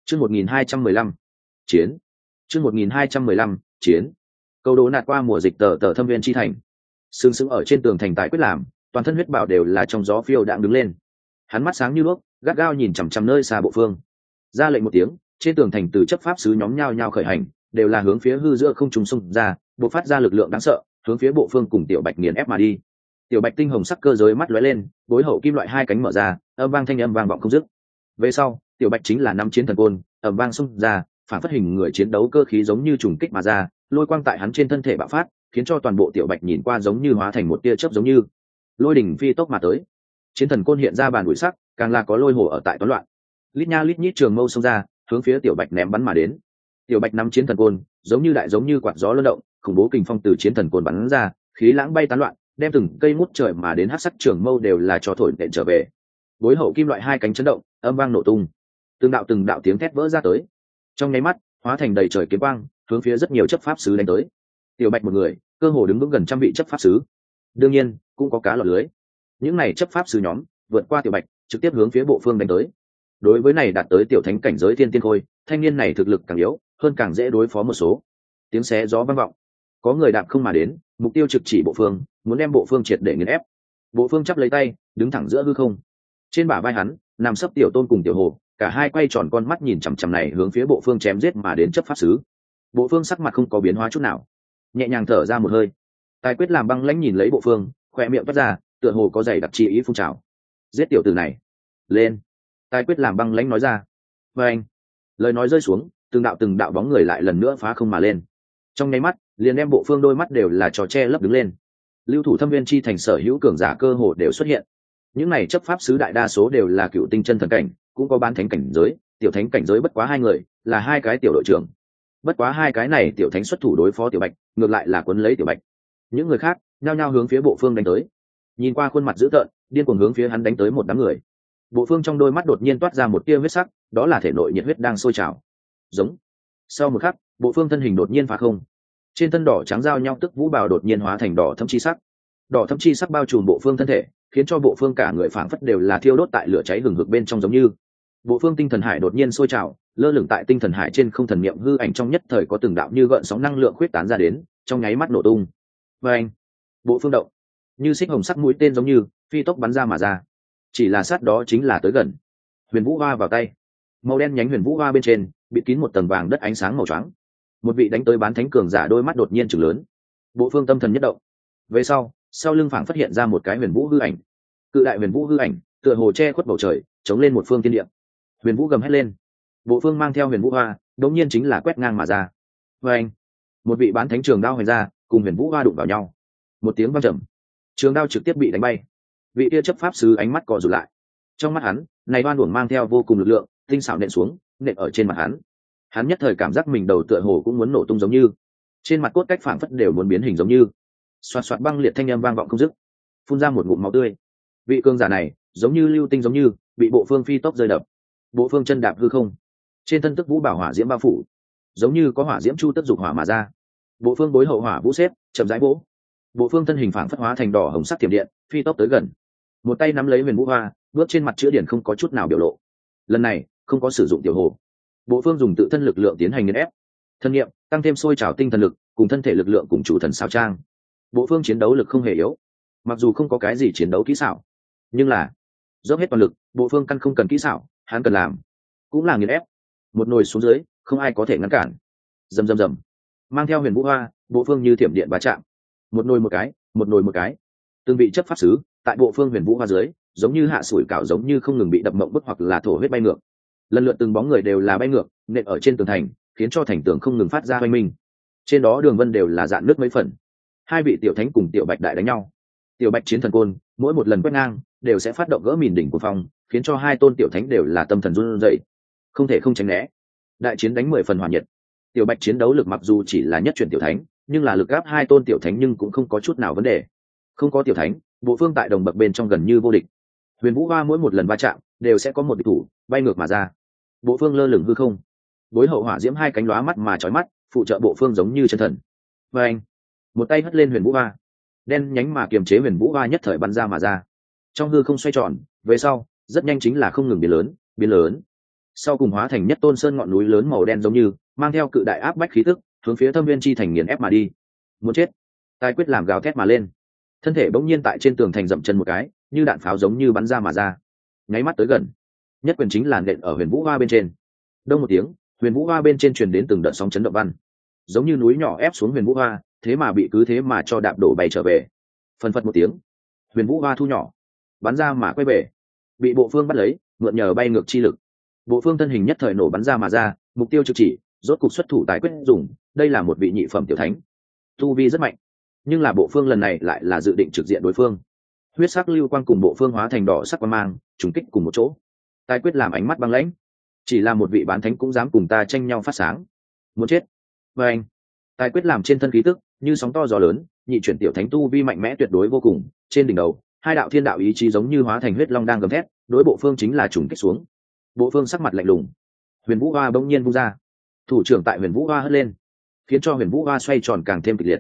Chương 1215, chiến. Chương 1215, chiến. Câu đố nạt qua mùa dịch tờ thâm viên chi thành. Sừng sững ở trên tường thành tại quyết làm, toàn thân huyết bảo đều là trong gió phiêu đãng đứng lên. Hắn mắt sáng như đuốc, gắt gao nhìn chằm chằm nơi xa Bộ Phương. Ra lệnh một tiếng, trên tường thành từ chấp pháp sứ nhóm nhao nhao khởi hành, đều là hướng phía hư giữa không trung xung ra, bộc phát ra lực lượng đáng sợ, hướng phía Bộ Phương cùng Tiểu Bạch nghiền ép mà đi. Tiểu Bạch tinh hồng sắc cơ giới mắt lóe lên, bối hậu kim loại hai cánh mở ra, âm vang thanh âm vang vọng không dứt. Về sau, Tiểu Bạch chính là năm chiến thần côn, ầm vang xung ra, phản phất hình người chiến đấu cơ khí giống như trùng kích mà ra, lôi quang tại hắn trên thân thể bạo phát, khiến cho toàn bộ Tiểu Bạch nhìn qua giống như hóa thành một tia chớp giống như lôi đỉnh phi tốc mà tới. Chiến thần côn hiện ra bàn bụi sắc, càng là có lôi hồ ở tại toán loạn. Lít nha lít nhít trường mâu xông ra, hướng phía Tiểu Bạch ném bắn mà đến. Tiểu Bạch nắm chiến thần côn, giống như quạt gió luân động, khủng bố kình phong từ chiến thần côn bắn ra, khí lãng bay tán loạn, đem từng cây ngút trời mà đến hắc sắc trường mâu đều là cho thổi nện trở về. Bối hậu kim loại hai cánh chấn động, âm vang nổ tung, từng đạo tiếng thét vỡ ra tới. Trong nháy mắt, hóa thành đầy trời kiếm quang, hướng phía rất nhiều chấp pháp sứ đánh tới. Tiểu Bạch một người, cơ hồ đứng vững gần trăm vị chấp pháp sứ. Đương nhiên, cũng có cá lọt lưới. Những này chấp pháp sứ nhóm, vượt qua Tiểu Bạch, trực tiếp hướng phía Bộ Phương đánh tới. Đối với này đạt tới tiểu thánh cảnh giới thiên tiên khôi, thanh niên này thực lực càng yếu, hơn càng dễ đối phó một số. Tiếng xé gió vang vọng, có người đạp không mà đến, mục tiêu trực chỉ Bộ Phương, muốn đem Bộ Phương triệt để nghiền ép. Bộ Phương chắp lấy tay, đứng thẳng giữa hư không. Trên bả vai hắn, nằm sấp Tiểu Tôn cùng Tiểu Hồ, cả hai quay tròn con mắt nhìn chằm chằm này hướng phía Bộ Phương chém giết mà đến chấp pháp sứ. Bộ Phương sắc mặt không có biến hóa chút nào, nhẹ nhàng thở ra một hơi. Tài quyết làm băng lãnh nhìn lấy Bộ Phương, khoe miệng toát ra, tựa hồ có dày đặc chi ý phun trào. Giết tiểu tử này, lên! Tài quyết làm băng lãnh nói ra. Và anh, lời nói rơi xuống, từng đạo bóng người lại lần nữa phá không mà lên. Trong nháy mắt, liền đem Bộ Phương đôi mắt đều là trò che lấp đứng lên. Lưu thủ thâm viên chi thành sở hữu cường giả cơ hồ đều xuất hiện. Những này chấp pháp sứ đại đa số đều là cựu tinh chân thần cảnh, cũng có bán thánh cảnh giới, tiểu thánh cảnh giới bất quá hai người, là hai cái tiểu đội trưởng. Bất quá hai cái này tiểu thánh xuất thủ đối phó Tiểu Bạch, ngược lại là cuốn lấy Tiểu Bạch. Những người khác nhao nhao hướng phía Bộ Phương đánh tới. Nhìn qua khuôn mặt dữ tợn, điên cuồng hướng phía hắn đánh tới một đám người. Bộ Phương trong đôi mắt đột nhiên toát ra một tia huyết sắc, đó là thể nội nhiệt huyết đang sôi trào. Giống. Sau một khắc, Bộ Phương thân hình đột nhiên phá không. Trên thân đỏ trắng giao nhau tức vũ bào đột nhiên hóa thành đỏ thâm chi sắc. Đỏ thâm chi sắc bao trùm Bộ Phương thân thể, khiến cho Bộ Phương cả người phảng phất đều là thiêu đốt tại lửa cháy hừng hực bên trong giống như. Bộ Phương tinh thần hải đột nhiên sôi trào, lơ lửng tại tinh thần hải trên không thần niệm hư ảnh trong nhất thời có từng đạo như gợn sóng năng lượng khuyết tán ra đến, trong nháy mắt nổ tung. Và anh, Bộ Phương động, như xích hồng sắc mũi tên giống như phi tốc bắn ra mà ra. Chỉ là sát đó chính là tới gần. Huyền Vũ Hoa vào tay, màu đen nhánh Huyền Vũ Hoa bên trên bị kín một tầng vàng đất ánh sáng màu trắng. Một vị đánh tới bán thánh cường giả đôi mắt đột nhiên trừng lớn. Bộ Phương tâm thần nhất động. Về sau lưng phảng phát hiện ra một cái Huyền Vũ hư ảnh. Cự đại Huyền Vũ hư ảnh tựa hồ che khuất bầu trời, chống lên một phương thiên địa. Huyền Vũ gầm hét lên. Bộ Phương mang theo Huyền Vũ Hoa, đột nhiên chính là quét ngang mà ra. Và anh, một vị bán thánh trường đao hoành ra, cùng Huyền Vũ Hoa đụng vào nhau. Một tiếng vang trầm, trường đao trực tiếp bị đánh bay. Vị kia chấp pháp sứ ánh mắt co rụt lại. Trong mắt hắn, này đoan uổng mang theo vô cùng lực lượng, tinh xảo nện xuống, nện ở trên mặt hắn. Hắn nhất thời cảm giác mình đầu tựa hồ cũng muốn nổ tung giống như, trên mặt cốt cách phảng phất đều muốn biến hình giống như. Xoạt xoạt băng liệt thanh âm vang vọng không dứt, phun ra một ngụm máu tươi. Vị cường giả này, giống như lưu tinh giống như, bị Bộ Phương phi tốc rơi đập. Bộ Phương chân đạp hư không, trên thân tức vũ bảo hỏa diễm bao phủ, giống như có hỏa diễm chu tức dục hỏa mà ra. Bộ Phương bối hậu hỏa vũ xếp, chậm rãi vỗ. Bộ Phương thân hình phảng phất hóa thành đỏ hồng sắc thiểm điện, phi tốc tới gần. Một tay nắm lấy Huyền Vũ Hoa, bước trên mặt chữa điển không có chút nào biểu lộ. Lần này không có sử dụng tiểu hồ. Bộ Phương dùng tự thân lực lượng tiến hành nghiền ép. Thân nghiệm tăng thêm sôi trào tinh thần lực, cùng thân thể lực lượng cùng chủ thần sao trang. Bộ Phương chiến đấu lực không hề yếu. Mặc dù không có cái gì chiến đấu kỹ xảo, nhưng là dốc hết toàn lực. Bộ Phương căn không cần kỹ xảo, hắn cần làm cũng là nghiền ép. Một nồi xuống dưới, không ai có thể ngăn cản. Rầm rầm rầm, mang theo Huyền Vũ Hoa, Bộ Phương như thiểm điện va chạm. Một nồi một cái, một nồi một cái. Từng vị chấp pháp sứ tại Bộ Phương Huyền Vũ Hoa dưới, giống như hạ sủi cảo giống như không ngừng bị đập mộng bức hoặc là thổ huyết bay ngược. Lần lượt từng bóng người đều là bay ngược, nện ở trên tường thành, khiến cho thành tường không ngừng phát ra oanh minh. Trên đó đường vân đều là dạn nước mấy phần. Hai vị tiểu thánh cùng tiểu Bạch đại đánh nhau. Tiểu Bạch chiến thần côn, mỗi một lần quét ngang đều sẽ phát động gỡ mìn đỉnh của phòng, khiến cho hai tôn tiểu thánh đều là tâm thần run rẩy, không thể không tránh né. Đại chiến đánh 10 phần hỏa nhiệt. Tiểu Bạch chiến đấu lực mặc dù chỉ là nhất truyền tiểu thánh, nhưng là lực áp hai tôn tiểu thánh nhưng cũng không có chút nào vấn đề. Không có tiểu thánh, Bộ Phương tại đồng bậc bên trong gần như vô địch. Huyền Vũ Hoa mỗi một lần va chạm đều sẽ có một địch thủ bay ngược mà ra. Bộ Phương lơ lửng hư không, bối hậu hỏa diễm hai cánh lóa mắt mà chói mắt, phụ trợ Bộ Phương giống như chân thần. Và anh, một tay hất lên Huyền Vũ Hoa, đen nhánh mà kiềm chế Huyền Vũ Hoa nhất thời bắn ra mà ra. Trong hư không xoay tròn, về sau rất nhanh chính là không ngừng biến lớn, biến lớn. sau cùng hóa thành nhất tôn sơn ngọn núi lớn màu đen giống như mang theo cự đại áp bách khí tức hướng phía thâm viên chi thành nghiền ép mà đi. Muốn chết. Tai quyết làm gào thét mà lên, thân thể bỗng nhiên tại trên tường thành dậm chân một cái, như đạn pháo giống như bắn ra mà ra, nháy mắt tới gần, nhất quyền chính là nện ở huyền vũ hoa bên trên. Đông một tiếng, huyền vũ hoa bên trên truyền đến từng đợt sóng chấn động văn, giống như núi nhỏ ép xuống huyền vũ hoa, thế mà bị cứ thế mà cho đạp đổ bay trở về. Phần phật một tiếng, huyền vũ hoa thu nhỏ, bắn ra mà quay về, bị bộ phương bắt lấy, mượn nhờ bay ngược chi lực, bộ phương thân hình nhất thời nổ bắn ra mà ra, mục tiêu trực chỉ, rốt cục xuất thủ tài quyết dùng. Đây là một vị nhị phẩm tiểu thánh, tu vi rất mạnh, nhưng là bộ phương lần này lại là dự định trực diện đối phương. Huyết sắc lưu quang cùng bộ phương hóa thành đỏ sắc quang mang, trùng kích cùng một chỗ. Tài quyết làm ánh mắt băng lãnh, chỉ là một vị bán thánh cũng dám cùng ta tranh nhau phát sáng, muốn chết. Và anh, tài quyết làm trên thân khí tức như sóng to gió lớn, nhị chuyển tiểu thánh tu vi mạnh mẽ tuyệt đối vô cùng. Trên đỉnh đầu, hai đạo thiên đạo ý chí giống như hóa thành huyết long đang gầm thét, đối bộ phương chính là trùng kích xuống. Bộ phương sắc mặt lạnh lùng, huyền vũ hoa bỗng nhiên vung ra, thủ trưởng tại huyền vũ hoa hất lên, khiến cho huyền vũ hoa xoay tròn càng thêm kịch liệt.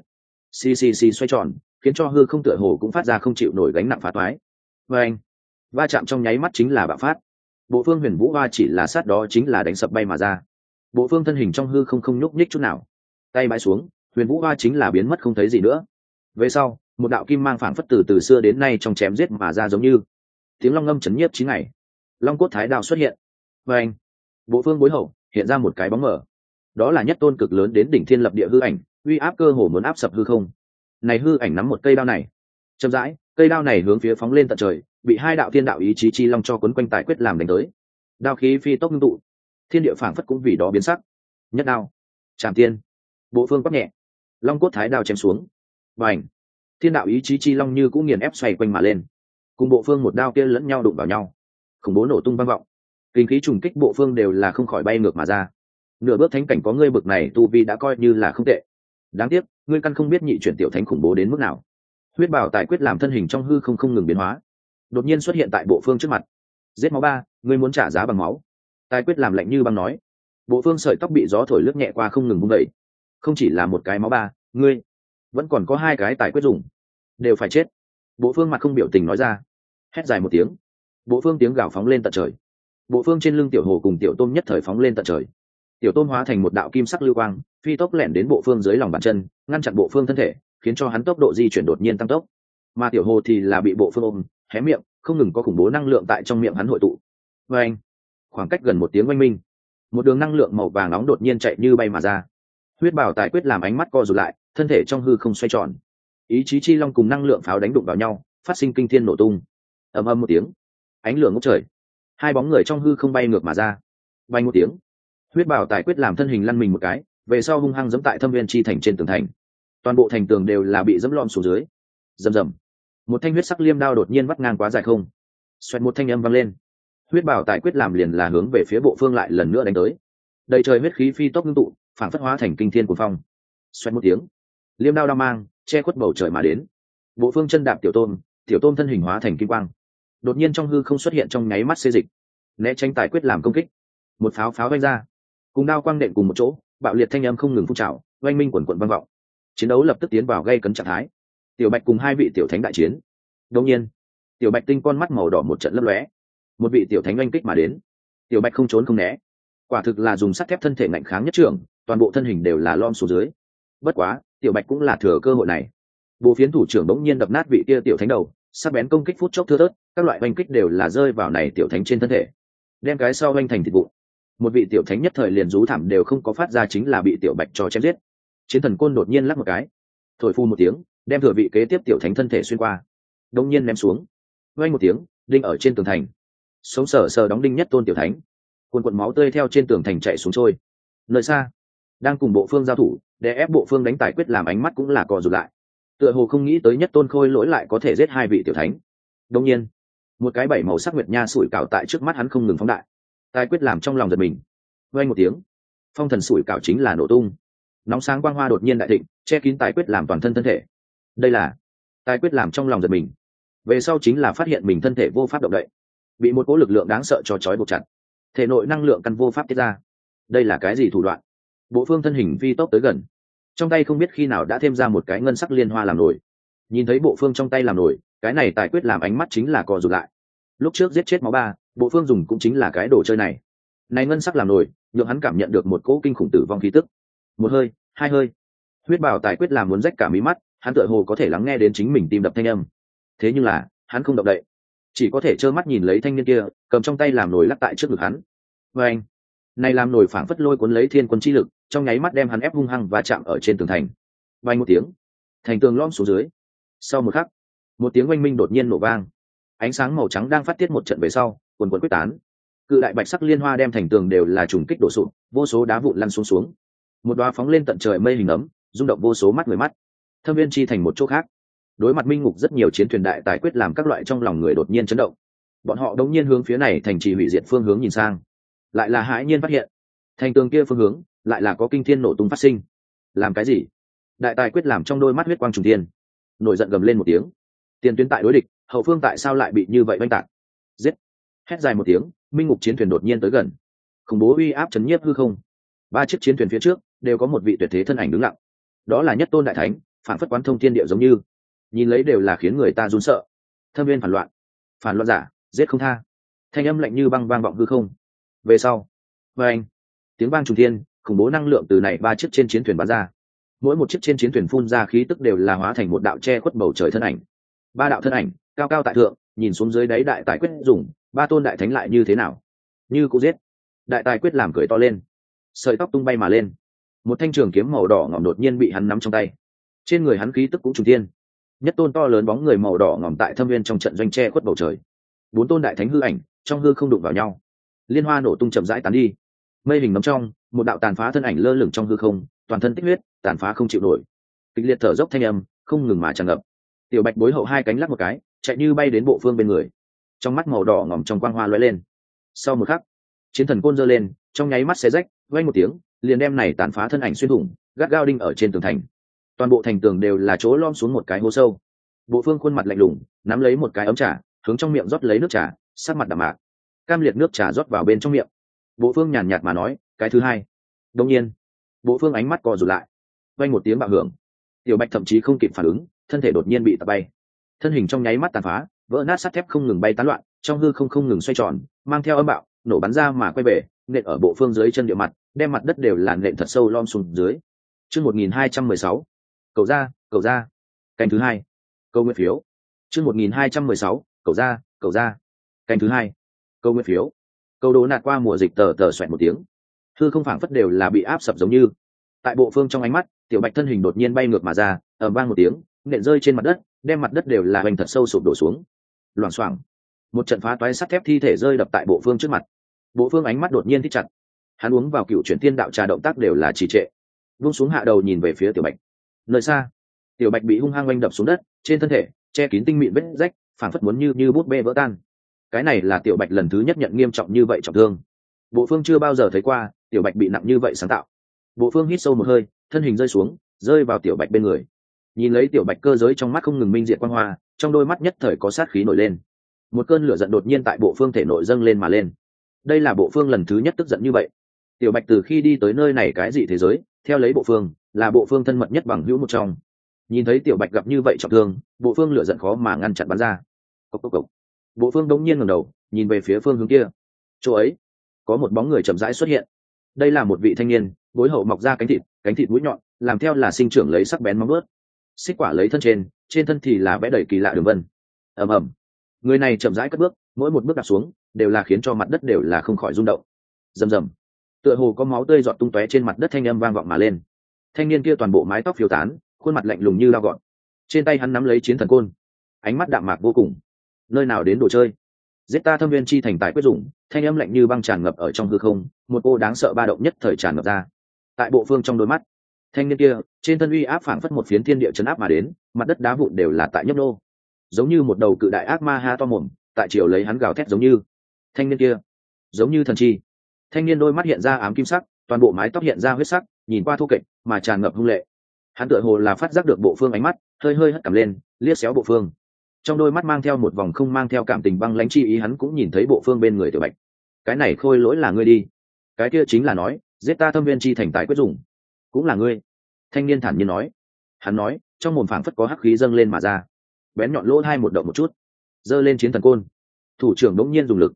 Xì xoay tròn, khiến cho hư không tựa hồ cũng phát ra không chịu nổi gánh nặng phá toái. Và anh, va chạm trong nháy mắt chính là bạo phát. Bộ phương huyền vũ hoa chỉ là sát đó chính là đánh sập bay mà ra. Bộ phương thân hình trong hư không không nhúc nhích chút nào, tay bãi xuống, huyền vũ hoa chính là biến mất không thấy gì nữa. Về sau, một đạo kim mang phảng phất từ xưa đến nay trong chém giết mà ra, giống như tiếng long ngâm chấn nhiếp 9 ngày. Long cốt thái đạo xuất hiện. Và anh, bộ phương bối hậu hiện ra một cái bóng mờ, đó là nhất tôn cực lớn đến đỉnh thiên lập địa hư ảnh, uy áp cơ hồ muốn áp sập hư không. Này hư ảnh nắm một cây đao này, chậm rãi, cây đao này hướng phía phóng lên tận trời, bị hai đạo thiên đạo ý chí chi long cho quấn quanh tài quyết làm đánh tới. Đao khí phi tốc ngưng tụ, thiên địa phảng phất cũng vì đó biến sắc. Nhất đao, trảm tiên. Bộ phương quát nhẹ, long cốt thái đao chém xuống. Bành, thiên đạo ý chí chi long như cũng nghiền ép xoay quanh mà lên, cùng bộ phương một đao kia lẫn nhau đụng vào nhau, khủng bố nổ tung vang vọng, kinh khí trùng kích bộ phương đều là không khỏi bay ngược mà ra. Nửa bước thánh cảnh có ngươi bực này tu vi đã coi như là không tệ, đáng tiếc ngươi căn không biết nhị chuyển tiểu thánh khủng bố đến mức nào. Huyết bảo tài quyết làm thân hình trong hư không ngừng biến hóa, đột nhiên xuất hiện tại bộ phương trước mặt. Giết máu ba, ngươi muốn trả giá bằng máu. Tài quyết làm lạnh như băng nói. Bộ phương sợi tóc bị gió thổi lướt nhẹ qua không ngừng vung đẩy. Không chỉ là một cái máu ba, ngươi vẫn còn có hai cái tài quyết dùng, đều phải chết. Bộ phương mặt không biểu tình nói ra. Hét dài một tiếng, bộ phương tiếng gào phóng lên tận trời. Bộ phương trên lưng tiểu hồ cùng tiểu tôm nhất thời phóng lên tận trời. Tiểu tôm hóa thành một đạo kim sắc lưu quang, phi tốc lẻn đến bộ phương dưới lòng bàn chân, ngăn chặn bộ phương thân thể, khiến cho hắn tốc độ di chuyển đột nhiên tăng tốc. Mà tiểu hồ thì là bị bộ phương ôm, hé miệng, không ngừng có khủng bố năng lượng tại trong miệng hắn hội tụ. Và anh, khoảng cách gần một tiếng oanh minh, một đường năng lượng màu vàng nóng đột nhiên chạy như bay mà ra. Huyết bảo tài quyết làm ánh mắt co rụt lại, thân thể trong hư không xoay tròn. Ý chí chi long cùng năng lượng pháo đánh đụng vào nhau, phát sinh kinh thiên nổ tung. Ầm ầm một tiếng, ánh lửa ngút trời, hai bóng người trong hư không bay ngược mà ra. Bay một tiếng, huyết bảo tài quyết làm thân hình lăn mình một cái, về sau hung hăng giẫm tại thâm viên chi thành trên tường thành. Toàn bộ thành tường đều là bị giẫm lom xuống dưới. Rầm rầm, một thanh huyết sắc liêm đao đột nhiên vắt ngang quá dài không. Xoẹt một thanh âm vang lên, huyết bảo tài quyết làm liền là hướng về phía bộ phương lại lần nữa đánh tới. Đầy trời huyết khí phi tốc ngưng tụ, phản phất hóa thành kinh thiên cuồng phong. Xoẹt một tiếng, liêm đao đao mang che khuất bầu trời mà đến. Bộ phương chân đạp tiểu tôm thân hình hóa thành kim quang, đột nhiên trong hư không xuất hiện trong nháy mắt xê dịch, né tránh tài quyết làm công kích. Một pháo vang ra, cùng đao quang đệm cùng một chỗ, bạo liệt thanh âm không ngừng phun trào, oanh minh quần quần vang vọng. Chiến đấu lập tức tiến vào gây cấn trạng thái. Tiểu bạch cùng hai vị tiểu thánh đại chiến. Đột nhiên, tiểu bạch tinh con mắt màu đỏ một trận lấp lóe, một vị tiểu thánh oanh kích mà đến. Tiểu bạch không trốn không né, quả thực là dùng sắt thép thân thể ngạnh kháng nhất trưởng, toàn bộ thân hình đều là lom xuống dưới. Bất quá, tiểu bạch cũng là thừa cơ hội này, bộ phiến thủ trưởng bỗng nhiên đập nát vị kia tiểu thánh đầu, sắc bén công kích phút chốc thưa thớt, các loại oanh kích đều là rơi vào này tiểu thánh trên thân thể, đem cái sau oanh thành thịt vụn. Một vị tiểu thánh nhất thời liền rú thảm đều không có phát ra, chính là bị tiểu bạch cho chém giết. Chiến thần côn đột nhiên lắc một cái, thổi phu một tiếng, đem thừa vị kế tiếp tiểu thánh thân thể xuyên qua, đông nhiên ném xuống. Vang một tiếng, đinh ở trên tường thành. Sống sờ sờ đóng đinh nhất tôn tiểu thánh, cuồn cuộn máu tươi theo trên tường thành chạy xuống trôi. Nơi xa, đang cùng bộ phương giao thủ, để ép bộ phương đánh tài quyết làm ánh mắt cũng là co rụt lại. Tựa hồ không nghĩ tới nhất tôn khôi lỗi lại có thể giết hai vị tiểu thánh. Đông nhiên, một cái bảy màu sắc nguyệt nha sủi cảo tại trước mắt hắn không ngừng phóng đại. Tài quyết làm trong lòng giật mình. Vang một tiếng, phong thần sủi cảo chính là nổ tung. Nóng sáng quang hoa đột nhiên đại thịnh, che kín tài quyết làm toàn thân thân thể. Đây là tài quyết làm trong lòng giật mình. Về sau chính là phát hiện mình thân thể vô pháp động đậy, bị một cỗ lực lượng đáng sợ cho trói buộc chặt, thể nội năng lượng căn vô pháp tiết ra. Đây là cái gì thủ đoạn? Bộ phương thân hình phi tốc tới gần, trong tay không biết khi nào đã thêm ra một cái ngân sắc liên hoa làm nổi. Nhìn thấy bộ phương trong tay làm nổi, cái này tài quyết làm ánh mắt chính là co rụt lại. Lúc trước giết chết máu ba, bộ phương dùng cũng chính là cái đồ chơi này. này ngân sắc làm nổi nhượng hắn cảm nhận được một cỗ kinh khủng tử vong khí tức. Một hơi, hai hơi, huyết bảo tài quyết làm muốn rách cả mí mắt, hắn tựa hồ có thể lắng nghe đến chính mình tim đập thanh âm. Thế nhưng là hắn không động đậy, chỉ có thể trơ mắt nhìn lấy thanh niên kia cầm trong tay làm nồi lắc tại trước ngực hắn. Và anh, này làm nồi phảng phất lôi cuốn lấy thiên quân chi lực, trong nháy mắt đem hắn ép hung hăng và chạm ở trên tường thành. Vang một tiếng, thành tường lom xuống dưới. Sau một khắc, một tiếng oanh minh đột nhiên nổ vang, ánh sáng màu trắng đang phát tiết một trận về sau quần quần quyết tán, cự đại bạch sắc liên hoa đem thành tường đều là trùng kích đổ sụp, vô số đá vụn lăn xuống. Một đóa phóng lên tận trời mây hình ấm rung động vô số mắt người mắt. Thâm viên chi thành một chỗ khác, đối mặt minh ngục rất nhiều chiến thuyền đại tài quyết làm các loại trong lòng người đột nhiên chấn động. Bọn họ đống nhiên hướng phía này thành trì hủy diệt phương hướng nhìn sang, lại là hãi nhiên phát hiện thành tường kia phương hướng lại là có kinh thiên nổ tung phát sinh. Làm cái gì? Đại tài quyết làm trong đôi mắt huyết quang trùng thiên, nổi giận gầm lên một tiếng. Tiền tuyến tại đối địch, hậu phương tại sao lại bị như vậy oanh tạc? Giết! Hét dài một tiếng, minh ngục chiến thuyền đột nhiên tới gần, khủng bố uy áp chấn nhiếp hư không. Ba chiếc chiến thuyền phía trước đều có một vị tuyệt thế thân ảnh đứng lặng, đó là Nhất Tôn đại thánh, phản phất quán thông thiên địa giống như, nhìn lấy đều là khiến người ta run sợ. Thâm viên phản loạn, phản loạn giả giết không tha. Thanh âm lạnh như băng vang vọng hư không. Về sau, với anh, tiếng vang trùng thiên, khủng bố năng lượng từ này ba chiếc trên chiến thuyền bắn ra. Mỗi một chiếc trên chiến thuyền phun ra khí tức đều là hóa thành một đạo che khuất bầu trời thân ảnh. Ba đạo thân ảnh cao cao tại thượng, nhìn xuống dưới đáy đại tài quyết dùng, ba tôn đại thánh lại như thế nào? Như cũng giết. Đại tài quyết làm cười to lên, sợi tóc tung bay mà lên. Một thanh trường kiếm màu đỏ ngòm đột nhiên bị hắn nắm trong tay. Trên người hắn khí tức cũng trùng thiên. Nhất tôn to lớn bóng người màu đỏ ngòm tại thâm viên trong trận doanh che khuất bầu trời. Bốn tôn đại thánh hư ảnh trong hư không đụng vào nhau, liên hoa nổ tung chậm rãi tán đi. Mây hình nấm trong, một đạo tàn phá thân ảnh lơ lửng trong hư không, toàn thân tích huyết, tàn phá không chịu nổi. Kịch liệt thở dốc thanh âm không ngừng mà tràn ngập. Tiểu Bạch bối hậu hai cánh lắc một cái, chạy như bay đến bộ phương bên người. Trong mắt màu đỏ ngòm trong quang hoa lóe lên. Sau một khắc, chiến thần côn giơ lên, trong nháy mắt xé rách, vang một tiếng, liền đem này tàn phá thân ảnh xuyên thủng, gắt gao đinh ở trên tường thành. Toàn bộ thành tường đều là chỗ lom xuống một cái hố sâu. Bộ phương khuôn mặt lạnh lùng, nắm lấy một cái ấm trà, hướng trong miệng rót lấy nước trà, sắc mặt đạm mạc. Cam liệt nước trà rót vào bên trong miệng. Bộ phương nhàn nhạt mà nói, cái thứ hai. Đương nhiên, bộ phương ánh mắt co rụt lại, vang một tiếng bạo hưởng. Tiểu Bạch thậm chí không kịp phản ứng, thân thể đột nhiên bị tạt bay, thân hình trong nháy mắt tàn phá, vỡ nát, sắt thép không ngừng bay tán loạn, trong hư không ngừng xoay tròn, mang theo âm bạo nổ bắn ra mà quay về, nện ở bộ phương dưới chân địa mặt, đem mặt đất đều là nện thật sâu lom xuống dưới. Chương 1216, cầu ra, canh thứ hai, câu nguyện phiếu. Chương 1216, cầu ra, canh thứ hai, câu nguyện phiếu. Câu đố nạt qua mùa dịch tờ xoẹt một tiếng, hư không phảng phất đều là bị áp sập giống như. Tại bộ phương trong ánh mắt, Tiểu Bạch thân hình đột nhiên bay ngược mà ra, ầm vang một tiếng, nện rơi trên mặt đất, đem mặt đất đều là hoành thật sâu sụp đổ xuống. Loảng xoảng, một trận phá toái sắt thép thi thể rơi đập tại bộ phương trước mặt. Bộ phương ánh mắt đột nhiên thích chặt, hắn uống vào cựu chuyển tiên đạo trà, động tác đều là trì trệ, vung xuống hạ đầu nhìn về phía Tiểu Bạch. Nơi xa, Tiểu Bạch bị hung hăng oanh đập xuống đất, trên thân thể che kín tinh mịn vết rách, phảng phất muốn như bút bê vỡ tan. Cái này là Tiểu Bạch lần thứ nhất nhận nghiêm trọng như vậy trọng thương. Bộ phương chưa bao giờ thấy qua Tiểu Bạch bị nặng như vậy sáng tạo. Bộ phương hít sâu một hơi, thân hình rơi xuống, rơi vào Tiểu Bạch bên người. Nhìn lấy Tiểu Bạch cơ giới trong mắt không ngừng minh diệt quang hoa, trong đôi mắt nhất thời có sát khí nổi lên. Một cơn lửa giận đột nhiên tại bộ phương thể nội dâng lên mà lên. Đây là bộ phương lần thứ nhất tức giận như vậy. Tiểu Bạch từ khi đi tới nơi này cái gì thế giới, theo lấy bộ phương, là bộ phương thân mật nhất bằng hữu một trong. Nhìn thấy Tiểu Bạch gặp như vậy trọng thương, bộ phương lửa giận khó mà ngăn chặn bắn ra. Cốc cốc cốc. Bộ phương đống nhiên ngẩng đầu, nhìn về phía phương hướng kia. Chỗ ấy, có một bóng người chậm rãi xuất hiện. Đây là một vị thanh niên, bối hậu mọc ra cánh thịt mũi nhọn, làm theo là sinh trưởng lấy sắc bén móng vuốt. Xích quả lấy thân trên thân thì là vẽ đầy kỳ lạ đường vân. Ầm ầm. Người này chậm rãi cất bước, mỗi một bước đặt xuống đều là khiến cho mặt đất đều là không khỏi rung động. Rầm rầm. Tựa hồ có máu tươi giọt tung tóe trên mặt đất, thanh âm vang vọng mà lên. Thanh niên kia toàn bộ mái tóc phiêu tán, khuôn mặt lạnh lùng như dao gọt. Trên tay hắn nắm lấy chiến thần côn, ánh mắt đạm mạc vô cùng. Nơi nào đến đồ chơi? Giết ta thâm viên chi thành tài quyết dụng, thanh âm lạnh như băng tràn ngập ở trong hư không, một cô đáng sợ ba động nhất thời tràn ngập ra. Tại bộ phương trong đôi mắt, thanh niên kia trên thân uy áp phảng phất một phiến thiên địa chấn áp mà đến, mặt đất đá vụn đều là tại nhấp nô, giống như một đầu cự đại ác ma ha to mồm tại chiều lấy hắn gào thét giống như. Thanh niên kia giống như thần chi. Thanh niên đôi mắt hiện ra ám kim sắc, toàn bộ mái tóc hiện ra huyết sắc, nhìn qua thô kệch mà tràn ngập hung lệ. Hắn tựa hồ là phát giác được bộ phương ánh mắt, hơi hất cằm lên, liếc xéo bộ phương. Trong đôi mắt mang theo một vòng không mang theo cảm tình băng lãnh chi ý, hắn cũng nhìn thấy bộ phương bên người Tiểu Bạch. Cái này khôi lỗi là ngươi đi. Cái kia chính là nói giết ta thâm viên chi thành tài quyết dụng, cũng là ngươi. Thanh niên thản nhiên nói. Hắn nói, trong mồm phảng phất có hắc khí dâng lên mà ra, bén nhọn lỗ hai một động một chút, giơ lên chiến thần côn. Thủ trưởng đống nhiên dùng lực,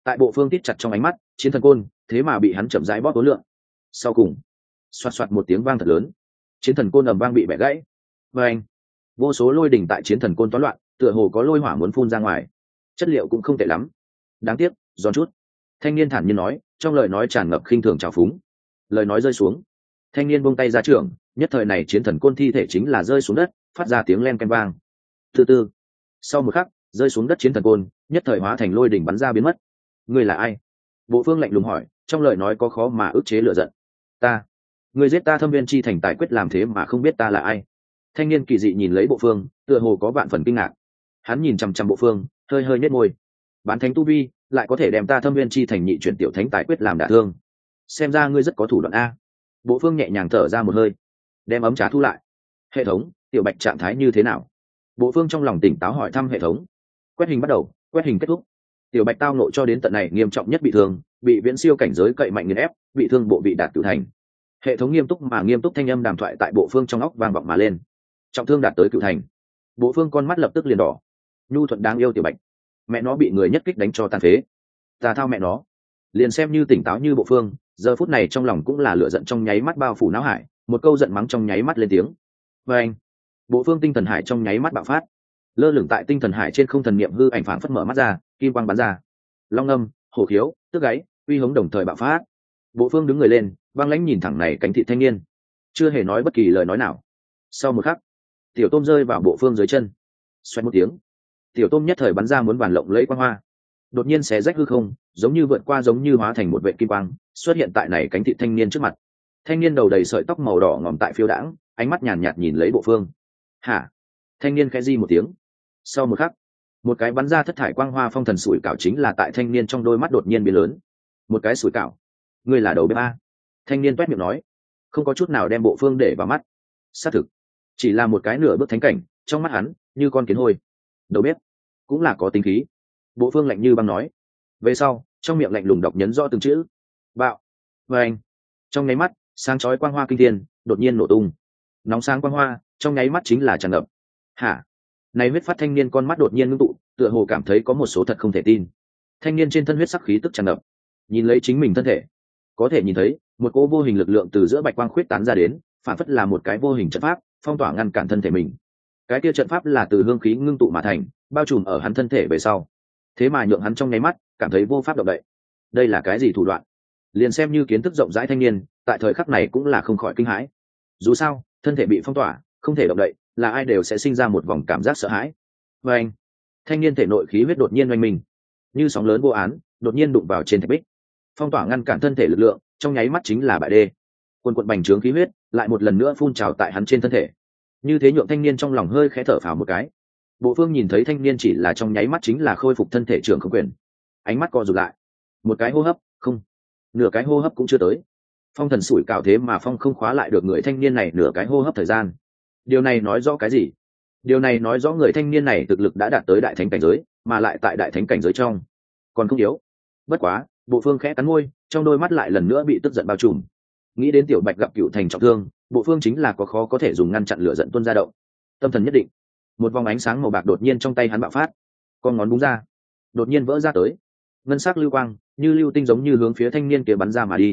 tại bộ phương tít chặt trong ánh mắt chiến thần côn thế mà bị hắn chậm rãi bóp tối lượng. Sau cùng xoạt xoạt một tiếng vang thật lớn, chiến thần côn ầm vang bị bẻ gãy. Và anh, vô số lôi đỉnh tại chiến thần côn toán loạn, tựa hồ có lôi hỏa muốn phun ra ngoài. Chất liệu cũng không tệ lắm, đáng tiếc giòn chút. Thanh niên thản nhiên nói, trong lời nói tràn ngập khinh thường trào phúng. Lời nói rơi xuống, thanh niên buông tay ra trường, nhất thời này chiến thần côn thi thể chính là rơi xuống đất, phát ra tiếng len ken vang. Từ từ, sau một khắc, rơi xuống đất chiến thần côn, nhất thời hóa thành lôi đỉnh bắn ra biến mất. Ngươi là ai? Bộ phương lạnh lùng hỏi, trong lời nói có khó mà ức chế lửa giận. Ta, ngươi giết ta Thâm Viên chi thành tài quyết làm thế mà không biết ta là ai? Thanh niên kỳ dị nhìn lấy bộ phương, tựa hồ có vạn phần kinh ngạc. Hắn nhìn chằm chằm bộ phương, hơi hơi nhếch môi. Bán thánh tu vi, lại có thể đem ta Thâm Viên chi thành nhị chuyển tiểu thánh tài quyết làm đả thương. Xem ra ngươi rất có thủ đoạn a. Bộ phương nhẹ nhàng thở ra một hơi, đem ấm trà thu lại. Hệ thống, tiểu bạch trạng thái như thế nào? Bộ phương trong lòng tỉnh táo hỏi thăm hệ thống. Quét hình bắt đầu, quét hình kết thúc. Tiểu bạch tao nộ cho đến tận này nghiêm trọng nhất bị thương, bị viễn siêu cảnh giới cậy mạnh nghiền ép, bị thương bộ vị đạt cửu thành. Hệ thống nghiêm túc thanh âm đàm thoại tại bộ phương trong óc vang vọng mà lên. Trọng thương đạt tới cửu thành. Bộ phương con mắt lập tức liền đỏ. Nhu thuận đáng yêu tiểu bạch, mẹ nó bị người nhất kích đánh cho tàn phế. Ta thao mẹ nó. Liền xem như tỉnh táo như bộ phương, giờ phút này trong lòng cũng là lửa giận trong nháy mắt bao phủ não hải, một câu giận mắng trong nháy mắt lên tiếng. Và anh, bộ phương tinh thần hải trong nháy mắt bạo phát, lơ lửng tại tinh thần hải trên không thần niệm hư ảnh phảng phất mở mắt ra, kim quang bắn ra, long âm, hổ khiếu, tức gáy, uy hống đồng thời bạo phát. Bộ phương đứng người lên, băng lãnh nhìn thẳng này cánh thị thanh niên, chưa hề nói bất kỳ lời nói nào. Sau một khắc, tiểu tôm rơi vào bộ phương dưới chân, xoẹt một tiếng, tiểu tôm nhất thời bắn ra muốn bàn lộng lẫy quang hoa, đột nhiên xé rách hư không, giống như vượt qua, giống như hóa thành một vệ kim quang xuất hiện tại này cánh thị thanh niên trước mặt. Thanh niên đầu đầy sợi tóc màu đỏ ngòm tại phiêu đãng, ánh mắt nhàn nhạt nhìn lấy bộ phương. Hả? Thanh niên khẽ di một tiếng. Sau một khắc, một cái bắn ra thất thải quang hoa phong thần sủi cảo chính là tại thanh niên trong đôi mắt đột nhiên biến lớn. Một cái sủi cảo? Ngươi là đầu bếp a? Thanh niên toét miệng nói, không có chút nào đem bộ phương để vào mắt. Xác thực, chỉ là một cái nửa bước thánh cảnh, trong mắt hắn như con kiến hôi. Đầu bếp cũng là có tính khí. Bộ phương lạnh như băng nói. Về sau, trong miệng lạnh lùng đọc nhấn rõ từng chữ. Bạo. Và anh, trong nháy mắt, sáng chói quang hoa kinh thiên đột nhiên nổ tung. Nóng sáng quang hoa trong nháy mắt chính là tràn ngập. Hả? Này huyết phát thanh niên con mắt đột nhiên ngưng tụ, tựa hồ cảm thấy có một số thật không thể tin. Thanh niên trên thân huyết sắc khí tức tràn ngập, nhìn lấy chính mình thân thể, có thể nhìn thấy một cỗ vô hình lực lượng từ giữa bạch quang khuyết tán ra đến, phản phất là một cái vô hình trận pháp phong tỏa ngăn cản thân thể mình. Cái kia trận pháp là từ hương khí ngưng tụ mà thành, bao trùm ở hắn thân thể về sau, thế mà nhượng hắn trong nháy mắt cảm thấy vô pháp động đậy. Đây là cái gì thủ đoạn? Liền xem như kiến thức rộng rãi thanh niên tại thời khắc này cũng là không khỏi kinh hãi. Dù sao thân thể bị phong tỏa, không thể động đậy, là ai đều sẽ sinh ra một vòng cảm giác sợ hãi. Và anh, thanh niên thể nội khí huyết đột nhiên oanh mình, như sóng lớn vô án đột nhiên đụng vào trên thạch bích, phong tỏa ngăn cản thân thể lực lượng trong nháy mắt chính là bại đê. Quần quận bành trướng khí huyết lại một lần nữa phun trào tại hắn trên thân thể, như thế nhượng thanh niên trong lòng hơi khẽ thở phào một cái. Bộ phương nhìn thấy thanh niên chỉ là trong nháy mắt chính là khôi phục thân thể trưởng không quyền, ánh mắt co rụt lại. Một cái hô hấp, không, nửa cái hô hấp cũng chưa tới, phong thần sủi cảo thế mà phong không khóa lại được người thanh niên này nửa cái hô hấp thời gian. Điều này nói rõ cái gì? Điều này nói rõ người thanh niên này thực lực đã đạt tới đại thánh cảnh giới, mà lại tại đại thánh cảnh giới trong còn không yếu. Bất quá bộ phương khẽ cắn môi, trong đôi mắt lại lần nữa bị tức giận bao trùm. Nghĩ đến tiểu bạch gặp cựu thành trọng thương, bộ phương chính là khó có thể dùng ngăn chặn lửa giận tuôn ra động. Tâm thần nhất định, một vòng ánh sáng màu bạc đột nhiên trong tay hắn bạo phát, con ngón búng ra, đột nhiên vỡ ra tới, ngân sắc lưu quang như lưu tinh giống như hướng phía thanh niên kia bắn ra mà đi.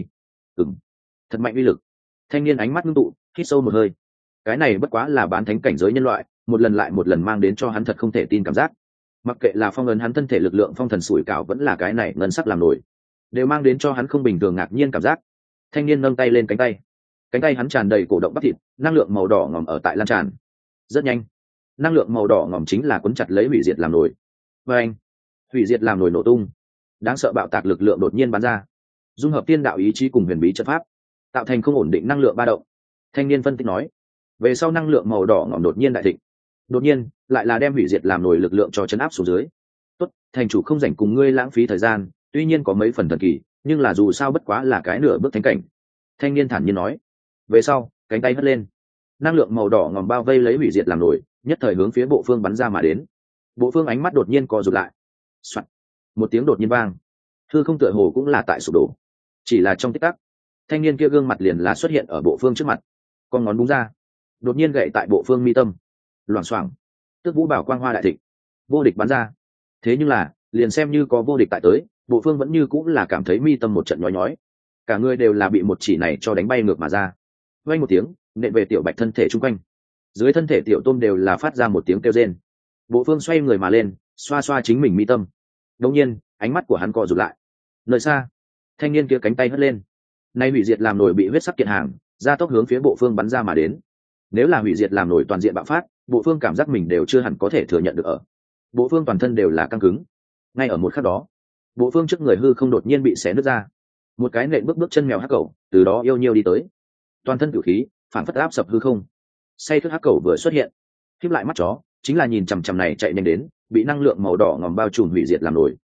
Thật mạnh uy lực. Thanh niên ánh mắt ngưng tụ, hít sâu một hơi. Cái này bất quá là bán thánh cảnh giới nhân loại, một lần lại một lần mang đến cho hắn thật không thể tin cảm giác. Mặc kệ là phong ấn hắn thân thể lực lượng phong thần sủi cảo, vẫn là cái này ngân sắc làm nổi, đều mang đến cho hắn không bình thường ngạc nhiên cảm giác. Thanh niên nâng tay lên cánh tay hắn tràn đầy cổ động bắp thịt, năng lượng màu đỏ ngòm ở tại lan tràn. Rất nhanh, năng lượng màu đỏ ngòm chính là cuốn chặt lấy hủy diệt làm nổi. Và anh, hủy diệt làm nổi nổ tung, đáng sợ bạo tạc lực lượng đột nhiên bắn ra, dung hợp tiên đạo ý chí cùng huyền bí trận pháp, tạo thành không ổn định năng lượng ba động. Thanh niên phân tích nói, về sau năng lượng màu đỏ ngòm đột nhiên đại thịnh, đột nhiên lại là đem hủy diệt làm nổi lực lượng cho chấn áp xuống dưới. Tốt, thành chủ không rảnh cùng ngươi lãng phí thời gian, tuy nhiên có mấy phần thần kỳ, nhưng là dù sao bất quá là cái nửa bước thánh cảnh. Thanh niên thản nhiên nói. Về sau cánh tay hất lên, năng lượng màu đỏ ngòm bao vây lấy hủy diệt làm nổi, nhất thời hướng phía bộ phương bắn ra mà đến. Bộ phương ánh mắt đột nhiên co rụt lại. Soạn. Một tiếng đột nhiên vang, hư không tựa hồ cũng là tại sụp đổ. Chỉ là trong tích tắc, thanh niên kia gương mặt liền là xuất hiện ở bộ phương trước mặt, con ngón búng ra, đột nhiên gậy tại bộ phương mi tâm, loảng xoảng, tức vũ bảo quang hoa đại thịnh, vô địch bắn ra. Thế nhưng là liền xem như có vô địch tại tới, Bộ Phương vẫn như cũng là cảm thấy mi tâm một trận nhói nhói, cả người đều là bị một chỉ này cho đánh bay ngược mà ra. Vang một tiếng, nện về Tiểu Bạch thân thể chung quanh. Dưới thân thể Tiểu Tôm đều là phát ra một tiếng kêu rên. Bộ Phương xoay người mà lên, xoa xoa chính mình mi tâm. Đột nhiên, ánh mắt của hắn co rụt lại. Nơi xa, thanh niên kia cánh tay hất lên. Nay hủy diệt làm nổi bị huyết sắc kiện hàng, ra tốc hướng phía Bộ Phương bắn ra mà đến. Nếu là hủy diệt làm nổi toàn diện bạo phát, Bộ Phương cảm giác mình đều chưa hẳn có thể thừa nhận được ở. Bộ Phương toàn thân đều là căng cứng. Ngay ở một khắc đó, Bộ Phương trước người hư không đột nhiên bị xé nứt ra. Một cái nện bước bước chân mèo hắc cầu, từ đó yêu nhiêu đi tới. Toàn thân tử khí, phản phất áp sập hư không. Say thức hắc cầu vừa xuất hiện, khép lại mắt chó, chính là nhìn chằm chằm này chạy nhanh đến, bị năng lượng màu đỏ ngòm bao trùm hủy diệt làm nổi.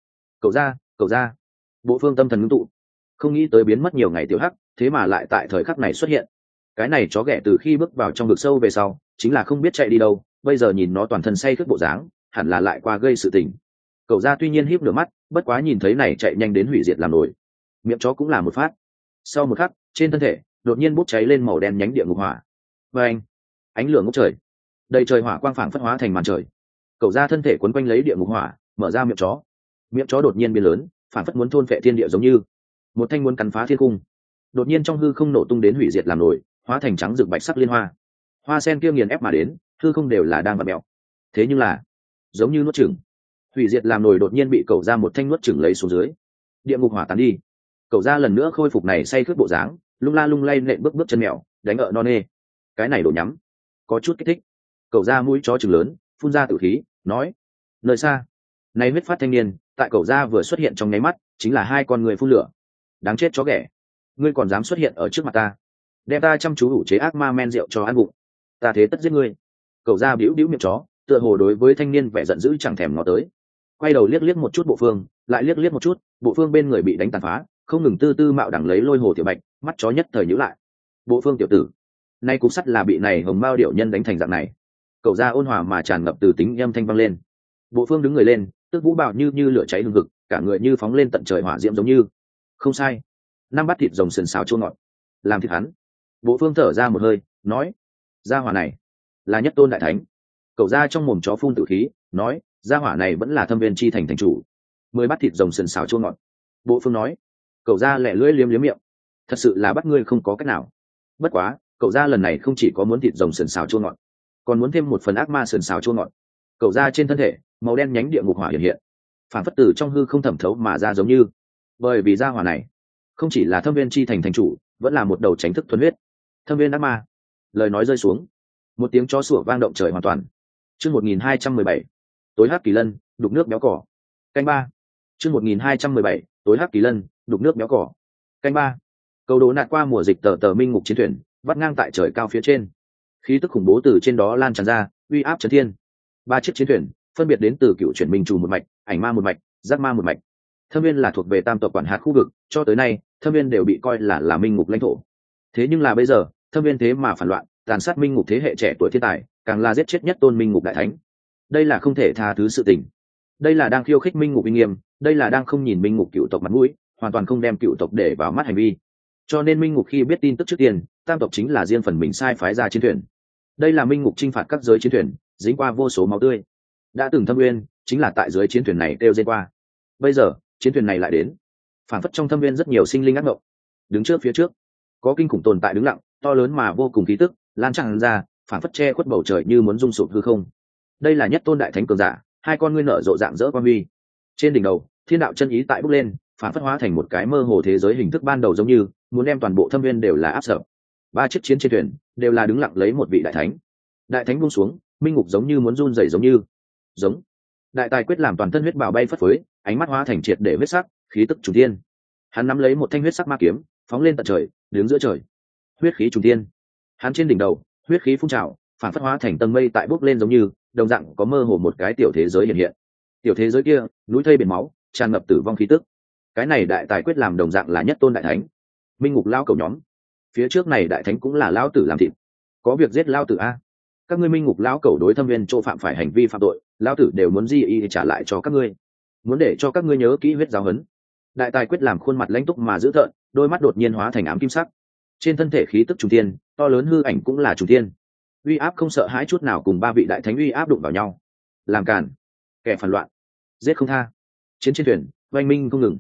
Cậu ra. Bộ Phương tâm thần ngưng tụ, không nghĩ tới biến mất nhiều ngày tiểu hắc, thế mà lại tại thời khắc này xuất hiện. Cái này chó ghẻ từ khi bước vào trong vực sâu về sau, chính là không biết chạy đi đâu, bây giờ nhìn nó toàn thân say khướt bộ dáng, hẳn là lại qua gây sự tình. Cậu ra tuy nhiên híp nửa mắt, bất quá nhìn thấy này chạy nhanh đến hủy diệt làm nổi, miệng chó cũng là một phát. Sau một khắc, trên thân thể đột nhiên bốc cháy lên màu đen nhánh địa ngục hỏa. Và ánh lửa ngút trời, đầy trời hỏa quang phảng phất hóa thành màn trời. Cậu ra thân thể quấn quanh lấy địa ngục hỏa, mở ra miệng chó đột nhiên biến lớn, phảng phất muốn thôn phệ thiên địa, giống như một thanh muốn cắn phá thiên cung. Đột nhiên trong hư không nổ tung đến hủy diệt làm nổi, hóa thành trắng rực bạch sắc liên hoa. Hoa sen kia nghiền ép mà đến, hư không đều là đang vặn mèo. Thế nhưng là giống như nuốt chửng, hủy diệt làm nổi đột nhiên bị cậu ra một thanh nuốt chửng lấy xuống dưới. Địa ngục hỏa tán đi, cậu ra lần nữa khôi phục này say khướt bộ dáng, lung la lung lay nện bước bước chân mèo, đánh ở non nê. Cái này đổ nhắm, có chút kích thích. Cậu ra mũi chó chừng lớn, phun ra tử khí, nói: nơi xa, này huyết phát thanh niên, tại cậu ra vừa xuất hiện trong nháy mắt, chính là hai con người phun lửa. Đáng chết chó ghẻ, ngươi còn dám xuất hiện ở trước mặt ta, đem ta chăm chú ủ chế ác ma men rượu cho ăn bụng, ta thế tất giết ngươi. Cậu ra bĩu bĩu miệng chó, tựa hồ đối với thanh niên vẻ giận dữ chẳng thèm ngó tới. Quay đầu liếc liếc một chút Bộ Phương, lại liếc liếc một chút Bộ Phương bên người bị đánh tàn phá, không ngừng tư tư mạo đẳng lấy lôi hồ tiểu bạch, mắt chó nhất thời nhíu lại. Bộ Phương tiểu tử, nay cục sắt là bị này hồng mao điệu nhân đánh thành dạng này. Cậu ra ôn hòa mà tràn ngập từ tính âm thanh vang lên. Bộ Phương đứng người lên, tức vũ bào như lửa cháy hừng hực, cả người như phóng lên tận trời hỏa diễm giống như. Không sai, năm bát thịt rồng sườn xào chua ngọt, làm thịt hắn. Bộ Phương thở ra một hơi, nói: gia hỏa này là nhất tôn đại thánh. Cậu ra trong mồm chó phun tự khí, nói: gia hỏa này vẫn là Thâm Viên chi thành thành chủ. 10 bát thịt rồng sườn xào chua ngọt. Bộ Phương nói. Cậu ra lẹ lưỡi liếm liếm miệng, thật sự là bắt ngươi không có cách nào. Bất quá, cậu ra lần này không chỉ có muốn thịt rồng sườn xào chua ngọt, còn muốn thêm một phần ác ma sườn xào chua ngọt. Cậu ra trên thân thể màu đen nhánh địa ngục hỏa hiện hiện, phản phất từ trong hư không thẩm thấu mà ra, giống như bởi vì gia hỏa này không chỉ là Thâm Viên chi thành thành chủ, vẫn là một đầu tránh thức thuần huyết Thâm Viên ác ma. Lời nói rơi xuống, một tiếng chó sủa vang động trời hoàn toàn. Chương 1217, tối hắc kỳ lân, đục nước béo cỏ. Canh ba. Chương 1217, tối hắc kỳ lân, đục nước béo cỏ. Canh ba. Cầu đổ nạt qua mùa dịch tờ minh ngục chiến thuyền, vắt ngang tại trời cao phía trên. Khí tức khủng bố từ trên đó lan tràn ra, uy áp chấn thiên. 3 chiếc chiến thuyền phân biệt đến từ cựu chuyển minh trù một mạch, ảnh ma một mạch, giác ma một mạch. Thâm Viên là thuộc về tam tộc quản hạt khu vực, cho tới nay Thâm Viên đều bị coi là minh ngục lãnh thổ. Thế nhưng là bây giờ Thâm Viên thế mà phản loạn, tàn sát minh ngục thế hệ trẻ tuổi thiên tài, càng là giết chết nhất tôn minh ngục đại thánh. Đây là không thể tha thứ sự tình, đây là đang khiêu khích minh ngục uy nghiêm, đây là đang không nhìn minh ngục cựu tộc mặt mũi, hoàn toàn không đem cựu tộc để vào mắt hành vi. Cho nên minh ngục khi biết tin tức trước tiên, tam tộc chính là riêng phần mình sai phái ra chiến thuyền. Đây là minh ngục chinh phạt các giới chiến thuyền, dính qua vô số máu tươi. Đã từng Thâm Viên chính là tại dưới chiến thuyền này kêu dên qua. Bây giờ chiến thuyền này lại đến, phản phất trong Thâm Viên rất nhiều sinh linh ác mộng. Đứng trước phía trước có kinh khủng tồn tại đứng lặng, to lớn mà vô cùng khí tức lan tràn ra, phản phất che khuất bầu trời như muốn rung sụp hư không. Đây là nhất tôn đại thánh cường giả, hai con ngươi nở rộ dạng dỡ quan huy. Trên đỉnh đầu thiên đạo chân ý tại bốc lên, phản phất hóa thành một cái mơ hồ thế giới hình thức ban đầu, giống như muốn đem toàn bộ Thâm Viên đều là áp sập. 3 chiếc chiến trên thuyền đều là đứng lặng lấy một vị đại thánh. Đại thánh buông xuống, minh ngục giống như muốn run rẩy, giống đại tài quyết làm toàn thân huyết bào bay phất phới, ánh mắt hóa thành triệt để huyết sắc, khí tức trùng thiên. Hắn nắm lấy một thanh huyết sắc ma kiếm, phóng lên tận trời, đứng giữa trời. Huyết khí trùng thiên, hắn trên đỉnh đầu huyết khí phun trào, phản phất hóa thành tầng mây tại bốc lên, giống như đồng dạng có mơ hồ một cái tiểu thế giới hiện hiện. Tiểu thế giới kia núi thây biển máu, tràn ngập tử vong khí tức. Cái này đại tài quyết làm đồng dạng là nhất tôn đại thánh. Minh ngục lao cầu nhóm, phía trước này đại thánh cũng là lao tử làm thịt, có việc giết lao tử a. Các ngươi minh ngục lao cầu đối Thâm Viên chỗ phạm phải hành vi phạm tội, lao tử đều muốn di y trả lại cho các ngươi, muốn để cho các ngươi nhớ kỹ huyết giáo huấn. Đại tài quyết làm khuôn mặt lãnh túc mà dữ tợn, đôi mắt đột nhiên hóa thành ám kim sắc, trên thân thể khí tức trùng thiên, to lớn hư ảnh cũng là trùng thiên, uy áp không sợ hãi chút nào, cùng 3 vị đại thánh uy áp đụng vào nhau. Làm cản, kẻ phản loạn, giết không tha. Chiến trên thuyền oanh minh không ngừng,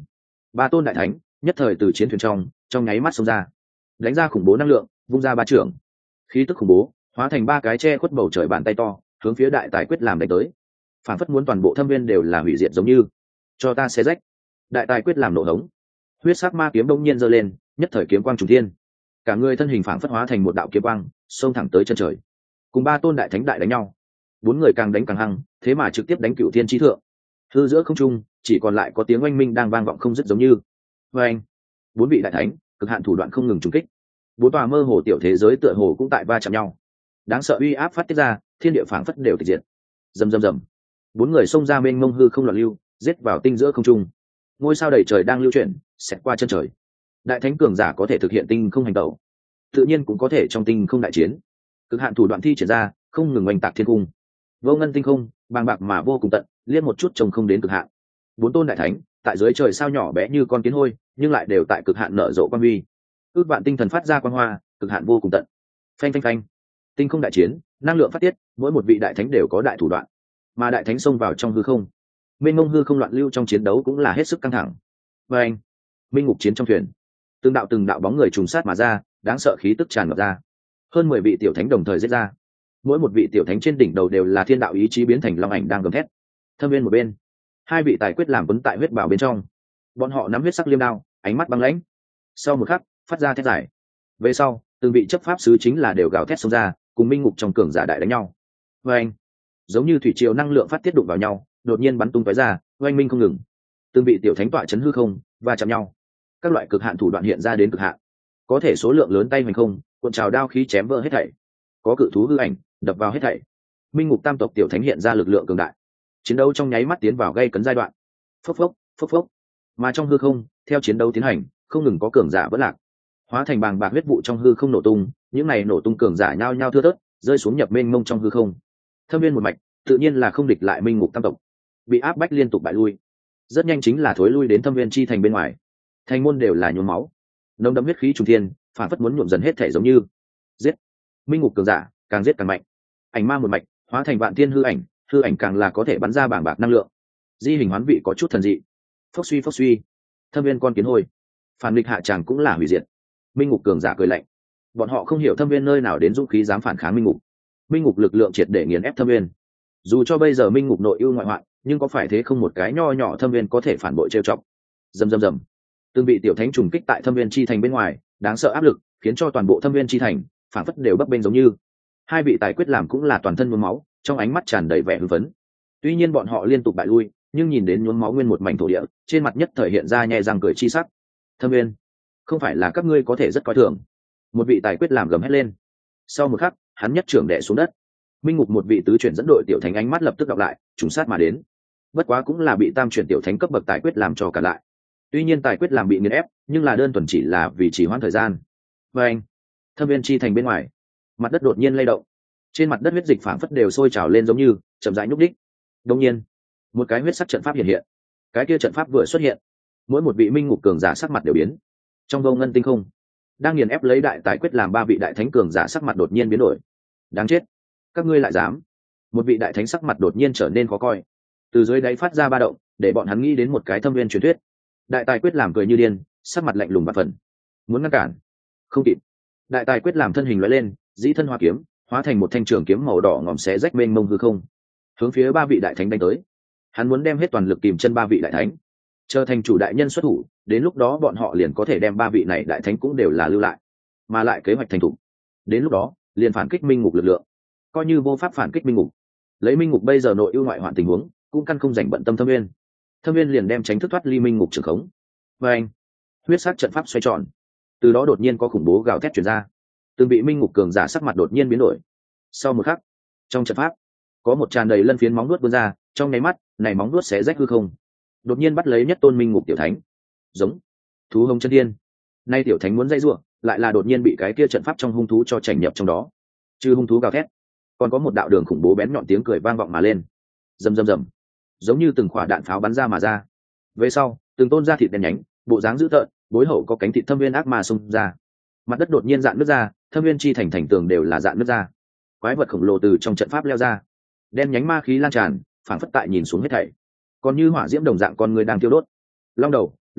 Ba tôn đại thánh nhất thời từ chiến thuyền trong nháy mắt xông ra, đánh ra khủng bố năng lượng, vung ra ba trưởng, khí tức khủng bố hóa thành ba cái che khuất bầu trời bàn tay to, hướng phía đại tài quyết làm đánh tới, phản phất muốn toàn bộ thâm viên đều là hủy diệt giống như. Cho ta xé rách. Đại tài quyết làm nổ hống, huyết sắc ma kiếm đông nhiên giơ lên, nhất thời kiếm quang trùng thiên, cả người thân hình phản phất hóa thành một đạo kiếm quang xông thẳng tới chân trời, cùng ba tôn đại thánh đại đánh nhau. Bốn người càng đánh càng hăng, thế mà trực tiếp đánh cửu thiên chi thượng. Hư giữa không trung chỉ còn lại có tiếng oanh minh đang vang vọng không dứt giống như. Oanh! Bốn vị đại thánh cực hạn thủ đoạn không ngừng trùng kích, bốn tòa mơ hồ tiểu thế giới tựa hồ cũng tại va chạm nhau, đáng sợ uy áp phát tiết ra, thiên địa phảng phất đều tịch diệt. Rầm rầm rầm, bốn người xông ra mênh mông hư không loạn lưu, giết vào tinh giữa không trung. Ngôi sao đầy trời đang lưu chuyển, xẹt qua chân trời. Đại thánh cường giả có thể thực hiện tinh không hành tẩu, tự nhiên cũng có thể trong tinh không đại chiến. Cực hạn thủ đoạn thi triển ra, không ngừng oanh tạc thiên cung. Vô ngân tinh không bàng bạc mà vô cùng tận, liên một chút trông không đến cực hạn. Bốn tôn đại thánh tại dưới trời sao nhỏ bé như con kiến hôi, nhưng lại đều tại cực hạn nở rộ quang huy. Ước vạn tinh thần phát ra quang hoa, cực hạn vô cùng tận. Phanh phanh phanh, tinh không đại chiến, năng lượng phát tiết, mỗi một vị đại thánh đều có đại thủ đoạn, mà đại thánh xông vào trong hư không, mênh mông hư không loạn lưu trong chiến đấu cũng là hết sức căng thẳng. Và anh, minh ngục chiến trong thuyền, từng đạo bóng người trùng sát mà ra, đáng sợ khí tức tràn ngập ra. Hơn 10 vị tiểu thánh đồng thời giết ra, mỗi một vị tiểu thánh trên đỉnh đầu đều là thiên đạo ý chí biến thành long ảnh đang gầm thét. Thâm viên một bên, hai vị tài quyết làm vấn tại huyết bảo bên trong, bọn họ nắm huyết sắc liêm đao, ánh mắt băng lãnh. Sau một khắc, phát ra thét giải. Về sau, từng vị chấp pháp sứ chính là đều gào thét xông ra, cùng minh ngục trong cường giả đại đánh nhau. Và anh, giống như thủy triều năng lượng phát tiết đụng vào nhau, đột nhiên bắn tung tóe ra, oanh minh không ngừng. Từng vị tiểu thánh tọa chấn hư không và chạm nhau, các loại cực hạn thủ đoạn hiện ra đến cực hạn, có thể số lượng lớn tay hoành không, cuộn trào đao khí chém vỡ hết thảy, có cự thú hư ảnh đập vào hết thảy. Minh ngục tam tộc tiểu thánh hiện ra lực lượng cường đại, chiến đấu trong nháy mắt tiến vào gây cấn giai đoạn. Phốc phốc phốc phốc, mà trong hư không theo chiến đấu tiến hành, không ngừng có cường giả vỡ lạc, hóa thành bàng bạc huyết vụ trong hư không nổ tung. Những này nổ tung cường giả nhao nhao thưa thớt, rơi xuống nhập mênh mông trong hư không. Thâm viên một mạch tự nhiên là không địch lại minh ngục tam tộc, bị áp bách liên tục bại lui, rất nhanh chính là thối lui đến thâm viên chi thành bên ngoài. Thành môn đều là nhuốm máu, nồng đậm huyết khí trùng thiên, phản phất muốn nhuộm dần hết thể giống như. Giết! Minh ngục cường giả càng giết càng mạnh, ảnh ma một mạch hóa thành vạn thiên hư ảnh càng là có thể bắn ra bảng bạc năng lượng, di hình hoán vị có chút thần dị. Phốc suy, thâm viên con kiến hôi, phản nghịch hạ tràng cũng là hủy diệt. Minh ngục cường giả cười lạnh, bọn họ không hiểu thâm viên nơi nào đến dũng khí dám phản kháng minh ngục. Minh ngục lực lượng triệt để nghiền ép thâm viên, dù cho bây giờ minh ngục nội ưu ngoại hoạn, nhưng có phải thế không một cái nho nhỏ thâm viên có thể phản bội trêu chọc. Rầm rầm rầm, từng bị tiểu thánh trùng kích tại thâm viên chi thành bên ngoài, đáng sợ áp lực khiến cho toàn bộ thâm viên chi thành phản phất đều bấp bênh giống như. Hai vị tài quyết làm cũng là toàn thân nhuốm máu, trong ánh mắt tràn đầy vẻ hưng phấn. Tuy nhiên bọn họ liên tục bại lui, nhưng nhìn đến nhuốm máu nguyên một mảnh thổ địa, trên mặt nhất thời hiện ra nhẹ răng cười chi sắc. Thâm viên, không phải là các ngươi có thể rất coi thường. Một vị tài quyết làm gầm hét lên. Sau một khắc, hắn nhất trưởng đè xuống đất. Minh ngục một vị tứ chuyển dẫn đội tiểu thánh ánh mắt lập tức đọc lại, trùng sát mà đến. Bất quá cũng là bị tam chuyển tiểu thánh cấp bậc tài quyết làm cho cả lại. Tuy nhiên tài quyết làm bị nghiền ép, nhưng là đơn thuần chỉ là vì trì hoãn thời gian. Và anh, thâm viên chi thành bên ngoài, mặt đất đột nhiên lay động, trên mặt đất huyết dịch phảng phất đều sôi trào lên giống như chậm rãi nhúc đích. Đột nhiên, một cái huyết sắc trận pháp hiện hiện. Cái kia trận pháp vừa xuất hiện, mỗi một vị minh ngục cường giả sắc mặt đều biến. Trong vô ngân tinh không, đang nghiền ép lấy đại tài quyết làm ba vị đại thánh cường giả sắc mặt đột nhiên biến đổi. Đáng chết, các ngươi lại dám! Một vị đại thánh sắc mặt đột nhiên trở nên khó coi, từ dưới đáy phát ra ba động, để bọn hắn nghĩ đến một cái thâm viên truyền thuyết. Đại tài quyết làm cười như điên, sắc mặt lạnh lùng bạt phần, muốn ngăn cản không kịp. Đại tài quyết làm thân hình lóe lên, dĩ thân hoa kiếm hóa thành một thanh trường kiếm màu đỏ ngòm xé rách mênh mông hư không, hướng phía ba vị đại thánh đánh tới. Hắn muốn đem hết toàn lực kìm chân ba vị đại thánh, chờ thành chủ đại nhân xuất thủ, đến lúc đó bọn họ liền có thể đem ba vị này đại thánh cũng đều là lưu lại, mà lại kế hoạch thành thủ, đến lúc đó liền phản kích minh ngục lực lượng. Coi như vô pháp phản kích minh ngục, lấy minh ngục bây giờ nội ưu ngoại hoạn tình huống, cũng căn không dành bận tâm thâm viên. Thâm viên liền đem tránh thức thoát ly minh ngục trường khống. Và anh, huyết sắc trận pháp xoay tròn, từ đó đột nhiên có khủng bố gào thét truyền ra. Từng bị minh ngục cường giả sắc mặt đột nhiên biến đổi. Sau một khắc, trong trận pháp có một tràn đầy lân phiến móng nuốt vươn ra, trong nháy mắt này móng nuốt xé rách hư không, đột nhiên bắt lấy nhất tôn minh ngục tiểu thánh. Giống thú hồng chân thiên, nay tiểu thánh muốn dây rủa, lại là đột nhiên bị cái kia trận pháp trong hung thú cho chảnh nhập trong đó. Trừ hung thú gào thét, còn có một đạo đường khủng bố bén nhọn tiếng cười vang vọng mà lên. Rầm rầm rầm, giống như từng quả đạn pháo bắn ra mà ra. Về sau, từng tôn da thịt đen nhánh, bộ dáng dữ tợn, bối hậu có cánh thịt thâm viên ác ma xông ra. Mặt đất đột nhiên dạn nứt ra, thâm viên chi thành tường đều là dạn nứt ra. Quái vật khổng lồ từ trong trận pháp leo ra, đen nhánh ma khí lan tràn, phảng phất tại nhìn xuống hết thảy, còn như hỏa diễm đồng dạng con người đang thiêu đốt. Long đầu, lộc giác,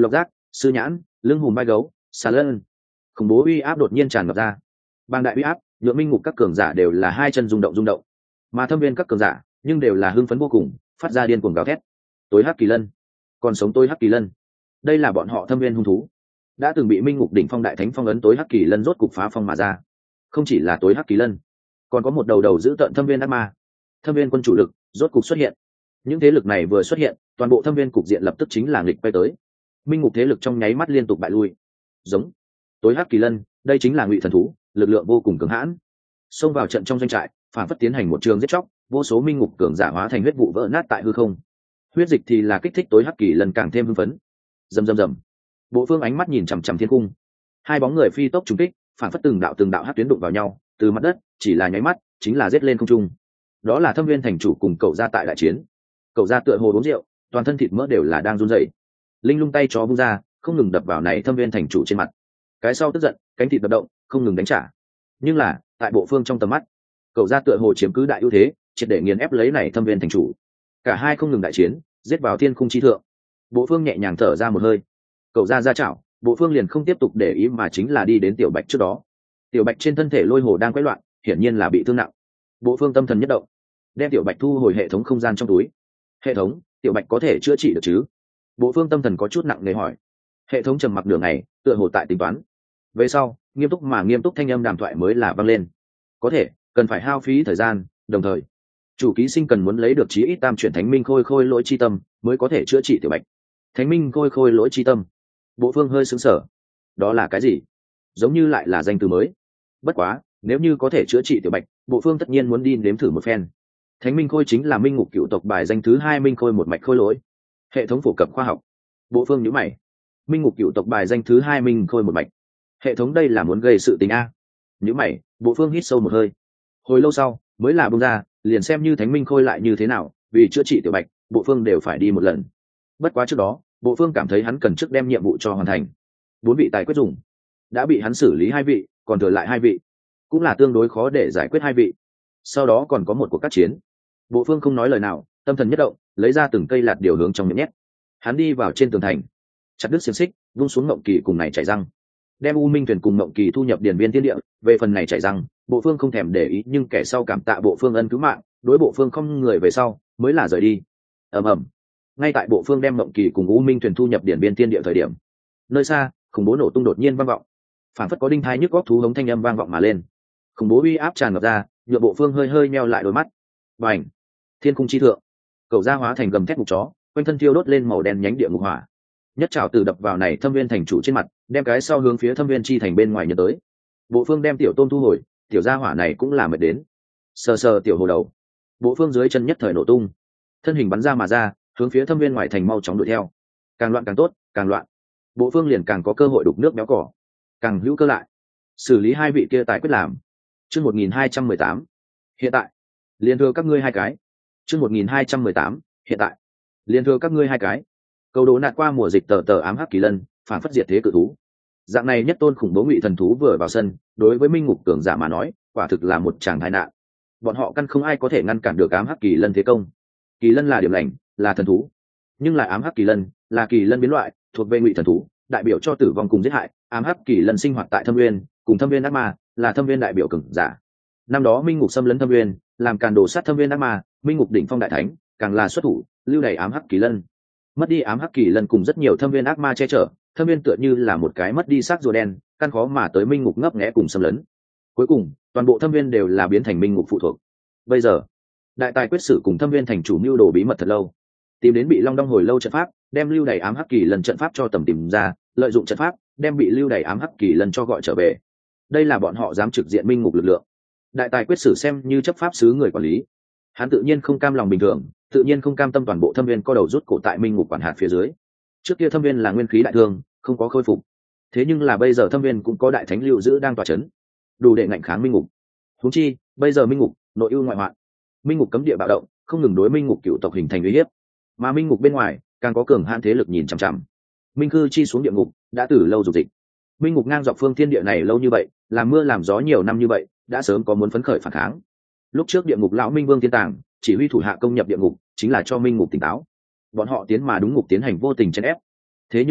sư nhãn, lưng hùm vai gấu, xà lân. Khủng bố uy áp đột nhiên tràn ngập ra. Bàng đại uy áp nhượng minh ngục các cường giả đều là hai chân rung động, mà thâm viên các cường giả nhưng đều là hưng phấn vô cùng, phát ra điên cuồng gào thét. Tối hắc kỳ lân, còn sống tối hắc kỳ lân. Đây là bọn họ thâm viên hung thú, đã từng bị minh ngục đỉnh phong đại thánh phong ấn tối hắc kỳ lân rốt cục phá phong mà ra. Không chỉ là tối hắc kỳ lân, còn có một đầu giữ tợn thâm viên ác ma. Thâm viên quân chủ lực rốt cục xuất hiện. Những thế lực này vừa xuất hiện, toàn bộ thâm viên cục diện lập tức chính là nghịch quay tới. Minh ngục thế lực trong nháy mắt liên tục bại lui. Giống tối hắc kỳ lân, đây chính là ngụy thần thú, lực lượng vô cùng cường hãn. Xông vào trận trong doanh trại, phản phất tiến hành một trường giết chóc, vô số minh ngục cường giả hóa thành huyết vụ vỡ nát tại hư không. Huyết dịch thì là kích thích tối hắc kỳ lân càng thêm hưng phấn. Rầm rầm rầm. Bộ Phương ánh mắt nhìn chằm chằm thiên cung, hai bóng người phi tốc trùng kích, phản phất từng đạo hắc tuyến đụng vào nhau, từ mặt đất chỉ là nháy mắt chính là giết lên không trung. Đó là thâm viên thành chủ cùng cậu gia tại đại chiến. Cậu gia tựa hồ uống rượu, toàn thân thịt mỡ đều là đang run rẩy. Linh lung tay chó vung ra, không ngừng đập vào này thâm viên thành chủ trên mặt. Cái sau tức giận, cánh thịt đập động, không ngừng đánh trả. Nhưng là tại Bộ Phương trong tầm mắt, cậu gia tựa hồ chiếm cứ đại ưu thế, triệt để nghiền ép lấy này thâm viên thành chủ. Cả hai không ngừng đại chiến, giết vào thiên khung chi thượng. Bộ Phương nhẹ nhàng thở ra một hơi, cậu gia ra chảo, Bộ Phương liền không tiếp tục để ý mà chính là đi đến tiểu bạch trước đó. Tiểu bạch trên thân thể lôi hồ đang quấy loạn, hiển nhiên là bị thương nặng. Bộ Phương tâm thần nhất động, đem tiểu bạch thu hồi hệ thống không gian trong túi. Hệ thống, tiểu bạch có thể chữa trị được chứ? Bộ Phương tâm thần có chút nặng nề hỏi. Hệ thống trầm mặc nửa ngày, tựa hồ tại tính toán. Về sau, nghiêm túc thanh âm đàm thoại mới là vang lên. Có thể, cần phải hao phí thời gian, đồng thời chủ ký sinh cần muốn lấy được chí ít tam chuyển thánh minh khôi lỗi chi tâm mới có thể chữa trị tiểu bạch. Thánh minh khôi lỗi chi tâm. Bộ Phương hơi sững sờ. Đó là cái gì? Giống như lại là danh từ mới. Bất quá, nếu như có thể chữa trị tiểu bạch, Bộ Phương tất nhiên muốn đi nếm thử một phen. Thánh minh khôi chính là minh ngục cựu tộc bài danh thứ 2 minh khôi một mạch khôi lỗi. Hệ thống phổ cập khoa học. Bộ Phương nhíu mày. Minh ngục cựu tộc bài danh thứ 2 minh khôi một mạch. Hệ thống đây là muốn gây sự tình a? Nhíu mày, Bộ Phương hít sâu một hơi. Hồi lâu sau, mới là buông ra, liền xem như thánh minh khôi lại như thế nào, vì chữa trị tiểu bạch, Bộ Phương đều phải đi một lần. Bất quá trước đó, Bộ Phương cảm thấy hắn cần trước đem nhiệm vụ cho hoàn thành. 4 vị tài quyết dùng đã bị hắn xử lý 2 vị, còn thừa lại 2 vị, cũng là tương đối khó để giải quyết 2 vị. Sau đó còn có một cuộc các chiến. Bộ Phương không nói lời nào, tâm thần nhất động, lấy ra từng cây lạt điều hướng trong miệng nhét. Hắn đi vào trên tường thành, chặt đứt xiềng xích, vung xuống Mộng Kỳ cùng này chạy răng, đem U Minh thuyền cùng Mộng Kỳ thu nhập điển viên thiên địa. Về phần này chạy răng, Bộ Phương không thèm để ý, nhưng kẻ sau cảm tạ Bộ Phương ân cứu mạng, đối Bộ Phương không người về sau, mới là rời đi. Ầm ầm. Ngay tại Bộ Phương đem Mộng Kỳ cùng U Minh thuyền thu nhập điển viên thiên địa thời điểm, nơi xa, khủng bố nổ tung đột nhiên vang vọng, phản phất có đinh thai nhức góc thú hống thanh âm vang vọng mà lên. Khủng bố uy áp tràn ngập ra, nhượng Bộ Phương hơi meo lại đôi mắt. Bành! Thiên cung chi thượng, cậu gia hóa thành gầm thét ngục chó, quanh thân thiêu đốt lên màu đen nhánh địa ngục hỏa. Nhất trảo từ đập vào này thâm viên thành chủ trên mặt, đem cái sau hướng phía thâm viên chi thành bên ngoài nhấn tới. Bộ Phương đem tiểu tôm thu hồi, tiểu gia hỏa này cũng là mệt đến. Sờ tiểu hồ đầu, Bộ Phương dưới chân nhất thời nổ tung, thân hình bắn ra mà ra, hướng phía thâm viên ngoài thành mau chóng đuổi theo. Càng loạn càng tốt, càng loạn, Bộ Phương liền càng có cơ hội đục nước béo cỏ, càng hữu cơ lại. Xử lý 2 vị kia tài quyết làm. Chương 1218. Hiện tại, liền thừa các ngươi 2 cái. Chương 1218. Hiện tại, liền thừa các ngươi 2 cái. Câu đố nạt qua mùa dịch tờ ám hắc kỳ lân, phản phất diệt thế cự thú. Dạng này nhất tôn khủng bố ngụy thần thú vừa vào sân, đối với minh ngục cường giả mà nói, quả thực là một tràng tai nạn. Bọn họ căn không ai có thể ngăn cản được ám hắc kỳ lân thế công. Kỳ lân là điểm lành, là thần thú, nhưng là ám hắc kỳ lân là kỳ lân biến loại, thuộc về ngụy thần thú, đại biểu cho tử vong cùng giết hại. Ám hắc kỳ lân sinh hoạt tại thâm nguyên, cùng thâm viên ác ma, là thâm viên đại biểu cường giả. Năm đó minh ngục xâm lấn thâm nguyên, làm càn đổ sát thâm viên ác ma, minh ngục đỉnh phong đại thánh càng là xuất thủ lưu đày ám hắc kỳ lân. Mất đi ám hắc kỳ lân cùng rất nhiều thâm viên ác ma che chở, thâm viên tựa như là một cái mất đi xác rùa đen, căn khó mà tới minh ngục ngấp nghé cùng xâm lấn. Cuối cùng toàn bộ thâm viên đều là biến thành minh ngục phụ thuộc. Bây giờ đại tài quyết sử cùng thâm viên thành chủ mưu đồ bí mật thật lâu, tìm đến bị long đong hồi lâu trận pháp, đem lưu đày ám hắc kỳ lân trận pháp cho tầm tìm ra, lợi dụng trận pháp đem bị lưu đày ám hắc kỳ lân cho gọi trở về. Đây là bọn họ dám trực diện minh ngục lực lượng. Đại tài quyết sử xem như chấp pháp sứ người quản lý, hắn tự nhiên không cam lòng bình thường, tự nhiên không cam tâm toàn bộ thâm viên co đầu rút cổ tại minh ngục quản hạt phía dưới. Trước kia thâm viên là nguyên khí đại thương, không có khôi phục, thế nhưng là bây giờ thâm viên cũng có đại thánh lưu giữ đang tỏa chấn, đủ để ngạnh kháng minh ngục. Huống chi bây giờ minh ngục nội ưu ngoại hoạn, minh ngục cấm địa bạo động, không ngừng đối minh ngục cựu tộc hình thành uy hiếp, mà minh ngục bên ngoài càng có cường hãn thế lực nhìn chằm chằm. Minh cư chi xuống địa ngục đã từ lâu dục dịch, minh ngục ngang dọc phương thiên địa này lâu như vậy, làm mưa làm gió nhiều năm như vậy, đã sớm có muốn phấn khởi phản kháng. Lúc trước địa ngục lão minh vương tiên tàng chỉ huy thủ hạ công nhập địa ngục, chính là cho minh ngục tỉnh táo, bọn họ tiến mà đúng ngục tiến hành vô tình chèn ép. Thế nhưng là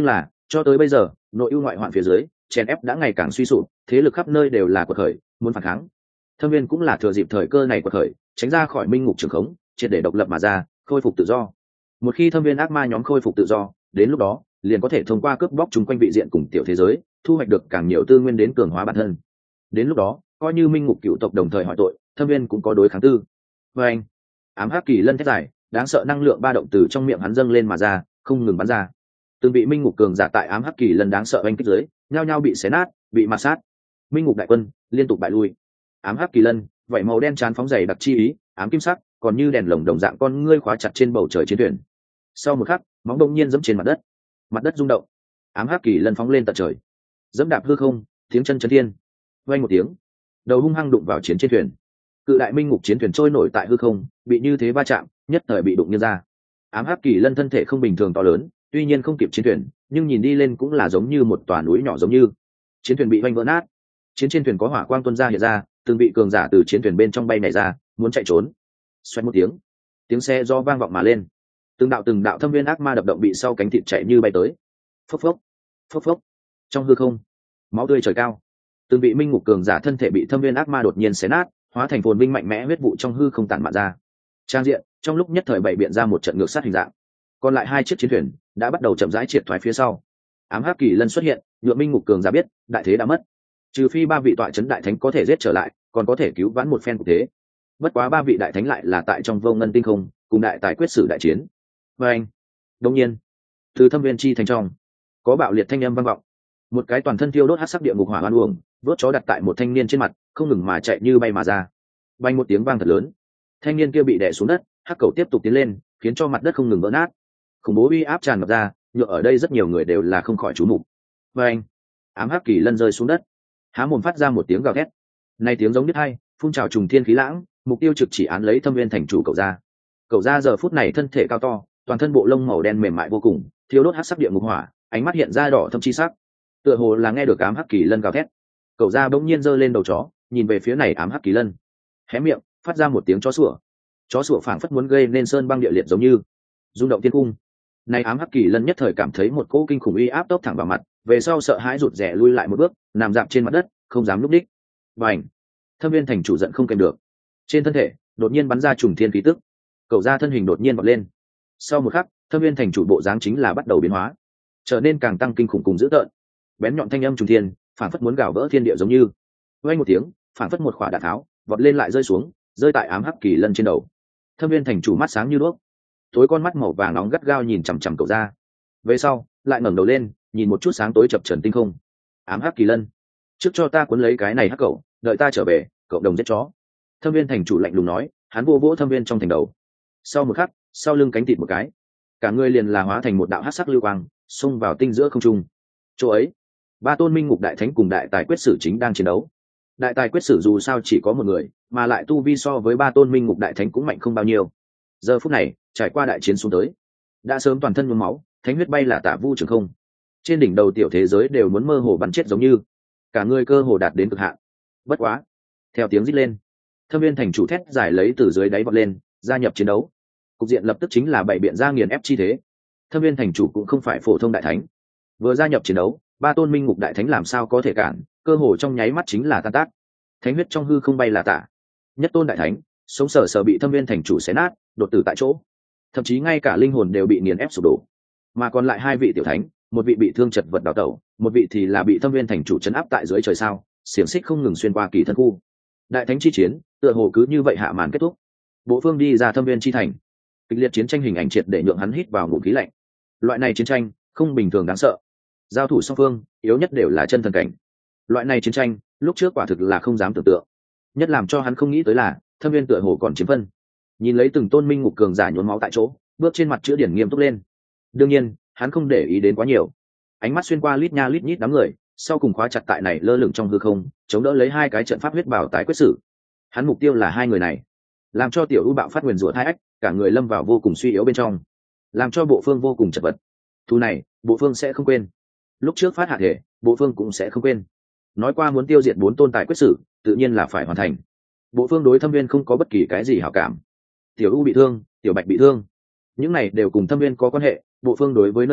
Cho tới bây giờ nội ưu ngoại hoạn phía dưới chèn ép đã ngày càng suy sụp, thế lực khắp nơi đều là quật khởi muốn phản kháng. Thâm viên cũng là thừa dịp thời cơ này quật khởi, tránh ra khỏi minh ngục trường khống, triệt để độc lập mà ra, khôi phục tự do. Một khi thâm viên ác ma nhóm khôi phục tự do, đến lúc đó liền có thể thông qua cướp bóc chung quanh vị diện cùng tiểu thế giới, thu hoạch được càng nhiều tư nguyên đến cường hóa bản thân. Đến lúc đó coi như minh ngục cựu tộc đồng thời hỏi tội, thâm viên cũng có đối kháng tư. Và anh ám hắc kỳ lân thét dài, đáng sợ năng lượng ba động từ trong miệng hắn dâng lên mà ra, không ngừng bắn ra. Từng bị minh ngục cường giả tại ám hắc kỳ lân đáng sợ anh kích dưới, nhao nhao bị xé nát, bị ma sát. Minh ngục đại quân liên tục bại lui. Ám hắc kỳ lân vậy màu đen trán phóng dày đặc chi ý, ám kim sắc còn như đèn lồng đồng dạng con ngươi khóa chặt trên bầu trời chiến thuyền. Sau một khắc móng đông nhiên dẫm trên mặt đất rung động. Ám hắc kỳ lân phóng lên tận trời, dẫm đạp hư không, tiếng chân chấn thiên. Vang một tiếng, đầu hung hăng đụng vào chiến trên thuyền. Cự đại minh ngục chiến thuyền trôi nổi tại hư không, bị như thế va chạm, nhất thời bị đụng nghiêng ra. Ám hắc kỳ lân thân thể không bình thường to lớn, tuy nhiên không kịp chiến thuyền, nhưng nhìn đi lên cũng là giống như một tòa núi nhỏ giống như. Chiến thuyền bị vanh vỡ nát, chiến trên thuyền có hỏa quang tuôn ra hiện ra, từng vị cường giả từ chiến thuyền bên trong bay nhảy ra, muốn chạy trốn. Xoẹt một tiếng xe do vang vọng mà lên, từng đạo thâm viên ác ma đập động bị sau cánh thịt chạy như bay tới. Phốc phốc, phốc phốc. Trong hư không, máu tươi trời cao, từng vị minh ngục cường giả thân thể bị thâm viên ác ma đột nhiên xé nát, hóa thành phồn binh mạnh mẽ huyết vụ trong hư không tản mạn ra. Trang diện trong lúc nhất thời bày biện ra một trận ngược sát hình dạng. Còn lại hai chiếc chiến thuyền đã bắt đầu chậm rãi triệt thoái phía sau. Ám hắc kỳ lân xuất hiện, nhượng minh ngục cường giả biết đại thế đã mất. Trừ phi ba vị tọa trấn đại thánh có thể giết trở lại, còn có thể cứu vãn một phen của thế. Bất quá ba vị đại thánh lại là tại trong vô ngân tinh không cùng đại tài quyết sử đại chiến. Và anh đột nhiên từ thâm viên chi thành trong có bạo liệt thanh âm vang vọng. Một cái toàn thân thiêu đốt hắc sắc địa ngục hỏa oan uổng vớt chó đặt tại một thanh niên trên mặt, không ngừng mà chạy như bay mà ra. Vang một tiếng vang thật lớn, thanh niên kia bị đè xuống đất, hắc cầu tiếp tục tiến lên, khiến cho mặt đất không ngừng vỡ nát. Khủng bố uy áp tràn ngập ra, nhựa ở đây rất nhiều người đều là không khỏi chú mục. Và anh ám hắc kỳ lân rơi xuống đất, há mồm phát ra một tiếng gào thét. Này tiếng giống đứt hay, phun trào trùng thiên khí lãng, mục tiêu trực chỉ án lấy thâm viên thành chủ cậu ra. Cậu ra giờ phút này thân thể cao to, toàn thân bộ lông màu đen mềm mại vô cùng, thiếu đốt hắc sắc địa ngục hỏa, ánh mắt hiện ra đỏ thâm chi sắc, tựa hồ là nghe được ám hắc kỳ lân gào thét. Cậu ra bỗng nhiên giơ lên đầu chó, nhìn về phía này ám hắc kỳ lân, hé miệng phát ra một tiếng chó sủa phảng phất muốn gây nên sơn băng địa liệt giống như rung động thiên cung. Này ám hắc kỳ lân nhất thời cảm thấy một cỗ kinh khủng uy áp tốc thẳng vào mặt, về sau sợ hãi rụt rè lui lại một bước, nằm dạp trên mặt đất không dám núp đích. Bành! Thâm viên thành chủ giận không kèm được, trên thân thể đột nhiên bắn ra trùng thiên khí tức. Cậu ra thân hình đột nhiên vọt lên, sau một khắc thâm viên thành chủ bộ dáng chính là bắt đầu biến hóa, trở nên càng tăng kinh khủng cùng dữ tợn. Bén nhọn thanh âm trùng thiên, phảng phất muốn gào vỡ thiên địa giống như. Vang một tiếng, phảng phất một quả đạn tháo vọt lên lại rơi xuống, rơi tại ám hắc kỳ lân trên đầu. Thâm viên thành chủ mắt sáng như đuốc, tối con mắt màu vàng nóng gắt gao nhìn chằm chằm cậu ra, về sau lại ngẩng đầu lên nhìn một chút sáng tối chập trần tinh không. Ám hắc kỳ lân, trước cho ta cuốn lấy cái này hắc cậu, đợi ta trở về cậu đồng giết chó. Thâm viên thành chủ lạnh lùng nói, hắn vô vỗ thâm viên trong thành đầu. Sau một khắc, sau lưng cánh thịt một cái, cả người liền là hóa thành một đạo hắc sắc lưu quang, xông vào tinh giữa không trung. Chỗ ấy, ba tôn minh ngục đại thánh cùng đại tài quyết sử chính đang chiến đấu. Đại tài quyết sử dù sao chỉ có một người, mà lại tu vi so với ba tôn minh ngục đại thánh cũng mạnh không bao nhiêu. Giờ phút này trải qua đại chiến xuống tới, đã sớm toàn thân nhuốm máu, thánh huyết bay là tả vu trường không, trên đỉnh đầu tiểu thế giới đều muốn mơ hồ bắn chết giống như, cả người cơ hồ đạt đến cực hạn. Bất quá, theo tiếng rít lên, thâm viên thành chủ thét giải lấy từ dưới đáy vọt lên, gia nhập chiến đấu. Cục diện lập tức chính là bảy biện ra nghiền ép chi thế. Thâm viên thành chủ cũng không phải phổ thông đại thánh, vừa gia nhập chiến đấu, ba tôn minh ngục đại thánh làm sao có thể cản, cơ hồ trong nháy mắt chính là tan tác. Thánh huyết trong hư không bay là tả, nhất tôn đại thánh sống sờ sờ bị thâm viên thành chủ xé nát, đột tử tại chỗ, thậm chí ngay cả linh hồn đều bị nghiền ép sụp đổ. Mà còn lại hai vị tiểu thánh, một vị bị thương chật vật đào tẩu, một vị thì là bị thâm viên thành chủ chấn áp tại dưới trời sao, xiềng xích không ngừng xuyên qua kỳ thân khu. Đại thánh chi chiến tựa hồ cứ như vậy hạ màn kết thúc. Bộ phương đi ra thâm viên chi thành, kịch liệt chiến tranh hình ảnh triệt để nhượng hắn hít vào ngụm khí lạnh. Loại này chiến tranh không bình thường đáng sợ, giao thủ song phương yếu nhất đều là chân thần cảnh. Loại này chiến tranh lúc trước quả thực là không dám tưởng tượng, nhất làm cho hắn không nghĩ tới là thâm viên tựa hồ còn chiếm phân. Nhìn lấy từng tôn minh ngục cường giả nhốn máu tại chỗ, bước trên mặt chữa điển nghiêm túc lên. Đương nhiên hắn không để ý đến quá nhiều, ánh mắt xuyên qua lít nha lít nhít đám người, sau cùng khóa chặt tại này lơ lửng trong hư không, chống đỡ lấy hai cái trận pháp huyết bảo tái quyết sử. Hắn mục tiêu là hai người này, làm cho tiểu u bạo phát nguyền rủa thai ách, cả người lâm vào vô cùng suy yếu bên trong, làm cho bộ phương vô cùng chật vật. Thu này bộ phương sẽ không quên, lúc trước phát hạ thể bộ phương cũng sẽ không quên. Nói qua muốn tiêu diệt 4 tôn tài quyết sử, tự nhiên là phải hoàn thành. Bộ phương đối thâm viên không có bất kỳ cái gì hảo cảm. Tiểu u bị thương, tiểu bạch bị thương, những này đều cùng thâm viên có quan hệ. Bộ phương đối với nơi này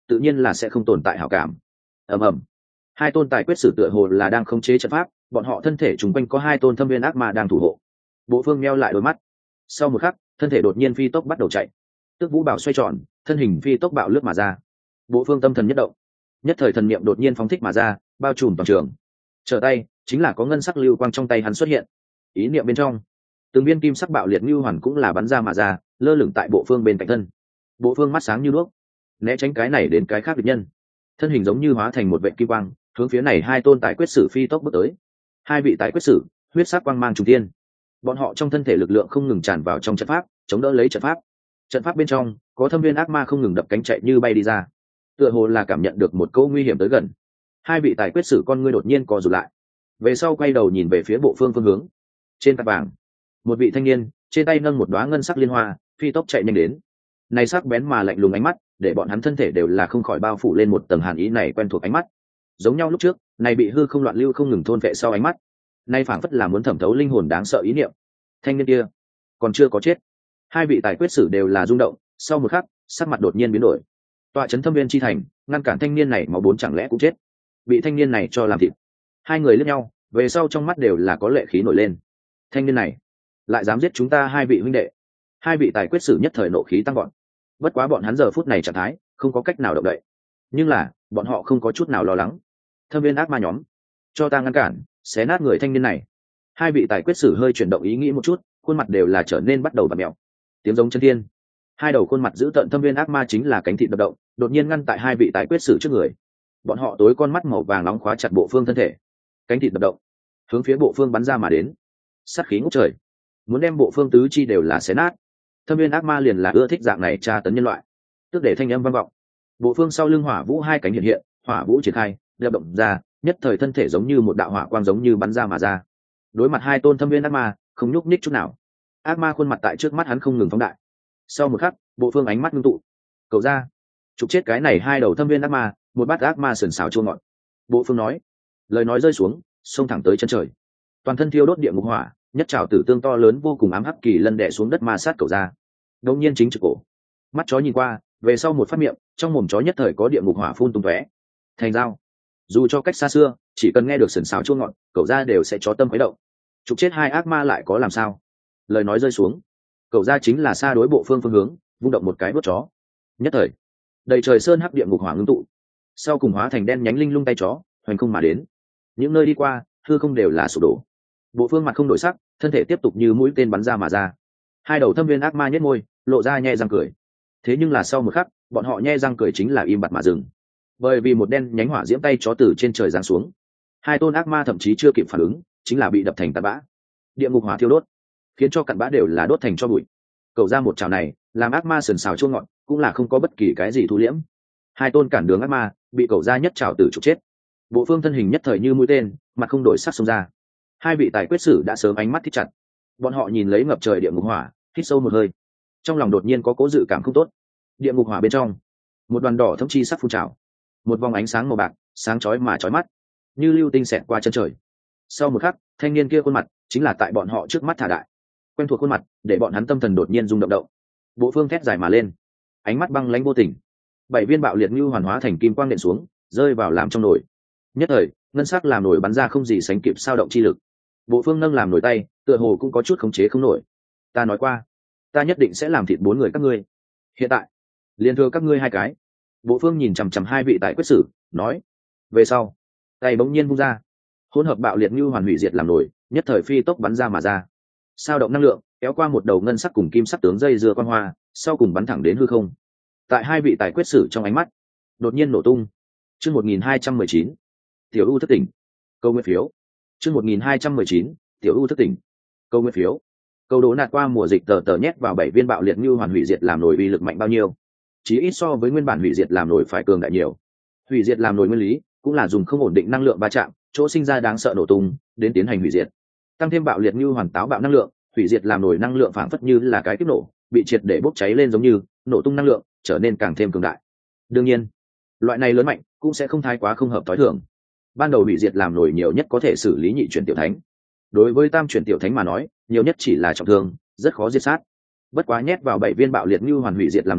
tự nhiên là sẽ không tồn tại hảo cảm. ầm ầm, hai tôn tài quyết sử tựa hồ là đang khống chế trận pháp, bọn họ thân thể chung quanh có hai tôn thâm viên ác ma đang thủ hộ. Bộ Phương meo lại đôi mắt, sau một khắc thân thể đột nhiên phi tốc bắt đầu chạy, tức vũ bảo xoay tròn, thân hình phi tốc bạo lướt mà ra. Bộ Phương tâm thần nhất động, nhất thời thần niệm đột nhiên phóng thích mà ra, bao trùm toàn trường. Trở tay chính là có ngân sắc lưu quang trong tay hắn xuất hiện, ý niệm bên trong từng viên kim sắc bạo liệt lưu hoàn cũng là bắn ra mà ra, lơ lửng tại Bộ Phương bên cạnh thân. Bộ Phương mắt sáng như đuốc, né tránh cái này đến cái khác địch nhân, thân hình giống như hóa thành một vệ kim quang, hướng phía này hai tôn tài quyết sử phi tốc bước tới. Hai vị tài quyết sử huyết sắc quang mang trùng tiên, bọn họ trong thân thể lực lượng không ngừng tràn vào trong trận pháp, chống đỡ lấy trận pháp. Trận pháp bên trong có thâm viên ác ma không ngừng đập cánh chạy như bay đi ra, tựa hồ là cảm nhận được một câu nguy hiểm tới gần. Hai vị tài quyết sử con ngươi đột nhiên co rụt lại, về sau quay đầu nhìn về phía Bộ Phương phương hướng. Trên tạp vàng, một vị thanh niên trên tay nâng một đóa ngân sắc liên hoa, phi tốc chạy nhanh đến. Này sắc bén mà lạnh lùng ánh mắt, để bọn hắn thân thể đều là không khỏi bao phủ lên một tầng hàn ý này quen thuộc ánh mắt. Giống nhau lúc trước, này bị hư không loạn lưu không ngừng thôn vệ sau ánh mắt, nay phảng phất là muốn thẩm thấu linh hồn đáng sợ ý niệm. Thanh niên kia còn chưa có chết. Hai vị tài quyết sử đều là rung động, sau một khắc, sắc mặt đột nhiên biến đổi. Tọa trấn thâm viên chi thành, ngăn cản thanh niên này máu bốn chẳng lẽ cũng chết. Bị thanh niên này cho làm thịt. Hai người liếc nhau, về sau trong mắt đều là có lệ khí nổi lên. Thanh niên này lại dám giết chúng ta hai vị huynh đệ. Hai vị tài quyết sử nhất thời nộ khí tăng gọn. Bất quá bọn hắn giờ phút này trạng thái không có cách nào động đậy, nhưng là bọn họ không có chút nào lo lắng. Thâm viên ác ma nhóm, cho ta ngăn cản, xé nát người thanh niên này. Hai vị tài quyết sử hơi chuyển động ý nghĩ một chút, khuôn mặt đều là trở nên bắt đầu bặm mèo. Tiếng giống chân thiên, hai đầu khuôn mặt giữ tợn thâm viên ác ma chính là cánh thịt đập động, đột nhiên ngăn tại hai vị tài quyết sử trước người. Bọn họ tối con mắt màu vàng nóng khóa chặt Bộ Phương thân thể, cánh thịt đập động, hướng phía Bộ Phương bắn ra mà đến. Sát khí ngút trời, muốn đem Bộ Phương tứ chi đều là xé nát. Thâm viên ác ma liền là ưa thích dạng này tra tấn nhân loại, tức để thanh âm vang vọng. Bộ Phương sau lưng hỏa vũ hai cánh hiện hiện, hỏa vũ triển khai, đập động ra, nhất thời thân thể giống như một đạo hỏa quang giống như bắn ra mà ra. Đối mặt hai tôn thâm viên ác ma, không nhúc nhích chút nào. Ác ma khuôn mặt tại trước mắt hắn không ngừng phóng đại. Sau một khắc, Bộ Phương ánh mắt ngưng tụ, cầu ra, chụp chết cái này hai đầu thâm viên ác ma, một bát ác ma sườn xào chua ngọt. Bộ Phương nói, lời nói rơi xuống, xông thẳng tới chân trời. Toàn thân thiêu đốt địa ngục hỏa, nhất trảo tử tương to lớn vô cùng ám hắc kỳ lân đè xuống đất ma sát cầu ra. Đột nhiên chính trực cổ, mắt chó nhìn qua, về sau một phát miệng, trong mồm chó nhất thời có địa ngục hỏa phun tung tóe. Thành dao, dù cho cách xa xưa, chỉ cần nghe được sườn xào chua ngọt, cậu ra đều sẽ chó tâm khuấy động. Trục chết hai ác ma lại có làm sao? Lời nói rơi xuống, cậu ra chính là xa đối Bộ Phương phương hướng, vung động một cái bước chó. Nhất thời, đầy trời sơn hắc địa ngục hỏa ngưng tụ, sau cùng hóa thành đen nhánh linh lung tay chó, hoành không mà đến. Những nơi đi qua, hư không đều là sụp đổ. Bộ Phương mặt không đổi sắc, thân thể tiếp tục như mũi tên bắn ra mà ra. Hai đầu thâm viên ác ma nhếch môi, lộ ra nhe răng cười. Thế nhưng là sau một khắc, bọn họ nhe răng cười chính là im bặt mà dừng, bởi vì một đen nhánh hỏa diễm tay chó từ trên trời giáng xuống. Hai tôn ác ma thậm chí chưa kịp phản ứng, chính là bị đập thành tàn bã. Địa ngục hỏa thiêu đốt, khiến cho cặn bã đều là đốt thành tro bụi. Cậu ra một chảo này, làm ác ma sườn xào chua ngọt, cũng là không có bất kỳ cái gì thu liễm. Hai tôn cản đường ác ma bị cậu ra nhất chảo tử trục chết. Bộ Phương thân hình nhất thời như mũi tên, mặt không đổi sắc xông ra. Hai vị tài quyết sử đã sớm ánh mắt thích chặt, bọn họ nhìn lấy ngập trời địa ngục hỏa, hít sâu một hơi, trong lòng đột nhiên có cố dự cảm không tốt. Địa ngục hỏa bên trong, một đoàn đỏ thâm chi sắc phun trào, một vòng ánh sáng màu bạc, sáng chói mà chói mắt, như lưu tinh xẹt qua chân trời. Sau một khắc, thanh niên kia khuôn mặt chính là tại bọn họ trước mắt thả đại, quen thuộc khuôn mặt, để bọn hắn tâm thần đột nhiên rung động động. Bộ Phương thét dài mà lên, ánh mắt băng lãnh vô tình. Bảy viên bạo liệt như hoàn hóa thành kim quang nện xuống, rơi vào làm trong nồi. Nhất thời, ngân sắc làm nồi bắn ra không gì sánh kịp sao động chi lực. Bộ Phương nâng làm nồi tay, tựa hồ cũng có chút khống chế không nổi. Ta nói qua, ta nhất định sẽ làm thịt bốn người các ngươi. Hiện tại, liền thừa các ngươi hai cái. Bộ Phương nhìn chằm chằm hai vị tài quyết sử, nói. Về sau, tay bỗng nhiên vung ra, hỗn hợp bạo liệt như hoàn hủy diệt làm nồi, nhất thời phi tốc bắn ra mà ra. Sao động năng lượng kéo qua một đầu ngân sắc cùng kim sắc tướng dây dưa quan hoa, sau cùng bắn thẳng đến hư không. Tại hai vị tài quyết sử trong ánh mắt, đột nhiên nổ tung. Chương 1219, Tiểu U thất tỉnh. Câu nguyên phiếu. Chương 1219, Tiểu U thất tỉnh. Câu nguyên phiếu. Câu đố nạt qua mùa dịch tờ nhét vào 7 viên bạo liệt như hoàn hủy diệt làm nồi uy lực mạnh bao nhiêu? Chỉ ít so với nguyên bản hủy diệt làm nồi phải cường đại nhiều. Hủy diệt làm nồi nguyên lý cũng là dùng không ổn định năng lượng va chạm, chỗ sinh ra đáng sợ nổ tung, đến tiến hành hủy diệt. Tăng thêm bạo liệt như hoàn táo bạo năng lượng, hủy diệt làm nồi năng lượng phảng phất như là cái kiếp nổ, bị triệt để bốc cháy lên giống như nổ tung năng lượng, trở nên càng thêm cường đại. Đương nhiên, loại này lớn mạnh cũng sẽ không thái quá không hợp tối thường. Ban đầu hủy diệt làm nồi nhiều nhất có thể xử lý nhị chuyển tiểu thánh. Đối với tam chuyển tiểu thánh mà nói, nhiều nhất chỉ là trọng thương, rất khó diệt sát. Bất quá nhét vào 7 viên bạo liệt như hoàn hủy diệt làm nồi,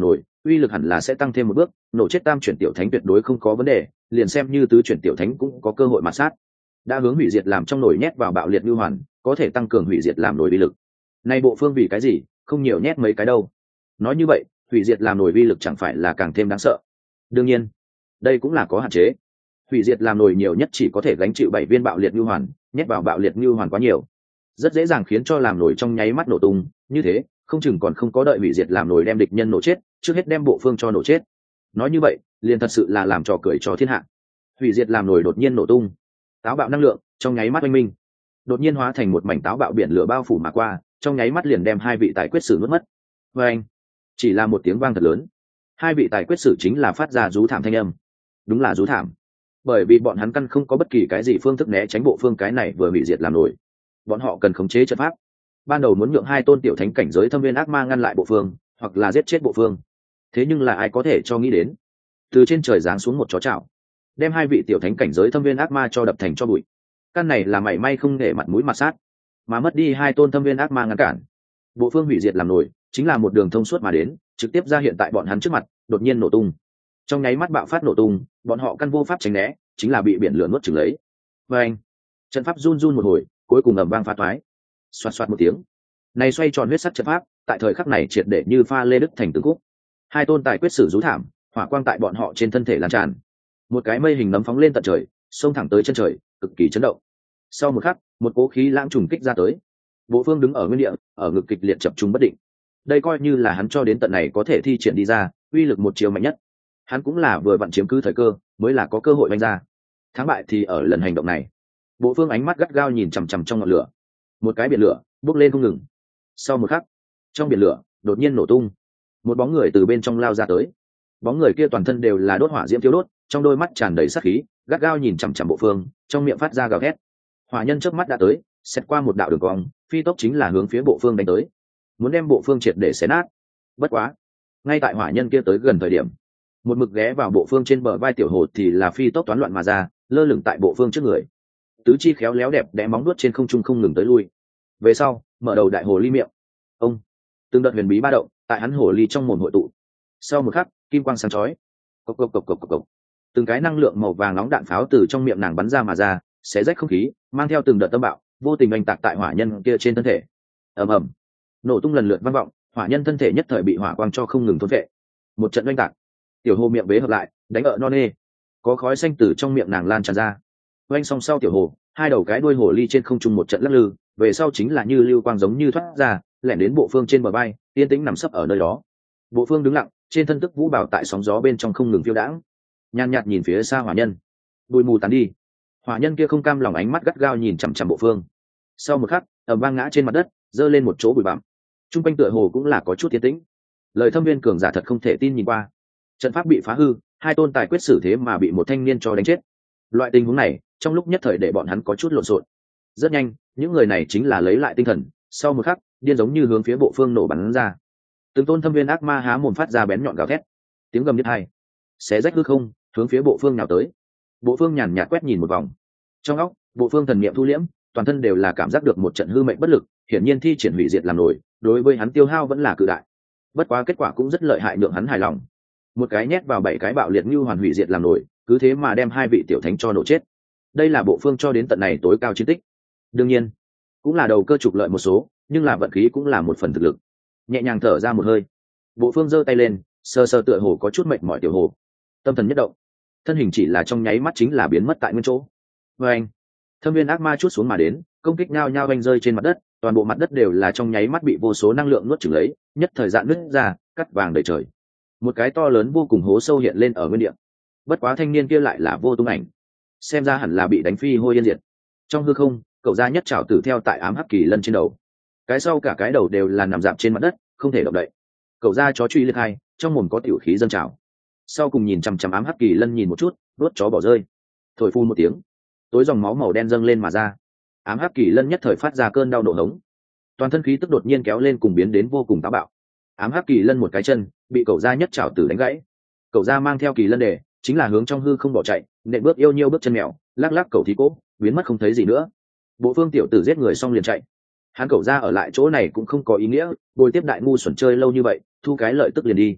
uy lực hẳn là sẽ tăng thêm một bước, nổ chết tam chuyển tiểu thánh tuyệt đối không có vấn đề, liền xem như tứ chuyển tiểu thánh cũng có cơ hội mà sát. Đã hướng hủy diệt làm trong nồi nhét vào bạo liệt lưu hoàn, có thể tăng cường hủy diệt làm nồi uy lực. Nay bộ phương vì cái gì không nhiều nhét mấy cái đâu? Nói như vậy hủy diệt làm nồi uy lực chẳng phải là càng thêm đáng sợ? Đương nhiên đây cũng là có hạn chế, hủy diệt làm nồi nhiều nhất chỉ có thể gánh chịu 7 viên bạo liệt lưu hoàn, nhét vào bạo liệt lưu hoàn quá nhiều rất dễ dàng khiến cho làm nồi trong nháy mắt nổ tung, như thế không chừng còn không có đợi hủy diệt làm nồi đem địch nhân nổ chết, trước hết đem bộ phương cho nổ chết. Nói như vậy liền thật sự là làm trò cười cho thiên hạ. Hủy diệt làm nồi đột nhiên nổ tung, táo bạo năng lượng trong nháy mắt oanh minh, đột nhiên hóa thành một mảnh táo bạo biển lửa bao phủ mà qua, trong nháy mắt liền đem hai vị tài quyết sử nuốt mất. Và anh chỉ là một tiếng vang thật lớn, hai vị tài quyết sử chính là phát ra rú thảm thanh âm. Đúng là rú thảm, bởi vì bọn hắn căn không có bất kỳ cái gì phương thức né tránh bộ phương cái này vừa hủy diệt làm nổi. Bọn họ cần khống chế trận pháp, ban đầu muốn nhượng hai tôn tiểu thánh cảnh giới thâm viên ác ma ngăn lại bộ phương hoặc là giết chết bộ phương. Thế nhưng là ai có thể cho nghĩ đến, từ trên trời giáng xuống một chó chảo, đem hai vị tiểu thánh cảnh giới thâm viên ác ma cho đập thành cho bụi. Căn này là mảy may không để mặt mũi mặt sát, mà mất đi hai tôn thâm viên ác ma ngăn cản, bộ phương hủy diệt làm nổi chính là một đường thông suốt mà đến, trực tiếp ra hiện tại bọn hắn trước mặt, đột nhiên nổ tung. Trong nháy mắt bạo phát nổ tung, bọn họ căn vô pháp tránh né, chính là bị biển lửa nuốt chửng lấy. Và anh trận pháp run run một hồi, cuối cùng ầm vang phá toái. Xoạt xoạt một tiếng, này xoay tròn huyết sắc trận pháp tại thời khắc này triệt để như pha lê đứt thành từng khúc. Hai tôn tài quyết sử rú thảm, hỏa quang tại bọn họ trên thân thể lan tràn, một cái mây hình nấm phóng lên tận trời, xông thẳng tới chân trời, cực kỳ chấn động. Sau một khắc, một cỗ khí lãng trùng kích ra tới, bộ phương đứng ở nguyên địa, ở ngực kịch liệt chập trùng bất định. Đây coi như là hắn cho đến tận này có thể thi triển đi ra uy lực một chiều mạnh nhất. Hắn cũng là vừa vặn chiếm cứ thời cơ mới là có cơ hội đánh ra. Thắng bại thì ở lần hành động này. Bộ phương ánh mắt gắt gao nhìn chằm chằm trong ngọn lửa, một cái biển lửa bốc lên không ngừng. Sau một khắc, trong biển lửa đột nhiên nổ tung, một bóng người từ bên trong lao ra tới. Bóng người kia toàn thân đều là đốt hỏa diễm thiêu đốt, trong đôi mắt tràn đầy sát khí, gắt gao nhìn chằm chằm bộ phương, trong miệng phát ra gào thét. Hỏa nhân chớp mắt đã tới, xét qua một đạo đường cong, phi tốc chính là hướng phía bộ phương đánh tới, muốn đem bộ phương triệt để xé nát. Bất quá, ngay tại hỏa nhân kia tới gần thời điểm, một mực ghé vào bộ phương trên bờ vai tiểu hồ thì là phi tốc toán loạn mà ra, lơ lửng tại bộ phương trước người, tứ chi khéo léo đẹp đẽ móng nuốt trên không trung không ngừng tới lui. Về sau mở đầu đại hồ ly miệng, ông từng đợt huyền bí ba động tại hắn hồ ly trong mồm hội tụ. Sau một khắc, kim quang sáng chói, cộc cộc cộc cộc cộc cộc, từng cái năng lượng màu vàng nóng đạn pháo từ trong miệng nàng bắn ra mà ra, xé rách không khí, mang theo từng đợt tâm bạo, vô tình oanh tạc tại hỏa nhân kia trên thân thể. Ầm ầm, nổ tung lần lượt vang vọng, hỏa nhân thân thể nhất thời bị hỏa quang cho không ngừng thôn phệ. Một trận oanh tạc, tiểu hồ miệng bế hợp lại, đánh ở non nê, có khói xanh từ trong miệng nàng lan tràn ra. Oanh xong sau tiểu hồ, hai đầu cái đuôi hồ ly trên không trung một trận lắc lư, về sau chính là như lưu quang giống như thoát ra, lẻn đến bộ phương trên bờ vai, yên tĩnh nằm sấp ở nơi đó. Bộ phương đứng lặng, trên thân tức vũ bảo tại sóng gió bên trong không ngừng phiêu đãng, nhàn nhạt nhìn phía xa hỏa nhân. Bụi mù tán đi, hỏa nhân kia không cam lòng ánh mắt gắt gao nhìn chằm chằm bộ phương. Sau một khắc, ầm vang ngã trên mặt đất, giơ lên một chỗ bụi bặm. Trung quanh tựa hồ cũng là có chút yên tĩnh. Lời thâm viên cường giả thật không thể tin nhìn qua, trận pháp bị phá hư, hai tôn tài quyết xử thế mà bị một thanh niên cho đánh chết. Loại tình huống này trong lúc nhất thời để bọn hắn có chút lộn xộn. Rất nhanh, những người này chính là lấy lại tinh thần, sau một khắc, điên giống như hướng phía bộ phương nổ bắn ra. Từng tôn thâm viên ác ma há mồm phát ra bén nhọn gào thét, tiếng gầm nhất hai, xé rách hư không, hướng phía bộ phương nào tới. Bộ phương nhàn nhạt quét nhìn một vòng, trong óc, bộ phương thần niệm thu liễm, toàn thân đều là cảm giác được một trận hư mệnh bất lực, hiển nhiên thi triển hủy diệt làm nổi, đối với hắn tiêu hao vẫn là cự đại. Bất quá kết quả cũng rất lợi hại, nhượng hắn hài lòng. Một cái nhét vào 7 cái bạo liệt như hoàn hủy diệt làm nổi, cứ thế mà đem hai vị tiểu thánh cho nổ chết. Đây là bộ phương cho đến tận này tối cao chiến tích. Đương nhiên, cũng là đầu cơ trục lợi một số, nhưng là vận khí cũng là một phần thực lực. Nhẹ nhàng thở ra một hơi, bộ phương giơ tay lên, sờ sờ tựa hồ có chút mệt mỏi tiểu hồ, tâm thần nhất động, thân hình chỉ là trong nháy mắt chính là biến mất tại nguyên chỗ. Và anh, thâm viên ác ma chút xuống mà đến, công kích nhao nhao vanh rơi trên mặt đất, toàn bộ mặt đất đều là trong nháy mắt bị vô số năng lượng nuốt chửng lấy, nhất thời dạn nứt ra, cắt vàng đầy trời. Một cái to lớn vô cùng hố sâu hiện lên ở nguyên địa. Bất quá thanh niên kia lại là vô tung ảnh, xem ra hẳn là bị đánh phi hôi yên diệt. Trong hư không, cậu ra nhất trảo tử theo tại ám hắc kỳ lân trên đầu, cái sau cả cái đầu đều là nằm dạp trên mặt đất, không thể động đậy. Cậu ra chó truy liệt hai, trong mồm có tiểu khí dâng trào. Sau cùng nhìn chằm chằm ám hắc kỳ lân nhìn một chút, đốt chó bỏ rơi, thổi phun một tiếng, tối dòng máu màu đen dâng lên mà ra. Ám hắc kỳ lân nhất thời phát ra cơn đau nổ hống, toàn thân khí tức đột nhiên kéo lên cùng biến đến vô cùng táo bạo. Ám hắc kỳ lân một cái chân bị cậu ra nhất trảo tử đánh gãy, cậu ra mang theo kỳ lân đề chính là hướng trong hư không bỏ chạy, nện bước yêu nhiêu bước chân mèo, lắc lắc cậu thí cố biến mất không thấy gì nữa. Bộ phương tiểu tử giết người xong liền chạy, hắn cậu ra ở lại chỗ này cũng không có ý nghĩa, bồi tiếp đại ngu xuẩn chơi lâu như vậy, thu cái lợi tức liền đi.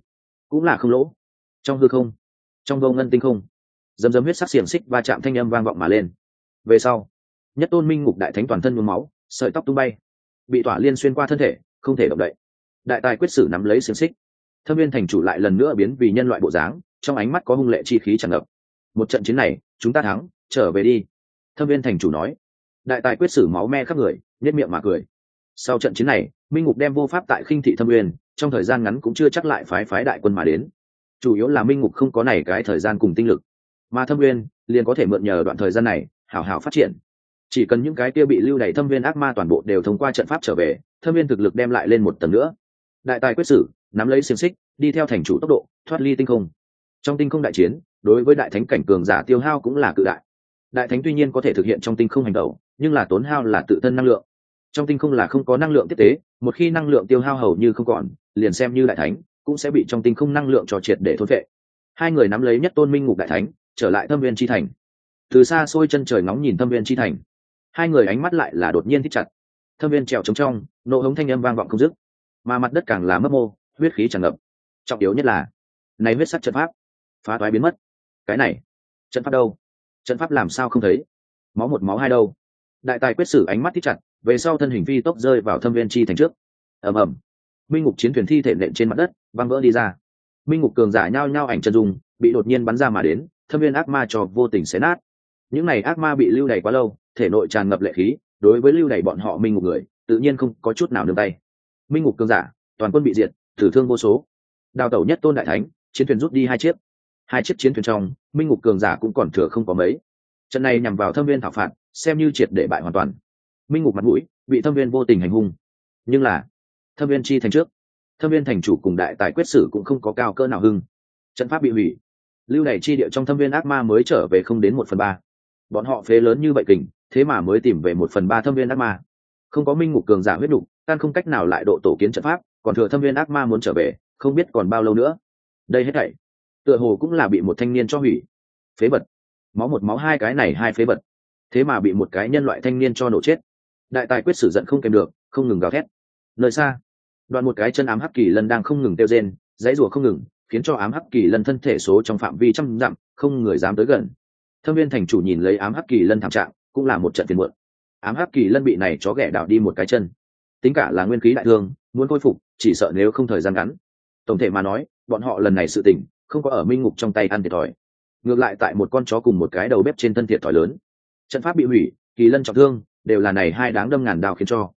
cũng là không lỗ. Trong hư không, trong vô ngân tinh không, dầm dầm huyết sắc xiềng xích va chạm thanh âm vang vọng mà lên. Về sau, nhất tôn minh ngục đại thánh toàn thân nhuốm máu, sợi tóc tung bay, bị tỏa liên xuyên qua thân thể, không thể động đậy. Đại tài quyết sử nắm lấy xiềng xích, Thâm Viên thành chủ lại lần nữa biến vì nhân loại bộ dáng, trong ánh mắt có hung lệ chi khí tràn ngập. Một trận chiến này chúng ta thắng, trở về đi. Thâm Viên thành chủ nói. Đại tài quyết sử máu me khắp người, nhếch miệng mà cười. Sau trận chiến này, minh ngục đem vô pháp tại khinh thị Thâm Viên, trong thời gian ngắn cũng chưa chắc lại phái đại quân mà đến. Chủ yếu là minh ngục không có này cái thời gian cùng tinh lực, mà Thâm Viên liền có thể mượn nhờ đoạn thời gian này hảo hảo phát triển. Chỉ cần những cái kia bị lưu đày Thâm Viên ác ma toàn bộ đều thông qua trận pháp trở về, Thâm Viên thực lực đem lại lên một tầng nữa. Đại tài quyết sử nắm lấy xiềng xích, đi theo thành chủ tốc độ thoát ly tinh không. Trong tinh không đại chiến, đối với đại thánh cảnh cường giả tiêu hao cũng là cự đại. Đại thánh tuy nhiên có thể thực hiện trong tinh không hành động, nhưng là tốn hao là tự thân năng lượng. Trong tinh không là không có năng lượng tiếp tế, một khi năng lượng tiêu hao hầu như không còn, liền xem như đại thánh cũng sẽ bị trong tinh không năng lượng trò triệt để thôn vệ. Hai người nắm lấy nhất tôn minh ngục đại thánh, trở lại Thâm Viên chi thành. Từ xa xôi chân trời ngóng nhìn Thâm Viên chi thành, hai người ánh mắt lại là đột nhiên thích chặt. Thâm Viên trèo trống trong, nộ hống thanh âm vang vọng không dứt, mà mặt đất càng là mấp mô, huyết khí tràn ngập. Trọng yếu nhất là, này huyết sắc trận pháp phá toái biến mất. Cái này, trận pháp đâu? Trận pháp làm sao không thấy? Máu một máu hai đâu? Đại tài quyết sử ánh mắt thích chặt, về sau thân hình phi tốc rơi vào Thâm Viên chi thành trước. Ầm ầm, minh ngục chiến thuyền thi thể nện trên mặt đất, băng vỡ đi ra. Minh ngục cường giả nhao nhao ảnh chân dung, bị đột nhiên bắn ra mà đến, Thâm Viên ác ma cho vô tình xé nát. Những này ác ma bị lưu đày quá lâu, thể nội tràn ngập lệ khí, đối với lưu đày bọn họ minh ngục người, tự nhiên không có chút nào nương tay. Minh ngục cường giả, toàn quân bị diệt, tử thương vô số. Đào tẩu nhất tôn đại thánh, chiến thuyền rút đi hai chiếc chiến thuyền trong, minh ngục cường giả cũng còn thừa không có mấy. Trận này nhằm vào Thâm Viên thảo phạt, xem như triệt để bại hoàn toàn. Minh ngục mặt mũi bị Thâm Viên vô tình hành hung, nhưng là Thâm Viên chi thành trước, Thâm Viên thành chủ cùng đại tài quyết sử cũng không có cao cỡ nào hưng. Trận pháp bị hủy, lưu đày chi địa trong Thâm Viên ác ma mới trở về không đến 1/3. Bọn họ phế lớn như vậy kình, thế mà mới tìm về 1/3 Thâm Viên ác ma. Không có minh ngục cường giả huyết đủ, tan không cách nào lại độ tổ kiến trận pháp, còn thừa Thâm Viên ác ma muốn trở về, không biết còn bao lâu nữa. Đây hết thảy tựa hồ cũng là bị một thanh niên cho hủy. Phế vật, máu một máu hai, cái này hai phế vật, thế mà bị một cái nhân loại thanh niên cho nổ chết. Đại tài quyết sử giận không kèm được, không ngừng gào thét. Nơi xa, đoạn một cái chân ám hắc kỳ lân đang không ngừng kêu rên, dãy rủa không ngừng, khiến cho ám hắc kỳ lân thân thể số trong phạm vi trăm dặm, không người dám tới gần. Thâm Viên thành chủ nhìn lấy ám hắc kỳ lân thảm trạng, cũng là một trận phiền muộn. Ám hắc kỳ lân bị này chó ghẻ đảo đi một cái chân, tính cả là nguyên khí đại thương, muốn khôi phục chỉ sợ nếu không thời gian ngắn. Tổng thể mà nói, bọn họ lần này sự tình không có ở minh ngục trong tay ăn thiệt thòi, ngược lại tại một con chó cùng một cái đầu bếp trên thân thiệt thòi lớn. Trận pháp bị hủy, kỳ lân trọng thương, đều là này hai đáng đâm ngàn đao khiến cho.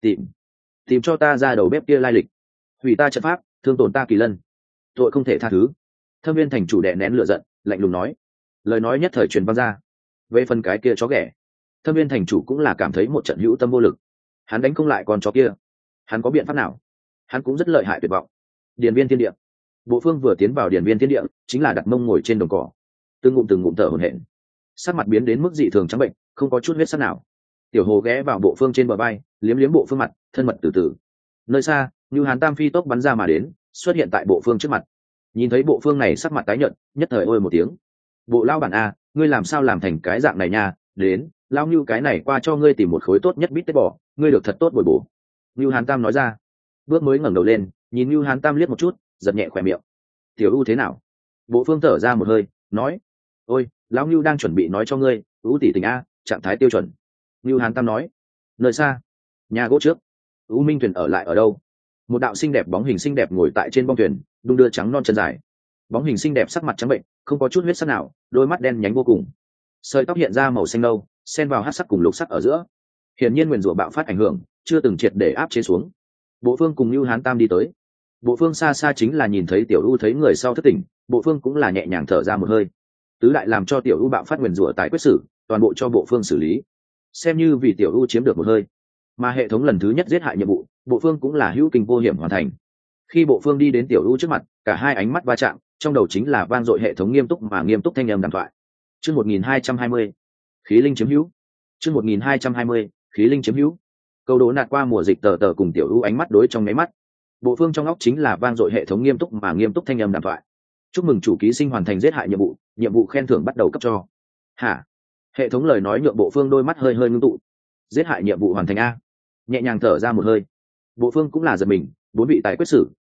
Tìm cho ta ra đầu bếp kia lai lịch, hủy ta trận pháp, thương tổn ta kỳ lân, tội không thể tha thứ. Thâm Viên thành chủ đè nén lửa giận, lạnh lùng nói. Lời nói nhất thời truyền vang ra. Về phần cái kia chó ghẻ, Thâm Viên thành chủ cũng là cảm thấy một trận hữu tâm vô lực. Hắn đánh không lại con chó kia, hắn có biện pháp nào? Hắn cũng rất lợi hại tuyệt vọng. Điền viên thiên địa, bộ phương vừa tiến vào điền viên thiên địa, chính là đặt mông ngồi trên đồng cỏ, từng ngụm thở hổn hển, sắc mặt biến đến mức dị thường trắng bệnh, không có chút huyết sắc nào. Tiểu hồ ghé vào bộ phương trên bờ bay, liếm liếm bộ phương mặt, thân mật từ từ. Nơi xa, Nưu Hán Tam phi tốc bắn ra mà đến, xuất hiện tại bộ phương trước mặt. Nhìn thấy bộ phương này sắc mặt tái nhợt, nhất thời ôi một tiếng. Bộ lao bản a, ngươi làm sao làm thành cái dạng này nha? Đến, lao Nưu cái này qua cho ngươi tìm một khối tốt nhất bít tết bò, ngươi được thật tốt bồi bổ. Nưu Hán Tam nói ra. Bước mới ngẩng đầu lên, nhìn Nưu Hán Tam liếc một chút, giật nhẹ khỏe miệng. Tiểu U thế nào? Bộ phương thở ra một hơi, nói. Ôi, lão Nưu đang chuẩn bị nói cho ngươi, U tỷ tình a, trạng thái tiêu chuẩn. Nưu Hán Tam nói. Nơi xa, nhà gỗ trước, U Minh thuyền ở lại ở đâu? Một đạo xinh đẹp bóng hình xinh đẹp ngồi tại trên bong thuyền, đung đưa trắng non chân dài. Bóng hình xinh đẹp sắc mặt trắng bệnh, không có chút huyết sắc nào, đôi mắt đen nhánh vô cùng. Sợi tóc hiện ra màu xanh nâu, xen vào hắc sắc cùng lục sắc ở giữa. Hiển nhiên nguyên rủa bạo phát ảnh hưởng, chưa từng triệt để áp chế xuống. Bộ phương cùng Nưu Hán Tam đi tới. Bộ phương xa xa chính là nhìn thấy Tiểu U thấy người sau thất tỉnh, bộ phương cũng là nhẹ nhàng thở ra một hơi. Tứ đại làm cho Tiểu U bạo phát nguyên rủa tại quyết xử, toàn bộ cho bộ phương xử lý, xem như vì Tiểu U chiếm được một hơi. Mà hệ thống lần thứ nhất giết hại nhiệm vụ, bộ phương cũng là hữu kinh vô hiểm hoàn thành. Khi bộ phương đi đến Tiểu U trước mặt, cả hai ánh mắt va chạm, trong đầu chính là vang dội hệ thống nghiêm túc thanh âm đàm thoại. Chương 1220, khí linh chiếm hữu. Chương 1220, khí linh chiếm hữu. Câu đố nạt qua mùa dịch tờ cùng Tiểu U ánh mắt đối trong nháy mắt. Bộ phương trong óc chính là vang dội hệ thống nghiêm túc thanh âm đàm thoại. Chúc mừng chủ ký sinh hoàn thành giết hại nhiệm vụ khen thưởng bắt đầu cấp cho. Hả? Hệ thống lời nói nhượng bộ phương đôi mắt hơi ngưng tụ. Giết hại nhiệm vụ hoàn thành a. Nhẹ nhàng thở ra một hơi. Bộ phương cũng là giật mình, bốn vị tài quyết sử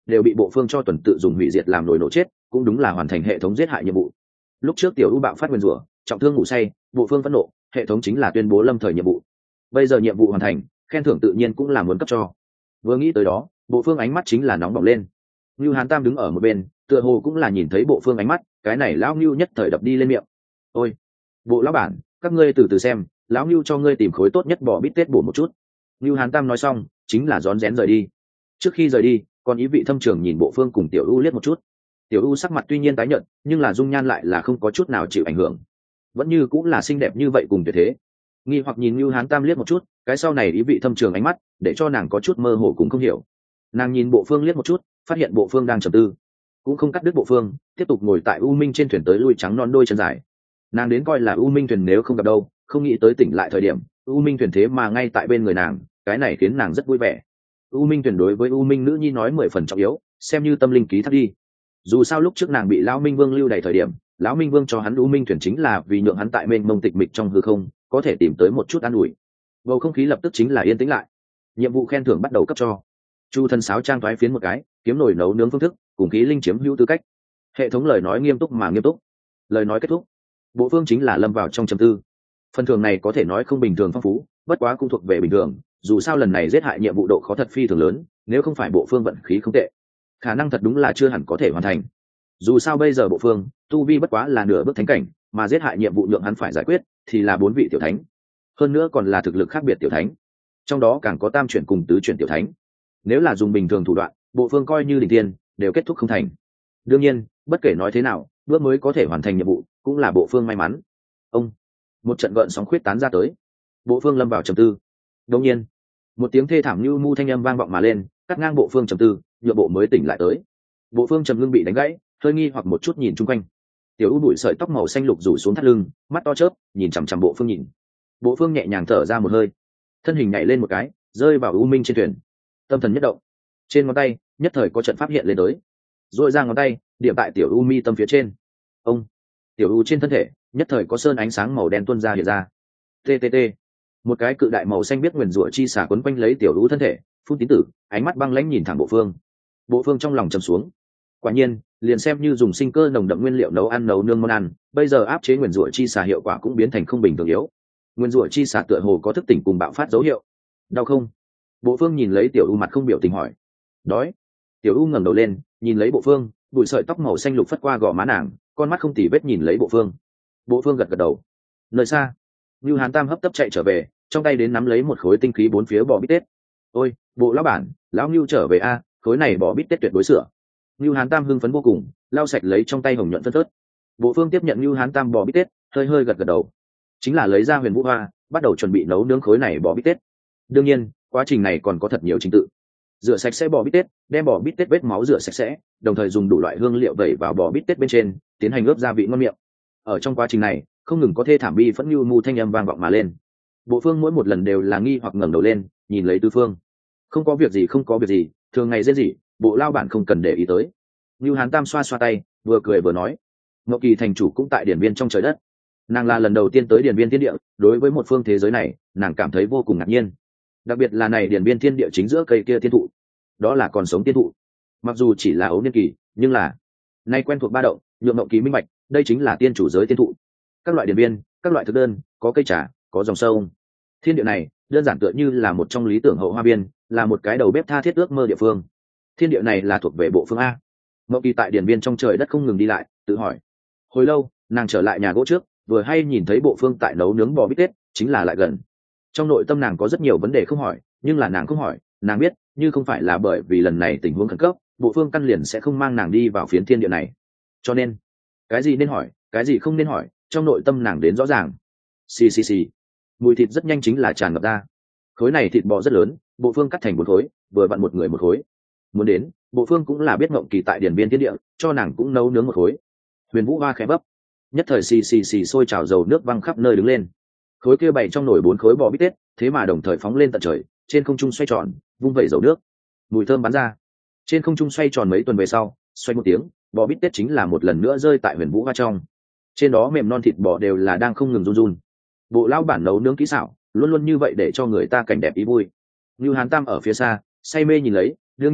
đều bị bộ phương cho tuần tự dùng hủy diệt làm nồi nổ chết, cũng đúng là hoàn thành hệ thống giết hại nhiệm vụ. Lúc trước tiểu u bạo phát nguyên rủa, trọng thương ngủ say, bộ phương phẫn nộ, hệ thống chính là tuyên bố lâm thời nhiệm vụ. Bây giờ nhiệm vụ hoàn thành, khen thưởng tự nhiên cũng là muốn cấp cho. Vừa nghĩ tới đó, bộ phương ánh mắt chính là nóng bỏng lên. Nưu Hán Tam đứng ở một bên, tựa hồ cũng là nhìn thấy bộ phương ánh mắt, cái này lão Nưu nhất thời đập đi lên miệng. Ôi, bộ lão bản, các ngươi từ từ xem, lão Nưu cho ngươi tìm khối tốt nhất bò bít tết bổ một chút. Nưu Hán Tam nói xong, chính là rón rén rời đi. Trước khi rời đi, còn ý vị thâm trường nhìn bộ phương cùng tiểu u liếc một chút. Tiểu u sắc mặt tuy nhiên tái nhợt, nhưng là dung nhan lại là không có chút nào chịu ảnh hưởng, vẫn như cũng là xinh đẹp như vậy cùng tuyệt thế. Nghi hoặc nhìn Nưu Hán Tam liếc một chút, cái sau này ý vị thâm trường ánh mắt, để cho nàng có chút mơ hồ cũng không hiểu. Nàng nhìn bộ phương liếc một chút, phát hiện bộ phương đang trầm tư, cũng không cắt đứt bộ phương, tiếp tục ngồi tại u minh trên thuyền tới lui trắng non đôi chân dài. Nàng đến coi là u minh thuyền nếu không gặp đâu, không nghĩ tới tỉnh lại thời điểm u minh thuyền thế mà ngay tại bên người nàng, cái này khiến nàng rất vui vẻ. U minh thuyền đối với u minh nữ nhi nói 10 phần trọng yếu, xem như tâm linh ký thác đi. Dù sao lúc trước nàng bị lão minh vương lưu đày thời điểm, lão minh vương cho hắn u minh thuyền chính là vì nhượng hắn tại mênh mông tịch mịch trong hư không có thể tìm tới một chút an ủi. Bầu không khí lập tức chính là yên tĩnh lại. Nhiệm vụ khen thưởng bắt đầu cấp cho. Chu thân sáo trang thoái phiến một cái, kiếm nồi nấu nướng phương thức cùng khí linh chiếm hữu tư cách. Hệ thống lời nói nghiêm túc mà nghiêm túc. Lời nói kết thúc, bộ phương chính là lâm vào trong trầm tư. Phần thưởng này có thể nói không bình thường phong phú, bất quá cũng thuộc về bình thường, dù sao lần này giết hại nhiệm vụ độ khó thật phi thường lớn, nếu không phải bộ phương vận khí không tệ, khả năng thật đúng là chưa hẳn có thể hoàn thành. Dù sao bây giờ bộ phương tu vi bất quá là nửa bước thánh cảnh, mà giết hại nhiệm vụ nhượng hắn phải giải quyết thì là 4 vị tiểu thánh, hơn nữa còn là thực lực khác biệt tiểu thánh, trong đó càng có tam chuyển cùng tứ chuyển tiểu thánh. Nếu là dùng bình thường thủ đoạn, bộ phương coi như đỉnh tiên đều kết thúc không thành. Đương nhiên, bất kể nói thế nào, bước mới có thể hoàn thành nhiệm vụ cũng là bộ phương may mắn. Ông, một trận gợn sóng khuyết tán ra tới, bộ phương lâm vào trầm tư. Đột nhiên, một tiếng thê thảm như mu thanh âm vang vọng mà lên, cắt ngang bộ phương trầm tư, nhựa bộ mới tỉnh lại tới. Bộ phương trầm ngưng bị đánh gãy, hơi nghi hoặc một chút nhìn chung quanh. Tiểu u bụi sợi tóc màu xanh lục rủ xuống thắt lưng, mắt to chớp nhìn chằm chằm bộ phương nhìn. Bộ phương nhẹ nhàng thở ra một hơi, thân hình nhảy lên một cái, rơi vào u minh trên thuyền. Tâm thần nhất động, trên ngón tay nhất thời có trận pháp hiện lên tới, rồi ra ngón tay điểm tại tiểu u mi tâm phía trên. Ông, tiểu u trên thân thể nhất thời có sơn ánh sáng màu đen tuôn ra hiện ra. Ttt, một cái cự đại màu xanh biết nguyền rủa chi xả quấn quanh lấy tiểu u thân thể, phun tín tử, ánh mắt băng lãnh nhìn thẳng bộ phương. Bộ phương trong lòng trầm xuống. Quả nhiên, liền xem như dùng sinh cơ nồng đậm nguyên liệu nấu ăn nấu nương món ăn, bây giờ áp chế nguyền rủa chi xả hiệu quả cũng biến thành không bình thường yếu. Nguyên rủa chi xả tựa hồ có thức tỉnh cùng bạo phát dấu hiệu. Đau không? Bộ phương nhìn lấy tiểu u mặt không biểu tình hỏi. Đói. Tiểu u ngẩng đầu lên nhìn lấy bộ phương, bụi sợi tóc màu xanh lục phất qua gò má nàng, con mắt không tì vết nhìn lấy bộ phương. Bộ phương gật gật đầu. Nơi xa, Nưu Hán Tam hấp tấp chạy trở về, trong tay đến nắm lấy một khối tinh khí 4 phía bò bít tết. Ôi, bộ lão bản, lão Nưu trở về a, khối này bò bít tết tuyệt đối sửa. Nưu Hán Tam hưng phấn vô cùng, lau sạch lấy trong tay hồng nhuận phân phớt. Bộ phương tiếp nhận Nưu Hán Tam bò bít tết, hơi hơi gật gật đầu, chính là lấy ra huyền vũ hoa, bắt đầu chuẩn bị nấu nướng khối này bò bít tết. Đương nhiên, quá trình này còn có thật nhiều trình tự. Rửa sạch sẽ bò bít tết, đem bò bít tết vết máu rửa sạch sẽ, đồng thời dùng đủ loại hương liệu vẩy vào bò bít tết bên trên, tiến hành ướp gia vị ngon miệng. Ở trong quá trình này, không ngừng có thê thảm bi phẫn nhu mu thanh âm vang vọng mà lên. Bộ phương mỗi một lần đều là nghi hoặc ngẩng đầu lên, nhìn lấy Tư Phương. Không có việc gì, không có việc gì, thường ngày dễ gì, bộ lao bản không cần để ý tới. Nưu Hán Tam xoa xoa tay, vừa cười vừa nói. Ngộ Kỳ thành chủ cũng tại điển viên trong trời đất. Nàng là lần đầu tiên tới điển viên thiên địa, đối với một phương thế giới này, nàng cảm thấy vô cùng ngạc nhiên. Đặc biệt là này điển viên thiên địa chính giữa cây kia tiên thụ, đó là còn sống tiên thụ. Mặc dù chỉ là ấu niên kỳ, nhưng là nay quen thuộc ba động, nhượng Ngộ Kỳ minh bạch, đây chính là tiên chủ giới tiên thụ. Các loại điển viên, các loại thực đơn, có cây trà, có dòng sông. Thiên địa này đơn giản tựa như là một trong lý tưởng hậu hoa viên, là một cái đầu bếp tha thiết ước mơ địa phương. Thiên địa này là thuộc về bộ phương a. Ngộ Kỳ tại điển viên trong trời đất không ngừng đi lại, tự hỏi. Hồi lâu, nàng trở lại nhà gỗ trước, vừa hay nhìn thấy bộ phương tại nấu nướng bò bít tết, chính là lại gần. Trong nội tâm nàng có rất nhiều vấn đề không hỏi, nhưng là nàng không hỏi, nàng biết, như không phải là bởi vì lần này tình huống khẩn cấp, bộ phương căn liền sẽ không mang nàng đi vào phiến thiên địa này. Cho nên, cái gì nên hỏi, cái gì không nên hỏi, trong nội tâm nàng đến rõ ràng. Xì xì xì, mùi thịt rất nhanh chính là tràn ngập ra. Khối này thịt bò rất lớn, bộ phương cắt thành 4 khối, vừa vặn một người một khối. Muốn đến, bộ phương cũng là biết Ngộng Kỳ tại điển biên thiên địa, cho nàng cũng nấu nướng một khối. Huyền Vũ Hoa khẽ bấp, nhất thời xì xì xì sôi trào dầu nước văng khắp nơi đứng lên. Khối kia bày trong nồi 4 khối bò bít tết, thế mà đồng thời phóng lên tận trời, trên không trung xoay tròn, vung vẩy dầu nước. Mùi thơm bắn ra. Trên không trung xoay tròn mấy tuần về sau, xoay một tiếng, bò bít tết chính là một lần nữa rơi tại Huyền Vũ Hoa trong. Trên đó mềm non thịt bò đều là đang không ngừng run run. Bộ lão bản nấu nướng kỹ xảo, luôn luôn như vậy để cho người ta cảnh đẹp ý vui. Nưu Hán Tam ở phía xa, say mê nhìn lấy, đương nhiên,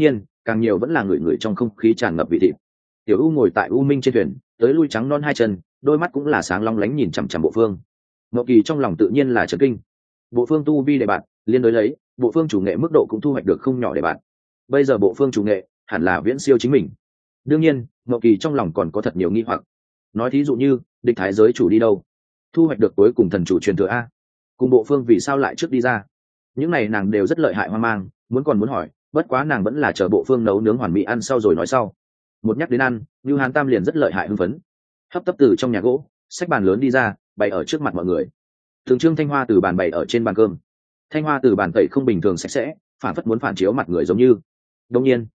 càng nhiều vẫn là người người trong không khí tràn ngập vị thịt. Tiểu U ngồi tại U Minh trên thuyền, tới lui trắng non hai chân, đôi mắt cũng là sáng long lánh nhìn chằm chằm Bộ Phương. Ngộ Kỳ trong lòng tự nhiên là chấn kinh. Bộ Phương tu vi để bạn, liên đối lấy, Bộ Phương chủ nghệ mức độ cũng thu hoạch được không nhỏ để bạn. Bây giờ Bộ Phương chủ nghệ hẳn là viễn siêu chính mình. Đương nhiên, Ngộ Kỳ trong lòng còn có thật nhiều nghi hoặc. Nói thí dụ như, địch thái giới chủ đi đâu? Thu hoạch được cuối cùng thần chủ truyền thừa a? Cùng Bộ Phương vì sao lại trước đi ra? Những này nàng đều rất lợi hại hoang mang, muốn hỏi, bất quá nàng vẫn là chờ Bộ Phương nấu nướng hoàn mỹ ăn sau rồi nói sau. Một nhắc đến ăn, Nưu Hán Tam liền rất lợi hại hưng phấn, hấp tấp từ trong nhà gỗ xách bàn lớn đi ra, bày ở trước mặt mọi người. Thường trương thanh hoa từ bàn bày ở trên bàn cơm, thanh hoa từ bàn tẩy không bình thường sạch sẽ, phản phất muốn phản chiếu mặt người giống như. Đông nhiên,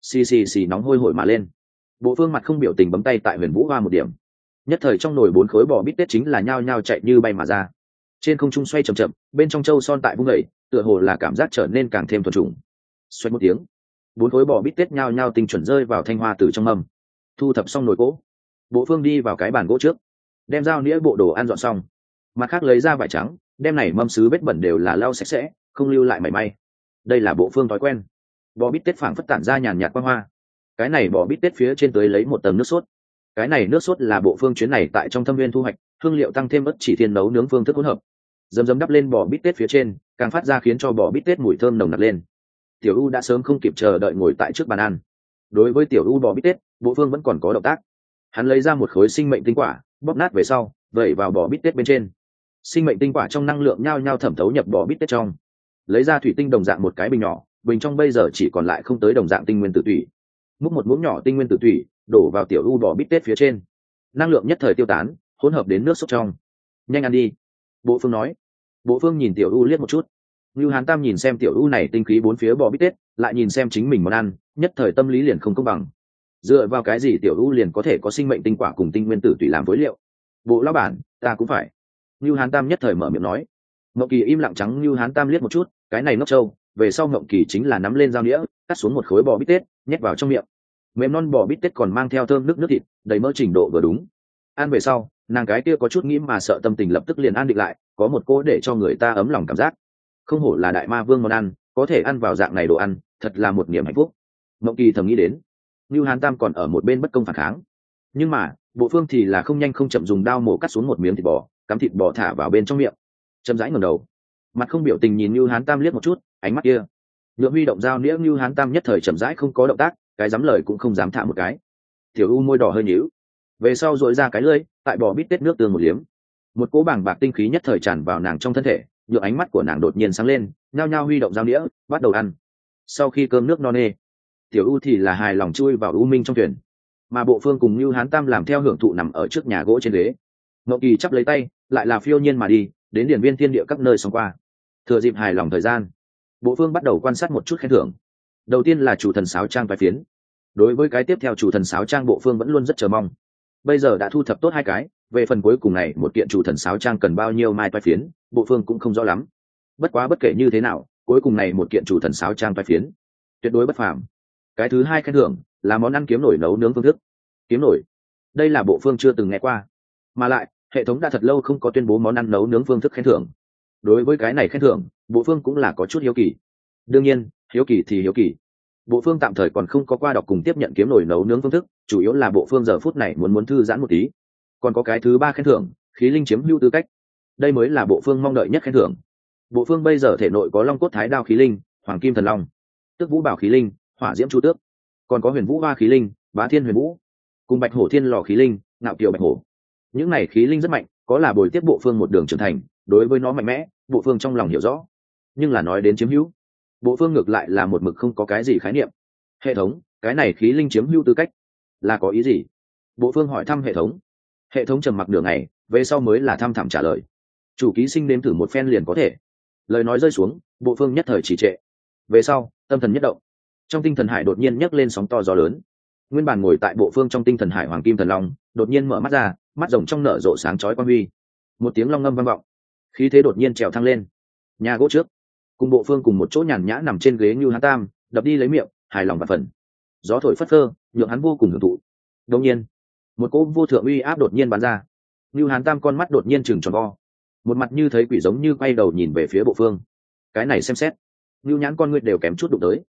xì nóng hôi hổi mà lên. Bộ Phương mặt không biểu tình bấm tay tại Huyền Vũ Hoa một điểm, nhất thời trong nồi 4 khối bò bít tết chính là nhao nhao chạy như bay mà ra. Trên không trung xoay chậm chậm, bên trong châu son tại vung đẩy, tựa hồ là cảm giác trở nên càng thêm thuần trùng. Xoay một tiếng, 4 khối bò bít tết nhao nhao tinh chuẩn rơi vào thanh hoa từ trong mâm. Thu thập xong nồi gỗ, Bộ Phương đi vào cái bàn gỗ trước, đem dao nĩa bộ đồ ăn dọn xong, mặt khác lấy ra vải trắng, đem này mâm sứ vết bẩn đều là lau sạch sẽ, không lưu lại mảy may. Đây là Bộ Phương thói quen. Bò bít tết phảng phất tản ra nhàn nhạt quang hoa. Cái này bò bít tết phía trên tới lấy một tầng nước sốt. Cái này nước sốt là Bộ Phương chuyến này tại trong thâm viên thu hoạch, hương liệu tăng thêm ớt chỉ thiên nấu nướng phương thức hỗn hợp. Dầm đắp lên bò bít tết phía trên, càng phát ra khiến cho bò bít tết mùi thơm nồng nặc lên. Tiểu U đã sớm không kịp chờ đợi ngồi tại trước bàn ăn. Đối với Tiểu U bò bít tết, Bộ Phương vẫn còn có động tác. Hắn lấy ra một khối sinh mệnh tinh quả, bóp nát về sau, vẩy vào bò bít tết bên trên. Sinh mệnh tinh quả trong năng lượng nhao nhao thẩm thấu nhập bò bít tết trong. Lấy ra thủy tinh đồng dạng một cái bình nhỏ, bình trong bây giờ chỉ còn lại không tới đồng dạng tinh nguyên tử thủy. Múc một muỗng nhỏ tinh nguyên tử thủy, đổ vào Tiểu U bò bít tết phía trên. Năng lượng nhất thời tiêu tán, hỗn hợp đến nước sốt trong. Nhanh ăn đi, Bộ Phương nói. Bộ Phương nhìn Tiểu U liếc một chút. Nưu Hán Tam nhìn xem Tiểu U này tinh khí 4 phía bò bít tết, lại nhìn xem chính mình món ăn, nhất thời tâm lý liền không công bằng. Dựa vào cái gì Tiểu U liền có thể có sinh mệnh tinh quả cùng tinh nguyên tử tùy làm phối liệu? Bộ lão bản, ta cũng phải. Nưu Hán Tam nhất thời mở miệng nói. Ngộng Kỳ im lặng trắng Nưu Hán Tam liếc một chút, cái này ngốc trâu, về sau Ngộng Kỳ chính là nắm lên dao đĩa, cắt xuống một khối bò bít tết, nhét vào trong miệng. Mềm non bò bít tết còn mang theo thơm nước thịt, đầy mỡ trình độ vừa đúng. Ăn về sau, nàng cái kia có chút nghĩ mà sợ tâm tình lập tức liền an định lại, có một cô để cho người ta ấm lòng cảm giác. Không hổ là đại ma vương món ăn, có thể ăn vào dạng này đồ ăn, thật là một niềm hạnh phúc. Ngộng Kỳ thầm nghĩ đến. Nưu Hán Tam còn ở một bên bất công phản kháng, nhưng mà Bộ Phương thì là không nhanh không chậm dùng dao mổ cắt xuống một miếng thịt bò, cắm thịt bò thả vào bên trong miệng, chậm rãi ngẩng đầu, mặt không biểu tình nhìn Nưu Hán Tam liếc một chút, ánh mắt kia nhượng huy động dao nĩa. Nưu Hán Tam nhất thời chậm rãi không có động tác, cái dám lời cũng không dám thả một cái. Tiểu U môi đỏ hơi nhíu, về sau dội ra cái lưỡi, tại bò bít tết nước tương một liếm, một cỗ bàng bạc tinh khí nhất thời tràn vào nàng trong thân thể, nhượng ánh mắt của nàng đột nhiên sáng lên, nhao nhao huy động dao nĩa, bắt đầu ăn. Sau khi cơm nước no nê, Tiểu U thì là hài lòng chui vào U Minh trong thuyền, mà Bộ Phương cùng Nưu Hán Tam làm theo hưởng thụ nằm ở trước nhà gỗ trên ghế. Ngộng Kỳ chắp lấy tay, lại là phiêu nhiên mà đi, đến điển viên thiên địa các nơi xung qua. Thừa dịp hài lòng thời gian, Bộ Phương bắt đầu quan sát một chút khen thưởng. Đầu tiên là chủ thần sáo trang toái phiến. Đối với cái tiếp theo chủ thần sáo trang, Bộ Phương vẫn luôn rất chờ mong. Bây giờ đã thu thập tốt 2 cái, về phần cuối cùng này một kiện chủ thần sáo trang cần bao nhiêu mai toái phiến, Bộ Phương cũng không rõ lắm. Bất quá bất kể như thế nào, cuối cùng này một kiện chủ thần sáo trang toái phiến tuyệt đối bất phàm. Cái thứ 2 khen thưởng là món ăn kiếm nổi nấu nướng phương thức. Kiếm nổi, đây là Bộ Phương chưa từng nghe qua, mà lại hệ thống đã thật lâu không có tuyên bố món ăn nấu nướng phương thức khen thưởng. Đối với cái này khen thưởng, Bộ Phương cũng là có chút hiếu kỳ. Đương nhiên, hiếu kỳ thì hiếu kỳ, Bộ Phương tạm thời còn không có qua đọc cùng tiếp nhận kiếm nổi nấu nướng phương thức, chủ yếu là Bộ Phương giờ phút này muốn thư giãn một tí. Còn có cái thứ 3 khen thưởng, khí linh chiếm hữu tư cách. Đây mới là Bộ Phương mong đợi nhất khen thưởng. Bộ Phương bây giờ thể nội có Long cốt thái đao khí linh, Hoàng kim thần long, Tước vũ bảo khí linh, Hỏa diễm chu tước, còn có Huyền vũ hoa khí linh, Bá thiên huyền vũ, cùng Bạch hổ thiên lò khí linh, Ngạo kiều bạch hổ. Những này khí linh rất mạnh, có là bồi tiếp Bộ Phương một đường trưởng thành, đối với nó mạnh mẽ, Bộ Phương trong lòng hiểu rõ. Nhưng là nói đến chiếm hữu, Bộ Phương ngược lại là một mực không có cái gì khái niệm. Hệ thống, cái này khí linh chiếm hữu tư cách là có ý gì? Bộ Phương hỏi thăm hệ thống. Hệ thống trầm mặc nửa ngày, về sau mới là thăm thẳm trả lời. Chủ ký sinh nếm thử một phen liền có thể. Lời nói rơi xuống, Bộ Phương nhất thời trì trệ. Về sau, tâm thần nhất động, trong tinh thần hải đột nhiên nhấc lên sóng to gió lớn. Nguyên bản ngồi tại Bộ Phương trong tinh thần hải Hoàng kim thần long đột nhiên mở mắt ra, mắt rồng trong nở rộ sáng chói quang huy. Một tiếng long ngâm vang vọng, khí thế đột nhiên trèo thăng lên. Nhà gỗ trước, cùng Bộ Phương cùng một chỗ nhàn nhã nằm trên ghế Nưu Hán Tam, đập đi lấy miệng, hài lòng và phần. Gió thổi phất phơ, nhượng hắn vô cùng hưởng thụ. Đột nhiên, một cỗ vô thượng uy áp đột nhiên bắn ra. Nưu Hán Tam con mắt đột nhiên trừng tròn vo, một mặt như thấy quỷ giống như quay đầu nhìn về phía Bộ Phương. Cái này xem xét, Nưu nhãn con ngươi đều kém chút đụng tới.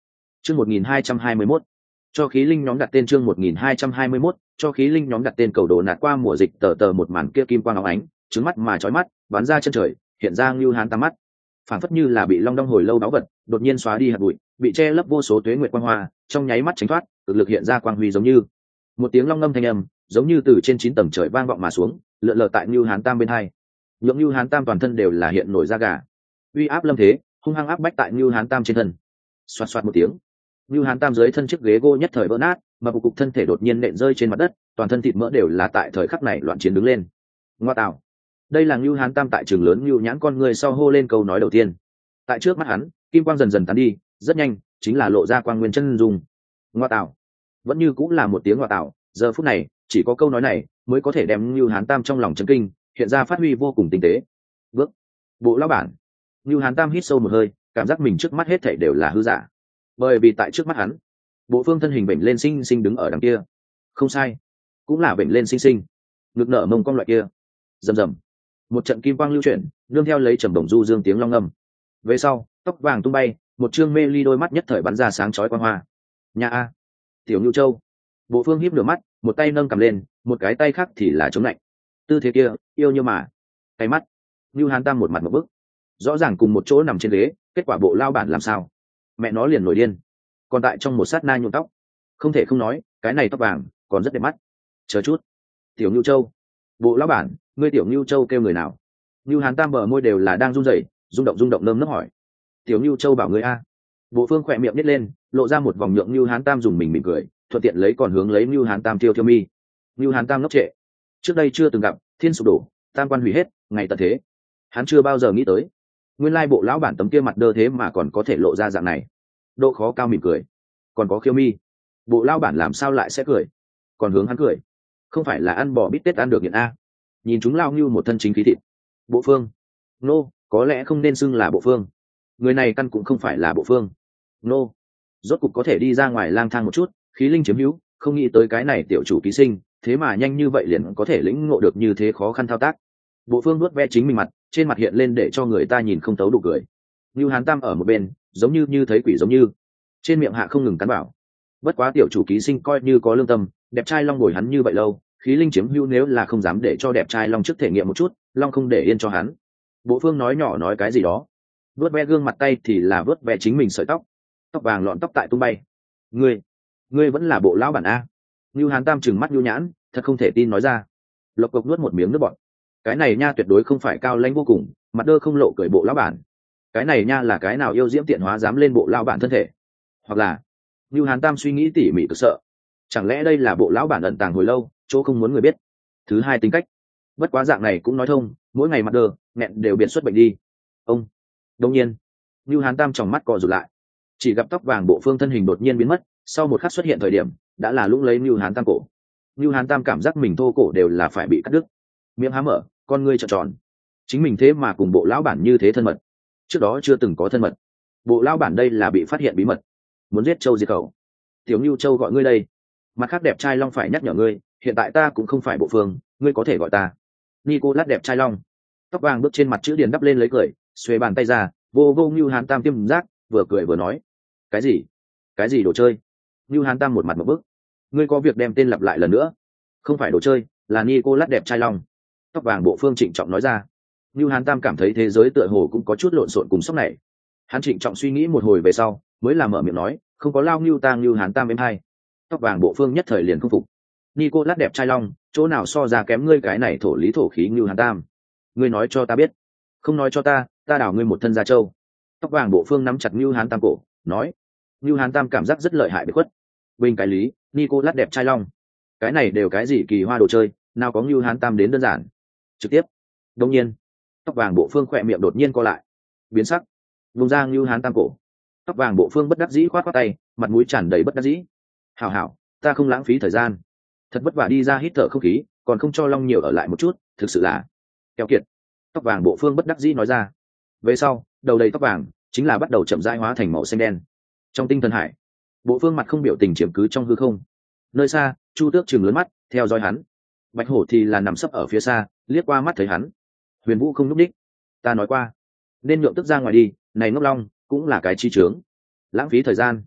Chương 1221. Cho khí linh nhóm đặt tên chương 1221, cho khí linh nhóm đặt tên cầu đồ nạt qua mùa dịch tờ tờ một màn kia kim quang óng ánh, trứng mắt mà chói mắt, bắn ra chân trời, hiện ra Nưu Hán Tam mắt. Phản phất như là bị long đong hồi lâu báu vật, đột nhiên xóa đi hạt bụi, bị che lấp vô số tuế nguyệt quang hoa, trong nháy mắt tránh thoát, thực lực hiện ra quang huy giống như một tiếng long ngâm thanh âm, giống như từ trên 9 tầng trời vang vọng mà xuống, lượn lờ tại Nưu Hán Tam bên hai. Nhượng Nưu Hán Tam toàn thân đều là hiện nổi da gà. Uy áp lâm thế, hung hăng áp bách tại Nưu Hán Tam trên thân. Xoạt xoạt một tiếng, Nưu Hán Tam dưới thân chiếc ghế gỗ nhất thời vỡ nát, mà cục thân thể đột nhiên nện rơi trên mặt đất, toàn thân thịt mỡ đều là tại thời khắc này loạn chiến đứng lên. Ngoa tạo, đây là Nưu Hán Tam tại trường lớn Nưu nhãn con người sau hô lên câu nói đầu tiên. Tại trước mắt hắn, kim quang dần dần tán đi, rất nhanh chính là lộ ra quang nguyên chân dung. Ngoa tạo, vẫn như cũng là một tiếng ngoa tạo. Giờ phút này chỉ có câu nói này mới có thể đem Nưu Hán Tam trong lòng chấn kinh, hiện ra phát huy vô cùng tinh tế. Bước, bộ lão bản. Nưu Hán Tam hít sâu một hơi, cảm giác mình trước mắt hết thảy đều là hư giả, bởi vì tại trước mắt hắn, bộ phương thân hình bệnh lên xinh xinh đứng ở đằng kia. Không sai, cũng là bệnh lên xinh xinh, ngực nở mông cong loại kia. Rầm rầm, một trận kim quang lưu chuyển, nương theo lấy trầm đồng du dương tiếng long ngâm. Về sau, tóc vàng tung bay, một trương mê ly đôi mắt nhất thời bắn ra sáng chói quang hoa. Nhà a, tiểu Nưu Châu. Bộ phương híp lửa mắt, một tay nâng cầm lên, một cái tay khác thì là chống lạnh. Tư thế kia, yêu như mà. Cái mắt. Nưu Hán Tam một mặt một bức. Rõ ràng cùng một chỗ nằm trên ghế, kết quả bộ lao bản làm sao? Mẹ nó liền nổi điên. Còn tại trong một sát na nhuộm tóc. Không thể không nói, cái này tóc vàng còn rất đẹp mắt. Chờ chút. Tiểu Nưu Châu. Bộ lao bản, ngươi tiểu Nưu Châu kêu người nào? Nưu Hán Tam bờ môi đều là đang run rẩy, rung động nơm nớp hỏi. Tiểu Nưu Châu bảo ngươi a. Bộ phương khỏe miệng nít lên, lộ ra một vòng nhượng Nưu Hán Tam dùng mình mỉm cười, thuận tiện lấy còn hướng lấy Nưu Hán Tam tiêu mi. Nưu Hán Tam ngốc trệ. Trước đây chưa từng gặp, thiên sụp đổ, tam quan hủy hết, ngày tận thế. Hắn chưa bao giờ nghĩ tới, nguyên lai bộ lão bản tấm kia mặt đơ thế mà còn có thể lộ ra dạng này. Độ khó cao mỉm cười, còn có khiêu mi. Bộ lão bản làm sao lại sẽ cười? Còn hướng hắn cười, không phải là ăn bò bít tết ăn được nghiện a? Nhìn chúng lao như một thân chính khí thịt. Bộ phương, nô, có lẽ không nên xưng là bộ phương. Người này căn cũng không phải là bộ phương. Nô, rốt cục có thể đi ra ngoài lang thang một chút, khí linh chiếm hữu, không nghĩ tới cái này tiểu chủ ký sinh, thế mà nhanh như vậy liền có thể lĩnh ngộ được như thế khó khăn thao tác. Bộ phương nuốt ve chính mình mặt, trên mặt hiện lên để cho người ta nhìn không tấu đủ cười. Nưu Hán Tam ở một bên, giống như thấy quỷ giống như, trên miệng hạ không ngừng cắn bảo. Bất quá tiểu chủ ký sinh coi như có lương tâm, đẹp trai long bồi hắn như vậy lâu, khí linh chiếm hữu nếu là không dám để cho đẹp trai long trước thể nghiệm một chút, long không để yên cho hắn. Bộ phương nói nhỏ nói cái gì đó, vớt ve gương mặt tay thì là vớt ve chính mình sợi tóc, tóc vàng lọn tóc tại tung bay. Ngươi vẫn là bộ lão bản a? Nưu Hán Tam trừng mắt nhu nhãn, thật không thể tin nói ra. Lộc cộc nuốt một miếng nước bọt. Cái này nha tuyệt đối không phải cao lãnh vô cùng, mặt đơ không lộ cười bộ lão bản. Cái này nha là cái nào yêu diễm tiện hóa dám lên bộ lão bản thân thể? Hoặc là, Nưu Hán Tam suy nghĩ tỉ mỉ cực sợ. Chẳng lẽ đây là bộ lão bản ẩn tàng hồi lâu, chỗ không muốn người biết? Thứ hai tính cách. Bất quá dạng này cũng nói thông, mỗi ngày mặt đơ, nghẹn đều biệt xuất bệnh đi. Ông. Đương nhiên, Nưu Hán Tam tròng mắt co rụt lại. Chỉ gặp tóc vàng bộ phương thân hình đột nhiên biến mất, sau một khắc xuất hiện thời điểm, đã là lúc lấy Nưu Hán Tam cổ. Nưu Hán Tam cảm giác mình thô cổ đều là phải bị cắt đứt. Miệng há mở, con ngươi trợn tròn. Chính mình thế mà cùng bộ lão bản như thế thân mật, trước đó chưa từng có thân mật. Bộ lão bản đây là bị phát hiện bí mật, muốn giết Châu diệt khẩu. Tiểu Nưu Châu gọi ngươi đây. Mặt khác đẹp trai long phải nhắc nhở ngươi, hiện tại ta cũng không phải bộ phương, ngươi có thể gọi ta Nicolas đẹp trai long. Tóc vàng bước trên mặt chữ điền đắp lên lấy cười, xuề bàn tay ra, vô vô Nưu Hán Tam tiêm giác, vừa cười vừa nói, cái gì đồ chơi? Nưu Hán Tam một mặt một bức, ngươi có việc đem tên lặp lại lần nữa. Không phải đồ chơi, là Nicolas đẹp trai long. Tóc vàng bộ phương trịnh trọng nói ra. Nưu Hán Tam cảm thấy thế giới tựa hồ cũng có chút lộn xộn cùng sốc này. Hắn trịnh trọng suy nghĩ một hồi về sau, mới làm mở miệng nói, không có lao Nưu Hán Tam em hay. Tóc vàng bộ phương nhất thời liền không phục. Nicolas đẹp trai long, chỗ nào so ra kém ngươi cái này thổ lý thổ khí Nưu Hán Tam? Ngươi nói cho ta biết. Không nói cho ta đảo ngươi một thân gia châu. Tóc vàng bộ phương nắm chặt Nưu Hán Tam cổ, nói. Nưu Hán Tam cảm giác rất lợi hại bị khuất. Bình cái lý, Nicolas đẹp trai long. Cái này đều cái gì kỳ hoa đồ chơi, nào có Nưu Hán Tam đến đơn giản. Trực tiếp. Đương nhiên, tóc vàng bộ phương khỏe miệng đột nhiên co lại, biến sắc, vùng ra Nưu Hán Tam cổ. Tóc vàng bộ phương bất đắc dĩ khoát khoát tay, mặt mũi tràn đầy bất đắc dĩ. Hảo, ta không lãng phí thời gian, thật vất vả đi ra hít thở không khí, còn không cho long nhiều ở lại một chút, thực sự là keo kiệt. Tóc vàng bộ phương bất đắc dĩ nói ra. Về sau, đầu đầy tóc vàng chính là bắt đầu chậm rãi hóa thành màu xanh đen. Trong tinh thần hải, bộ phương mặt không biểu tình chiếm cứ trong hư không. Nơi xa, Chu Tước trừng lớn mắt theo dõi hắn. Bạch Hổ thì là nằm sấp ở phía xa, liếc qua mắt thấy hắn. Huyền Vũ không núp đích. Ta nói qua, nên nhượng tức ra ngoài đi, này ngốc long cũng là cái chi trướng, lãng phí thời gian.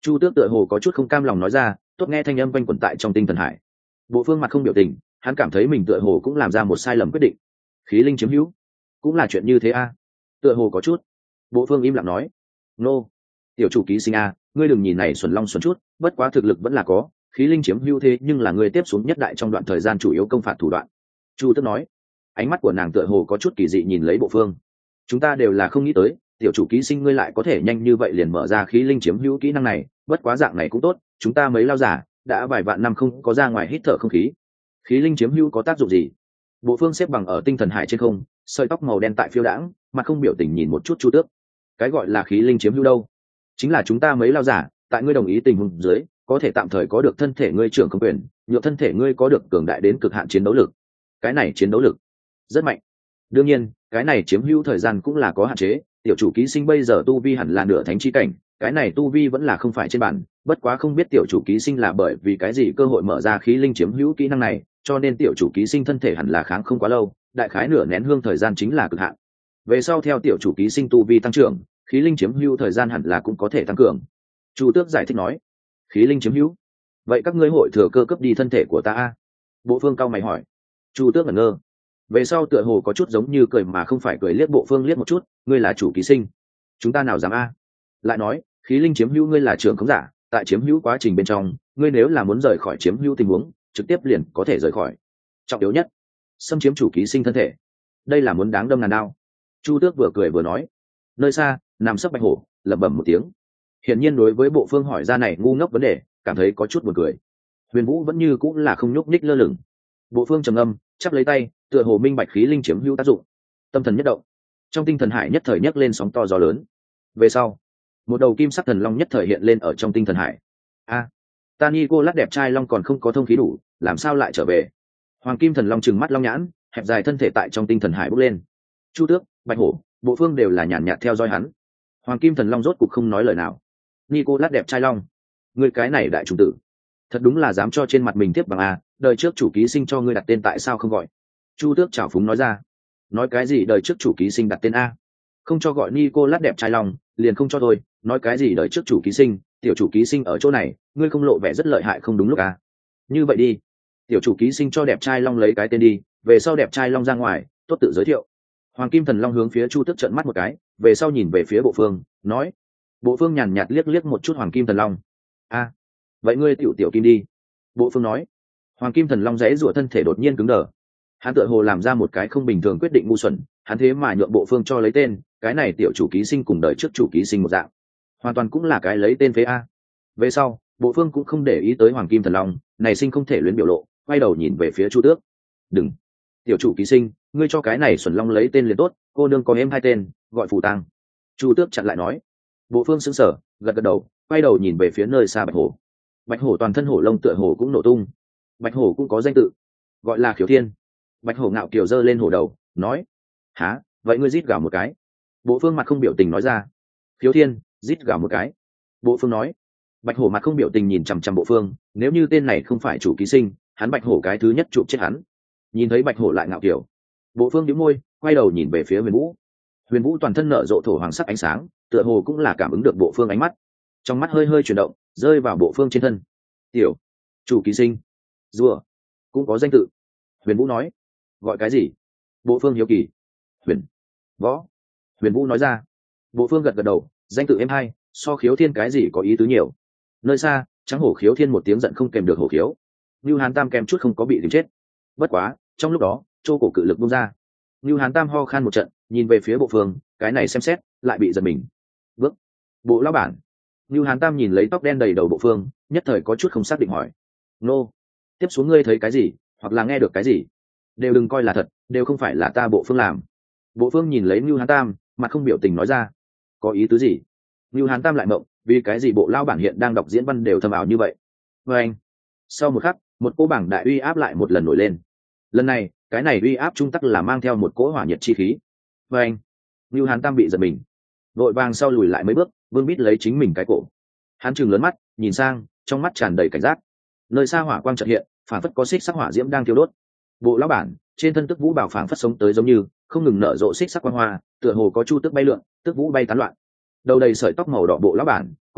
Chu Tước tựa hồ có chút không cam lòng nói ra, tốt nghe thanh âm quanh quẩn tại trong tinh thần hải. Bộ Phương mặt không biểu tình, hắn cảm thấy mình tựa hồ cũng làm ra một sai lầm quyết định. Khí linh chiếm hữu cũng là chuyện như thế a? Tựa hồ có chút. Bộ Phương im lặng nói, nô, tiểu chủ ký sinh a, ngươi đừng nhìn này xuẩn long xuẩn chút, bất quá thực lực vẫn là có. Khí linh chiếm hữu thế nhưng là ngươi tiếp xuống nhất đại trong đoạn thời gian chủ yếu công phạt thủ đoạn. Chu Tước nói, ánh mắt của nàng tựa hồ có chút kỳ dị nhìn lấy Bộ Phương. Chúng ta đều là không nghĩ tới, tiểu chủ ký sinh ngươi lại có thể nhanh như vậy liền mở ra khí linh chiếm hữu kỹ năng này, bất quá dạng này cũng tốt, chúng ta mấy lao giả đã vài vạn năm không có ra ngoài hít thở không khí. Khí linh chiếm hữu có tác dụng gì? Bộ Phương xếp bằng ở tinh thần hải trên không, sợi tóc màu đen tại phiêu đãng, mặt không biểu tình nhìn một chút Chu Tước. Cái gọi là khí linh chiếm hữu đâu? Chính là chúng ta mấy lao giả, tại ngươi đồng ý tình huống dưới, có thể tạm thời có được thân thể ngươi trưởng không quyền, nhượng thân thể ngươi có được cường đại đến cực hạn chiến đấu lực. Cái này chiến đấu lực rất mạnh. Đương nhiên, cái này chiếm hữu thời gian cũng là có hạn chế, tiểu chủ ký sinh bây giờ tu vi hẳn là nửa thánh chi cảnh, cái này tu vi vẫn là không phải trên bản, bất quá không biết tiểu chủ ký sinh là bởi vì cái gì cơ hội mở ra khí linh chiếm hữu kỹ năng này, cho nên tiểu chủ ký sinh thân thể hẳn là kháng không quá lâu, đại khái nửa nén hương thời gian chính là cực hạn. Về sau theo tiểu chủ ký sinh tu vi tăng trưởng, khí linh chiếm hữu thời gian hẳn là cũng có thể tăng cường. Chu Tước giải thích nói, khí linh chiếm hữu, vậy các ngươi hội thừa cơ cấp đi thân thể của ta a? Bộ Phương cao mày hỏi. Chu Tước ngẩn ngơ, về sau tựa hồ có chút giống như cười mà không phải cười, liếc Bộ Phương liếc một chút, ngươi là chủ ký sinh, chúng ta nào dám a? Lại nói, khí linh chiếm hữu ngươi là trưởng khống giả, tại chiếm hữu quá trình bên trong, ngươi nếu là muốn rời khỏi chiếm hữu tình huống, trực tiếp liền có thể rời khỏi. Trọng yếu nhất, xâm chiếm chủ ký sinh thân thể, đây là muốn đáng đâm ngàn đao. Chu Tước vừa cười vừa nói. Nơi xa nằm sấp Bạch Hổ lẩm bẩm một tiếng, hiển nhiên đối với Bộ Phương hỏi ra này ngu ngốc vấn đề cảm thấy có chút buồn cười. Huyền Vũ vẫn như cũng là không nhúc nhích lơ lửng. Bộ Phương trầm âm chắp lấy tay, tựa hồ minh bạch khí linh chiếm hữu tác dụng. Tâm thần nhất động, trong tinh thần hải nhất thời nhấc lên sóng to gió lớn. Về sau, một đầu kim sắc thần long nhất thời hiện lên ở trong tinh thần hải. A, ta cô lát đẹp trai long còn không có thông khí đủ, làm sao lại trở về? Hoàng kim thần long trừng mắt long nhãn, hẹp dài thân thể tại trong tinh thần hải bốc lên. Chu Tước, Bạch Hổ, Bộ Phương đều là nhàn nhạt theo dõi hắn. Hoàng kim thần long rốt cục không nói lời nào. cô lát đẹp trai long, người cái này đại trùng tử, thật đúng là dám cho trên mặt mình tiếp bằng a, đời trước chủ ký sinh cho ngươi đặt tên tại sao không gọi? Chu Tước trào phúng nói ra. Nói cái gì đời trước chủ ký sinh đặt tên a? Không cho gọi cô lát đẹp trai long, liền không cho thôi, nói cái gì đời trước chủ ký sinh, tiểu chủ ký sinh ở chỗ này, ngươi không lộ vẻ rất lợi hại không đúng lúc à? Như vậy đi, tiểu chủ ký sinh cho đẹp trai long lấy cái tên đi, về sau đẹp trai long ra ngoài, tốt tự giới thiệu. Hoàng kim thần long hướng phía Chu Tước trợn mắt một cái, về sau nhìn về phía Bộ Phương, nói. Bộ Phương nhàn nhạt liếc liếc một chút Hoàng kim thần long. A, vậy ngươi tiểu kim đi. Bộ Phương nói. Hoàng kim thần long giãy giụa thân thể đột nhiên cứng đờ. Hắn tựa hồ làm ra một cái không bình thường quyết định ngu xuẩn, hắn thế mà nhượng Bộ Phương cho lấy tên, cái này tiểu chủ ký sinh cùng đời trước chủ ký sinh một dạng, hoàn toàn cũng là cái lấy tên phế a. Về sau, Bộ Phương cũng không để ý tới Hoàng kim thần long này sinh không thể luyến biểu lộ, quay đầu nhìn về phía Chu Tước. Đừng, tiểu chủ ký sinh, ngươi cho cái này xuẩn long lấy tên liền tốt, cô nương có em hai tên, gọi Phù Tăng. Chu Tước chặn lại nói. Bộ Phương sững sờ, gật gật đầu, quay đầu nhìn về phía nơi xa Bạch Hổ. Bạch Hổ toàn thân hổ lông tựa hồ cũng nổ tung. Bạch Hổ cũng có danh tự, gọi là Khiếu Thiên. Bạch Hổ ngạo kiều giơ lên hổ đầu, nói. Hả, vậy ngươi rít gào một cái. Bộ Phương mặt không biểu tình nói ra. Khiếu Thiên, rít gào một cái. Bộ Phương nói. Bạch Hổ mặt không biểu tình nhìn chằm chằm Bộ Phương, nếu như tên này không phải chủ ký sinh, hắn Bạch Hổ cái thứ nhất chụp chết hắn. Nhìn thấy Bạch Hổ lại ngạo kiều, Bộ Phương nhíu môi, quay đầu nhìn về phía Huyền Vũ. Huyền Vũ toàn thân nở rộ thổ hoàng sắc ánh sáng, tựa hồ cũng là cảm ứng được Bộ Phương ánh mắt, trong mắt hơi hơi chuyển động, rơi vào Bộ Phương trên thân. Tiểu chủ ký sinh, rùa, cũng có danh tự. Huyền Vũ nói. Gọi cái gì? Bộ Phương hiếu kỳ. Huyền Võ. Huyền Vũ nói ra. Bộ Phương gật gật đầu, danh tự em hai, so Khiếu Thiên cái gì có ý tứ nhiều. Nơi xa, trắng hổ Khiếu Thiên một tiếng giận không kèm được hổ khiếu. Nưu Hán Tam kèm chút không có bị tìm chết. Bất quá, trong lúc đó, Châu cổ cự lực bung ra. Nưu Hán Tam ho khan một trận, nhìn về phía Bộ Phương, cái này xem xét, lại bị giật mình. Bước. Bộ lão bản. Nưu Hán Tam nhìn lấy tóc đen đầy đầu Bộ Phương, nhất thời có chút không xác định hỏi. Nô. Tiếp xuống ngươi thấy cái gì, hoặc là nghe được cái gì? Đều đừng coi là thật, đều không phải là ta Bộ Phương làm. Bộ Phương nhìn lấy Nưu Hán Tam, mặt không biểu tình nói ra. Có ý tứ gì? Nưu Hán Tam lại mộng, vì cái gì Bộ lão bản hiện đang đọc diễn văn đều thâm ảo như vậy? Và anh. Sau một khắc, một cỗ bảng đại uy áp lại một lần nổi lên. Lần này, cái này uy áp trung tắc là mang theo một cỗ hỏa nhiệt chi khí. Và anh. Nưu Hán Tam bị giật mình, vội vàng sau lùi lại mấy bước, vương bít lấy chính mình cái cổ. Hắn trừng lớn mắt, nhìn sang, trong mắt tràn đầy cảnh giác. Nơi xa hỏa quang chợt hiện, phảng phất có xích sắc hỏa diễm đang thiêu đốt. Bộ lão bản, trên thân Tức Vũ bảo phảng phất sống tới giống như, không ngừng nở rộ xích sắc quang hoa, tựa hồ có chu tước bay lượn, Tức Vũ bay tán loạn. Đầu đầy sợi tóc màu đỏ Bộ lão bản, quay đầu,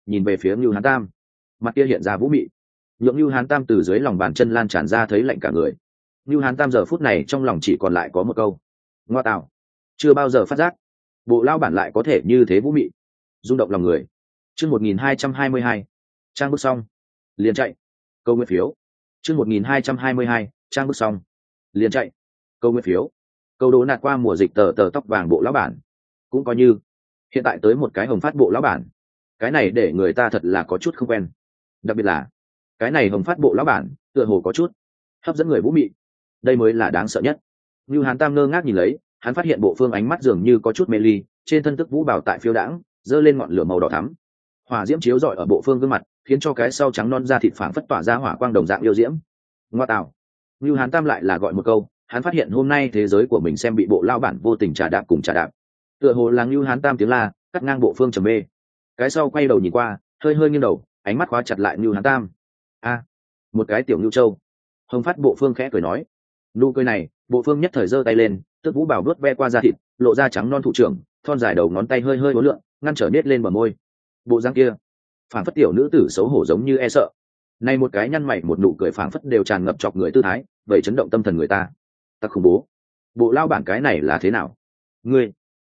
nhìn về phía Ngưu Hán Tam, mặt kia hiện ra vũ mị, nhượng Ngưu Hán Tam từ dưới lòng bàn chân lan tràn ra thấy lạnh cả người. Ngưu Hán Tam giờ phút này trong lòng chỉ còn lại có một câu: ngoa tạo, chưa bao giờ phát giác bộ lao bản lại có thể như thế vũ mị, rung động lòng người. Chương 1222, trang bước xong liền chạy, câu nguyên phiếu. Chương 1222, trang bước xong liền chạy, câu nguyên phiếu. Câu đố nạt qua mùa dịch tờ tóc vàng bộ lão bản, cũng coi như hiện tại tới một cái hồng phát bộ lão bản, cái này để người ta thật là có chút không quen, đặc biệt là cái này hồng phát bộ lão bản tựa hồ có chút hấp dẫn người vũ mị, đây mới là đáng sợ nhất. Như Hán Tam ngơ ngác nhìn lấy, hắn phát hiện bộ phương ánh mắt dường như có chút mê ly, trên thân tức vũ bào tại phiêu đãng giơ lên ngọn lửa màu đỏ thắm, hỏa diễm chiếu rọi ở bộ phương gương mặt, khiến cho cái sau trắng non da thịt phảng phất tỏa ra hỏa quang đồng dạng yêu diễm. Ngoa tạo, Như Hán Tam lại là gọi một câu, hắn phát hiện hôm nay thế giới của mình xem bị bộ lao bản vô tình trả đạp cùng trả đạp, tựa hồ là Như Hán Tam tiếng la cắt ngang bộ phương trầm mê. Cái sau quay đầu nhìn qua, hơi hơi nghiêng đầu, ánh mắt khóa chặt lại Như Hán Tam. A, một cái tiểu Nhu Châu. Hồng phát bộ phương khẽ cười nói, nụ cười này, bộ phương nhất thời giơ tay lên, tức vũ bảo đuốt ve qua da thịt, lộ ra trắng non thụ trưởng, thon dài đầu ngón tay hơi hơi uốn lượn, ngăn trở nết lên bờ môi. Bộ dáng kia, phảng phất tiểu nữ tử xấu hổ giống như e sợ. Này một cái nhăn mày một nụ cười phảng phất đều tràn ngập chọc người tư thái, vậy chấn động tâm thần người ta. Ta khủng bố. Bộ lao bản cái này là thế nào? Ngươi.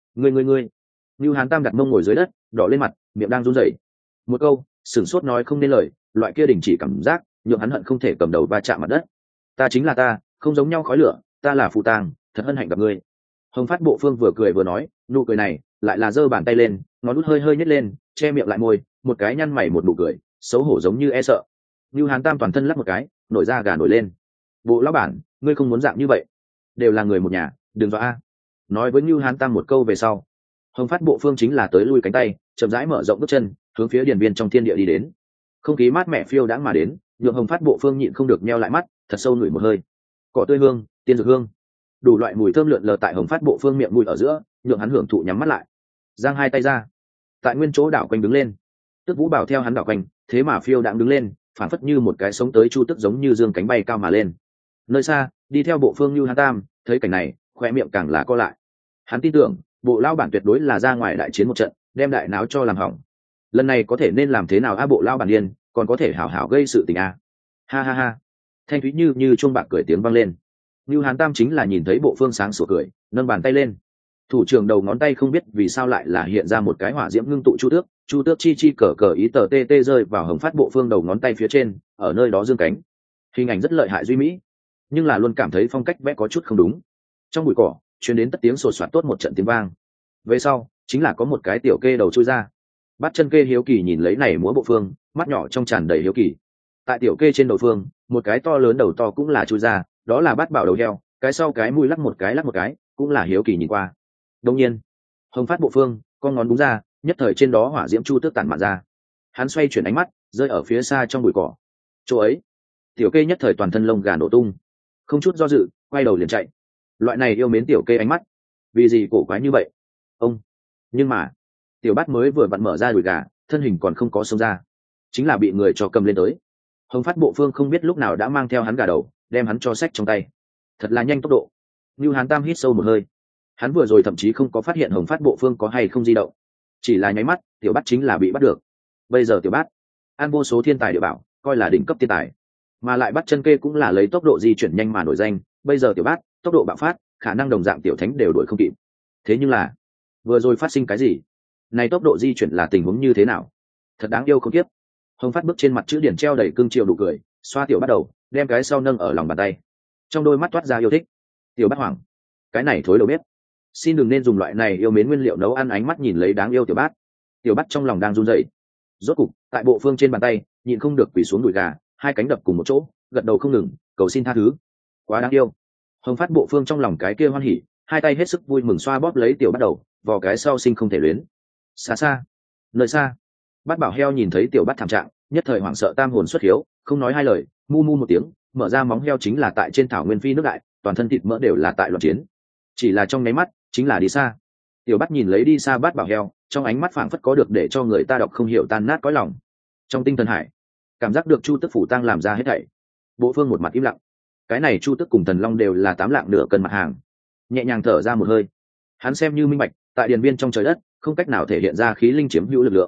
Như Hán Tam đặt mông ngồi dưới đất, đỏ lên mặt, miệng đang run rẩy. Một câu, sửng sốt nói không nên lời, loại kia đình chỉ cảm giác, nhượng hắn hận không thể cầm đầu va chạm mặt đất. Ta chính là ta, không giống nhau khói lửa, ta là phù tang, thật hân hạnh gặp ngươi. Hồng phát bộ phương vừa cười vừa nói, nụ cười này lại là giơ bàn tay lên, ngón út hơi hơi nhếch lên, che miệng lại môi, một cái nhăn mày một nụ cười, xấu hổ giống như e sợ. Như Hán Tam toàn thân lắc một cái, nổi da gà nổi lên. Bộ lão bản, ngươi không muốn dạng như vậy, đều là người một nhà, đừng dọa a. Nói với Như Hán Tam một câu về sau, Hồng phát bộ phương chính là tới lui cánh tay, chậm rãi mở rộng bước chân, hướng phía điền viên trong thiên địa đi đến. Không khí mát mẻ phiêu đãng mà đến, nhượng Hồng phát bộ phương nhịn không được nheo lại mắt, thật sâu ngửi một hơi. Cỏ tươi hương, tiên dược hương, đủ loại mùi thơm lượn lờ tại Hồng phát bộ phương miệng mũi ở giữa, nhượng hắn hưởng thụ nhắm mắt lại. Giang hai tay ra, tại nguyên chỗ đảo quanh đứng lên. Tức vũ bảo theo hắn đảo quanh, thế mà phiêu đãng đứng lên, phản phất như một cái sống tới chu tức giống như dương cánh bay cao mà lên. Nơi xa, đi theo bộ phương Như Hán Tam, thấy cảnh này, khoe miệng càng là co lại. Hắn tin tưởng, bộ lao bản tuyệt đối là ra ngoài đại chiến một trận, đem đại náo cho làm hỏng. Lần này có thể nên làm thế nào a? Bộ lao bản điên, còn có thể hảo hảo gây sự tình a? Ha ha ha. Thanh thúy như chuông bạc cười tiếng vang lên. Như Hán Tam chính là nhìn thấy bộ phương sáng sủa cười, nâng bàn tay lên. Thủ trưởng đầu ngón tay không biết vì sao lại là hiện ra một cái hỏa diễm ngưng tụ chu tước chi cờ cờ ý tờ tê tê rơi vào Hồng phát bộ phương đầu ngón tay phía trên, ở nơi đó dương cánh. Hình ảnh rất lợi hại duy mỹ, nhưng là luôn cảm thấy phong cách vẽ có chút không đúng. Trong bụi cỏ truyền đến tất tiếng sột soạt tốt một trận tiếng vang. Về sau chính là có một cái tiểu kê đầu chui ra. Bắt chân kê hiếu kỳ nhìn lấy này múa bộ phương, mắt nhỏ trong tràn đầy hiếu kỳ. Tại tiểu kê trên đầu phương, một cái to lớn đầu to cũng là chui ra, đó là Bát Bảo đầu heo, cái sau cái mũi lắc một cái, cũng là hiếu kỳ nhìn qua. Đương nhiên, Hồng phát bộ phương, con ngón đúng ra, nhất thời trên đó hỏa diễm chu tước tản mạn ra. Hắn xoay chuyển ánh mắt, rơi ở phía xa trong bụi cỏ. Chỗ ấy, tiểu kê nhất thời toàn thân lông gà nổ tung, không chút do dự, quay đầu liền chạy. Loại này yêu mến tiểu kê ánh mắt, vì gì cổ quái như vậy? Ông, nhưng mà, tiểu bát mới vừa vặn mở ra đùi gà, thân hình còn không có xông ra, chính là bị người cho cầm lên tới. Hồng phát bộ phương không biết lúc nào đã mang theo hắn gà đầu, đem hắn cho xách trong tay. Thật là nhanh tốc độ. Như Hán Tam hít sâu một hơi. Hắn vừa rồi thậm chí không có phát hiện Hồng phát bộ phương có hay không di động, chỉ là nháy mắt, tiểu bát chính là bị bắt được. Bây giờ tiểu bát an vô số thiên tài địa bảo, coi là đỉnh cấp thiên tài, mà lại bắt chân kê cũng là lấy tốc độ di chuyển nhanh mà nổi danh. Bây giờ tiểu bát tốc độ bạo phát, khả năng đồng dạng tiểu thánh đều đuổi không kịp. Thế nhưng là vừa rồi phát sinh cái gì? Này tốc độ di chuyển là tình huống như thế nào? Thật đáng yêu không tiếp. Hồng phát bước trên mặt chữ điển treo đầy cương triều đủ cười, xoa tiểu bắt đầu, đem cái sau nâng ở lòng bàn tay, trong đôi mắt toát ra yêu thích. Tiểu bát hoảng, cái này thối đầu bếp, xin đừng nên dùng loại này yêu mến nguyên liệu nấu ăn. Ánh mắt nhìn lấy đáng yêu tiểu bát, tiểu bát trong lòng đang run rẩy. Rốt cục tại bộ phương trên bàn tay nhịn không được quỳ xuống đùi gà, hai cánh đập cùng một chỗ, gật đầu không ngừng, cầu xin tha thứ. Quá đáng yêu. Hồng phát bộ phương trong lòng cái kia hoan hỉ, hai tay hết sức vui mừng xoa bóp lấy tiểu bắt đầu, vò cái sau sinh không thể luyến. Xa xa, nơi xa, Bát Bảo heo nhìn thấy tiểu bắt thảm trạng, nhất thời hoảng sợ tam hồn xuất hiếu, không nói hai lời, mu mu một tiếng, mở ra móng heo chính là tại trên thảo nguyên phi nước đại, toàn thân thịt mỡ đều là tại loạn chiến. Chỉ là trong nháy mắt, chính là đi xa. Tiểu bắt nhìn lấy đi xa Bát Bảo heo, trong ánh mắt phảng phất có được để cho người ta đọc không hiểu tan nát cõi lòng. Trong tinh thần hải, cảm giác được Chu Tức phủ tăng làm ra hết thảy. Bộ phương một mặt im lặng. Cái này Chu Tức cùng Thần Long đều là 8 lạng nửa cân mặt hàng. Nhẹ nhàng thở ra một hơi, hắn xem như minh bạch, tại điền biên trong trời đất, không cách nào thể hiện ra khí linh chiếm hữu lực lượng.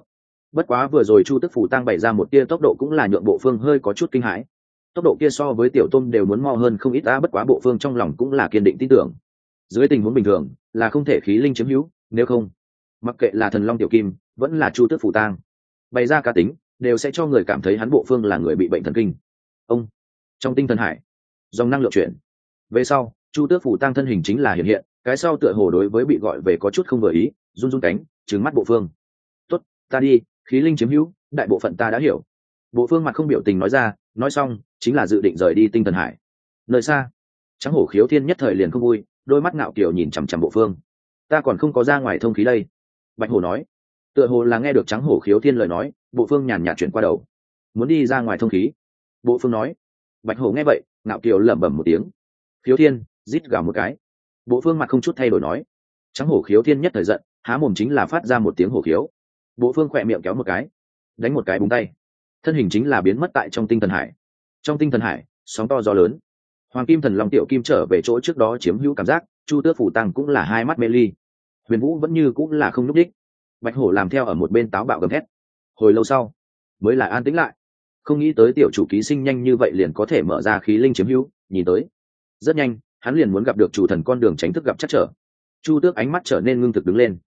Bất quá vừa rồi chu tức phủ tăng bày ra một tia tốc độ cũng là nhượng bộ phương hơi có chút kinh hãi. Tốc độ kia so với tiểu tôm đều muốn mo hơn không ít ta, bất quá bộ phương trong lòng cũng là kiên định tin tưởng. Dưới tình huống bình thường là không thể khí linh chiếm hữu, nếu không, mặc kệ là thần long tiểu kim vẫn là chu tước phủ tang bày ra cá tính đều sẽ cho người cảm thấy hắn bộ phương là người bị bệnh thần kinh. Ông trong tinh thần hải dòng năng lượng chuyển về sau, chu tước phủ tang thân hình chính là hiện hiện, cái sau tựa hồ đối với bị gọi về có chút không vừa ý, run run cánh trừng mắt bộ phương. Tốt, ta đi, khí linh chiếm hữu, đại bộ phận ta đã hiểu. Bộ phương mặt không biểu tình nói ra, nói xong chính là dự định rời đi tinh thần hải. Nơi xa trắng hổ khiếu thiên nhất thời liền không vui, đôi mắt ngạo kiều nhìn chằm chằm bộ phương. Ta còn không có ra ngoài thông khí đây, bạch hổ nói. Tựa hồ là nghe được trắng hổ khiếu thiên lời nói, bộ phương nhàn nhạt chuyển qua đầu, muốn đi ra ngoài thông khí. Bộ phương nói. Bạch hổ nghe vậy ngạo kiều lẩm bẩm một tiếng. Khiếu thiên rít gào một cái. Bộ phương mặt không chút thay đổi nói. Trắng hổ khiếu thiên nhất thời giận, há mồm chính là phát ra một tiếng hổ khiếu. Bộ phương khỏe miệng kéo một cái, đánh một cái búng tay, thân hình chính là biến mất tại trong tinh thần hải. Trong tinh thần hải sóng to gió lớn, hoàng kim thần long tiểu kim trở về chỗ trước đó chiếm hữu cảm giác, chu tước phủ tăng cũng là hai mắt mê ly, huyền vũ vẫn như cũng là không nhúc đích. Bạch hổ làm theo ở một bên táo bạo gầm thét. Hồi lâu sau mới là an tĩnh lại. Không nghĩ tới tiểu chủ ký sinh nhanh như vậy liền có thể mở ra khí linh chiếm hữu, nhìn tới rất nhanh hắn liền muốn gặp được chủ thần con đường tránh thức gặp chắc trở. Chu tước ánh mắt trở nên ngưng thực đứng lên.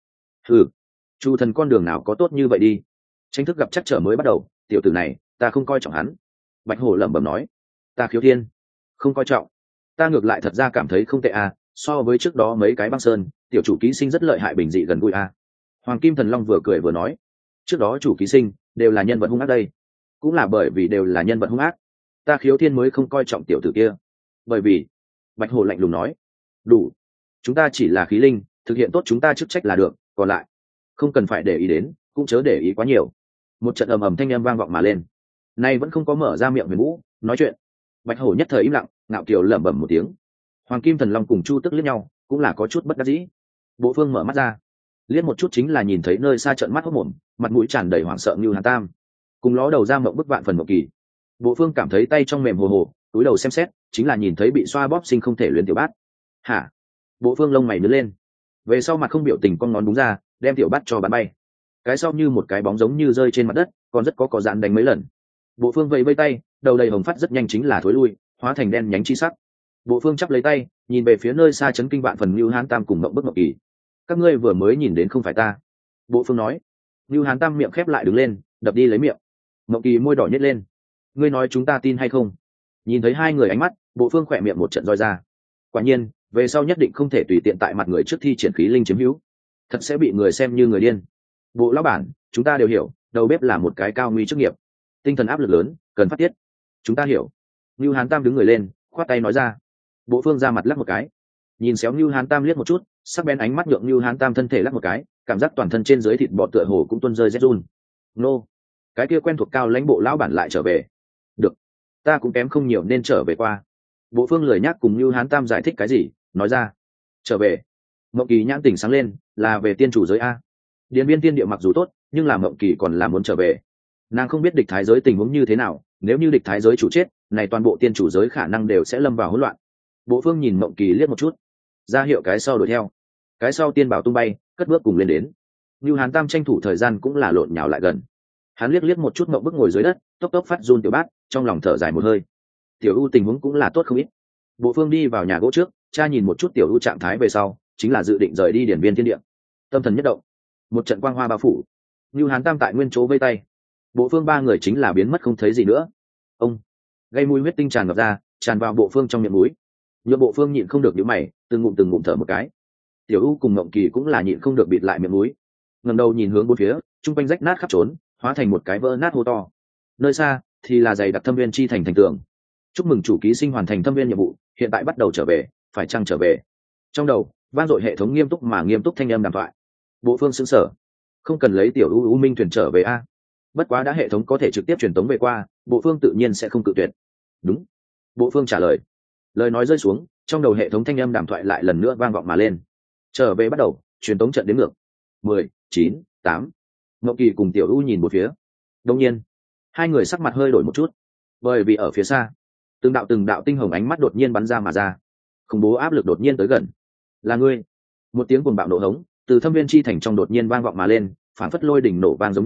Chủ thần con đường nào có tốt như vậy đi, tranh thức gặp chắc trở mới bắt đầu, tiểu tử này ta không coi trọng hắn. Bạch hổ lẩm bẩm nói. Ta khiếu thiên không coi trọng, ta ngược lại thật ra cảm thấy không tệ à, so với trước đó mấy cái băng sơn tiểu chủ ký sinh rất lợi hại, bình dị gần gũi à. Hoàng kim thần long vừa cười vừa nói. Trước đó chủ ký sinh đều là nhân vật hung ác đây, cũng là bởi vì đều là nhân vật hung ác ta khiếu thiên mới không coi trọng tiểu tử kia. Bởi vì bạch hổ lạnh lùng nói. Đủ, chúng ta chỉ là khí linh, thực hiện tốt chúng ta chức trách là được, còn lại không cần phải để ý đến, cũng chớ để ý quá nhiều. Một trận ầm ầm thanh âm vang vọng mà lên. Nay vẫn không có mở ra miệng huyền vũ nói chuyện. Bạch hổ nhất thời im lặng, ngạo kiều lẩm bẩm một tiếng. Hoàng kim thần long cùng chu tức liếc nhau, cũng là có chút bất đắc dĩ. Bộ phương mở mắt ra, liếc một chút chính là nhìn thấy nơi xa trận mắt hốc mồm, mặt mũi tràn đầy hoảng sợ như Hàn Tam, cùng ló đầu ra mộng bức vạn phần mộng kỳ. Bộ phương cảm thấy tay trong mềm hồ hồ, túi đầu xem xét, chính là nhìn thấy bị xoa bóp sinh không thể luyến tiểu bát. Hả? Bộ phương lông mày nhướng lên, về sau mặt không biểu tình con ngón đúng ra, đem tiểu bát cho bắn bay. Cái sau như một cái bóng giống như rơi trên mặt đất, còn rất có dạn đánh mấy lần. Bộ phương vẫy vây tay, đầu đầy hồng phát rất nhanh chính là thối lui, hóa thành đen nhánh chi sắc. Bộ phương chắp lấy tay, nhìn về phía nơi xa chấn kinh vạn phần Nưu Hán Tam cùng mộng bức mộng kỳ. Các ngươi vừa mới nhìn đến không phải ta. Bộ phương nói. Nưu Hán Tam miệng khép lại đứng lên, đập đi lấy miệng. Mộng kỳ môi đỏ nhếch lên. Ngươi nói chúng ta tin hay không? Nhìn thấy hai người ánh mắt, bộ phương khỏe miệng một trận roi ra. Quả nhiên, về sau nhất định không thể tùy tiện tại mặt người trước thi triển khí linh chiếm hữu, thật sẽ bị người xem như người điên. Bộ lão bản, chúng ta đều hiểu, đầu bếp là một cái cao nguy chức nghiệp, tinh thần áp lực lớn, cần phát tiết. Chúng ta hiểu. Nưu Hán Tam đứng người lên, khoát tay nói ra. Bộ phương ra mặt lắc một cái, nhìn xéo Nưu Hán Tam liếc một chút, sắc bén ánh mắt nhượng Nưu Hán Tam thân thể lắc một cái, cảm giác toàn thân trên dưới thịt bọt tựa hồ cũng tuôn rơi rét run. Nô, cái kia quen thuộc cao lãnh bộ lão bản lại trở về. Được, ta cũng kém không nhiều nên trở về qua. Bộ phương lười nhắc cùng Nưu Hán Tam giải thích cái gì, nói ra. Trở về. Mộng kỳ nhãn tỉnh sáng lên, là về tiên chủ giới a. Điện biên tiên địa mặc dù tốt, nhưng là mộng kỳ còn là muốn trở về. Nàng không biết địch thái giới tình huống như thế nào, nếu như địch thái giới chủ chết, này toàn bộ tiên chủ giới khả năng đều sẽ lâm vào hỗn loạn. Bộ phương nhìn mộng kỳ liếc một chút, ra hiệu cái sau đuổi theo. Cái sau tiên bảo tung bay, cất bước cùng lên đến. Nưu Hán Tam tranh thủ thời gian cũng là lộn nhào lại gần. Hắn liếc một chút mộng bức ngồi dưới đất, tốc tốc phát run tiểu bát, trong lòng thở dài một hơi. Tiểu U tình huống cũng là tốt không ít. Bộ phương đi vào nhà gỗ trước, cha nhìn một chút tiểu U trạng thái về sau, chính là dự định rời đi điển viên thiên địa. Tâm thần nhất động, một trận quang hoa bao phủ. Nưu Hán Tam tại nguyên chỗ vây tay, bộ phương ba người chính là biến mất không thấy gì nữa. Ông gây mùi huyết tinh tràn ngập ra, tràn vào bộ phương trong miệng mũi. Nhựa bộ phương nhịn không được nhíu mày, từng ngụm thở một cái. Tiểu U cùng Ngộng Kỳ cũng là nhịn không được bịt lại miệng mũi, ngẩng đầu nhìn hướng bốn phía, trung quanh rách nát khắp trốn, hóa thành một cái vỡ nát hô to. Nơi xa thì là dày đặc thâm viên chi thành thành tường. Chúc mừng chủ ký sinh hoàn thành thâm viên nhiệm vụ, hiện tại bắt đầu trở về, phải chăng trở về? Trong đầu vang dội hệ thống nghiêm túc thanh âm đàm thoại. Bộ phương sững sờ, không cần lấy tiểu U minh thuyền trở về a. Bất quá đã hệ thống có thể trực tiếp truyền tống về qua, bộ phương tự nhiên sẽ không cự tuyệt. Đúng, bộ phương trả lời. Lời nói rơi xuống, trong đầu hệ thống thanh âm đàm thoại lại lần nữa vang vọng mà lên. Trở về bắt đầu, truyền tống trận đến ngược. 10, 9, 8. Ngọc Kỳ cùng tiểu U nhìn một phía. Đột nhiên, hai người sắc mặt hơi đổi một chút, bởi vì ở phía xa, từng đạo tinh hồng ánh mắt đột nhiên bắn ra mà ra. Khủng bố áp lực đột nhiên tới gần. Là ngươi! Một tiếng cuồng bạo nổ hống từ thâm viên chi thành trong đột nhiên vang vọng mà lên, phản phất lôi đỉnh nổ vang giống như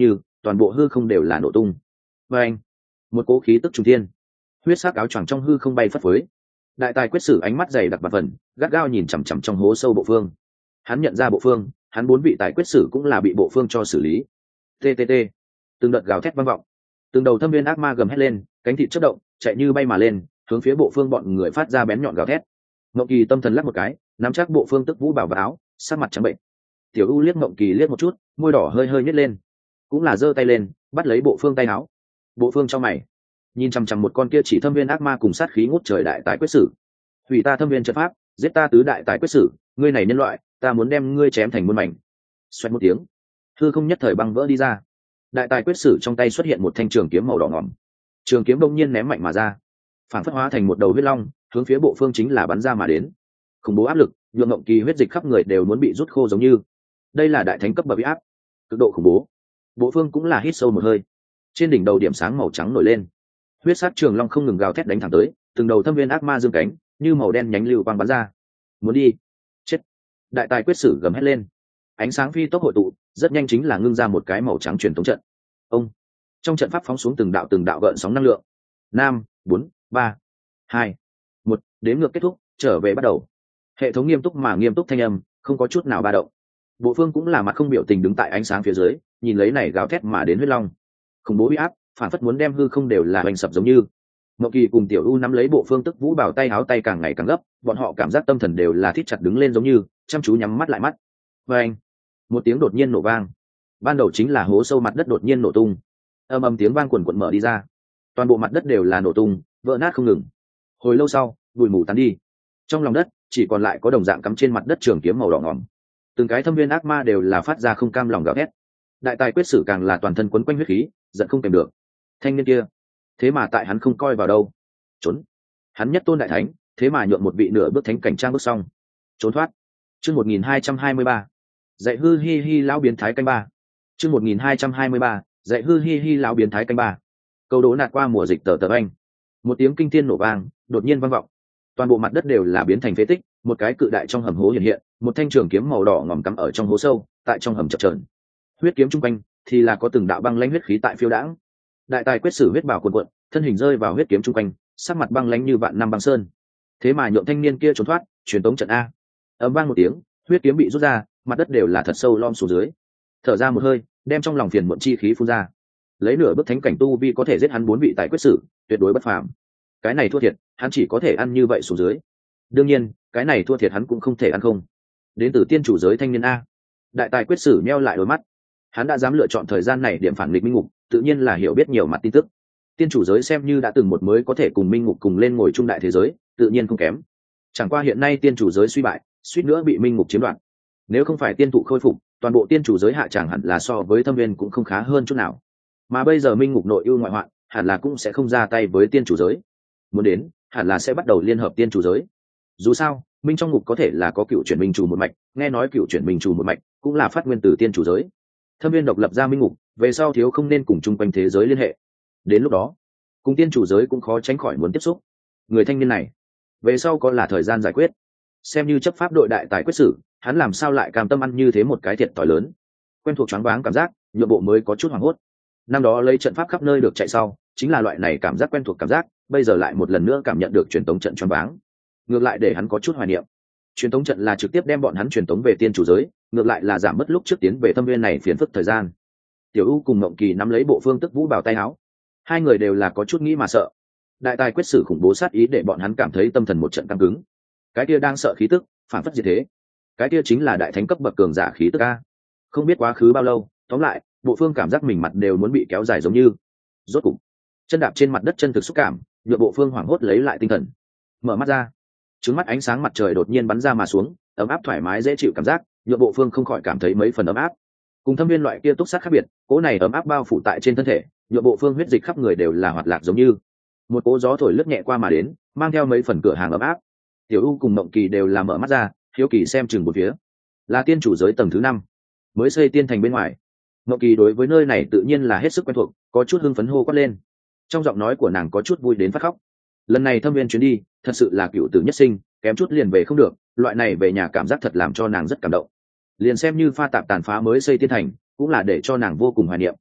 toàn bộ hư không đều là nổ tung. Và anh, một cỗ khí tức trung thiên, huyết sắc áo choàng trong hư không bay phất phới. Đại tài quyết sử ánh mắt dày đặc và phần gắt gao nhìn chằm chằm trong hố sâu bộ phương. Hắn nhận ra bộ phương, hắn 4 vị tài quyết sử cũng là bị bộ phương cho xử lý. TTT, từng đợt gào thét vang vọng, từng đầu thâm viên ác ma gầm hét lên, cánh thịt chớp động, chạy như bay mà lên, hướng phía bộ phương bọn người phát ra bén nhọn gào thét. Mộng Kỳ tâm thần lắc một cái, nắm chắc bộ phương tức vũ bảo vào áo, sắc mặt trắng bệnh. Tiểu U liếc Mộng Kỳ liếc một chút, môi đỏ hơi hơi nhếch lên, cũng là giơ tay lên, bắt lấy bộ phương tay áo. Bộ phương trong mày, nhìn chằm chằm một con kia chỉ thâm viên ác ma cùng sát khí ngút trời đại tài quyết sử. Hủy ta thâm viên trận pháp, giết ta tứ đại tài quyết sử, ngươi này nhân loại, ta muốn đem ngươi chém thành muôn mảnh. Xoẹt một tiếng, hư không nhất thời băng vỡ đi ra. Đại tài quyết sử trong tay xuất hiện một thanh trường kiếm màu đỏ ngòm. Trường kiếm đông nhiên ném mạnh mà ra, phản phất hóa thành một đầu huyết long, hướng phía bộ phương chính là bắn ra mà đến. Khủng bố áp lực, nhượng Ngộng Kỳ huyết dịch khắp người đều muốn bị rút khô giống như. Đây là đại thánh cấp bậc áp, cực độ khủng bố. Bộ phương cũng là hít sâu một hơi, trên đỉnh đầu điểm sáng màu trắng nổi lên, huyết sát trường long không ngừng gào thét đánh thẳng tới, từng đầu thâm viên ác ma dương cánh như màu đen nhánh lưu quang bắn ra. Muốn đi chết! Đại tài quyết sử gầm hét lên, ánh sáng phi tốc hội tụ, rất nhanh chính là ngưng ra một cái màu trắng truyền thống trận. Ông trong trận pháp phóng xuống từng đạo gợn sóng năng lượng. 5, 4, 3, 2, 1, đếm ngược kết thúc, trở về bắt đầu. Hệ thống nghiêm túc mà nghiêm túc thanh âm, không có chút nào ba động. Bộ phương cũng là mặt không biểu tình đứng tại ánh sáng phía dưới, nhìn lấy này gào thét mà đến huyết long, khủng bố uy áp, phản phất muốn đem hư không đều là hoành sập giống như. Mộng Kỳ cùng Tiểu U nắm lấy bộ phương tức vũ bảo tay áo tay càng ngày càng gấp, bọn họ cảm giác tâm thần đều là thít chặt đứng lên giống như chăm chú nhắm mắt lại mắt. Và anh, một tiếng đột nhiên nổ vang, ban đầu chính là hố sâu mặt đất đột nhiên nổ tung, ầm ầm tiếng vang quần quần mở đi ra, toàn bộ mặt đất đều là nổ tung, vỡ nát không ngừng. Hồi lâu sau, bụi mù tán đi, trong lòng đất chỉ còn lại có đồng dạng cắm trên mặt đất trường kiếm màu đỏ ngòm. Từng cái thâm viên ác ma đều là phát ra không cam lòng gào thét. Đại tài quyết sử càng là toàn thân quấn quanh huyết khí, giận không kèm được. Thanh niên kia, thế mà tại hắn không coi vào đâu, trốn. Hắn nhất tôn đại thánh, thế mà nhượng một vị nửa bước thánh cảnh trang bước xong, trốn thoát. Chương 1223, dạy hư hi hi lão biến thái canh ba. Chương 1223, dạy hư hi hi lão biến thái canh ba. Câu đố nạt qua mùa dịch tờ tờ anh. Một tiếng kinh thiên nổ vang đột nhiên vang vọng, toàn bộ mặt đất đều là biến thành phế tích. Một cái cự đại trong hầm hố hiện hiện, một thanh trường kiếm màu đỏ ngòm cắm ở trong hố sâu, tại trong hầm chập chờn. Huyết kiếm trung quanh thì là có từng đạo băng lãnh huyết khí tại phiêu đãng. Đại tài quyết sử huyết bảo cuồn cuộn, thân hình rơi vào huyết kiếm trung quanh, sắc mặt băng lãnh như vạn năm băng sơn. Thế mà nhượng thanh niên kia trốn thoát, truyền tống trận a. Ầm vang một tiếng, huyết kiếm bị rút ra, mặt đất đều là thật sâu lom xuống dưới. Thở ra một hơi, đem trong lòng phiền muộn chi khí phun ra. Lấy nửa bước thánh cảnh tu vi có thể giết hắn 4 vị tài quyết sử, tuyệt đối bất phàm. Cái này thua thiệt, hắn chỉ có thể ăn như vậy xuống dưới. Đương nhiên, cái này thua thiệt hắn cũng không thể ăn không. Đến từ tiên chủ giới thanh niên a. Đại tài quyết sử nheo lại đôi mắt. Hắn đã dám lựa chọn thời gian này điểm phản nghịch minh ngục, tự nhiên là hiểu biết nhiều mặt tin tức. Tiên chủ giới xem như đã từng một mới có thể cùng minh ngục cùng lên ngồi trung đại thế giới, tự nhiên không kém. Chẳng qua hiện nay tiên chủ giới suy bại, suýt nữa bị minh ngục chiếm đoạt. Nếu không phải tiên thụ khôi phục, toàn bộ tiên chủ giới hạ chẳng hẳn là so với thâm viên cũng không khá hơn chút nào. Mà bây giờ minh ngục nội ưu ngoại hoạn, hẳn là cũng sẽ không ra tay với tiên chủ giới. Muốn đến, hẳn là sẽ bắt đầu liên hợp tiên chủ giới. Dù sao, minh trong ngục có thể là có cựu chuyển minh chủ một mạch, nghe nói cựu chuyển minh chủ một mạch cũng là phát nguyên từ tiên chủ giới. Thâm viên độc lập ra minh ngục, về sau thiếu không nên cùng chung quanh thế giới liên hệ. Đến lúc đó, cùng tiên chủ giới cũng khó tránh khỏi muốn tiếp xúc. Người thanh niên này, về sau có là thời gian giải quyết. Xem như chấp pháp đội đại tài quyết sử, hắn làm sao lại cam tâm ăn như thế một cái thiệt thòi lớn. Quen thuộc choáng váng cảm giác, nhượng bộ mới có chút hoảng hốt. Năm đó lấy trận pháp khắp nơi được chạy sau, chính là loại này cảm giác quen thuộc cảm giác, bây giờ lại một lần nữa cảm nhận được truyền tống trận choáng váng. Ngược lại để hắn có chút hoài niệm. Truyền tống trận là trực tiếp đem bọn hắn truyền tống về tiên chủ giới, ngược lại là giảm mất lúc trước tiến về thâm viên này phiền phức thời gian. Tiểu U cùng Mộng Kỳ nắm lấy bộ phương tức vũ bảo tay áo, hai người đều là có chút nghĩ mà sợ. Đại tài quyết sử khủng bố sát ý để bọn hắn cảm thấy tâm thần một trận căng cứng. Cái kia đang sợ khí tức, phản phất diệt thế. Cái kia chính là đại thánh cấp bậc cường giả khí tức a. Không biết quá khứ bao lâu, tóm lại, bộ phương cảm giác mình mặt đều muốn bị kéo dài giống như. Rốt cục, chân đạp trên mặt đất chân thực xúc cảm, nhựa bộ phương hoảng hốt lấy lại tinh thần. Mở mắt ra, trứng mắt ánh sáng mặt trời đột nhiên bắn ra mà xuống, ấm áp thoải mái dễ chịu cảm giác, nhựa bộ phương không khỏi cảm thấy mấy phần ấm áp. Cùng thâm viên loại kia túc sát khác biệt, cỗ này ấm áp bao phủ tại trên thân thể, nhựa bộ phương huyết dịch khắp người đều là hoạt lạc giống như một cỗ gió thổi lướt nhẹ qua mà đến, mang theo mấy phần cửa hàng ấm áp. Tiểu U cùng Mộng Kỳ đều là mở mắt ra, hiếu kỳ xem chừng một phía. Là tiên chủ giới tầng thứ 5, mới xây tiên thành bên ngoài. Mộng Kỳ đối với nơi này tự nhiên là hết sức quen thuộc, có chút hưng phấn hô quát lên. Trong giọng nói của nàng có chút vui đến phát khóc. Lần này thâm viên chuyến đi, thật sự là cựu tử nhất sinh, kém chút liền về không được, loại này về nhà cảm giác thật làm cho nàng rất cảm động. Liền xem như pha tạp tàn phá mới xây tiên thành, cũng là để cho nàng vô cùng hoài niệm.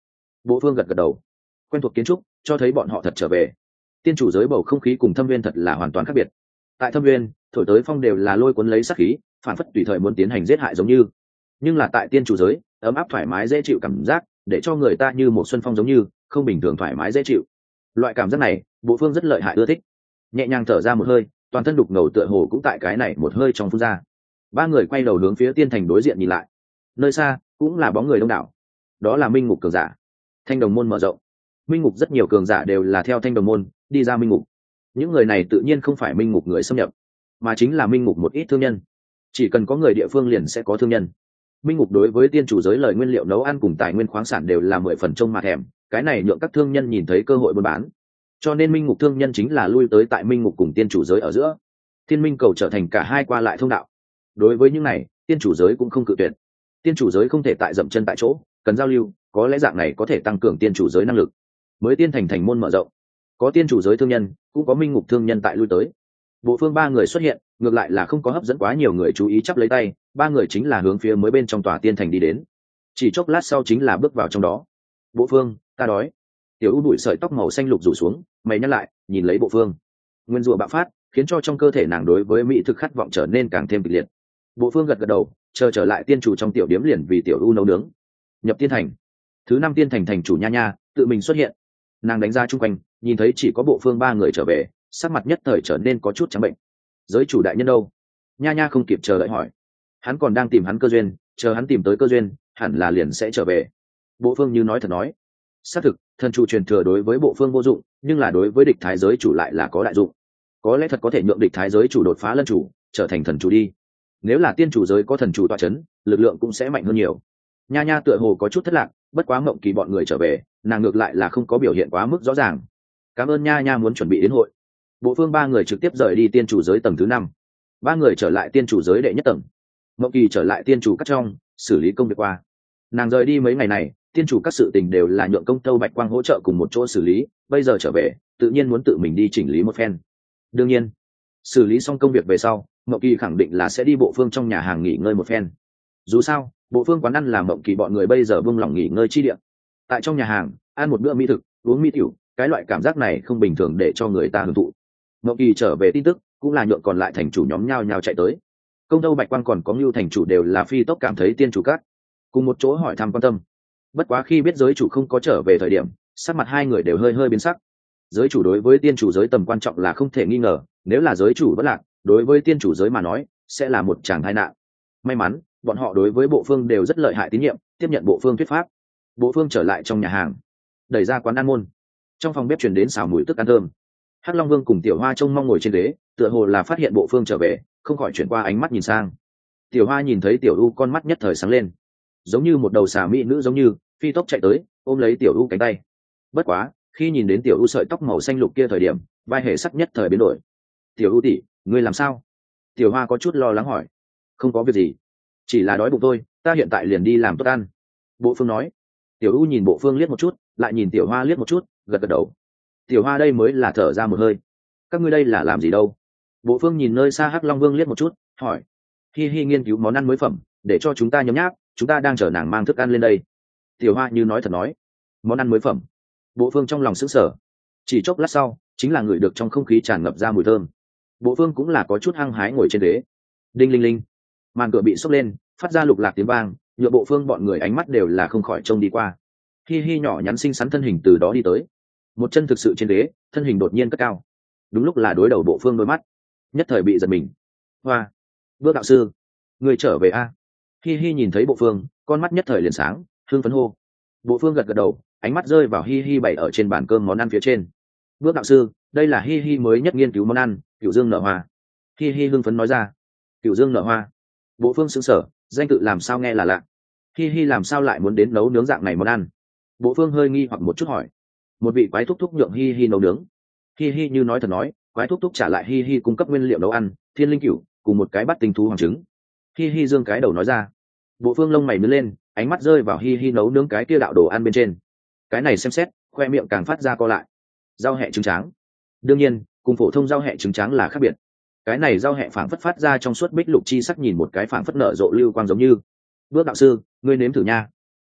Bộ Phương gật gật đầu. Quen thuộc kiến trúc cho thấy bọn họ thật trở về. Tiên chủ giới bầu không khí cùng Thâm Viên thật là hoàn toàn khác biệt. Tại Thâm Viên, thổi tới phong đều là lôi cuốn lấy sát khí, phản phất tùy thời muốn tiến hành giết hại giống như. Nhưng là tại tiên chủ giới, ấm áp thoải mái dễ chịu cảm giác, để cho người ta như một xuân phong giống như, không bình thường thoải mái dễ chịu. Loại cảm giác này, Bộ Phương rất lợi hại ưa thích. Nhẹ nhàng thở ra một hơi, toàn thân đục ngầu tựa hồ cũng tại cái này một hơi trong phun ra. Ba người quay đầu hướng phía tiên thành đối diện nhìn lại. Nơi xa cũng là bóng người đông đảo. Đó là Minh Ngục cường giả. Thanh Đồng môn mở rộng. Minh Ngục rất nhiều cường giả đều là theo Thanh Đồng môn đi ra Minh Ngục. Những người này tự nhiên không phải Minh Ngục người xâm nhập, mà chính là Minh Ngục một ít thương nhân. Chỉ cần có người địa phương liền sẽ có thương nhân. Minh Ngục đối với tiên chủ giới lời nguyên liệu nấu ăn cùng tài nguyên khoáng sản đều là 10 phần trông mà thèm, cái này nhượng các thương nhân nhìn thấy cơ hội buôn bán. Cho nên Minh Ngục thương nhân chính là lui tới tại Minh Ngục cùng tiên chủ giới ở giữa. Thiên Minh cầu trở thành cả hai qua lại thông đạo. Đối với những này, tiên chủ giới cũng không cự tuyệt. Tiên chủ giới không thể tại dậm chân tại chỗ, cần giao lưu, có lẽ dạng này có thể tăng cường tiên chủ giới năng lực. Mới tiên thành thành môn mở rộng, có tiên chủ giới thương nhân, cũng có Minh Ngục thương nhân tại lui tới. Bộ Phương ba người xuất hiện, ngược lại là không có hấp dẫn quá nhiều người chú ý, chắp lấy tay, ba người chính là hướng phía mới bên trong tòa tiên thành đi đến. Chỉ chốc lát sau chính là bước vào trong đó. Bộ Phương, ta đói. Tiểu U bụi sợi tóc màu xanh lục rủ xuống, mày nhắc lại, nhìn lấy Bộ Phương. Nguyên rủa bạo phát, khiến cho trong cơ thể nàng đối với mỹ thực khát vọng trở nên càng thêm kịch liệt. Bộ Phương gật gật đầu, chờ trở lại tiên chủ trong tiểu điếm liền vì Tiểu U nấu nướng. Nhập tiên thành. Thứ 5 tiên thành thành chủ Nha Nha tự mình xuất hiện. Nàng đánh ra chung quanh, nhìn thấy chỉ có Bộ Phương ba người trở về, sắc mặt nhất thời trở nên có chút trắng bệnh. Giới chủ đại nhân đâu? Nha Nha không kịp chờ đợi hỏi. Hắn còn đang tìm hắn cơ duyên, chờ hắn tìm tới cơ duyên, hẳn là liền sẽ trở về. Bộ Phương như nói thật nói. Xác thực, thần chủ truyền thừa đối với Bộ Phương vô dụng, nhưng là đối với địch thái giới chủ lại là có đại dụng. Có lẽ thật có thể nhượng địch thái giới chủ đột phá lân chủ, trở thành thần chủ đi. Nếu là tiên chủ giới có thần chủ tọa chấn, lực lượng cũng sẽ mạnh hơn nhiều. Nha Nha tựa hồ có chút thất lạc, bất quá Mộng Kỳ bọn người trở về, nàng ngược lại là không có biểu hiện quá mức rõ ràng. Cảm ơn Nha Nha muốn chuẩn bị đến hội. Bộ Phương ba người trực tiếp rời đi tiên chủ giới tầng thứ 5. Ba người trở lại tiên chủ giới đệ nhất tầng. Mộng Kỳ trở lại tiên chủ các trong, xử lý công việc qua. Nàng rời đi mấy ngày này, tiên chủ các sự tình đều là nhượng Công Tâu Bạch Quang hỗ trợ cùng một chỗ xử lý, bây giờ trở về, tự nhiên muốn tự mình đi chỉnh lý một phen. Đương nhiên, xử lý xong công việc về sau, Mộng Kỳ khẳng định là sẽ đi Bộ Phương trong nhà hàng nghỉ ngơi một phen. Dù sao, Bộ Phương quán ăn là Mộng Kỳ bọn người bây giờ buông lỏng nghỉ ngơi chi địa. Tại trong nhà hàng, ăn một bữa mỹ thực, uống mỹ tiểu, cái loại cảm giác này không bình thường để cho người ta hưởng thụ. Mộng Kỳ trở về tin tức cũng là nhượng còn lại thành chủ nhóm nhao nhao chạy tới. Công Tâu Bạch Quang còn có Ngưu thành chủ đều là phi tốc cảm thấy tiên chủ các, cùng một chỗ hỏi thăm quan tâm. Bất quá khi biết giới chủ không có trở về thời điểm, sắc mặt hai người đều hơi hơi biến sắc. Giới chủ đối với tiên chủ giới tầm quan trọng là không thể nghi ngờ, nếu là giới chủ bất lạc, đối với tiên chủ giới mà nói sẽ là một tràng tai nạn. May mắn bọn họ đối với Bộ Phương đều rất lợi hại tín nhiệm, tiếp nhận Bộ Phương thuyết pháp. Bộ Phương trở lại trong nhà hàng, đẩy ra quán ăn môn. Trong phòng bếp truyền đến xào mùi tức ăn thơm. Hắc Long Vương cùng Tiểu Hoa trông mong ngồi trên ghế, tựa hồ là phát hiện Bộ Phương trở về, không khỏi chuyển qua ánh mắt nhìn sang. Tiểu Hoa nhìn thấy Tiểu U, con mắt nhất thời sáng lên, giống như một đầu xà mỹ nữ giống như phi tốc chạy tới, ôm lấy Tiểu U cánh tay. Bất quá, khi nhìn đến Tiểu U sợi tóc màu xanh lục kia thời điểm, vai hề sắc nhất thời biến đổi. Tiểu U tỷ, ngươi làm sao? Tiểu Hoa có chút lo lắng hỏi. Không có việc gì, chỉ là đói bụng thôi, ta hiện tại liền đi làm tốt ăn. Bộ Phương nói. Tiểu U nhìn Bộ Phương liếc một chút, lại nhìn Tiểu Hoa liếc một chút, gật gật đầu. Tiểu Hoa đây mới là thở ra một hơi. Các ngươi đây là làm gì đâu? Bộ Phương nhìn nơi xa Hắc Long Vương liếc một chút, hỏi. Hi Hi nghiên cứu món ăn mới phẩm, để cho chúng ta nhấm nháp, chúng ta đang chờ nàng mang thức ăn lên đây. Tiểu Hoa như nói thật nói. Món ăn mới phẩm. Bộ Phương trong lòng sững sờ. Chỉ chốc lát sau, chính là ngửi được trong không khí tràn ngập ra mùi thơm. Bộ Phương cũng là có chút hăng hái ngồi trên ghế. Đinh linh linh, màn cửa bị xốc lên, phát ra lục lạc tiếng vang, nhựa Bộ Phương bọn người ánh mắt đều là không khỏi trông đi qua. Hi Hi nhỏ nhắn xinh xắn thân hình từ đó đi tới, một chân thực sự trên ghế, thân hình đột nhiên cất cao, đúng lúc là đối đầu Bộ Phương đôi mắt, nhất thời bị giật mình. Hoa, Bước đạo sư, người trở về a? Hi Hi nhìn thấy Bộ Phương, con mắt nhất thời liền sáng, hưng phấn hô. Bộ Phương gật gật đầu, ánh mắt rơi vào Hi Hi bày ở trên bàn cơm món ăn phía trên. Bước đạo sư, đây là Hi Hi mới nhất nghiên cứu món ăn, Cửu Dương nở hoa. Hi Hi hưng phấn nói ra. Cửu Dương nở hoa. Bộ Phương sững sờ, danh tự làm sao nghe là lạ. Hi Hi làm sao lại muốn đến nấu nướng dạng này món ăn? Bộ Phương hơi nghi hoặc một chút hỏi. Một vị quái thúc thúc nhượng Hi Hi nấu nướng. Hi Hi như nói thật nói, quái thúc thúc trả lại Hi Hi cung cấp nguyên liệu nấu ăn, thiên linh cửu cùng một cái bát tinh thú hoàng trứng. Hi Hi dương cái đầu nói ra. Bộ Phương lông mày nhướng lên, ánh mắt rơi vào Hi Hi nấu nướng cái kia đạo đồ ăn bên trên. Cái này xem xét, khoe miệng càng phát ra co lại. Rau hẹ trứng tráng. Đương nhiên, cùng phổ thông rau hẹ trứng tráng là khác biệt. Cái này rau hẹ phảng phất phát ra trong suốt bích lục chi sắc, nhìn một cái phảng phất nở rộ lưu quang giống như. Bước đạo sư, ngươi nếm thử nha.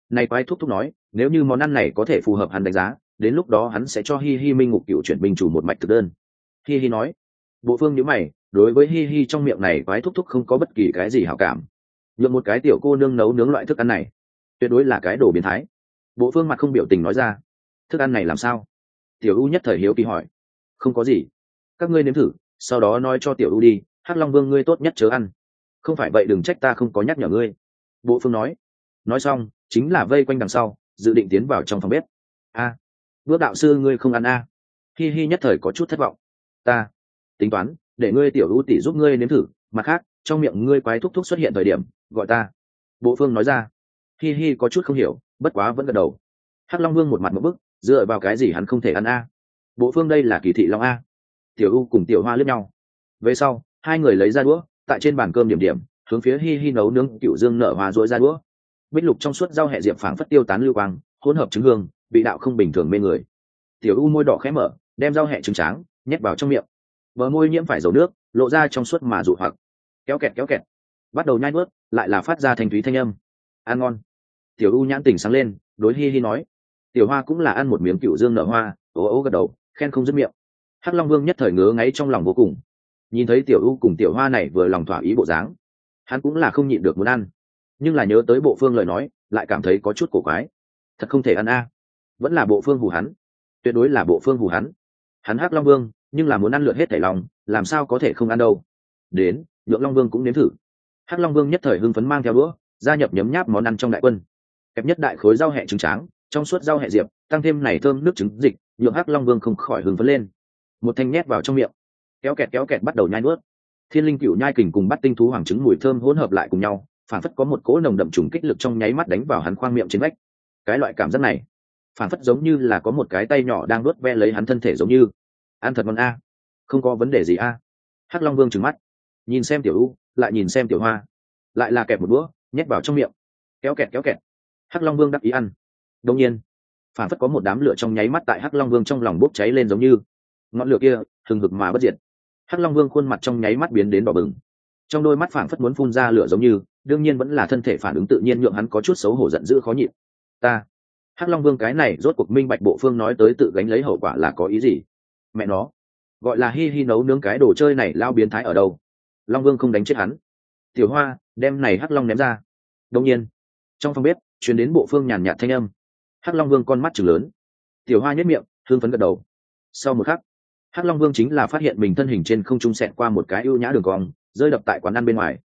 Này quái thúc thúc nói nếu như món ăn này có thể phù hợp hắn đánh giá, đến lúc đó hắn sẽ cho Hi Hi minh ngục cựu chuyển binh chủ một mạch thực đơn. Hi Hi nói. Bộ Phương nhíu mày, đối với Hi Hi trong miệng này quái thúc thúc không có bất kỳ cái gì hảo cảm. Nhượng một cái tiểu cô nương nấu nướng loại thức ăn này, tuyệt đối là cái đồ biến thái. Bộ Phương mặt không biểu tình nói ra. Thức ăn này làm sao? Tiểu U nhất thời hiếu kỳ hỏi. Không có gì, các ngươi nếm thử, sau đó nói cho Tiểu U đi, Hắc Long Vương ngươi tốt nhất chớ ăn. Không phải vậy đừng trách ta không có nhắc nhở ngươi. Bộ Phương nói. Nói xong chính là vây quanh đằng sau, dự định tiến vào trong phòng bếp. A, bước đạo sư ngươi không ăn a? Hi Hi nhất thời có chút thất vọng. Ta tính toán để ngươi Tiểu U tỷ giúp ngươi nếm thử, mặt khác trong miệng ngươi quái thúc thúc xuất hiện thời điểm gọi ta. Bộ Phương nói ra. Hi Hi có chút không hiểu, bất quá vẫn gật đầu. Hắc Long Vương một mặt một bức, dựa vào cái gì hắn không thể ăn a? Bộ Phương đây là kỳ thị long a? Tiểu U cùng Tiểu Hoa liếc nhau. Về sau hai người lấy ra đũa, tại trên bàn cơm điểm điểm hướng phía Hi Hi nấu nướng cựu dương nở hoa rối ra đũa. Bích lục trong suốt rau hẹ diệp phảng phất tiêu tán lưu quang, hỗn hợp trứng hương, vị đạo không bình thường mê người. Tiểu U môi đỏ khẽ mở, đem rau hẹ trứng tráng nhét vào trong miệng. Bờ môi nhiễm phải dầu nước, lộ ra trong suốt mà dụ hoặc. Kéo kẹt, bắt đầu nhai nuốt, lại là phát ra thanh thúy thanh âm. Ăn ngon. Tiểu U nhãn tỉnh sáng lên, đối Hi Hi nói. Tiểu Hoa cũng là ăn một miếng cựu dương nở hoa, ố gật đầu, khen không dứt miệng. Hắc Long Vương nhất thời ngứa ngáy trong lòng vô cùng. Nhìn thấy Tiểu U cùng Tiểu Hoa này vừa lòng thỏa ý bộ dáng, hắn cũng là không nhịn được muốn ăn, nhưng là nhớ tới Bộ Phương lời nói, lại cảm thấy có chút cổ quái. Thật không thể ăn a? Vẫn là Bộ Phương hù hắn, tuyệt đối là Bộ Phương hù hắn. Hắn Hắc Long Vương, nhưng là muốn ăn lượt hết thảy lòng, làm sao có thể không ăn đâu? Đến, nhượng Long Vương cũng nếm thử. Hắc Long Vương nhất thời hưng phấn mang theo đũa, gia nhập nhấm nháp món ăn trong đại quân. Kẹp nhất đại khối rau hẹ trứng tráng, trong suốt rau hẹ diệp, tăng thêm này thơm nước trứng dịch, nhượng Hắc Long Vương không khỏi hưng phấn lên. Một thanh nhét vào trong miệng, kéo kẹt bắt đầu nhai nuốt. Thiên linh cựu nhai kình cùng bắt tinh thú hoàng trứng mùi thơm hỗn hợp lại cùng nhau, phản phất có một cỗ nồng đậm trùng kích lực trong nháy mắt đánh vào hắn khoang miệng trên vách. Cái loại cảm giác này, phản phất giống như là có một cái tay nhỏ đang nuốt ve lấy hắn thân thể giống như. Ăn thật ngon a, không có vấn đề gì a. Hắc Long Vương trừng mắt, nhìn xem Tiểu U, lại nhìn xem Tiểu Hoa, lại là kẹp một đũa nhét vào trong miệng, kéo kẹt. Hắc Long Vương đắc ý ăn. Đương nhiên, phản phất có một đám lửa trong nháy mắt tại Hắc Long Vương trong lòng bốc cháy lên giống như ngọn lửa kia hừng hực mà bất diệt. Hắc Long Vương khuôn mặt trong nháy mắt biến đến đỏ bừng, trong đôi mắt phảng phất muốn phun ra lửa giống như, đương nhiên vẫn là thân thể phản ứng tự nhiên nhượng hắn có chút xấu hổ giận dữ khó nhịn. Ta, Hắc Long Vương cái này rốt cuộc minh bạch Bộ Phương nói tới tự gánh lấy hậu quả là có ý gì. Mẹ nó, gọi là Hi Hi nấu nướng cái đồ chơi này lao biến thái ở đâu? Long Vương không đánh chết hắn. Tiểu Hoa, đem này Hắc Long ném ra. Đương nhiên, trong phòng bếp truyền đến Bộ Phương nhàn nhạt thanh âm. Hắc Long Vương con mắt trừng lớn. Tiểu Hoa nhếch miệng, hương phấn gật đầu. Sau một khắc, Hắc Long Vương chính là phát hiện mình thân hình trên không trung xẹt qua một cái ưu nhã đường cong, rơi đập tại quán ăn bên ngoài.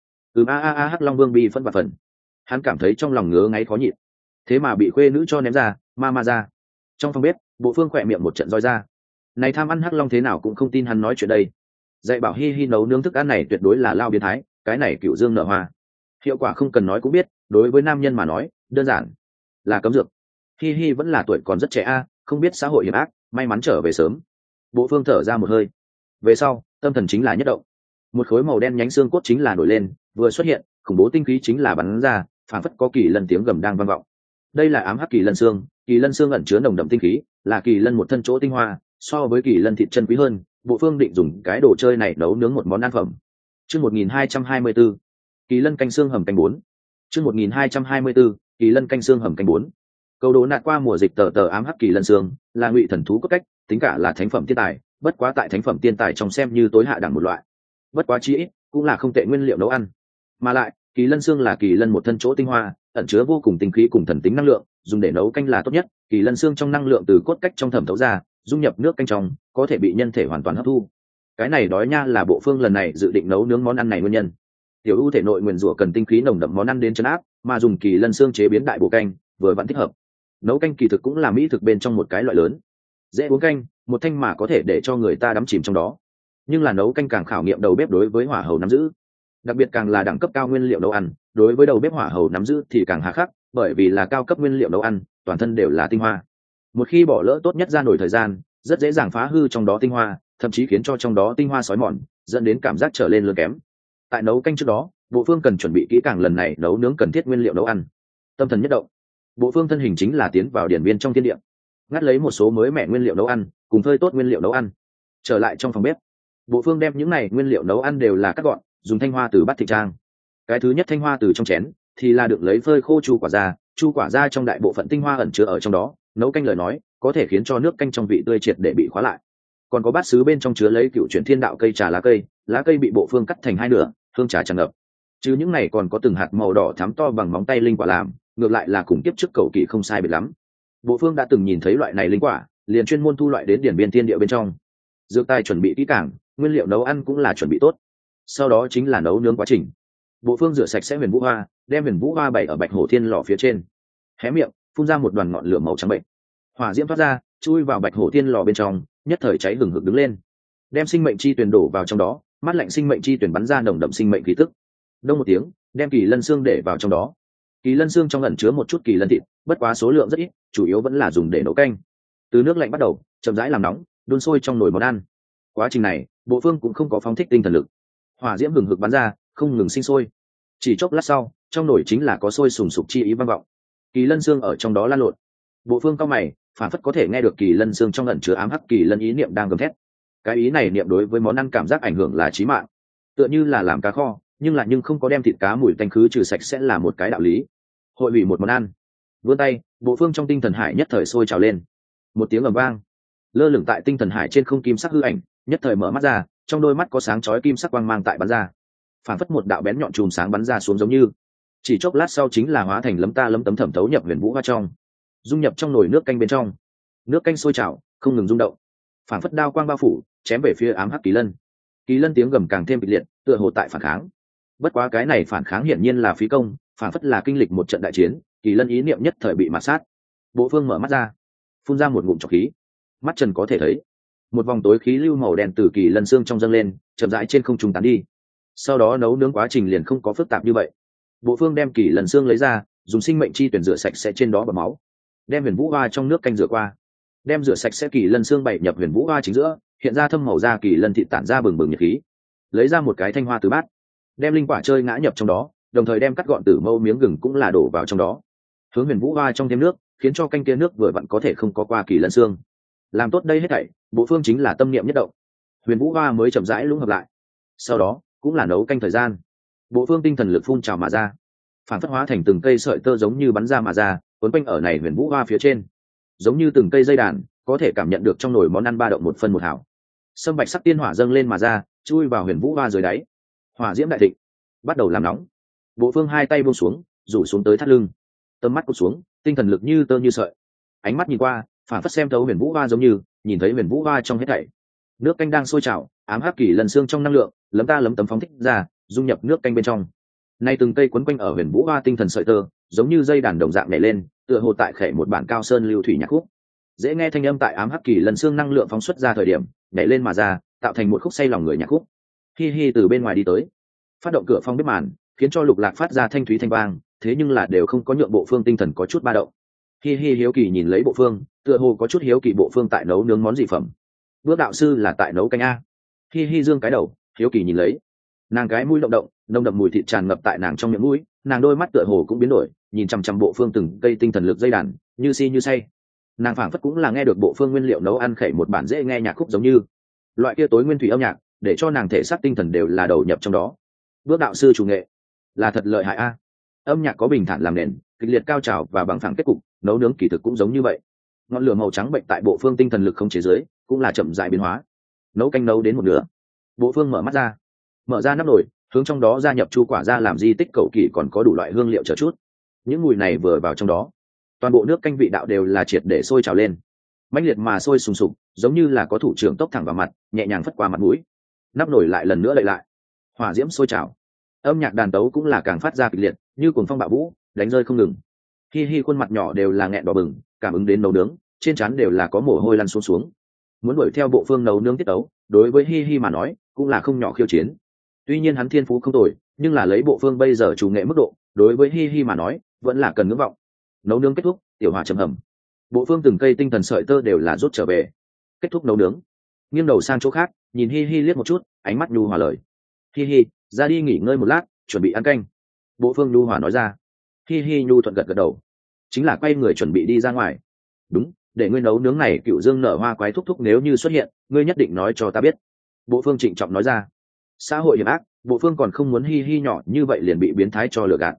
Hắc Long Vương bi phân và phần. Hắn cảm thấy trong lòng ngứa ngáy khó nhịn. Thế mà bị khuê nữ cho ném ra, ma ra. Trong phòng bếp, Bộ Phương khỏe miệng một trận roi ra. Này tham ăn Hắc Long thế nào cũng không tin hắn nói chuyện đây. Dạy bảo Hi Hi nấu nướng thức ăn này tuyệt đối là lao biến thái, cái này cựu dương nở hoa. Hiệu quả không cần nói cũng biết, đối với nam nhân mà nói, đơn giản là cấm dược. Hi Hi vẫn là tuổi còn rất trẻ a, không biết xã hội hiểm ác, may mắn trở về sớm. Bộ Phương thở ra một hơi. Về sau, tâm thần chính là nhất động. Một khối màu đen nhánh xương cốt chính là nổi lên, vừa xuất hiện, khủng bố tinh khí chính là bắn ra, phảng phất có kỳ lân tiếng gầm đang vang vọng. Đây là ám hắc kỳ lân xương ẩn chứa nồng đậm tinh khí, là kỳ lân một thân chỗ tinh hoa, so với kỳ lân thịt chân quý hơn. Bộ Phương định dùng cái đồ chơi này nấu nướng một món ăn phẩm. Chương 1224, kỳ lân canh xương hầm canh 4. Chương 1224, kỳ lân canh xương hầm canh 4. Câu đố nạt qua mùa dịch tờ ám hắc kỳ lân xương, là ngụy thần thú cốt cách, tính cả là thánh phẩm tiên tài, bất quá tại thánh phẩm tiên tài trong xem như tối hạ đẳng một loại. Bất quá chí ít cũng là không tệ nguyên liệu nấu ăn. Mà lại, kỳ lân xương là kỳ lân một thân chỗ tinh hoa, ẩn chứa vô cùng tinh khí cùng thần tính năng lượng, dùng để nấu canh là tốt nhất. Kỳ lân xương trong năng lượng từ cốt cách trong thẩm thấu ra, dung nhập nước canh trong, có thể bị nhân thể hoàn toàn hấp thu. Cái này đói nha là Bộ Phương lần này dự định nấu nướng món ăn này nguyên nhân. Tiểu U thể nội nguyên rủa cần tinh khí nồng đậm món ăn đến trấn áp, mà dùng kỳ lân xương chế biến đại bổ canh, vừa vặn thích hợp. Nấu canh kỳ thực cũng là mỹ thực bên trong một cái loại lớn. Dễ uống canh, một thanh mà có thể để cho người ta đắm chìm trong đó. Nhưng là nấu canh càng khảo nghiệm đầu bếp đối với hỏa hầu nắm giữ. Đặc biệt càng là đẳng cấp cao nguyên liệu nấu ăn, đối với đầu bếp hỏa hầu nắm giữ thì càng hà khắc, bởi vì là cao cấp nguyên liệu nấu ăn, toàn thân đều là tinh hoa. Một khi bỏ lỡ tốt nhất ra nổi thời gian, rất dễ dàng phá hư trong đó tinh hoa, thậm chí khiến cho trong đó tinh hoa xói mòn, dẫn đến cảm giác trở lên lương kém. Tại nấu canh trước đó, Bộ Phương cần chuẩn bị kỹ càng lần này nấu nướng cần thiết nguyên liệu nấu ăn. Tâm thần nhất động, Bộ Phương thân hình chính là tiến vào điển viên trong thiên địa, ngắt lấy một số mới mẻ nguyên liệu nấu ăn, cùng phơi tốt nguyên liệu nấu ăn. Trở lại trong phòng bếp, Bộ Phương đem những này nguyên liệu nấu ăn đều là cắt gọn, dùng thanh hoa từ bát thịt trang. Cái thứ nhất thanh hoa từ trong chén, thì là được lấy phơi khô chu quả ra trong đại bộ phận tinh hoa ẩn chứa ở trong đó, nấu canh lời nói có thể khiến cho nước canh trong vị tươi triệt để bị khóa lại. Còn có bát sứ bên trong chứa lấy cựu chuyển thiên đạo cây trà lá cây bị bộ phương cắt thành hai nửa, hương trà tràn ngập. Chứ những này còn có từng hạt màu đỏ thắm to bằng móng tay linh quả làm, ngược lại là cùng tiếp trước cầu kỳ không sai biệt lắm. Bộ phương đã từng nhìn thấy loại này linh quả, liền chuyên môn thu loại đến điển biên thiên địa bên trong. Dược tài chuẩn bị kỹ càng, nguyên liệu nấu ăn cũng là chuẩn bị tốt. Sau đó chính là nấu nướng quá trình. Bộ phương rửa sạch sẽ huyền vũ hoa, đem huyền vũ hoa bày ở bạch hổ thiên lò phía trên, hé miệng phun ra một đoàn ngọn lửa màu trắng bệnh, hỏa diễm thoát ra chui vào bạch hổ thiên lò bên trong, nhất thời cháy hừng hực đứng lên, đem sinh mệnh chi tuyển đổ vào trong đó, mát lạnh sinh mệnh chi tuyển bắn ra nồng đậm sinh mệnh khí tức. Đông một tiếng, đem kỳ lân xương để vào trong đó. Kỳ lân xương trong ẩn chứa một chút kỳ lân thịt, bất quá số lượng rất ít, chủ yếu vẫn là dùng để nấu canh. Từ nước lạnh bắt đầu chậm rãi làm nóng, đun sôi trong nồi món ăn. Quá trình này bộ phương cũng không có phóng thích tinh thần lực, hỏa diễm hừng hực bắn ra không ngừng sinh sôi. Chỉ chốc lát sau, trong nồi chính là có sôi sùng sục chi ý vang vọng, kỳ lân xương ở trong đó lan lộn. Bộ phương cao mày, phản phất có thể nghe được kỳ lân xương trong ẩn chứa ám hắc kỳ lân ý niệm đang gầm thét. Cái ý này niệm đối với món ăn cảm giác ảnh hưởng là chí mạng, tựa như là làm cá kho nhưng không có đem thịt cá mùi tanh khứ trừ sạch sẽ là một cái đạo lý. Hội hủy một món ăn, vươn tay, bộ phương trong tinh thần hải nhất thời sôi trào lên. Một tiếng ầm vang, lơ lửng tại tinh thần hải trên không kim sắc hư ảnh nhất thời mở mắt ra, trong đôi mắt có sáng chói kim sắc quang mang tại bắn ra, phản phất một đạo bén nhọn chùm sáng bắn ra xuống, giống như chỉ chốc lát sau chính là hóa thành lấm ta lấm tấm thẩm thấu nhập huyền vũ hoa trong, dung nhập trong nồi nước canh bên trong. Nước canh sôi trào không ngừng rung động, phản phất đao quang bao phủ chém về phía ám hắc kỳ lân. Kỳ lân tiếng gầm càng thêm kịch liệt, tựa hồ tại phản kháng. Bất quá cái này phản kháng hiển nhiên là phí công, phản phất là kinh lịch một trận đại chiến, kỳ lân ý niệm nhất thời bị mạt sát. Bộ phương mở mắt ra, phun ra một ngụm trọc khí, mắt trần có thể thấy một vòng tối khí lưu màu đen từ kỳ lân xương trong dâng lên, chậm rãi trên không trung tán đi. Sau đó nấu nướng quá trình liền không có phức tạp như vậy. Bộ phương đem kỳ lân xương lấy ra, dùng sinh mệnh chi tuyển rửa sạch sẽ trên đó bọt máu, đem huyền vũ hoa trong nước canh rửa qua, đem rửa sạch sẽ kỳ lân xương bày nhập huyền vũ hoa chính giữa, hiện ra thâm màu da kỳ lân thịt tản ra bừng bừng nhiệt khí. Lấy ra một cái thanh hoa tứ bát, đem linh quả chơi ngã nhập trong đó, đồng thời đem cắt gọn tử mâu miếng gừng cũng là đổ vào trong đó, hướng huyền vũ hoa trong thêm nước, khiến cho canh kia nước vừa vặn có thể không có qua kỳ lân xương. Làm tốt đây hết thảy, bộ phương chính là tâm niệm nhất động, huyền vũ hoa mới chậm rãi lũng hợp lại. Sau đó cũng là nấu canh thời gian, bộ phương tinh thần lực phun trào mà ra, phản phất hóa thành từng cây sợi tơ giống như bắn ra mà ra, quấn quanh ở này huyền vũ hoa phía trên, giống như từng cây dây đàn, có thể cảm nhận được trong nồi món ăn ba động một phân một hảo. Sâm bạch sắc tiên hỏa dâng lên mà ra, chui vào huyền vũ hoa dưới đáy, hỏa diễm đại thịnh, bắt đầu làm nóng. Bộ phương hai tay buông xuống, rủ xuống tới thắt lưng, tầm mắt cụt xuống, tinh thần lực như tơ như sợi, ánh mắt nhìn qua phản phất xem thấu huyền vũ hoa, giống như nhìn thấy huyền vũ hoa trong hết thảy. Nước canh đang sôi trào, ám hắc kỳ lân xương trong năng lượng lấm ta lấm tấm phóng thích ra, dung nhập nước canh bên trong. Nay từng cây quấn quanh ở huyền vũ hoa tinh thần sợi tơ, giống như dây đàn đồng dạng nhảy lên, tựa hồ tại khệ một bản cao sơn lưu thủy nhạc khúc. Dễ nghe thanh âm tại ám hắc kỳ lân xương năng lượng phóng xuất ra thời điểm nhảy lên mà ra, tạo thành một khúc say lòng người nhạc khúc. Hi hi từ bên ngoài đi tới, phát động cửa phong bếp màn, khiến cho lục lạc phát ra thanh thúy thanh vang, thế nhưng là đều không có nhượng bộ phương tinh thần có chút ba động. Hi hi hiếu kỳ nhìn lấy bộ phương, tựa hồ có chút hiếu kỳ bộ phương tại nấu nướng món gì phẩm. Bước đạo sư là tại nấu canh a. Hi hi dương cái đầu, hiếu kỳ nhìn lấy. Nàng cái mũi động động, nồng đậm mùi thịt tràn ngập tại nàng trong miệng mũi, nàng đôi mắt tựa hồ cũng biến đổi, nhìn chằm chằm bộ phương từng cây tinh thần lực dây đàn, như si như say. Nàng phảng phất cũng là nghe được bộ phương nguyên liệu nấu ăn khẩy một bản dễ nghe nhạc khúc, giống như loại kia tối nguyên thủy âm nhạc, để cho nàng thể xác tinh thần đều là đầu nhập trong đó. Bước đạo sư chủ nghệ là thật lợi hại a. Âm nhạc có bình thản làm nền, kịch liệt cao trào và bằng phẳng kết cục, nấu nướng kỳ thực cũng giống như vậy. Ngọn lửa màu trắng bệnh tại bộ phương tinh thần lực không chế giới, cũng là chậm rãi biến hóa. Nấu canh nấu đến một nửa, bộ phương mở mắt ra, mở ra nắp nồi, hướng trong đó gia nhập chu quả ra làm di tích cầu kỳ, còn có đủ loại hương liệu chờ chút. Những mùi này vừa vào trong đó, toàn bộ nước canh vị đạo đều là triệt để sôi trào lên, mãnh liệt mà sôi sùng sục, giống như là có thủ trưởng tốc thẳng vào mặt, nhẹ nhàng phất qua mặt mũi. Nắp nồi lại lần nữa đậy lại, hỏa diễm sôi trào, âm nhạc đàn tấu cũng là càng phát ra kịch liệt, như cuồng phong bạo vũ, đánh rơi không ngừng. Hi hi khuôn mặt nhỏ đều là nghẹn đỏ bừng, cảm ứng đến nấu nướng, trên trán đều là có mồ hôi lăn xuống xuống. Muốn đuổi theo bộ phương nấu nướng tiết tấu, đối với hi hi mà nói cũng là không nhỏ khiêu chiến. Tuy nhiên hắn thiên phú không tồi, nhưng là lấy bộ phương bây giờ chủ nghệ mức độ, đối với hi hi mà nói vẫn là cần ngưỡng vọng. Nấu nướng kết thúc, tiểu hỏa chấm hầm, bộ phương từng cây tinh thần sợi tơ đều là rút trở về. Kết thúc nấu nướng, nghiêng đầu sang chỗ khác, nhìn hi hi liếc một chút, ánh mắt nhu hòa lời: hi hi, ra đi nghỉ ngơi một lát, chuẩn bị ăn canh. Bộ phương nhu hòa nói ra. Hi hi nhu thuận gật gật đầu, chính là quay người chuẩn bị đi ra ngoài. Đúng, để ngươi nấu nướng này cựu dương nở hoa quái thúc thúc nếu như xuất hiện, ngươi nhất định nói cho ta biết. Bộ phương trịnh trọng nói ra. Xã hội hiểm ác, bộ phương còn không muốn hi hi nhỏ như vậy liền bị biến thái cho lừa gạt.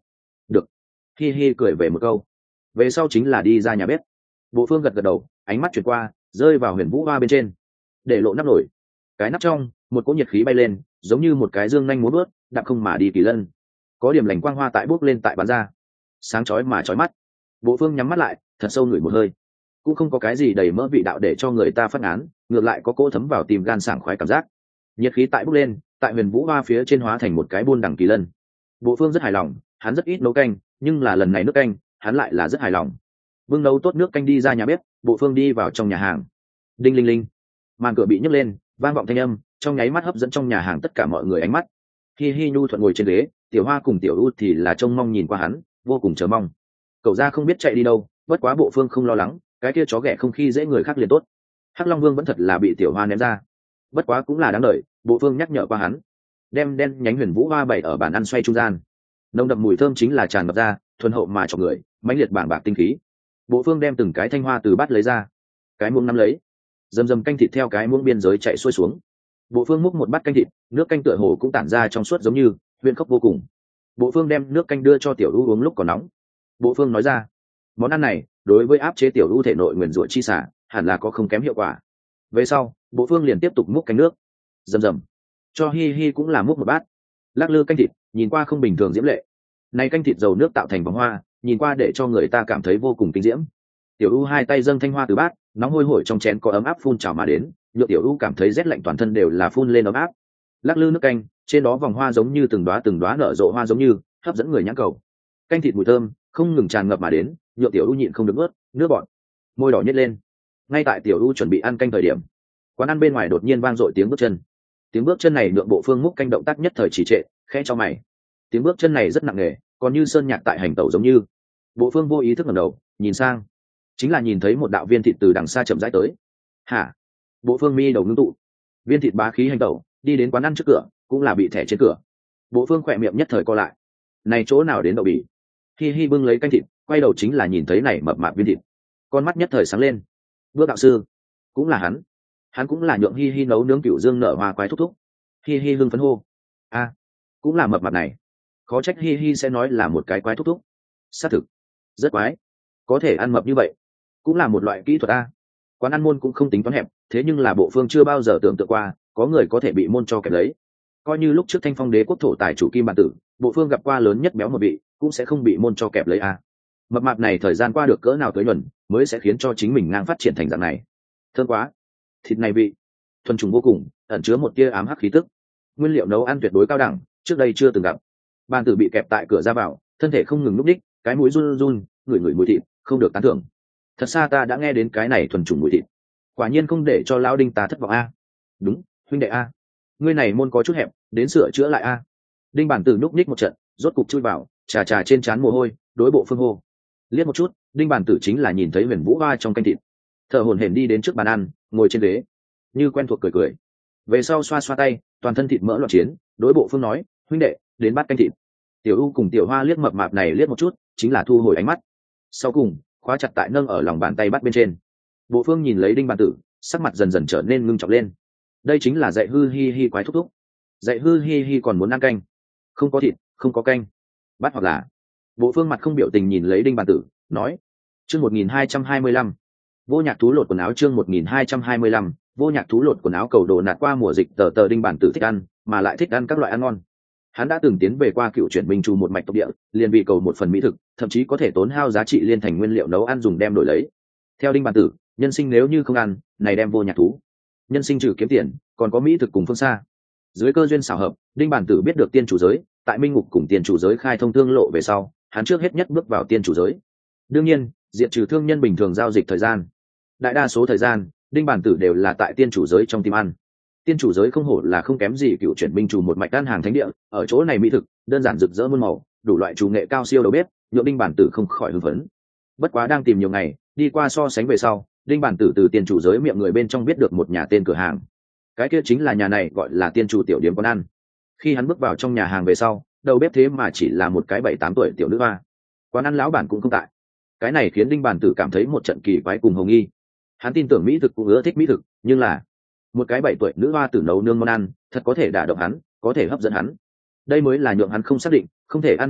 được. Hi hi cười về một câu, về sau chính là đi ra nhà bếp. Bộ Phương gật gật đầu, ánh mắt chuyển qua rơi vào Huyền Vũ Hoa bên trên, để lộ nắp nổi. Cái nắp trong một cỗ nhiệt khí bay lên, giống như một cái dương nhanh múa bước đạp không mà đi kỳ lân. Có điểm lành quang hoa tại bốc lên tại bán ra, sáng chói mà chói mắt. Bộ Phương nhắm mắt lại, thật sâu ngửi một hơi, cũng không có cái gì đầy mỡ vị đạo để cho người ta phát án, ngược lại có cỗ thấm vào tim gan sảng khoái cảm giác. Nhiệt khí tại bốc lên, tại Huyền Vũ Hoa phía trên hóa thành một cái buôn đằng kỳ lân. Bộ Phương rất hài lòng, hắn rất ít nấu canh, nhưng là lần này nước canh hắn lại là rất hài lòng. Vương nấu tốt nước canh đi ra nhà bếp, Bộ Phương đi vào trong nhà hàng. Đinh linh linh, màn cửa bị nhấc lên, vang vọng thanh âm, trong nháy mắt hấp dẫn trong nhà hàng tất cả mọi người ánh mắt. Hi hi nhu thuận ngồi trên ghế, Tiểu Hoa cùng Tiểu U thì là trông mong nhìn qua hắn, vô cùng chờ mong. Cậu ra không biết chạy đi đâu, bất quá Bộ Phương không lo lắng, cái kia chó ghẻ không khi dễ người khác liền tốt. Hắc Long Vương vẫn thật là bị Tiểu Hoa ném ra, bất quá cũng là đáng đợi. Bộ Phương nhắc nhở qua hắn, đem đen nhánh Huyền Vũ Hoa bày ở bàn ăn xoay trung gian, nồng đậm mùi thơm chính là tràn ngập ra, thuần hậu mà chọc người, mãnh liệt bảng bạc tinh khí. Bộ Phương đem từng cái thanh hoa từ bát lấy ra, cái muỗng nắm lấy, dầm dầm canh thịt theo cái muỗng biên giới chạy xuôi xuống. Bộ Phương múc một bát canh thịt, nước canh tựa hồ cũng tản ra trong suốt giống như huyền khốc vô cùng. Bộ Phương đem nước canh đưa cho Tiểu U uống lúc còn nóng. Bộ Phương nói ra, món ăn này đối với áp chế Tiểu U thể nội nguyền rủa chi xả hẳn là có không kém hiệu quả. Về sau, Bộ Phương liền tiếp tục múc canh nước, dầm dầm cho Hi hi cũng là múc một bát. Lắc lư canh thịt nhìn qua không bình thường diễm lệ, này canh thịt dầu nước tạo thành vòng hoa, nhìn qua để cho người ta cảm thấy vô cùng kinh diễm. Tiểu U hai tay dâng thanh hoa từ bát, nóng hôi hổi trong chén có ấm áp phun trào mà đến, nhựa Tiểu U cảm thấy rét lạnh toàn thân đều là phun lên ấm áp. Lắc lư nước canh, trên đó vòng hoa giống như từng đóa nở rộ hoa giống như hấp dẫn người nhãn cầu. Canh thịt mùi thơm không ngừng tràn ngập mà đến, nhựa Tiểu U nhịn không được ướt nước bọt, môi đỏ nhếch lên. Ngay tại Tiểu U chuẩn bị ăn canh thời điểm, quán ăn bên ngoài đột nhiên vang dội tiếng bước chân. Tiếng bước chân này nhượng Bộ Phương múc canh động tác nhất thời trì trệ, khẽ cho mày. Tiếng bước chân này rất nặng nề, còn như sơn nhạc tại hành tẩu giống như. Bộ Phương vô ý thức ngẩng đầu nhìn sang, chính là nhìn thấy một đạo viên thịt từ đằng xa chậm rãi tới. Hả? Bộ Phương mi đầu ngưng tụ, viên thịt bá khí hành tẩu đi đến quán ăn trước cửa, cũng là bị thẻ trên cửa. Bộ Phương khỏe miệng nhất thời co lại, này chỗ nào đến đậu bỉ. Hi hi bưng lấy canh thịt, quay đầu chính là nhìn thấy này mập mạp viên thịt, con mắt nhất thời sáng lên. Bước đạo sư, cũng là hắn cũng là nhượng Hi hi nấu nướng cửu dương nở hoa quái thúc thúc. Hi hi hưng phấn hô, a, cũng là mập mạp này, khó trách Hi hi sẽ nói là một cái quái thúc thúc. Xác thực rất quái, có thể ăn mập như vậy cũng là một loại kỹ thuật a. Quán ăn môn cũng không tính toán hẹp, thế nhưng là Bộ Phương chưa bao giờ tưởng tượng qua có người có thể bị môn cho kẹp lấy. Coi như lúc trước Thanh Phong Đế quốc thổ tài chủ Kim Bản Tử, Bộ Phương gặp qua lớn nhất béo một vị, cũng sẽ không bị môn cho kẹp lấy a. Mập mạp này thời gian qua được cỡ nào tới nhuần, mới sẽ khiến cho chính mình ngang phát triển thành dạng này. Thơm quá, thịt này vị thuần trùng vô cùng, ẩn chứa một tia ám hắc khí tức, nguyên liệu nấu ăn tuyệt đối cao đẳng, trước đây chưa từng gặp. Bàn Tử bị kẹp tại cửa ra vào, thân thể không ngừng núp đích, cái mũi run run, ngửi mùi thịt, không được tán thưởng. Thật xa ta đã nghe đến cái này thuần trùng mùi thịt, quả nhiên không để cho lão Đinh ta thất vọng a. Đúng, huynh đệ a, ngươi này môn có chút hẹp, đến sửa chữa lại a. Đinh Bản Tử núp ních một trận, rốt cục chui vào, trà trên trán mồ hôi, đối Bộ Phương hô. Liếc một chút, Đinh Bản Tử chính là nhìn thấy Huyền Vũ Hoa trong canh thịt, thở hổn hển đi đến trước bàn ăn, ngồi trên ghế, như quen thuộc cười. Về sau xoa xoa tay, toàn thân thịt mỡ loạn chiến, đối Bộ Phương nói, huynh đệ, đến bát canh thịt. Tiểu U cùng Tiểu Hoa liếc mập mạp này liếc một chút, chính là thu hồi ánh mắt. Sau cùng, khóa chặt tại nâng ở lòng bàn tay bắt bên trên. Bộ Phương nhìn lấy Đinh Bản Tử, sắc mặt dần dần trở nên ngưng trọng lên. Đây chính là dạy hư hi hi quái thúc thúc. Dạy hư hi hi còn muốn ăn canh, không có thịt, không có canh. Bắt hoặc là. Bộ Phương mặt không biểu tình nhìn lấy Đinh Bản Tử, nói: chương 1225, vô nhạc thú lột quần áo. Chương 1225, vô nhạc thú lột quần áo. Cầu đồ nạt qua mùa dịch, tờ Đinh Bản Tử thích ăn, mà lại thích ăn các loại ăn ngon. Hắn đã từng tiến về qua Cựu Chuyển Minh Trù một mạch tộc địa, liền vì cầu một phần mỹ thực, thậm chí có thể tốn hao giá trị liên thành nguyên liệu nấu ăn dùng đem đổi lấy. Theo Đinh Bản Tử, nhân sinh nếu như không ăn, này đem vô nhạc thú. Nhân sinh trừ kiếm tiền, còn có mỹ thực cùng phương xa. Dưới cơ duyên xảo hợp, Đinh Bản Tử biết được tiên chủ giới, tại Minh Ngục cùng tiên chủ giới khai thông thương lộ về sau, hắn trước hết nhất bước vào tiên chủ giới. Đương nhiên, diệt trừ thương nhân bình thường giao dịch thời gian. Đại đa số thời gian, Đinh Bản Tử đều là tại tiên chủ giới trong tìm ăn. Tiên chủ giới không hổ là không kém gì Cựu Chuyển Minh Trù một mạch đan hàng thánh địa, ở chỗ này mỹ thực đơn giản rực rỡ muôn màu, đủ loại chủ nghệ cao siêu đầu bếp, nhượng Đinh Bản Tử không khỏi hưng phấn. Bất quá đang tìm nhiều ngày, đi qua so sánh về sau, Đinh Bản Tử từ tiên chủ giới miệng người bên trong biết được một nhà tên cửa hàng. Cái kia chính là nhà này gọi là Tiên chủ tiểu điếm quán ăn. Khi hắn bước vào trong nhà hàng về sau, đầu bếp thế mà chỉ là một cái 7-8 tuổi tiểu nữ hoa. Quán ăn lão bản cũng không tại. Cái này khiến Đinh Bản Tử cảm thấy một trận kỳ quái cùng hồng nghi. Hắn tin tưởng mỹ thực cũng ưa thích mỹ thực, nhưng là một cái 7 tuổi nữ hoa tử nấu nương món ăn, thật có thể đả động hắn, có thể hấp dẫn hắn. Đây mới là nhượng hắn không xác định, không thể ăn mỹ thực,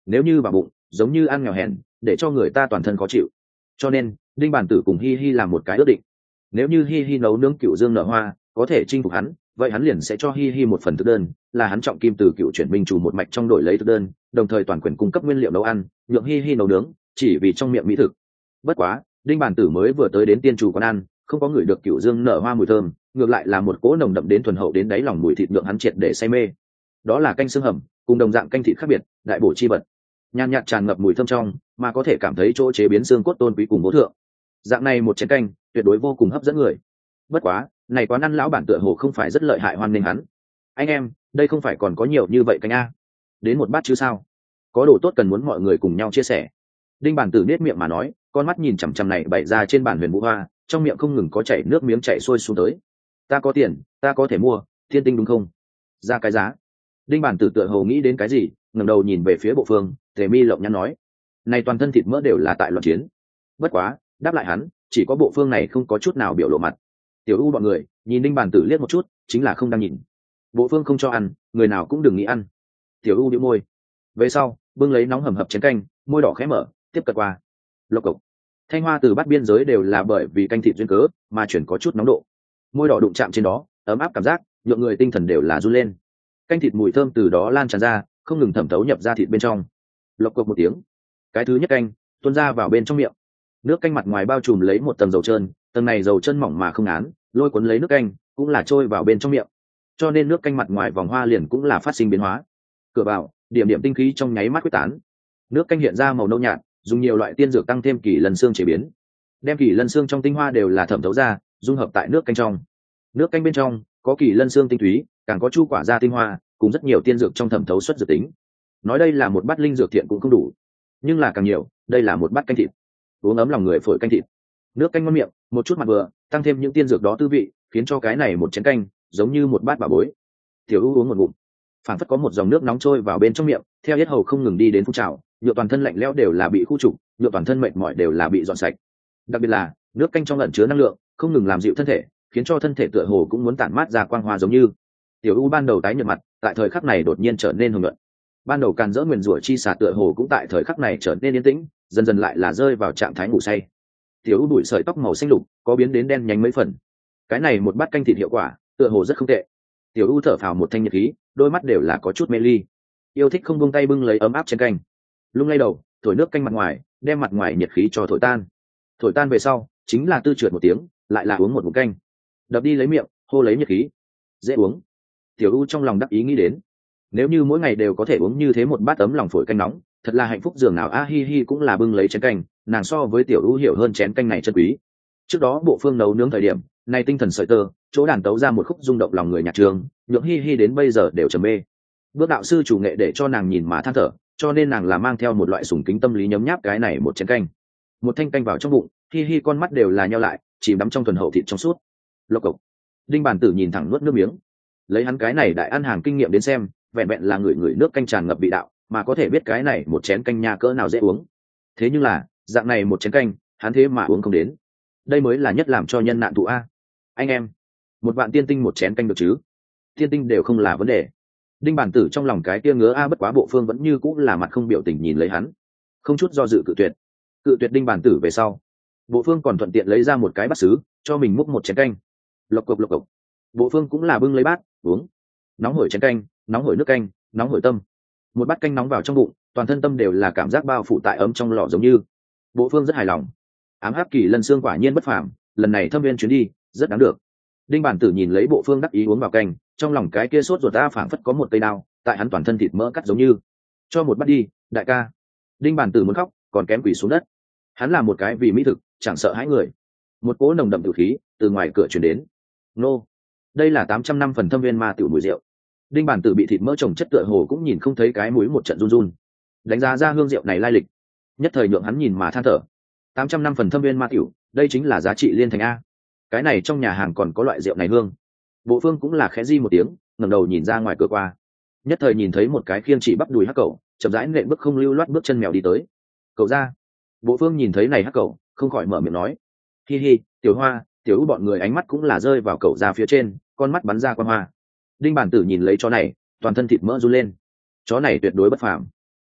nếu như vào bụng giống như ăn nghèo hèn, để cho người ta toàn thân khó chịu. Cho nên đinh bản tử cùng hi hi làm một cái ước định, nếu như hi hi nấu nướng cựu dương nở hoa có thể chinh phục hắn, vậy hắn liền sẽ cho hi hi một phần thực đơn, là hắn trọng kim từ cựu chuyển minh chủ một mạch trong đổi lấy thực đơn, đồng thời toàn quyền cung cấp nguyên liệu nấu ăn, nhượng hi hi nấu nướng chỉ vì trong miệng mỹ thực. Bất quá đinh bản tử mới vừa tới đến tiên chủ quán ăn, không có người được cựu dương nở hoa mùi thơm, ngược lại là một cỗ nồng đậm đến thuần hậu đến đáy lòng mùi thịt nhượng hắn triệt để say mê. Đó là canh xương hầm, cùng đồng dạng canh thịt khác biệt, đại bổ chi vật, nhàn nhạt tràn ngập mùi thơm trong, mà có thể cảm thấy chỗ chế biến xương cốt tôn quý cùng vô thượng. Dạng này một chén canh tuyệt đối vô cùng hấp dẫn người. Bất quá này quán ăn lão bản tựa hồ không phải rất lợi hại hoan nghênh hắn. Anh em, đây không phải còn có nhiều như vậy canh a, đến một bát chứ sao, có đồ tốt cần muốn mọi người cùng nhau chia sẻ. Đinh bản tử nết miệng mà nói, con mắt nhìn chằm chằm này bày ra trên bàn huyền vũ hoa, trong miệng không ngừng có chảy nước miếng chảy xuôi xuống tới. Ta có tiền, ta có thể mua thiên tinh đúng không, ra cái giá. Đinh bản tử tựa hồ nghĩ đến cái gì, ngẩng đầu nhìn về phía Bộ Phương, Tề Mi lộng nhắn nói, này toàn thân thịt mỡ đều là tại loạn chiến. Bất quá đáp lại hắn chỉ có Bộ Phương này không có chút nào biểu lộ mặt. Tiểu U bọn người nhìn Đinh bản tử liếc một chút, chính là không đang nhìn. Bộ Phương không cho ăn, người nào cũng đừng nghĩ ăn. Tiểu U nhíu môi, về sau bưng lấy nóng hầm hập chén canh, môi đỏ khẽ mở, tiếp cận qua. Lộc cộc, thanh hoa từ bát biên giới đều là bởi vì canh thịt duyên cớ mà chuyển có chút nóng độ, môi đỏ đụng chạm trên đó, ấm áp cảm giác nhượng người tinh thần đều là run lên. Canh thịt mùi thơm từ đó lan tràn ra, không ngừng thẩm thấu nhập ra thịt bên trong. Lộc cộc một tiếng, cái thứ nhất canh tuôn ra vào bên trong miệng. Nước canh mặt ngoài bao trùm lấy một tầng dầu trơn, tầng này dầu trơn mỏng mà không án, lôi cuốn lấy nước canh cũng là trôi vào bên trong miệng, cho nên nước canh mặt ngoài vòng hoa liền cũng là phát sinh biến hóa. Cửa vào điểm điểm tinh khí trong nháy mắt quyết tán, nước canh hiện ra màu nâu nhạt, dùng nhiều loại tiên dược tăng thêm kỳ lân xương chế biến, đem kỳ lân xương trong tinh hoa đều là thẩm thấu ra, dung hợp tại nước canh trong. Nước canh bên trong có kỳ lân xương tinh túy, càng có chu quả ra tinh hoa, cùng rất nhiều tiên dược trong thẩm thấu xuất dược tính. Nói đây là một bát linh dược thiện cũng không đủ, nhưng là càng nhiều, đây là một bát canh thịt, uống ấm lòng người phổi canh thịt. Nước canh ngon miệng, một chút mặt vừa, tăng thêm những tiên dược đó tư vị, khiến cho cái này một chén canh giống như một bát bà bối. Tiểu U uống một ngụm, phản phất có một dòng nước nóng trôi vào bên trong miệng, theo yết hầu không ngừng đi đến phun trào, nhựa toàn thân lạnh lẽo đều là bị khu trục, nhựa toàn thân mệt mỏi đều là bị dọn sạch. Đặc biệt là nước canh trong ẩn chứa năng lượng, không ngừng làm dịu thân thể, khiến cho thân thể tựa hồ cũng muốn tản mát ra quang hoa giống như. Tiểu U ban đầu tái nhợt mặt, tại thời khắc này đột nhiên trở nên hùng luận. Ban đầu càn dỡ nguyền rủa chi xà tựa hồ cũng tại thời khắc này trở nên yên tĩnh, dần dần lại là rơi vào trạng thái ngủ say. Tiểu U đuổi sợi tóc màu xanh lục, có biến đến đen nhánh mấy phần. Cái này một bát canh thịt hiệu quả, tựa hồ rất không tệ. Tiểu U thở phào một thanh nhiệt khí, đôi mắt đều là có chút mê ly. Yêu thích không buông tay bưng lấy ấm áp chén canh, lung lay đầu, thổi nước canh mặt ngoài, đem mặt ngoài nhiệt khí cho thổi tan. Thổi tan về sau, chính là tư trượt một tiếng, lại là uống một ngụm canh, đập đi lấy miệng, hô lấy nhiệt khí, dễ uống. Tiểu U trong lòng đắc ý nghĩ đến, nếu như mỗi ngày đều có thể uống như thế một bát ấm lòng phổi canh nóng, thật là hạnh phúc dường nào. A Hi Hi cũng là bưng lấy chén canh, nàng so với Tiểu U hiểu hơn chén canh này chân quý. Trước đó Bộ Phương nấu nướng thời điểm, này tinh thần sợi tơ, chỗ đàn tấu ra một khúc rung động lòng người nhạc trường, nhượng Hi Hi đến bây giờ đều trầm mê. Bước đạo sư chủ nghệ để cho nàng nhìn mà than thở, cho nên nàng là mang theo một loại sùng kính tâm lý nhấm nháp cái này một chén canh. Một thanh canh vào trong bụng, Hi Hi con mắt đều là nheo lại, chìm đắm trong thuần hậu thịt trong suốt. Lộc cộc, Đinh Bản Tử nhìn thẳng nuốt nước miếng. Lấy hắn cái này đại ăn hàng kinh nghiệm đến xem, vẹn vẹn là người nước canh tràn ngập vị đạo, mà có thể biết cái này một chén canh nha cỡ nào dễ uống. Thế nhưng là, dạng này một chén canh, hắn thế mà uống không đến. Đây mới là nhất làm cho nhân nạn thụ a. Anh em, một vạn tiên tinh một chén canh được chứ? Tiên tinh đều không là vấn đề. Đinh Bản Tử trong lòng cái kia ngứa a, bất quá Bộ Phương vẫn như cũng là mặt không biểu tình nhìn lấy hắn, không chút do dự cự tuyệt Đinh Bản Tử về sau, Bộ Phương còn thuận tiện lấy ra một cái bát sứ, cho mình múc một chén canh. Lộc cộc lộc cộc, Bộ Phương cũng là bưng lấy bát uống. Nóng hổi chén canh, nóng hổi nước canh, nóng hổi tâm. Một bát canh nóng vào trong bụng, toàn thân tâm đều là cảm giác bao phủ tại ấm trong lọ giống như. Bộ Phương rất hài lòng. Ám hắc kỳ lân xương quả nhiên bất phàm, lần này thâm viên chuyến đi rất đáng được. Đinh Bản Tử nhìn lấy Bộ Phương đắc ý uống vào canh, trong lòng cái kia sốt ruột ta phảng phất có một cây đao tại hắn toàn thân thịt mỡ cắt giống như. Cho một bát đi, đại ca. Đinh Bản Tử muốn khóc, còn kém quỳ xuống đất. Hắn là một cái vì mỹ thực chẳng sợ hãi người. Một cỗ nồng đậm tử khí từ ngoài cửa truyền đến. Nô, đây là 800 năm phần thâm viên ma tiểu mùi rượu. Đinh Bản Tử bị thịt mỡ trồng chất tựa hồ cũng nhìn không thấy cái mũi một trận run run. Đánh giá ra hương rượu này lai lịch, nhất thời nhượng hắn nhìn mà than thở. 800 năm phần thâm viên ma tiểu, đây chính là giá trị liên thành a. Cái này trong nhà hàng còn có loại rượu này hương. Bộ Phương cũng là khẽ di một tiếng, ngẩng đầu nhìn ra ngoài cửa qua, nhất thời nhìn thấy một cái khiêng chỉ bắp đùi hắc cẩu chậm rãi nện bước không lưu loát bước chân mèo đi tới. Cậu ra. Bộ Phương nhìn thấy này hắc cẩu, không khỏi mở miệng nói, hi hi. Tiểu Hoa, Tiểu U bọn người ánh mắt cũng là rơi vào cậu ra phía trên, con mắt bắn ra quan hoa. Đinh Bản Tử nhìn lấy chó này, toàn thân thịt mỡ run lên. Chó này tuyệt đối bất phàm.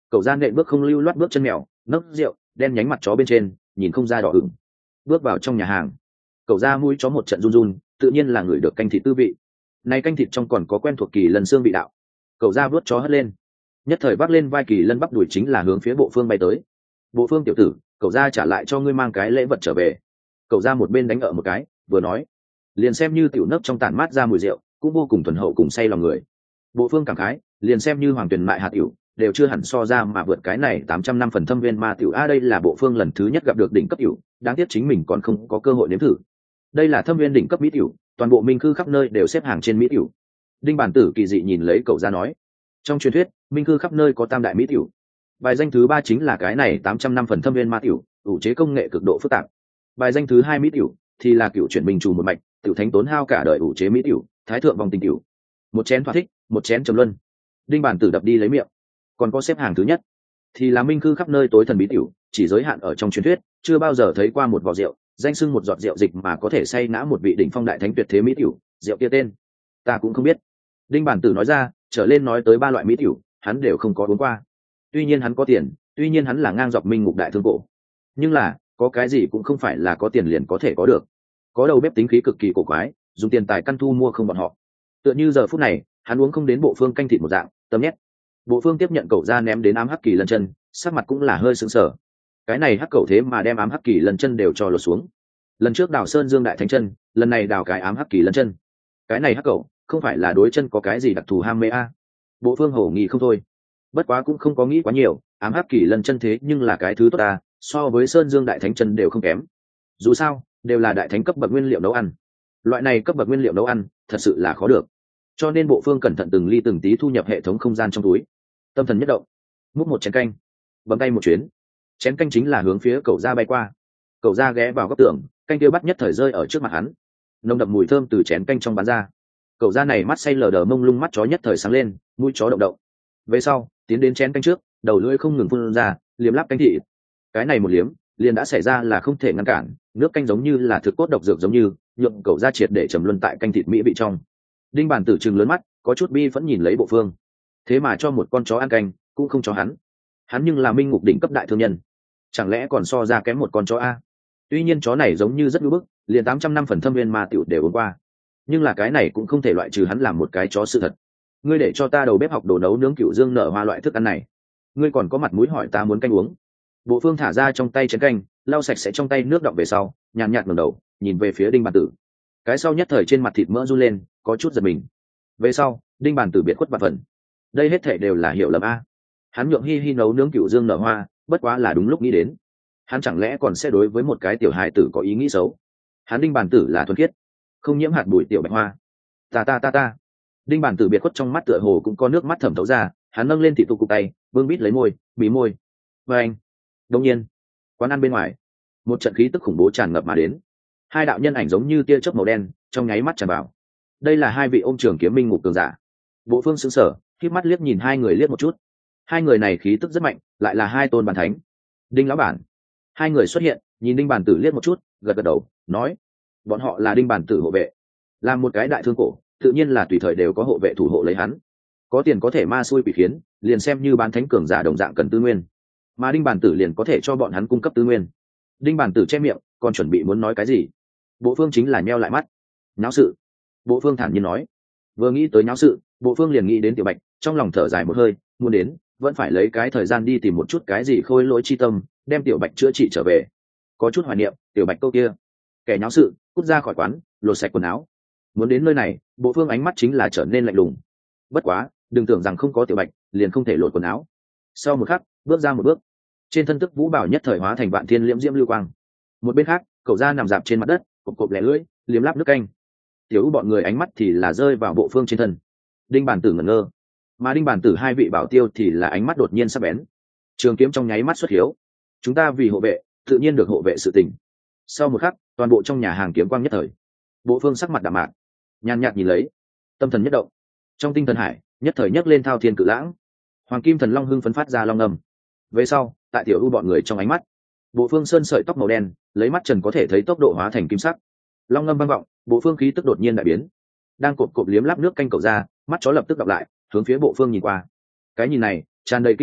Cậu ra nện bước không lưu loát bước chân mèo, nấc rượu đen nhánh mặt chó bên trên, nhìn không ra đỏ ửng. Bước vào trong nhà hàng, cậu ra mũi chó một trận run run, tự nhiên là người được canh thịt tư vị. Này canh thịt trong còn có quen thuộc Kỳ Lân xương vị đạo. Cậu ra vớt chó hất lên, nhất thời vác lên vai Kỳ Lân bắp đuổi chính là hướng phía Bộ Phương bay tới. Bộ Phương tiểu tử, cậu ra trả lại cho ngươi mang cái lễ vật trở về. Cậu ra một bên đánh ở một cái, vừa nói, liền xem như tiểu nấc trong tản mát ra mùi rượu, cũng vô cùng thuần hậu cùng say lòng người. Bộ Phương cảm khái, liền xem như hoàng tuyển mại hạt tiểu đều chưa hẳn so ra mà vượt cái này 800 năm phần thâm viên ma tiểu a. Đây là Bộ Phương lần thứ nhất gặp được đỉnh cấp tiểu, đáng tiếc chính mình còn không có cơ hội nếm thử. Đây là thâm viên đỉnh cấp mỹ tiểu, toàn bộ minh khư khắp nơi đều xếp hàng trên mỹ tiểu. Đinh Bản Tử kỳ dị nhìn lấy cậu ra nói, trong truyền thuyết minh khư khắp nơi có tam đại mỹ tiểu, bài danh thứ 3 chính là cái này 800 năm phần thâm viên ma tiểu, ủ chế công nghệ cực độ phức tạp. Bài danh thứ 2 mỹ tiểu thì là cựu chuyển bình trù một mạch, tiểu thánh tốn hao cả đời ủ chế mỹ tiểu, thái thượng vòng tình tiểu. Một chén thỏa thích, một chén trầm luân. Đinh Bản Tử đập đi lấy miệng. Còn có xếp hàng thứ nhất thì là minh khư khắp nơi tối thần bí tiểu, chỉ giới hạn ở trong truyền thuyết, chưa bao giờ thấy qua một vò rượu, danh xưng một giọt rượu dịch mà có thể say ngã một vị đỉnh phong đại thánh tuyệt thế mỹ tiểu, rượu kia tên ta cũng không biết. Đinh Bản Tử nói ra, trở lên nói tới 3 loại mỹ tiểu, hắn đều không có uống qua. Tuy nhiên hắn có tiền, tuy nhiên hắn là ngang dọc minh ngục đại thương cổ, nhưng là có cái gì cũng không phải là có tiền liền có thể có được. Có đầu bếp tính khí cực kỳ cổ quái, dùng tiền tài căn thu mua không bọn họ. Tựa như giờ phút này, hắn uống không đến Bộ Phương canh thịt một dạng, tấm nhét. Bộ Phương tiếp nhận cậu ra ném đến ám hắc Kỳ Lân chân, sắc mặt cũng là hơi sững sờ. Cái này hắc cậu thế mà đem ám hắc Kỳ Lân chân đều cho lột xuống. Lần trước đào Sơn Dương đại thánh chân, lần này đào cái ám hắc Kỳ Lân chân. Cái này hắc cậu không phải là đối chân có cái gì đặc thù ham mê a? Bộ Phương hổ nghi không thôi. Bất quá cũng không có nghĩ quá nhiều, ám hắc Kỳ Lân chân thế nhưng là cái thứ tốt ta, so với Sơn Dương đại thánh chân đều không kém. Dù sao đều là đại thánh cấp bậc nguyên liệu nấu ăn, loại này cấp bậc nguyên liệu nấu ăn thật sự là khó được, cho nên Bộ Phương cẩn thận từng ly từng tí thu nhập hệ thống không gian trong túi. Tâm thần nhất động, múc một chén canh, bấm tay một chuyến, chén canh chính là hướng phía cậu ra bay qua. Cậu ra ghé vào góc tường, canh kia bắt nhất thời rơi ở trước mặt hắn, nồng đậm mùi thơm từ chén canh trong bắn ra. Cậu ra này mắt say lờ đờ mông lung, mắt chó nhất thời sáng lên, mũi chó động động. Về sau tiến đến chén canh trước, đầu lưỡi không ngừng phun ra, liếm láp canh thịt. Cái này một liếm liền đã xảy ra là không thể ngăn cản, nước canh giống như là thực cốt độc dược giống như nhượng cậu ra triệt để trầm luân tại canh thịt mỹ vị trong. Đinh Bản Tử trừng lớn mắt, có chút bi vẫn nhìn lấy Bộ Phương, thế mà cho một con chó ăn canh cũng không cho hắn nhưng là minh ngục đỉnh cấp đại thương nhân, chẳng lẽ còn so ra kém một con chó a? Tuy nhiên chó này giống như rất ngưỡng bức, liền 800 năm phần thâm viên ma tiểu đều uống qua, nhưng là cái này cũng không thể loại trừ hắn làm một cái chó sự thật. Ngươi để cho ta đầu bếp học đồ nấu nướng cựu dương nở hoa loại thức ăn này, ngươi còn có mặt mũi hỏi ta muốn canh uống? Bộ Phương thả ra trong tay chén canh, lau sạch sẽ trong tay nước đọng về sau, nhàn nhạt ngẩng đầu nhìn về phía Đinh Bản Tử. Cái sau nhất thời trên mặt thịt mỡ run lên, có chút giật mình. Về sau Đinh Bản Tử biệt khuất bạt phần, đây hết thể đều là hiểu lầm a. Hắn nhượng hi hi nấu nướng cựu dương nở hoa, bất quá là đúng lúc nghĩ đến. Hắn chẳng lẽ còn sẽ đối với một cái tiểu hài tử có ý nghĩ xấu? Hắn Đinh Bản Tử là thuần khiết, không nhiễm hạt bụi tiểu bạch hoa. Ta. Đinh Bản Tử biệt khuất trong mắt tựa hồ cũng có nước mắt thẩm thấu ra, hắn nâng lên thị tụ cục tay, vương bít lấy môi, bí môi. Và anh. Đông nhiên, quán ăn bên ngoài, một trận khí tức khủng bố tràn ngập mà đến. 2 đạo nhân ảnh giống như tia chớp màu đen, trong nháy mắt tràn vào. Đây là 2 vị ôm trường kiếm minh ngục cường giả. Bộ Phương sững sờ, khép mắt liếc nhìn 2 người liếc một chút. 2 người này khí tức rất mạnh, lại là 2 tôn bản thánh. Đinh lão bản. 2 người xuất hiện, nhìn Đinh Bản Tử liếc một chút, gật gật đầu, nói: bọn họ là Đinh Bản Tử hộ vệ. Làm một cái đại thương cổ, tự nhiên là tùy thời đều có hộ vệ thủ hộ lấy hắn. Có tiền có thể ma xui quỷ khiến, liền xem như bán thánh cường giả đồng dạng cần tư nguyên, mà Đinh Bản Tử liền có thể cho bọn hắn cung cấp tư nguyên. Đinh Bản Tử che miệng, còn chuẩn bị muốn nói cái gì, Bộ Phương chính là nheo lại mắt. Nháo sự. Bộ Phương thản nhiên nói. Vừa nghĩ tới nháo sự, Bộ Phương liền nghĩ đến Tiểu Bạch, trong lòng thở dài một hơi, muốn đến vẫn phải lấy cái thời gian đi tìm một chút cái gì khôi lỗi chi tâm, đem Tiểu Bạch chữa trị trở về. Có chút hoài niệm Tiểu Bạch câu kia, kẻ nháo sự cút ra khỏi quán, lột sạch quần áo. Muốn đến nơi này, Bộ Phương ánh mắt chính là trở nên lạnh lùng. Bất quá đừng tưởng rằng không có Tiểu Bạch liền không thể lột quần áo. Sau một khắc, bước ra một bước, trên thân tức vũ bảo nhất thời hóa thành vạn thiên liễm diễm lưu quang. Một bên khác, cậu ra nằm dạp trên mặt đất, cộp cộp lẻ lưỡi, liếm láp nước canh. Tiểu bọn người ánh mắt thì là rơi vào Bộ Phương trên thân. Đinh Bản Tử ngẩn ngơ, mà Đinh Bản Tử 2 vị bảo tiêu thì là ánh mắt đột nhiên sắc bén. Trường kiếm trong nháy mắt xuất hiếu. Chúng ta vì hộ vệ, tự nhiên được hộ vệ sự tình. Sau một khắc, toàn bộ trong nhà hàng kiếm quang nhất thời. Bộ Phương sắc mặt đạm mạc, nhàn nhạt nhìn lấy, tâm thần nhất động. Trong tinh thần hải, nhất thời nhấc lên thao thiên cự lãng. Hoàng kim thần long hưng phấn phát ra long ngầm. Về sau, tại Tiểu bọn người trong ánh mắt, Bộ Phương sơn sợi tóc màu đen, lấy mắt trần có thể thấy tốc độ hóa thành kim sắc. Long ngâm vang vọng, Bộ Phương khí tức đột nhiên đại biến. Đang cộp cộp liếm láp nước canh cậu ra, mắt chó lập tức đọc lại, hướng phía Bộ Phương nhìn qua. Cái nhìn này tràn đầy kinh dị,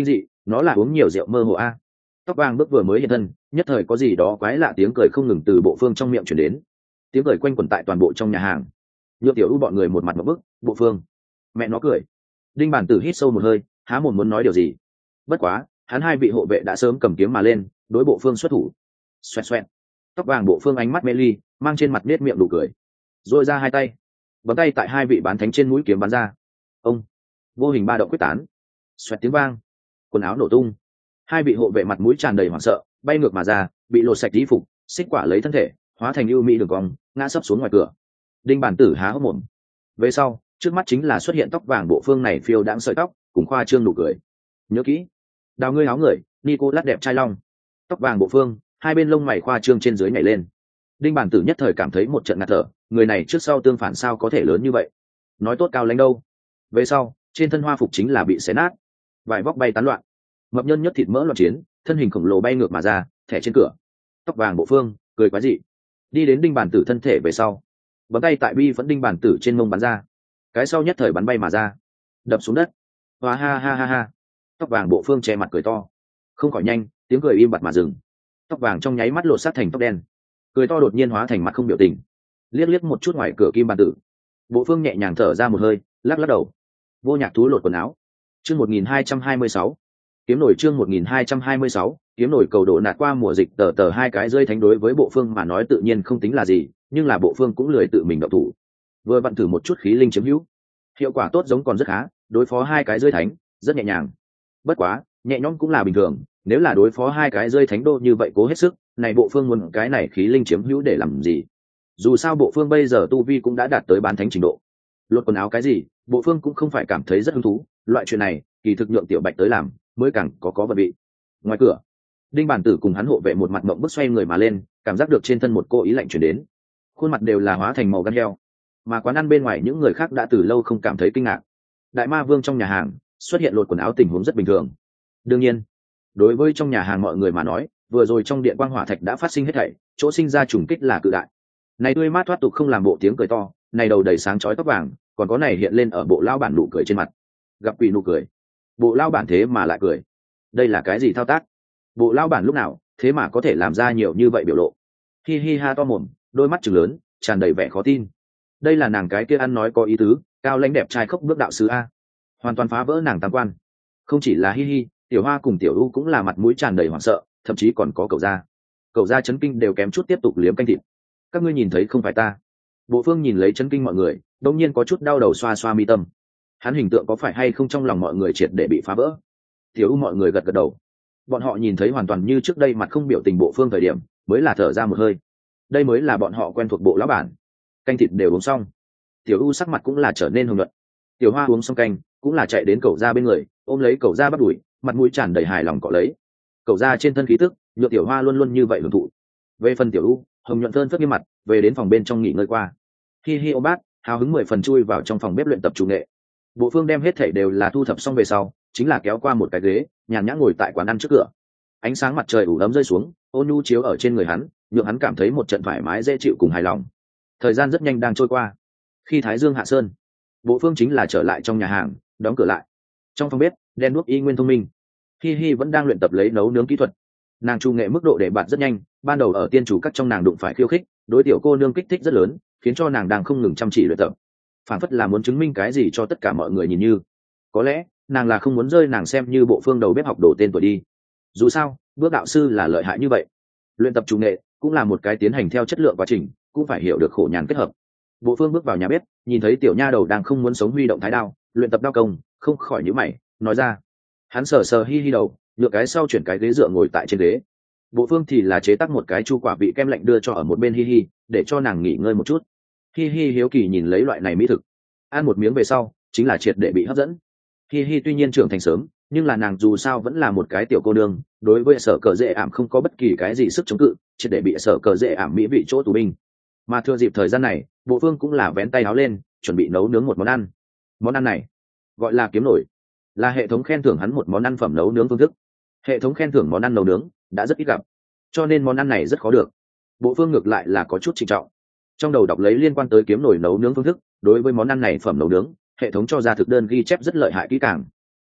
nó là uống nhiều rượu mơ hồ a. Tóc vàng bước vừa mới hiện thân, nhất thời có gì đó quái lạ tiếng cười không ngừng từ Bộ Phương trong miệng truyền đến. Tiếng cười quanh quẩn tại toàn bộ trong nhà hàng. Nhượng Tiểu U bọn người một mặt một bức, Bộ Phương, mẹ nó cười. Đinh Bản Tử hít sâu một hơi, há mồm muốn nói điều gì. Bất quá, hắn hai vị hộ vệ đã sớm cầm kiếm mà lên, đối Bộ Phương xuất thủ. Xoẹt xoẹt. Tóc vàng Bộ Phương ánh mắt mê ly, mang trên mặt nết miệng đủ cười. Rồi ra hai tay, bấm tay tại hai vị bán thánh trên mũi kiếm bắn ra. Ông, vô hình ba động quyết tán. Xoẹt tiếng vang, quần áo nổ tung. Hai vị hộ vệ mặt mũi tràn đầy hoảng sợ, bay ngược mà ra, bị lột sạch y phục, xích quả lấy thân thể, hóa thành ưu mỹ đường cong, ngã sấp xuống ngoài cửa. Đinh Bản Tử há hốc mồm. Về sau, trước mắt chính là xuất hiện tóc vàng Bộ Phương này phiêu đãng sợi tóc, cùng khoa trương nụ cười. Nhớ kỹ, đào ngươi áo người, Nicolas đẹp trai long. Tóc vàng Bộ Phương, hai bên lông mày khoa trương trên dưới nhảy lên. Đinh Bản Tử nhất thời cảm thấy một trận ngạt thở, người này trước sau tương phản sao có thể lớn như vậy? Nói tốt cao lãnh đâu? Về sau, trên thân hoa phục chính là bị xé nát, vải vóc bay tán loạn, mập nhân nhất thịt mỡ loạn chiến, thân hình khổng lồ bay ngược mà ra, thẻ trên cửa. Tóc vàng Bộ Phương cười quái dị, đi đến Đinh Bản Tử thân thể về sau, bấm tay tại bi vẫn Đinh Bản Tử trên mông bắn ra, cái sau nhất thời bắn bay mà ra, đập xuống đất. Hoa ha ha ha ha. Tóc vàng Bộ Phương che mặt cười to, không khỏi nhanh, tiếng cười im bặt mà dừng. Tóc vàng trong nháy mắt lột xác thành tóc đen, cười to đột nhiên hóa thành mặt không biểu tình, liếc liếc một chút ngoài cửa Kim Bản Tử. Bộ Phương nhẹ nhàng thở ra một hơi, lắc lắc đầu. Vô Nhạc Thú lột quần áo. Chương 1226. Kiếm nổi chương 1226, kiếm nổi cầu độ nạt qua mùa dịch tờ hai cái rơi thánh đối với Bộ Phương mà nói tự nhiên không tính là gì, nhưng là Bộ Phương cũng lười tự mình động thủ. Vừa vặn thử một chút khí linh chiếm hữu, hiệu quả tốt giống còn rất khá, đối phó hai cái rơi thánh rất nhẹ nhàng. Bất quá, nhẹ nhõm cũng là bình thường, nếu là đối phó hai cái rơi thánh đô như vậy cố hết sức, này Bộ Phương muốn cái này khí linh chiếm hữu để làm gì? Dù sao Bộ Phương bây giờ tu vi cũng đã đạt tới bán thánh trình độ. Lột quần áo cái gì, Bộ Phương cũng không phải cảm thấy rất hứng thú, loại chuyện này, kỳ thực nhượng Tiểu Bạch tới làm, mới càng có vật vị. Ngoài cửa, Đinh Bản Tử cùng hắn hộ vệ một mặt mộng bức xoay người mà lên, cảm giác được trên thân một cô ý lạnh truyền đến, khuôn mặt đều là hóa thành màu gan heo. Mà quán ăn bên ngoài những người khác đã từ lâu không cảm thấy kinh ngạc. Đại Ma Vương trong nhà hàng xuất hiện lột quần áo tình huống rất bình thường. Đương nhiên, đối với trong nhà hàng mọi người mà nói, vừa rồi trong điện quang hỏa thạch đã phát sinh hết thảy, chỗ sinh ra trùng kích là cự đại. Này tươi mát thoát tục không làm bộ tiếng cười to, này đầu đầy sáng chói tóc vàng, còn có này hiện lên ở bộ lao bản nụ cười trên mặt. Gặp quỷ nụ cười, bộ lao bản thế mà lại cười, đây là cái gì thao tác? Bộ lao bản lúc nào thế mà có thể làm ra nhiều như vậy biểu lộ? Hi hi ha to mồm, đôi mắt trừng lớn, tràn đầy vẻ khó tin. Đây là nàng cái kia ăn nói có ý tứ, cao lãnh đẹp trai khốc bước đạo sứ a, hoàn toàn phá vỡ nàng tam quan. Không chỉ là hi hi, Tiểu Hoa cùng Tiểu U cũng là mặt mũi tràn đầy hoảng sợ, thậm chí còn có cậu gia chấn kinh đều kém chút tiếp tục liếm canh thịt. Các ngươi nhìn thấy không phải ta? Bộ Phương nhìn lấy chấn kinh mọi người, đông nhiên có chút đau đầu, xoa xoa mi tâm. Hắn hình tượng có phải hay không trong lòng mọi người triệt để bị phá vỡ? Tiểu U mọi người gật gật đầu. Bọn họ nhìn thấy hoàn toàn như trước đây mặt không biểu tình Bộ Phương thời điểm, mới là thở ra một hơi. Đây mới là bọn họ quen thuộc bộ lão bản. Canh thịt đều uống xong, Tiểu U sắc mặt cũng là trở nên hồng nhuận. Tiểu Hoa uống xong canh, cũng là chạy đến cậu gia bên người, ôm lấy cậu gia bắt đuổi, mặt mũi tràn đầy hài lòng cọ lấy. Cậu gia trên thân khí tức, nhựa Tiểu Hoa luôn luôn như vậy hưởng thụ. Về phần Tiểu U, hồng nhuận thơn phất nghiêm mặt, về đến phòng bên trong nghỉ ngơi qua. Hi hi ô bát, hào hứng 10 phần chui vào trong phòng bếp luyện tập chủ nghệ. Bộ Phương đem hết thảy đều là thu thập xong về sau, chính là kéo qua một cái ghế, nhàn nhã ngồi tại quán ăn trước cửa. Ánh sáng mặt trời ủ ấm rơi xuống, ôn nhu chiếu ở trên người hắn, nhượng hắn cảm thấy một trận thoải mái dễ chịu cùng hài lòng. Thời gian rất nhanh đang trôi qua. Khi thái dương hạ sơn, Bộ Phương chính là trở lại trong nhà hàng, đóng cửa lại. Trong phòng bếp, đen đuốc y nguyên thông minh. Hi hi vẫn đang luyện tập lấy nấu nướng kỹ thuật. Nàng trung nghệ mức độ để bạt rất nhanh, ban đầu ở tiên chủ các trong nàng đụng phải khiêu khích, đối tiểu cô nương kích thích rất lớn, khiến cho nàng đang không ngừng chăm chỉ luyện tập. Phản phất là muốn chứng minh cái gì cho tất cả mọi người nhìn như. Có lẽ, nàng là không muốn rơi nàng xem như Bộ Phương đầu bếp học đồ tên tuổi đi. Dù sao, bước đạo sư là lợi hại như vậy. Luyện tập chủ nghệ cũng là một cái tiến hành theo chất lượng quá trình, cũng phải hiểu được khổ nhàn kết hợp. Bộ Phương bước vào nhà bếp, nhìn thấy tiểu nha đầu đang không muốn sống huy động thái đao, luyện tập đao công, không khỏi nhíu mày, nói ra. Hắn sờ sờ hi hi đầu, nhựa cái sau chuyển cái ghế dựa ngồi tại trên ghế. Bộ Phương thì là chế tác một cái chu quả vị kem lạnh đưa cho ở một bên hi hi, để cho nàng nghỉ ngơi một chút. Hi hi hiếu kỳ nhìn lấy loại này mỹ thực, ăn một miếng về sau, chính là triệt để bị hấp dẫn. Hi hi tuy nhiên trưởng thành sớm, nhưng là nàng dù sao vẫn là một cái tiểu cô nương, đối với sở cờ dễ ảm không có bất kỳ cái gì sức chống cự, triệt để bị sở cờ dễ ảm mỹ vị chỗ tù binh. Mà thừa dịp thời gian này, Bộ Phương cũng là vén tay áo lên, chuẩn bị nấu nướng một món ăn. Món ăn này gọi là kiếm nổi, là hệ thống khen thưởng hắn một món ăn phẩm nấu nướng phương thức. Hệ thống khen thưởng món ăn nấu nướng đã rất ít gặp, cho nên món ăn này rất khó được. Bộ Phương ngược lại là có chút trịnh trọng, trong đầu đọc lấy liên quan tới kiếm nổi nấu nướng phương thức. Đối với món ăn này phẩm nấu nướng, hệ thống cho ra thực đơn ghi chép rất lợi hại kỹ càng.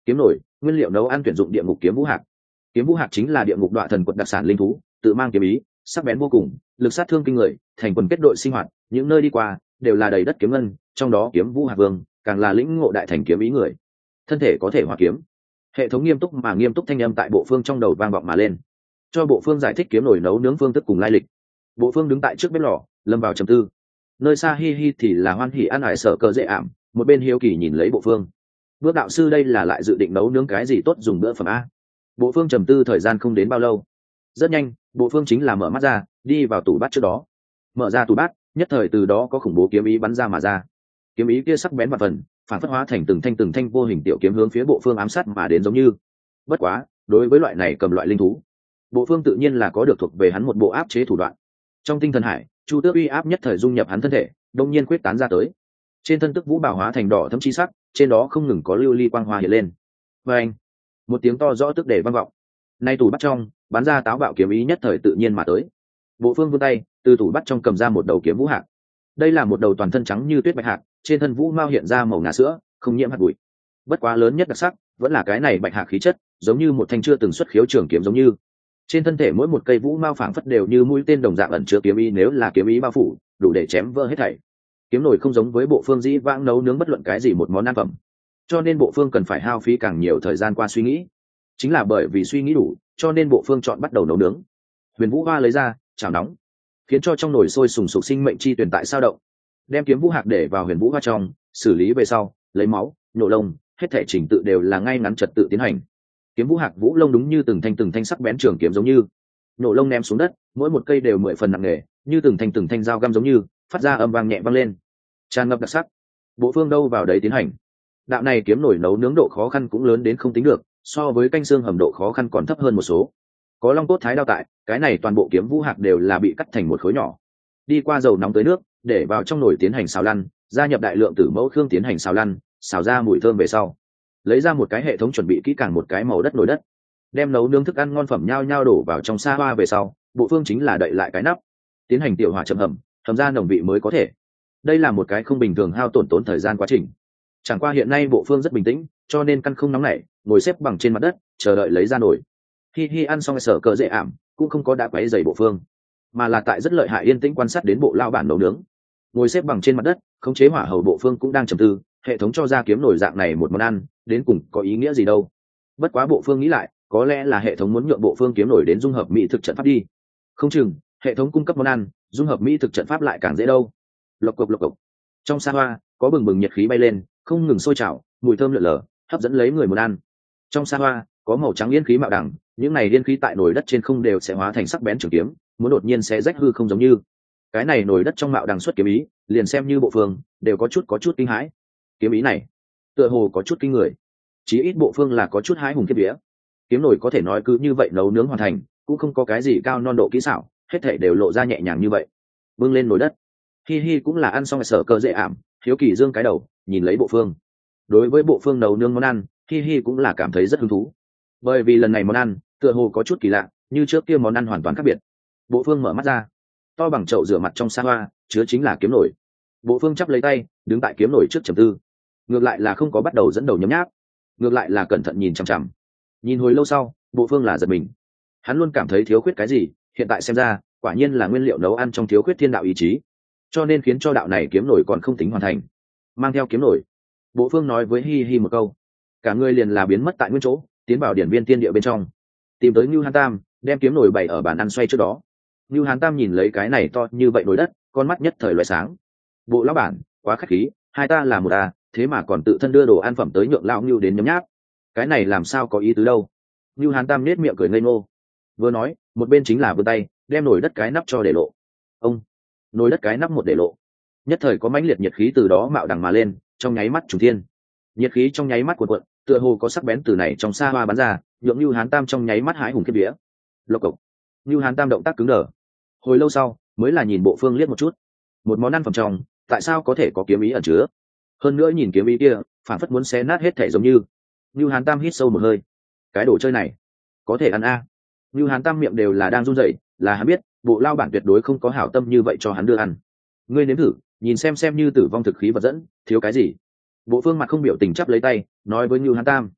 Kiếm nổi, nguyên liệu nấu ăn tuyển dụng địa ngục kiếm vũ hạc. Kiếm vũ hạc chính là địa ngục đoạ thần quật đặc sản linh thú, tự mang kiếm ý, sắc bén vô cùng, lực sát thương kinh người, thành quần kết đội sinh hoạt, những nơi đi qua đều là đầy đất kiếm ngân, trong đó kiếm vũ hạc vương càng là lĩnh ngộ đại thành kiếm ý người. Thân thể có thể hóa kiếm. Hệ thống nghiêm túc thanh âm tại bộ phương trong đầu vang vọng mà lên, cho bộ phương giải thích kiếm nổi nấu nướng phương thức cùng lai lịch. Bộ phương đứng tại trước bếp lò, lâm vào trầm tư. Nơi xa hi hi thì là hoan hỉ ăn ải sở cờ dễ ảm, một bên hiếu kỳ nhìn lấy bộ phương. Bước đạo sư đây là lại dự định nấu nướng cái gì tốt dùng bữa phẩm a? Bộ phương trầm tư thời gian không đến bao lâu, rất nhanh bộ phương chính là mở mắt ra, đi vào tủ bát trước đó. Mở ra tủ bát, nhất thời từ đó có khủng bố kiếm ý bắn ra mà ra. Kiếm ý kia sắc bén và phần, phản phất hóa thành từng thanh vô hình tiểu kiếm hướng phía bộ phương ám sát mà đến giống như. Bất quá, đối với loại này cầm loại linh thú, bộ phương tự nhiên là có được thuộc về hắn một bộ áp chế thủ đoạn. Trong tinh thần hải, chu tước uy áp nhất thời dung nhập hắn thân thể, đông nhiên quyết tán ra tới. Trên thân tức vũ bảo hóa thành đỏ thâm chi sắc, trên đó không ngừng có lưu ly quang hoa hiện lên. Và anh, một tiếng to rõ tức để vang vọng. Nay tủ bắt trong bắn ra táo bạo kiếm ý nhất thời tự nhiên mà tới. Bộ phương vươn tay, từ tủ bắt trong cầm ra một đầu kiếm vũ hạc. Đây là một đầu toàn thân trắng như tuyết bạch hạc, trên thân vũ mao hiện ra màu ngà sữa, không nhiễm hạt bụi. Bất quá lớn nhất đặc sắc vẫn là cái này bạch hạc khí chất, giống như một thanh chưa từng xuất khiếu trường kiếm giống như. Trên thân thể mỗi một cây vũ mao phảng phất đều như mũi tên đồng dạng ẩn chứa kiếm ý, nếu là kiếm ý bao phủ, đủ để chém vỡ hết thảy. Kiếm nổi không giống với bộ phương dĩ vãng nấu nướng bất luận cái gì một món ăn phẩm, cho nên bộ phương cần phải hao phí càng nhiều thời gian qua suy nghĩ. Chính là bởi vì suy nghĩ đủ, cho nên bộ phương chọn bắt đầu nấu nướng. Huyền vũ hoa lấy ra, chảo nóng, khiến cho trong nồi sôi sùng sục sinh mệnh chi tuyển tại sao động. Đem kiếm vũ hạc để vào huyền vũ hoa trong, xử lý về sau, lấy máu, nhổ lông, hết thể trình tự đều là ngay ngắn trật tự tiến hành. Kiếm vũ hạc vũ lông đúng như từng thanh sắc bén trường kiếm giống như. Nhổ lông ném xuống đất, mỗi một cây đều 10 phần nặng nề, như từng thanh dao găm giống như, phát ra âm vang nhẹ vang lên, tràn ngập đặc sắc. Bộ phương đâu vào đấy tiến hành. Đạo này kiếm nổi nấu nướng độ khó khăn cũng lớn đến không tính được, so với canh xương hầm độ khó khăn còn thấp hơn một số. Có long cốt thái đao tại, cái này toàn bộ kiếm vũ hạc đều là bị cắt thành một khối nhỏ, đi qua dầu nóng tới nước, để vào trong nồi tiến hành xào lăn, gia nhập đại lượng tử mẫu khương tiến hành xào lăn, xào ra mùi thơm về sau, lấy ra một cái hệ thống chuẩn bị kỹ càng một cái màu đất nồi đất, đem nấu nướng thức ăn ngon phẩm nhao nhao đổ vào trong sa hoa về sau, bộ phương chính là đậy lại cái nắp, tiến hành tiểu hỏa chậm hầm ra nồng vị mới có thể. Đây là một cái không bình thường hao tổn thời gian quá trình. Chẳng qua hiện nay bộ phương rất bình tĩnh, cho nên căn không nóng nảy, ngồi xếp bằng trên mặt đất, chờ đợi lấy ra nồi. Hi ăn xong sở cờ dễ ảm, cũng không có đã quấy rầy bộ phương, mà là tại rất lợi hại yên tĩnh quan sát đến bộ lao bản nấu nướng. Ngồi xếp bằng trên mặt đất, khống chế hỏa hầu bộ phương cũng đang trầm tư, hệ thống cho ra kiếm nổi dạng này một món ăn, đến cùng có ý nghĩa gì đâu. Bất quá bộ phương nghĩ lại, có lẽ là hệ thống muốn nhượng bộ phương kiếm nổi đến dung hợp mỹ thực trận pháp đi. Không chừng hệ thống cung cấp món ăn, dung hợp mỹ thực trận pháp lại càng dễ đâu. Lộc cộc. Trong sa hoa có bừng nhiệt khí bay lên, không ngừng sôi trào, mùi thơm lượn lờ, hấp dẫn lấy người muốn ăn. Trong sa hoa có màu trắng yên khí mạo đằng, những này yên khí tại nồi đất trên không đều sẽ hóa thành sắc bén trường kiếm, muốn đột nhiên sẽ rách hư không giống như. Cái này nồi đất trong mạo đằng xuất kiếm ý, liền xem như bộ phương đều có chút kinh hãi. Kiếm ý này tựa hồ có chút kinh người, chí ít bộ phương là có chút hái hùng kiếp vía. Kiếm nồi có thể nói cứ như vậy nấu nướng hoàn thành, cũng không có cái gì cao non độ kỹ xảo, hết thảy đều lộ ra nhẹ nhàng như vậy. Bưng lên nồi đất, hi cũng là ăn xong sở cơ dễ ảm, hiếu kỳ dương cái đầu nhìn lấy bộ phương. Đối với bộ phương nấu nướng món ăn, hi cũng là cảm thấy rất hứng thú, bởi vì lần này món ăn tựa hồ có chút kỳ lạ, như trước kia món ăn hoàn toàn khác biệt. Bộ phương mở mắt ra, to bằng chậu rửa mặt trong sa hoa chứa chính là kiếm nổi. Bộ phương chắp lấy tay, đứng tại kiếm nổi trước trầm tư, ngược lại là không có bắt đầu dẫn đầu nhấm nháp, ngược lại là cẩn thận nhìn chằm chằm. Nhìn hồi lâu sau, bộ phương là giật mình, hắn luôn cảm thấy thiếu khuyết cái gì, hiện tại xem ra quả nhiên là nguyên liệu nấu ăn trong thiếu khuyết thiên đạo ý chí, cho nên khiến cho đạo này kiếm nổi còn không tính hoàn thành. Mang theo kiếm nổi, bộ phương nói với hi một câu, cả người liền là biến mất tại nguyên chỗ, tiến vào điển viên tiên địa bên trong, tìm tới Ngưu Hán Tam, đem kiếm nổi bày ở bàn ăn xoay trước đó. Ngưu Hán Tam nhìn lấy cái này to như vậy nồi đất, con mắt nhất thời loại sáng. Bộ lão bản quá khách khí, hai ta là một thế mà còn tự thân đưa đồ ăn phẩm tới nhượng lão Ngưu đến nhấm nháp, cái này làm sao có ý tứ đâu. Ngưu Hán Tam nết miệng cười ngây ngô, vừa nói một bên chính là vươn tay đem nồi đất cái nắp cho để lộ. Ông nồi đất cái nắp một để lộ, nhất thời có mãnh liệt nhiệt khí từ đó mạo đằng mà lên, trong nháy mắt trùng thiên. Nhiệt khí trong nháy mắt cuộn cuộn, tựa hồ có sắc bén từ này trong xa hoa bắn ra, nhượng Nưu Hán Tam trong nháy mắt hái hùng kiếp vía. Lộc cộc. Nưu Hán Tam động tác cứng đờ, hồi lâu sau mới là nhìn bộ phương liếc một chút. Một món ăn phẩm trong, tại sao có thể có kiếm ý ẩn chứa? Hơn nữa nhìn kiếm ý kia, phản phất muốn xé nát hết thể giống như. Nưu Hán Tam hít sâu một hơi, cái đồ chơi này có thể ăn a? Nưu Hán Tam miệng đều là đang run rẩy, là hắn biết bộ lao bản tuyệt đối không có hảo tâm như vậy cho hắn đưa ăn. Ngươi nếm thử, nhìn xem như tử vong thực khí vật dẫn thiếu cái gì. Bộ phương mặt không biểu tình chắp lấy tay nói với Nưu Hán Tam,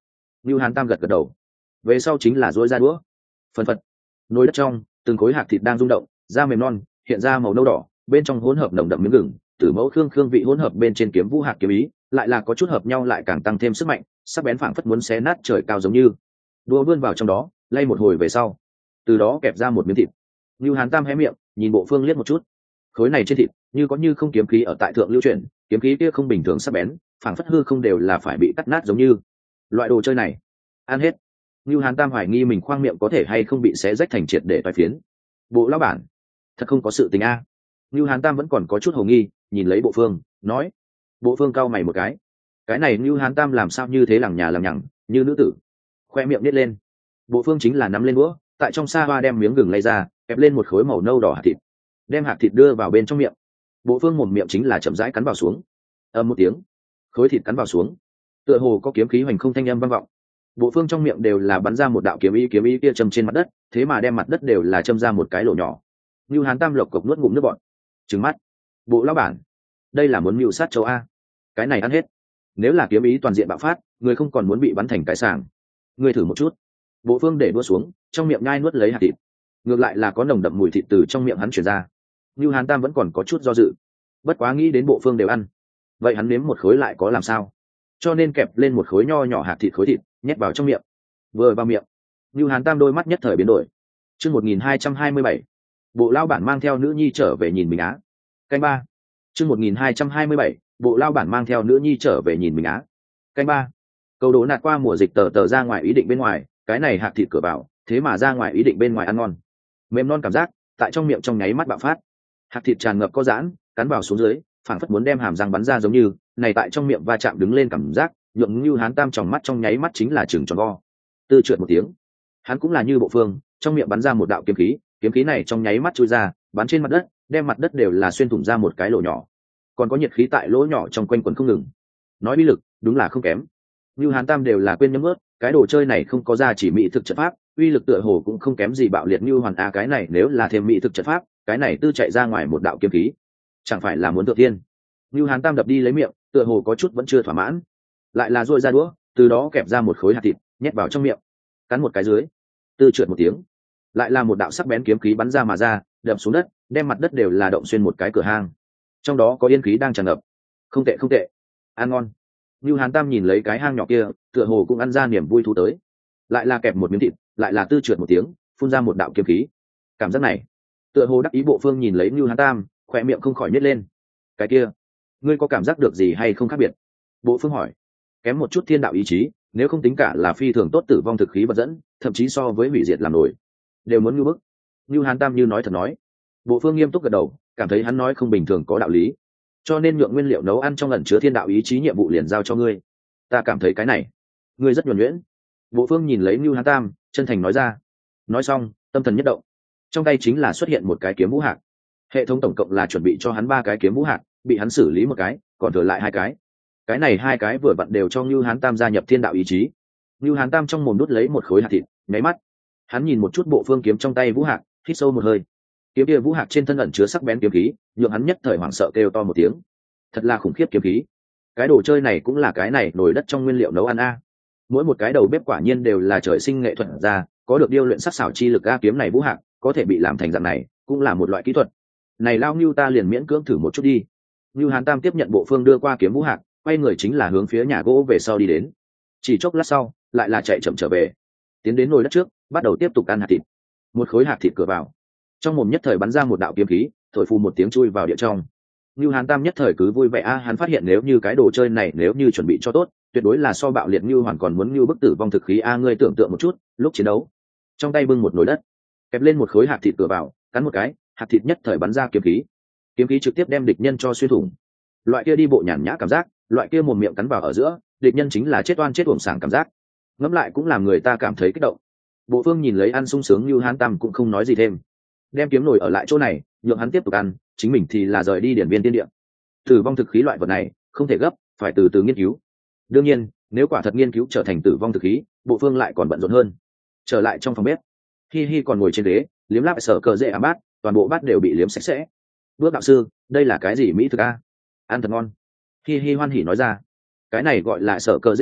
Nưu Hán Tam gật gật đầu. Về sau chính là rũa ra đũa. Phần phật. Nồi đất trong, từng khối hạt thịt đang rung động, da mềm non, hiện ra màu nâu đỏ, bên trong hỗn hợp nồng đậm miếng gừng, tử mẫu khương vị hỗn hợp bên trên kiếm vũ hạt kiếm ý, lại là có chút hợp nhau lại càng tăng thêm sức mạnh, sắc bén phảng phất muốn xé nát trời cao giống như. Đũa vươn vào trong đó, lay một hồi về sau, từ đó kẹp ra một miếng thịt. Nưu Hán Tam hé miệng, nhìn Bộ Phương liếc một chút. Khối này trên thịt, như có như không kiếm khí ở tại thượng lưu chuyển, kiếm khí kia không bình thường sắc bén, phảng phất hư không đều là phải bị cắt nát giống như. Loại đồ chơi này, ăn hết. Nưu Hán Tam hoài nghi mình khoang miệng có thể hay không bị xé rách thành triệt để toái phiến. Bộ lão bản, thật không có sự tình a. Nưu Hán Tam vẫn còn có chút hồ nghi, nhìn lấy Bộ Phương, nói. Bộ Phương cau mày một cái này Nưu Hán Tam làm sao như thế lằng nhà lằng nhằng, như nữ tử. Khoe miệng nít lên. Bộ Phương chính là nắm lên đũa, tại trong sa hoa đem miếng gừng lay ra, kẹp lên một khối màu nâu đỏ hạt thịt, đem hạt thịt đưa vào bên trong miệng. Bộ Phương mồm miệng chính là chậm rãi cắn vào xuống. Ầm một tiếng, khối thịt cắn vào xuống, tựa hồ có kiếm khí hoành không thanh âm vang vọng. Bộ Phương trong miệng đều là bắn ra một đạo kiếm ý kia châm trên mặt đất, thế mà đem mặt đất đều là châm ra một cái lỗ nhỏ. Nưu Hán Tam lộc cộc nuốt ngụm nước bọt, trừng mắt. Bộ lão bản, đây là muốn mưu sát châu a? Cái này ăn hết. Nếu là kiếm ý toàn diện bạo phát, người không còn muốn bị bắn thành cái sàng. Người thử một chút. Bộ Phương để đũa xuống, trong miệng nhai nuốt lấy hạt thịt. Ngược lại là có nồng đậm mùi thịt từ trong miệng hắn truyền ra. Nưu Hán Tam vẫn còn có chút do dự, bất quá nghĩ đến Bộ Phương đều ăn, vậy hắn nếm một khối lại có làm sao? Cho nên kẹp lên một khối nho nhỏ hạt thịt khối thịt, nhét vào trong miệng. Vừa vào miệng, Nưu Hán Tam đôi mắt nhất thời biến đổi. Chương 1227, Bộ lao bản mang theo nữ nhi trở về nhìn mình á. Canh ba. Chương 1227, Bộ lao bản mang theo nữ nhi trở về nhìn mình á. Canh ba. Câu đố nạt qua mùa dịch tờ ra ngoài ý định bên ngoài, cái này hạt thịt cửa vào, thế mà ra ngoài ý định bên ngoài ăn ngon. Mềm non cảm giác, tại trong miệng trong nháy mắt bạo phát. Hạt thịt tràn ngập có giãn, cắn vào xuống dưới, phảng phất muốn đem hàm răng bắn ra giống như, này tại trong miệng va chạm đứng lên cảm giác, nhượng Nưu Hán Tam tròng mắt trong nháy mắt chính là chừng tròn vo. Tư trượt một tiếng, hắn cũng là như Bộ Phương, trong miệng bắn ra một đạo kiếm khí này trong nháy mắt chui ra, bắn trên mặt đất, đem mặt đất đều là xuyên thủng ra một cái lỗ nhỏ. Còn có nhiệt khí tại lỗ nhỏ trong quanh quẩn không ngừng. Nói uy lực, đúng là không kém. Nưu Hán Tam đều là quên nhấm ướt, cái đồ chơi này không có ra chỉ mỹ thực trận pháp, uy lực tựa hồ cũng không kém gì bạo liệt như hoàn a cái này nếu là thêm mỹ thực trận pháp, cái này tư chạy ra ngoài một đạo kiếm khí, chẳng phải là muốn thượng thiên. Nưu Hán Tam đập đi lấy miệng, tựa hồ có chút vẫn chưa thỏa mãn, lại là duỗi ra đũa, từ đó kẹp ra một khối hạt thịt, nhét vào trong miệng, cắn một cái dưới, tư trượt một tiếng, lại là một đạo sắc bén kiếm khí bắn ra mà ra, đập xuống đất, đem mặt đất đều là động xuyên một cái cửa hang, trong đó có yên khí đang tràn ngập. Không tệ không tệ, ăn ngon. Nưu Hán Tam nhìn lấy cái hang nhỏ kia, tựa hồ cũng ăn ra niềm vui thú tới, lại là kẹp một miếng thịt, lại là tư trượt một tiếng, phun ra một đạo kiếm khí. Cảm giác này, tựa hồ đắc ý Bộ Phương nhìn lấy Nưu Hán Tam, khỏe miệng không khỏi nhếch lên. Cái kia, ngươi có cảm giác được gì hay không khác biệt? Bộ Phương hỏi. Kém một chút thiên đạo ý chí, nếu không tính cả là phi thường tốt tử vong thực khí vật dẫn, thậm chí so với hủy diệt làm nổi, đều muốn như bức. Nưu Hán Tam như nói thật nói. Bộ Phương nghiêm túc gật đầu, cảm thấy hắn nói không bình thường có đạo lý. Cho nên nhượng nguyên liệu nấu ăn trong ẩn chứa thiên đạo ý chí nhiệm vụ liền giao cho ngươi. Ta cảm thấy cái này, ngươi rất nhuần nhuyễn. Bộ Phương nhìn lấy Nưu Hán Tam, chân thành nói ra. Nói xong, tâm thần nhất động, trong tay chính là xuất hiện một cái kiếm vũ hạc. Hệ thống tổng cộng là chuẩn bị cho hắn 3 cái kiếm vũ hạc, bị hắn xử lý một cái, còn thừa lại 2 cái. Cái này 2 cái vừa vặn đều cho Nưu Hán Tam gia nhập thiên đạo ý chí. Nưu Hán Tam trong mồm đút lấy một khối hạt thịt, nháy mắt, hắn nhìn một chút Bộ Phương kiếm trong tay vũ hạc, hít sâu một hơi. Kiếm kia vũ hạc trên thân ẩn chứa sắc bén kiếm khí, nhượng hắn nhất thời hoảng sợ kêu to một tiếng. Thật là khủng khiếp kiếm khí. Cái đồ chơi này cũng là cái này nồi đất trong nguyên liệu nấu ăn a. Mỗi một cái đầu bếp quả nhiên đều là trời sinh nghệ thuật ra, có được điêu luyện sắc xảo chi lực a, kiếm này vũ hạc có thể bị làm thành dạng này, cũng là một loại kỹ thuật. Này lao Nưu ta liền miễn cưỡng thử một chút đi. Nưu Hán Tam tiếp nhận Bộ Phương đưa qua kiếm vũ hạc, quay người chính là hướng phía nhà gỗ về sau đi đến. Chỉ chốc lát sau, lại là chạy chậm trở về, tiến đến nồi đất trước, bắt đầu tiếp tục ăn hạt thịt. Một khối hạt thịt cửa vào, trong mồm nhất thời bắn ra một đạo kiếm khí, thổi phù một tiếng chui vào địa trong. Nưu Hán Tam nhất thời cứ vui vẻ a, hắn phát hiện nếu như cái đồ chơi này nếu như chuẩn bị cho tốt, tuyệt đối là so bạo liệt Nưu Hoàn còn muốn Nưu bức tử vong thực khí a. Ngươi tưởng tượng một chút, lúc chiến đấu, trong tay bưng một nồi đất, kẹp lên một khối hạt thịt cửa vào, cắn một cái, hạt thịt nhất thời bắn ra kiếm khí trực tiếp đem địch nhân cho xuyên thủng. Loại kia đi bộ nhàn nhã cảm giác, loại kia mồm miệng cắn vào ở giữa, địch nhân chính là chết oan chết uổng sảng cảm giác. Ngẫm lại cũng làm người ta cảm thấy kích động. Bộ Phương nhìn lấy ăn sung sướng Nưu Hán Tam cũng không nói gì thêm, đem kiếm nồi ở lại chỗ này, nhượng hắn tiếp tục ăn, chính mình thì là rời đi điển viên tiên địa. Tử vong thực khí loại vật này không thể gấp, phải từ từ nghiên cứu. Đương nhiên, nếu quả thật nghiên cứu trở thành tử vong thực khí, Bộ Phương lại còn bận rộn hơn. Trở lại trong phòng bếp, Hi Hi còn ngồi trên ghế, liếm láp sở cờ dễ ảm bát, toàn bộ bát đều bị liếm sạch sẽ. Bước đạo sư, đây là cái gì mỹ thực a? Ăn thật ngon. Hi Hi hoan hỉ nói ra. Cái này gọi là sở cờ dễ ảm,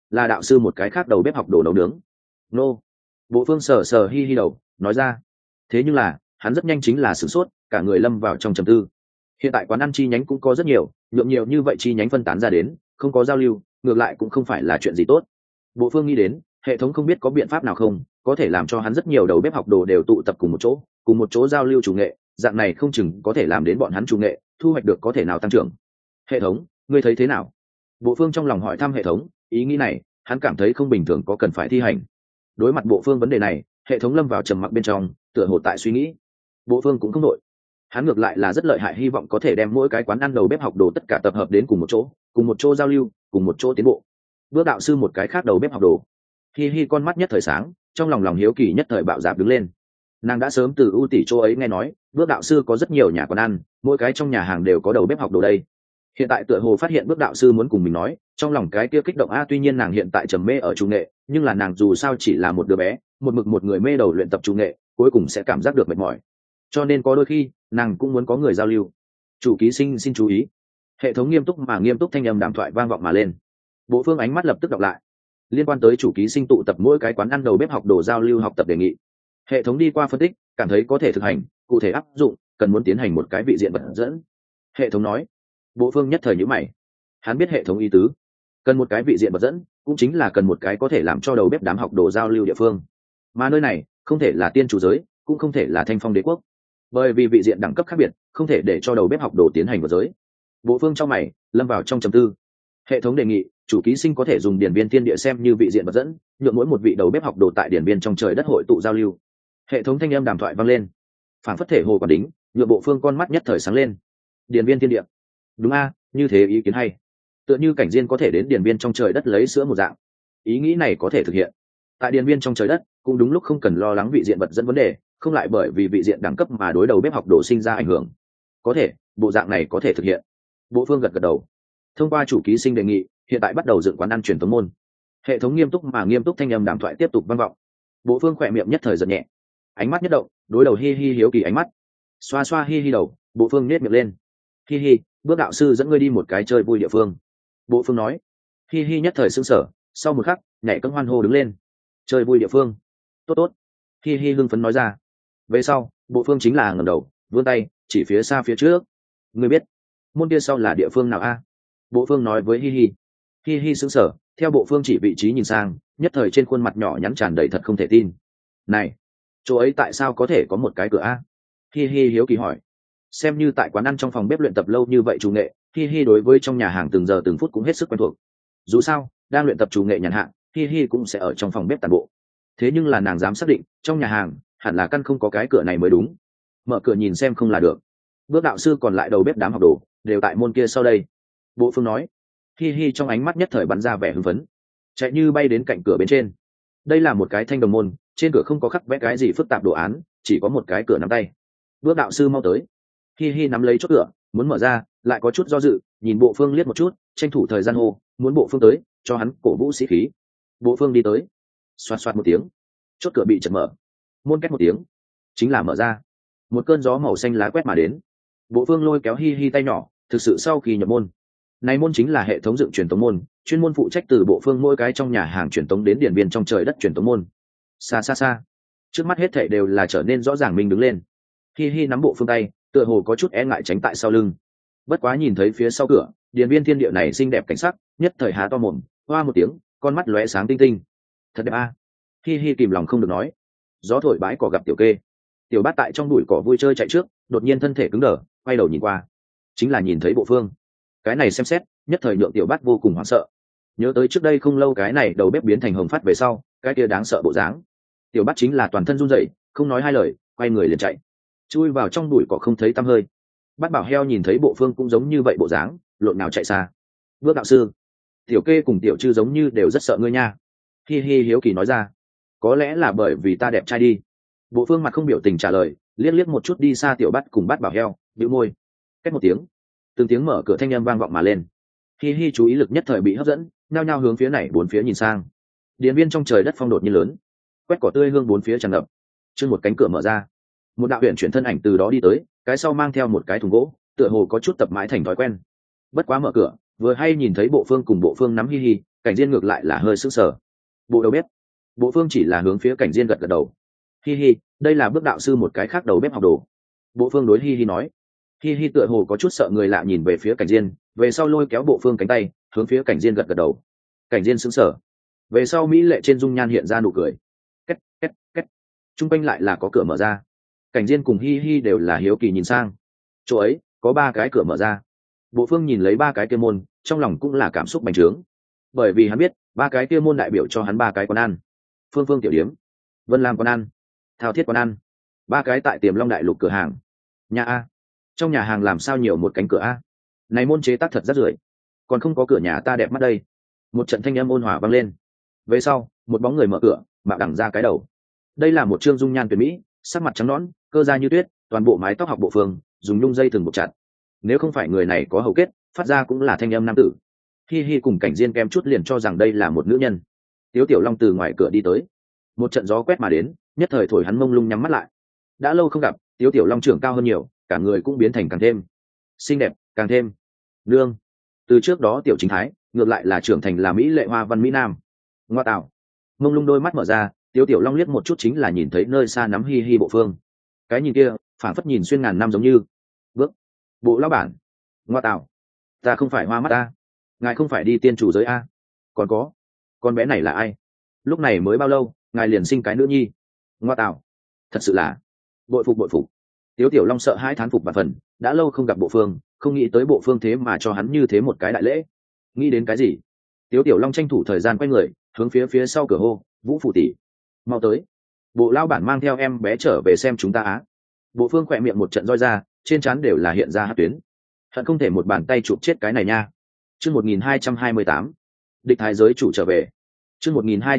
là đạo sư một cái khác đầu bếp học đồ nấu nướng. Nô. Bộ phương sờ sờ hi hi đầu nói ra. Thế nhưng là hắn rất nhanh chính là sửng sốt, cả người lâm vào trong trầm tư. Hiện tại quán ăn chi nhánh cũng có rất nhiều, nhượng nhiều như vậy chi nhánh phân tán ra đến, không có giao lưu, ngược lại cũng không phải là chuyện gì tốt. Bộ phương nghĩ đến hệ thống không biết có biện pháp nào không có thể làm cho hắn rất nhiều đầu bếp học đồ đều tụ tập cùng một chỗ giao lưu chủ nghệ, dạng này không chừng có thể làm đến bọn hắn chủ nghệ thu hoạch được có thể nào tăng trưởng. Hệ thống, ngươi thấy thế nào? Bộ phương trong lòng hỏi thăm hệ thống, ý nghĩ này hắn cảm thấy không bình thường, có cần phải thi hành. Đối mặt bộ phương vấn đề này, hệ thống lâm vào trầm mặc bên trong, tựa hồ tại suy nghĩ. Bộ phương cũng không đội, hắn ngược lại là rất lợi hại, hy vọng có thể đem mỗi cái quán ăn đầu bếp học đồ tất cả tập hợp đến cùng một chỗ giao lưu, cùng một chỗ tiến bộ. Bước đạo sư một cái khác đầu bếp học đồ, hi hi con mắt nhất thời sáng, trong lòng hiếu kỳ nhất thời bạo dạp đứng lên. Nàng đã sớm từ ưu tỷ chỗ ấy nghe nói bước đạo sư có rất nhiều nhà quán ăn, mỗi cái trong nhà hàng đều có đầu bếp học đồ đây. Hiện tại tựa hồ phát hiện bước đạo sư muốn cùng mình nói, trong lòng cái kia kích động tuy nhiên nàng hiện tại trầm mê ở chủ nghệ, nhưng là nàng dù sao chỉ là một đứa bé, một người mê đầu luyện tập chủ nghệ, cuối cùng sẽ cảm giác được mệt mỏi, cho nên có đôi khi nàng cũng muốn có người giao lưu. Chủ ký sinh xin chú ý. Hệ thống nghiêm túc thanh âm đàm thoại vang vọng mà lên. Bộ phương ánh mắt lập tức đọc lại, liên quan tới chủ ký sinh tụ tập mỗi cái quán ăn đầu bếp học đồ giao lưu học tập đề nghị. Hệ thống đi qua phân tích, cảm thấy có thể thực hành, cụ thể áp dụng, cần muốn tiến hành một cái vị diện vật dẫn. Hệ thống nói. Bộ phương nhất thời nhíu mày, hắn biết hệ thống ý tứ, cần một cái vị diện vật dẫn, cũng chính là cần một cái có thể làm cho đầu bếp đám học đồ giao lưu địa phương, mà nơi này không thể là tiên chủ giới, cũng không thể là Thanh Phong đế quốc, bởi vì vị diện đẳng cấp khác biệt, không thể để cho đầu bếp học đồ tiến hành vào giới. Bộ phương trong mày lâm vào trong trầm tư. Hệ thống đề nghị chủ ký sinh có thể dùng điển viên thiên địa xem như vị diện vật dẫn, nhượng mỗi một vị đầu bếp học đồ tại điển viên trong trời đất hội tụ giao lưu. Hệ thống thanh âm đàm thoại vang lên, phản phất thể hồ quả đính, nhượng bộ phương con mắt nhất thời sáng lên. Điển viên thiên địa, đúng như thế ý kiến hay, tựa như cảnh diên có thể đến điển viên trong trời đất lấy sữa một dạng. Ý nghĩ này có thể thực hiện tại điển viên trong trời đất, cũng đúng lúc không cần lo lắng vị diện vật dẫn vấn đề, không lại bởi vì vị diện đẳng cấp mà đối đầu bếp học đồ sinh ra ảnh hưởng. Có thể, bộ dạng này có thể thực hiện. Bộ phương gật đầu. Thông qua chủ ký sinh đề nghị, hiện tại bắt đầu dựng quán ăn truyền thống môn. Hệ thống nghiêm túc thanh âm đàm thoại tiếp tục vang vọng. Bộ phương khỏe miệng nhất thời giật nhẹ, ánh mắt nhất động, đối đầu hi hi hiếu kỳ ánh mắt, xoa xoa hi hi đầu. Bộ phương nết miệng lên. Hi hi, bước đạo sư dẫn ngươi đi một cái chơi vui địa phương. Bộ phương nói. Hi hi nhất thời sững sờ, sau một khắc nhảy cẫng hoan hô đứng lên. Chơi vui địa phương? Tốt. Hi hi hưng phấn nói ra. Về sau bộ phương chính là ngẩng đầu vươn tay chỉ phía xa phía trước. Ngươi biết môn kia sau là địa phương nào Bộ phương nói với hi hi. Hi hi sững sờ, theo bộ phương chỉ vị trí nhìn sang, nhất thời trên khuôn mặt nhỏ nhắn tràn đầy thật không thể tin. Này, chỗ ấy tại sao có thể có một cái cửa Hi hi hiếu kỳ hỏi. Xem như tại quán ăn trong phòng bếp luyện tập lâu như vậy chủ nghệ, hi hi đối với trong nhà hàng từng giờ từng phút cũng hết sức quen thuộc. Dù sao đang luyện tập chủ nghệ nhàn hạ, hi hi cũng sẽ ở trong phòng bếp tàn bộ. Thế nhưng là nàng dám xác định trong nhà hàng hẳn là căn không có cái cửa này mới đúng. Mở cửa nhìn xem không là được. Bước đạo sư còn lại đầu bếp đám học đồ đều tại môn kia sau đây. Bộ phương nói. Hi hi trong ánh mắt nhất thời bắn ra vẻ hưng phấn, chạy như bay đến cạnh cửa bên trên. Đây là một cái thanh đồng môn, trên cửa không có khắc vẽ cái gì phức tạp đồ án, chỉ có một cái cửa nắm tay. Bước đạo sư mau tới. Hi hi nắm lấy chốt cửa muốn mở ra, lại có chút do dự, nhìn bộ phương liếc một chút, tranh thủ thời gian hô muốn bộ phương tới cho hắn cổ vũ sĩ khí. Bộ phương đi tới, xoạt xoạt một tiếng, chốt cửa bị chật mở, môn két một tiếng chính là mở ra. Một cơn gió màu xanh lá quét mà đến. Bộ phương lôi kéo hi hi tay nhỏ, thực sự sau khi nhập môn, này môn chính là hệ thống dựng truyền tống môn, chuyên môn phụ trách từ bộ phương mỗi cái trong nhà hàng truyền tống đến điển viên trong trời đất truyền tống môn. Xa trước mắt hết thảy đều là trở nên rõ ràng minh đứng lên. Hi hi nắm bộ phương tay, tựa hồ có chút e ngại tránh tại sau lưng. Bất quá nhìn thấy phía sau cửa điển viên thiên địa này xinh đẹp cảnh sắc, nhất thời há to mồm, hoa một tiếng, con mắt lóe sáng tinh tinh. Thật đẹp Hi hi kìm lòng không được nói. Gió thổi bãi cỏ gặp tiểu kê. Tiểu bát tại trong bụi cỏ vui chơi chạy trước, đột nhiên thân thể cứng đờ, quay đầu nhìn qua, chính là nhìn thấy bộ phương. Cái này xem xét, nhất thời nhượng tiểu bát vô cùng hoảng sợ. Nhớ tới trước đây không lâu cái này đầu bếp biến thành hồng phát về sau, cái kia đáng sợ bộ dáng. Tiểu bát chính là toàn thân run rẩy, không nói hai lời, quay người liền chạy, chui vào trong bụi cỏ không thấy tăm hơi. Bát bảo heo nhìn thấy bộ phương cũng giống như vậy bộ dáng, lộn nào chạy xa. Bước đạo sư, tiểu kê cùng tiểu chư giống như đều rất sợ ngươi nha. Hi hi hiếu kỳ nói ra. Có lẽ là bởi vì ta đẹp trai đi. Bộ phương mặt không biểu tình trả lời, liếc một chút đi xa tiểu bát cùng bát bảo heo, bĩu môi. Cách một tiếng, từng tiếng mở cửa thanh âm vang vọng mà lên. Hi hi chú ý lực nhất thời bị hấp dẫn, nhao nhao hướng phía này bốn phía nhìn sang. Điện viên trong trời đất phong đột nhiên lớn, quét cỏ tươi hương bốn phía tràn ngập. Trên một cánh cửa mở ra, một đạo huyền chuyển thân ảnh từ đó đi tới, cái sau mang theo một cái thùng gỗ, tựa hồ có chút tập mãi thành thói quen. Bất quá mở cửa, vừa hay nhìn thấy bộ phương cùng bộ phương nắm hi hi, Cảnh Diên ngược lại là hơi sững sờ. Bộ đầu bếp. Bộ Phương chỉ là hướng phía Cảnh Diên gật gật đầu. Hi hi, đây là bước đạo sư một cái khác đầu bếp học đồ. Bộ Phương đối Hi hi nói. Hi hi tựa hồ có chút sợ người lạ nhìn về phía Cảnh Diên, về sau lôi kéo Bộ Phương cánh tay hướng phía Cảnh Diên gật gật đầu. Cảnh Diên sững sờ. Về sau mỹ lệ trên dung nhan hiện ra nụ cười. Két két két. Trung quanh lại là có cửa mở ra. Cảnh Diên cùng Hi hi đều là hiếu kỳ nhìn sang. Chỗ ấy có 3 cái cửa mở ra. Bộ Phương nhìn lấy 3 cái kia môn, trong lòng cũng là cảm xúc bành trướng, bởi vì hắn biết 3 cái kia môn đại biểu cho hắn 3 cái quán ăn. Phương Phương tiểu điếm, Vân Lam quán ăn, Thao Thiết quán ăn, 3 cái tại Tiềm Long đại lục cửa hàng. Nhà a, trong nhà hàng làm sao nhiều một cánh cửa a? Này môn chế tác thật rất rưởi, còn không có cửa nhà ta đẹp mắt đây. Một trận thanh âm ôn hòa vang lên. Về sau, một bóng người mở cửa, mạo đẳng ra cái đầu. Đây là một trương dung nhan tuyệt mỹ, sắc mặt trắng nõn, cơ da như tuyết, toàn bộ mái tóc học Bộ Phương dùng nhung dây thừng buộc chặt. Nếu không phải người này có hầu kết, phát ra cũng là thanh âm nam tử. Hi hi cùng Cảnh Diên kem chút liền cho rằng đây là một nữ nhân. Tiếu Tiểu Long từ ngoài cửa đi tới, một trận gió quét mà đến, nhất thời thổi hắn mông lung nhắm mắt lại. Đã lâu không gặp, Tiếu Tiểu Long trưởng cao hơn nhiều, cả người cũng biến thành càng thêm xinh đẹp, càng thêm nương. Từ trước đó Tiểu Chính Thái ngược lại là trưởng thành là mỹ lệ hoa văn mỹ nam. Ngoa tạo. Mông lung đôi mắt mở ra, Tiếu Tiểu Long liếc một chút chính là nhìn thấy nơi xa nắm Hi hi Bộ Phương. Cái nhìn kia phảng phất nhìn xuyên ngàn năm giống như. Bước. Bộ lão bản. Ngoa tạo. Ta không phải hoa mắt ta, ngài không phải đi tiên chủ giới a? Còn có, con bé này là ai? Lúc này mới bao lâu ngài liền sinh cái nữ nhi? Ngoa tạo, thật sự là bội phục bội phục. Tiếu Tiểu Long sợ hãi thán phục và phần, đã lâu không gặp Bộ Phương, không nghĩ tới Bộ Phương thế mà cho hắn như thế một cái đại lễ. Nghĩ đến cái gì? Tiếu Tiểu Long tranh thủ thời gian quay người hướng phía sau cửa hô, Vũ phụ tỷ, mau tới, Bộ lao bản mang theo em bé trở về xem chúng ta á. Bộ Phương khỏe miệng một trận roi ra, trên trán đều là hiện ra hát tuyến, hận không thể một bàn tay chụp chết cái này nha. Chương 1228, địch thái giới chủ trở về. Chương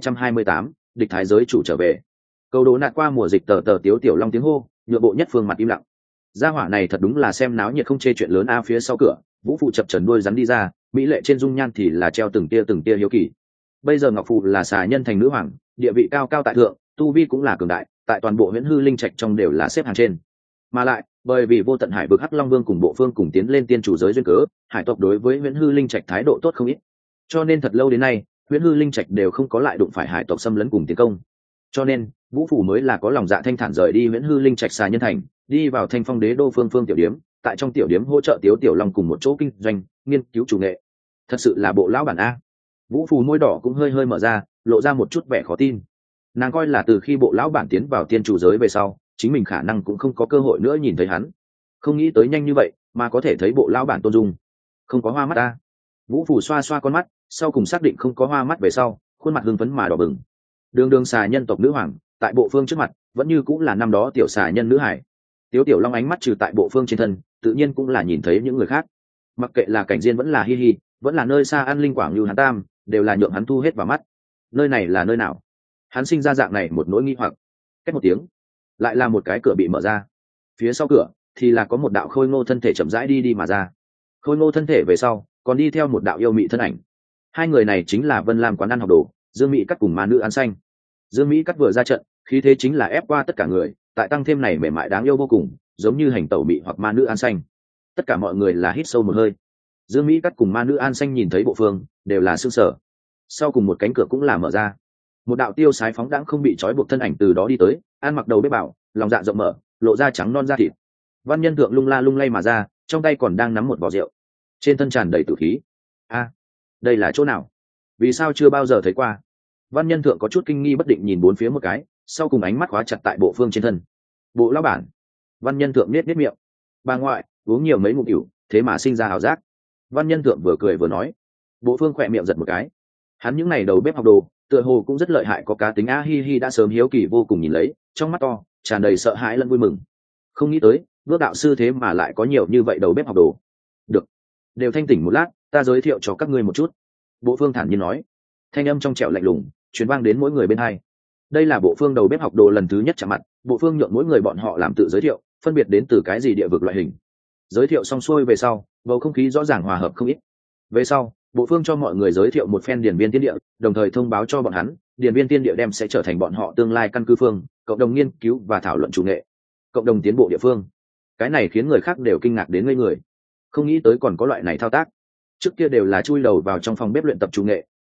1228, địch thái giới chủ trở về. Câu đố nạt qua mùa dịch tờ Tiếu Tiểu Long tiếng hô, nhựa bộ nhất phương mặt im lặng. Gia hỏa này thật đúng là xem náo nhiệt không chê chuyện lớn a. Phía sau cửa, Vũ phụ chập trần đuôi rắn đi ra, mỹ lệ trên dung nhan thì là treo từng tia hiếu kỳ. Bây giờ Ngọc Phụ là xà nhân thành nữ hoàng, địa vị cao cao tại thượng, tu vi cũng là cường đại, tại toàn bộ Huyễn Hư Linh Trạch trong đều là xếp hàng trên. Mà lại, bởi vì vô tận hải vực Hắc Long Vương cùng Bộ Phương cùng tiến lên tiên chủ giới duyên cớ, hải tộc đối với Huyễn Hư Linh Trạch thái độ tốt không ít. Cho nên thật lâu đến nay, Huyễn Hư Linh Trạch đều không có lại đụng phải hải tộc xâm lấn cùng tiến công. Cho nên, Vũ phủ mới là có lòng dạ thanh thản rời đi Huyễn Hư Linh Trạch xà nhân thành, đi vào Thanh Phong Đế đô Phương tiểu điếm, tại trong tiểu điếm hỗ trợ Tiếu Tiểu Long cùng một chỗ kinh doanh, nghiên cứu chủ nghệ. Thật sự là bộ lão bản a. Vũ phủ môi đỏ cũng hơi mở ra, lộ ra một chút vẻ khó tin. Nàng coi là từ khi bộ lão bản tiến vào tiên chủ giới về sau, chính mình khả năng cũng không có cơ hội nữa nhìn thấy hắn, không nghĩ tới nhanh như vậy mà có thể thấy bộ lão bản tôn dung. Không có hoa mắt ta. Vũ phủ xoa xoa con mắt, sau cùng xác định không có hoa mắt về sau, khuôn mặt hưng phấn mà đỏ bừng. Đường xà nhân tộc nữ hoàng tại Bộ Phương trước mặt vẫn như cũng là năm đó tiểu xà nhân nữ hải. Tiếu Tiểu Long ánh mắt trừ tại Bộ Phương trên thân, tự nhiên cũng là nhìn thấy những người khác. Mặc kệ là Cảnh Diên vẫn là Hi hi, vẫn là nơi xa An Linh Quảng Lưu hắn Tam, đều là nhượng hắn thu hết vào mắt. Nơi này là nơi nào? Hắn sinh ra dạng này một nỗi nghi hoặc. Cách một tiếng, lại là một cái cửa bị mở ra. Phía sau cửa thì là có một đạo khôi ngô thân thể chậm rãi đi mà ra. Khôi ngô thân thể về sau còn đi theo một đạo yêu mị thân ảnh. Hai người này chính là Vân Lam quán ăn học đồ, Dương Mỹ Cắt cùng Ma Nữ An Xanh. Dương Mỹ Cắt vừa ra trận, khí thế chính là ép qua tất cả người, tại tăng thêm này mềm mại đáng yêu vô cùng, giống như hành tẩu mị hoặc Ma Nữ An Xanh. Tất cả mọi người là hít sâu một hơi. Dương Mỹ Cắt cùng Ma Nữ An Xanh nhìn thấy Bộ Phương, đều là sửng sở. Sau cùng một cánh cửa cũng là mở ra. Một đạo tiêu sái phóng đãng không bị trói buộc thân ảnh từ đó đi tới, ăn mặc đầu bếp bảo, lòng dạ rộng mở, lộ ra trắng non da thịt. Văn Nhân Thượng lung la lung lay mà ra, trong tay còn đang nắm một vỏ rượu, trên thân tràn đầy tử khí. A, đây là chỗ nào? Vì sao chưa bao giờ thấy qua? Văn Nhân Thượng có chút kinh nghi bất định nhìn bốn phía một cái, sau cùng ánh mắt khóa chặt tại Bộ Phương trên thân. Bộ lão bản. Văn Nhân Thượng nết miệng. Bà ngoại, uống nhiều mấy ngụm rượu, thế mà sinh ra ảo giác. Văn Nhân Thượng vừa cười vừa nói. Bộ Phương khỏe miệng giật một cái. Hắn những ngày đầu bếp học đồ, tựa hồ cũng rất lợi hại, có cá tính. A hi hi đã sớm hiếu kỳ vô cùng nhìn lấy, trong mắt to tràn đầy sợ hãi lẫn vui mừng. Không nghĩ tới bước đạo sư thế mà lại có nhiều như vậy đầu bếp học đồ. Được, đều thanh tỉnh một lát, ta giới thiệu cho các ngươi một chút. Bộ Phương thản nhiên nói, thanh âm trong trẻo lạnh lùng truyền vang đến mỗi người bên hai. Đây là Bộ Phương đầu bếp học đồ lần thứ nhất chạm mặt. Bộ Phương nhượng mỗi người bọn họ làm tự giới thiệu, phân biệt đến từ cái gì địa vực loại hình. Giới thiệu xong xuôi về sau, bầu không khí rõ ràng hòa hợp không ít. Về sau, Bộ Phương cho mọi người giới thiệu một phen điển viên tiên địa, đồng thời thông báo cho bọn hắn, điển viên tiên địa đem sẽ trở thành bọn họ tương lai căn cứ phương, cộng đồng nghiên cứu và thảo luận chủ nghệ, cộng đồng tiến bộ địa phương. Cái này khiến người khác đều kinh ngạc đến ngây người, không nghĩ tới còn có loại này thao tác. Trước kia đều là chui đầu vào trong phòng bếp luyện tập chủ nghệ,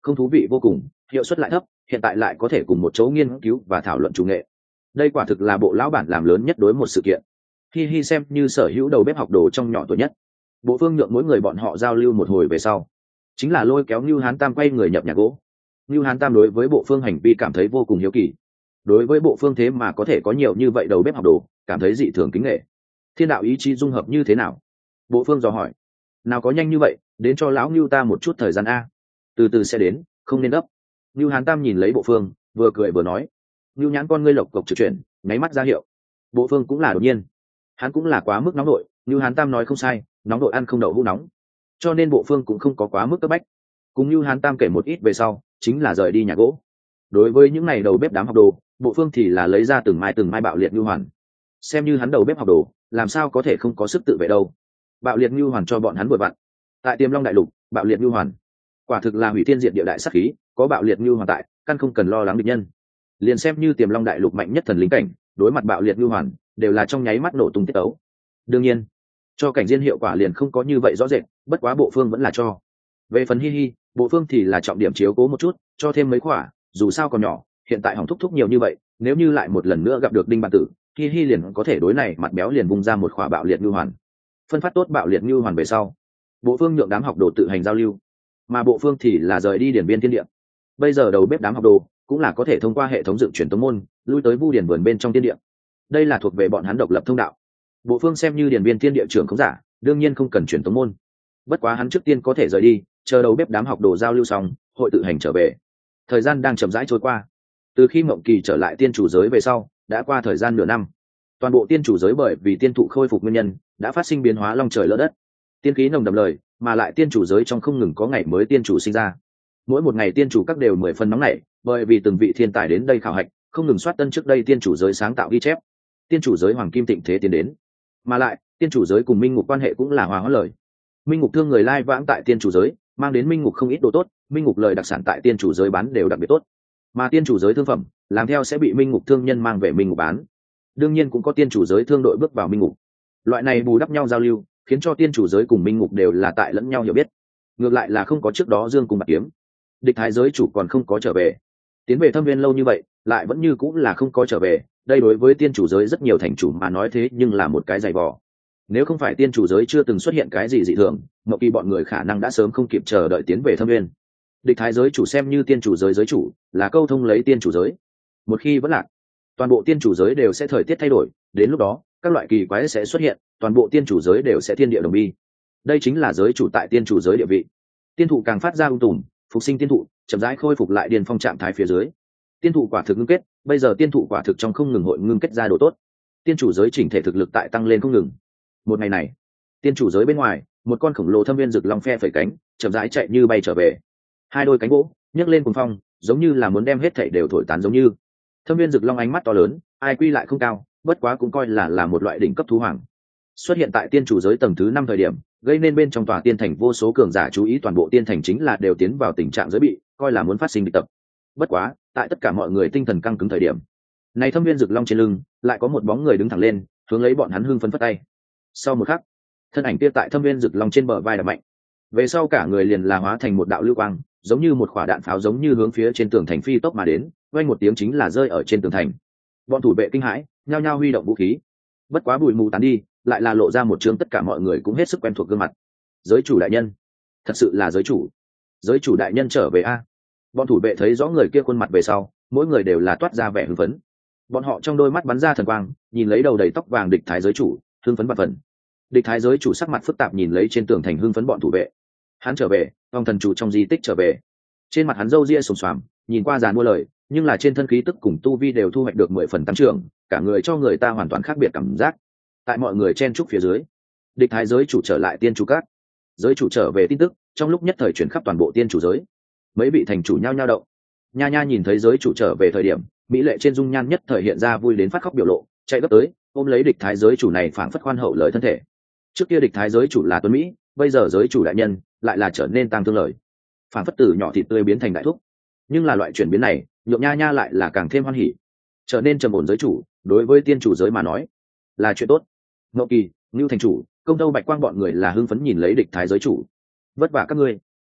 không thú vị vô cùng, hiệu suất lại thấp, hiện tại lại có thể cùng một chỗ nghiên cứu và thảo luận chủ nghệ. Đây quả thực là bộ lão bản làm lớn nhất đối một sự kiện. Hi Hi xem như sở hữu đầu bếp học đồ trong nhỏ tuổi nhất. Bộ Phương nhượng mỗi người bọn họ giao lưu một hồi về sau, chính là lôi kéo Nưu Hán Tam quay người nhập nhà gỗ. Nưu Hán Tam đối với Bộ Phương hành vi cảm thấy vô cùng hiếu kỳ. Đối với Bộ Phương thế mà có thể có nhiều như vậy đầu bếp học đồ, cảm thấy dị thường kính nể. Thiên đạo ý chí dung hợp như thế nào? Bộ Phương dò hỏi. Nào có nhanh như vậy, đến cho lão Nưu ta một chút thời gian a. Từ từ sẽ đến, không nên gấp. Nưu Hán Tam nhìn lấy Bộ Phương, vừa cười vừa nói. Nưu nhãn con ngươi lộc cộc trực chuyển, nháy mắt ra hiệu. Bộ Phương cũng là đột nhiên, hắn cũng là quá mức nóng nội. Nưu Hán Tam nói không sai, nóng nội ăn không đậu hũ nóng, cho nên Bộ Phương cũng không có quá mức cấp bách. Cùng Nưu Hán Tam kể một ít về sau, chính là rời đi nhà gỗ. Đối với những này đầu bếp đám học đồ, Bộ Phương thì là lấy ra từng mai bạo liệt Nưu hoàn. Xem như hắn đầu bếp học đồ, làm sao có thể không có sức tự vệ đâu. Bạo liệt Nưu hoàn cho bọn hắn vừa vặn. Tại Tiềm Long đại lục, bạo liệt Nưu hoàn quả thực là hủy thiên diệt địa đại sát khí, có bạo liệt Nưu hoàn tại, căn không cần lo lắng địch nhân. Liền xem như Tiềm Long đại lục mạnh nhất thần linh cảnh, đối mặt bạo liệt Nưu hoàn, đều là trong nháy mắt nổ tung tiết tấu. Đương nhiên, cho cảnh diên hiệu quả liền không có như vậy rõ rệt, bất quá Bộ Phương vẫn là cho. Về phần Hi Hi, Bộ Phương thì là trọng điểm chiếu cố một chút, cho thêm mấy quả, dù sao còn nhỏ, hiện tại hỏng thúc nhiều như vậy, nếu như lại một lần nữa gặp được đinh bản tử, Hi Hi liền có thể đối này mặt béo liền bung ra một quả bạo liệt Nưu hoàn. Phân phát tốt bạo liệt Nưu hoàn về sau, Bộ Phương nhượng đám học đồ tự hành giao lưu, mà Bộ Phương thì là rời đi điển biên thiên địa. Bây giờ đầu bếp đám học đồ cũng là có thể thông qua hệ thống dựng truyền tống môn, lui tới vu điển vườn bên trong thiên địa. Đây là thuộc về bọn hắn độc lập thông đạo. Bộ Phương xem như điển biên thiên địa trưởng khống giả, đương nhiên không cần truyền tống môn. Bất quá hắn trước tiên có thể rời đi, chờ đầu bếp đám học đồ giao lưu xong, hội tự hành trở về. Thời gian đang chậm rãi trôi qua. Từ khi Mộng Kỳ trở lại tiên chủ giới về sau, đã qua thời gian nửa năm. Toàn bộ tiên chủ giới bởi vì tiên thụ khôi phục nguyên nhân, đã phát sinh biến hóa long trời lỡ đất. Tiên khí nồng đậm lời, mà lại tiên chủ giới trong không ngừng có ngày mới tiên chủ sinh ra. Mỗi một ngày tiên chủ các đều 10 phần nóng nảy, bởi vì từng vị thiên tài đến đây khảo hạch, không ngừng soát tân trước đây tiên chủ giới sáng tạo ghi chép. Tiên chủ giới hoàng kim tịnh thế tiến đến, mà lại tiên chủ giới cùng minh ngục quan hệ cũng là hòa hóa lời. Minh ngục thương người lai vãng tại tiên chủ giới, mang đến minh ngục không ít đồ tốt, minh ngục lời đặc sản tại tiên chủ giới bán đều đặc biệt tốt, mà tiên chủ giới thương phẩm làm theo sẽ bị minh ngục thương nhân mang về minh ngục bán. Đương nhiên cũng có tiên chủ giới thương đội bước vào minh ngục, loại này bù đắp nhau giao lưu, khiến cho tiên chủ giới cùng minh ngục đều là tại lẫn nhau hiểu biết. Ngược lại là không có trước đó Dương cùng Bạc Kiếm, địch thái giới chủ còn không có trở về. Tiến về Thâm Viên lâu như vậy, lại vẫn như cũng là không có trở về, đây đối với tiên chủ giới rất nhiều thành chủ mà nói thế nhưng là một cái giày vò. Nếu không phải tiên chủ giới chưa từng xuất hiện cái gì dị thường, Ngọc Kỳ bọn người khả năng đã sớm không kịp chờ đợi tiến về Thâm Viên. Địch thái giới chủ xem như tiên chủ giới giới chủ, là câu thông lấy tiên chủ giới. Một khi vẫn lạc, toàn bộ tiên chủ giới đều sẽ thời tiết thay đổi, đến lúc đó các loại kỳ quái sẽ xuất hiện, toàn bộ tiên chủ giới đều sẽ thiên địa đồng bi. Đây chính là giới chủ tại tiên chủ giới địa vị. Tiên thụ càng phát ra tùm, phục sinh tiên thụ, chậm rãi khôi phục lại điền phong trạng thái phía dưới. Tiên thụ quả thực ngưng kết, bây giờ tiên thụ quả thực trong không ngừng hội ngưng kết ra đồ tốt. Tiên chủ giới chỉnh thể thực lực tại tăng lên không ngừng. Một ngày này, tiên chủ giới bên ngoài, một con khổng lồ thâm viên rực long phe phẩy cánh, chậm rãi chạy như bay trở về. Hai đôi cánh gỗ nhấc lên cuồng phong, giống như là muốn đem hết thảy đều thổi tán giống như. Thâm viên rực long ánh mắt to lớn, ai quy lại không cao, bất quá cũng coi là một loại đỉnh cấp thú hoàng. Xuất hiện tại tiên chủ giới tầng thứ 5 thời điểm, gây nên bên trong tòa tiên thành vô số cường giả chú ý, toàn bộ tiên thành chính là đều tiến vào tình trạng giới bị, coi là muốn phát sinh địch tập. Bất quá, tại tất cả mọi người tinh thần căng cứng thời điểm, này thâm viên rực long trên lưng lại có một bóng người đứng thẳng lên, hướng lấy bọn hắn hưng phấn phất tay. Sau một khắc, thân ảnh kia tại thâm viên rực long trên bờ vai đập mạnh, về sau cả người liền là hóa thành một đạo lưu quang, giống như một quả đạn pháo, giống như hướng phía trên tường thành phi tốc mà đến, vang một tiếng chính là rơi ở trên tường thành. Bọn thủ vệ kinh hãi, nhao nhao huy động vũ khí. Bất quá bụi mù tán đi, lại là lộ ra một chương tất cả mọi người cũng hết sức quen thuộc gương mặt. Giới chủ đại nhân, thật sự là giới chủ đại nhân trở về a. Bọn thủ vệ thấy rõ người kia khuôn mặt về sau, mỗi người đều là toát ra vẻ hưng phấn. Bọn họ trong đôi mắt bắn ra thần quang, nhìn lấy đầu đầy tóc vàng địch thái giới chủ, hưng phấn bạt phần. Địch thái giới chủ sắc mặt phức tạp nhìn lấy trên tường thành hưng phấn bọn thủ vệ. Hắn trở về, ông thần chủ trong di tích trở về. Trên mặt hắn râu ria xồm xoàm, nhìn qua giàn mua lời, nhưng là trên thân khí tức cùng tu vi đều thu hoạch được 10 phần tăng trưởng, cả người cho người ta hoàn toàn khác biệt cảm giác. Tại mọi người chen chúc phía dưới, địch thái giới chủ trở lại tiên chủ các. Giới chủ trở về tin tức trong lúc nhất thời chuyển khắp toàn bộ tiên chủ giới. Mấy vị thành chủ nhao nhao động. Nha nha nhìn thấy giới chủ trở về thời điểm, mỹ lệ trên dung nhan nhất thời hiện ra vui đến phát khóc biểu lộ, chạy gấp tới ôm lấy địch thái giới chủ này phảng phất khoan hậu lời thân thể. Trước kia địch thái giới chủ là tuấn mỹ, bây giờ giới chủ đại nhân lại là trở nên tăng thương lời, phảng phất từ nhỏ thịt tươi biến thành đại thúc. Nhưng là loại chuyển biến này nhượng nha nha lại là càng thêm hoan hỉ, trở nên trầm ổn giới chủ đối với tiên chủ giới mà nói là chuyện tốt. Ngộ Kỳ, Ngưu thành chủ, Công Tâu Bạch Quang bọn người là hưng phấn nhìn lấy địch thái giới chủ. Vất vả các ngươi.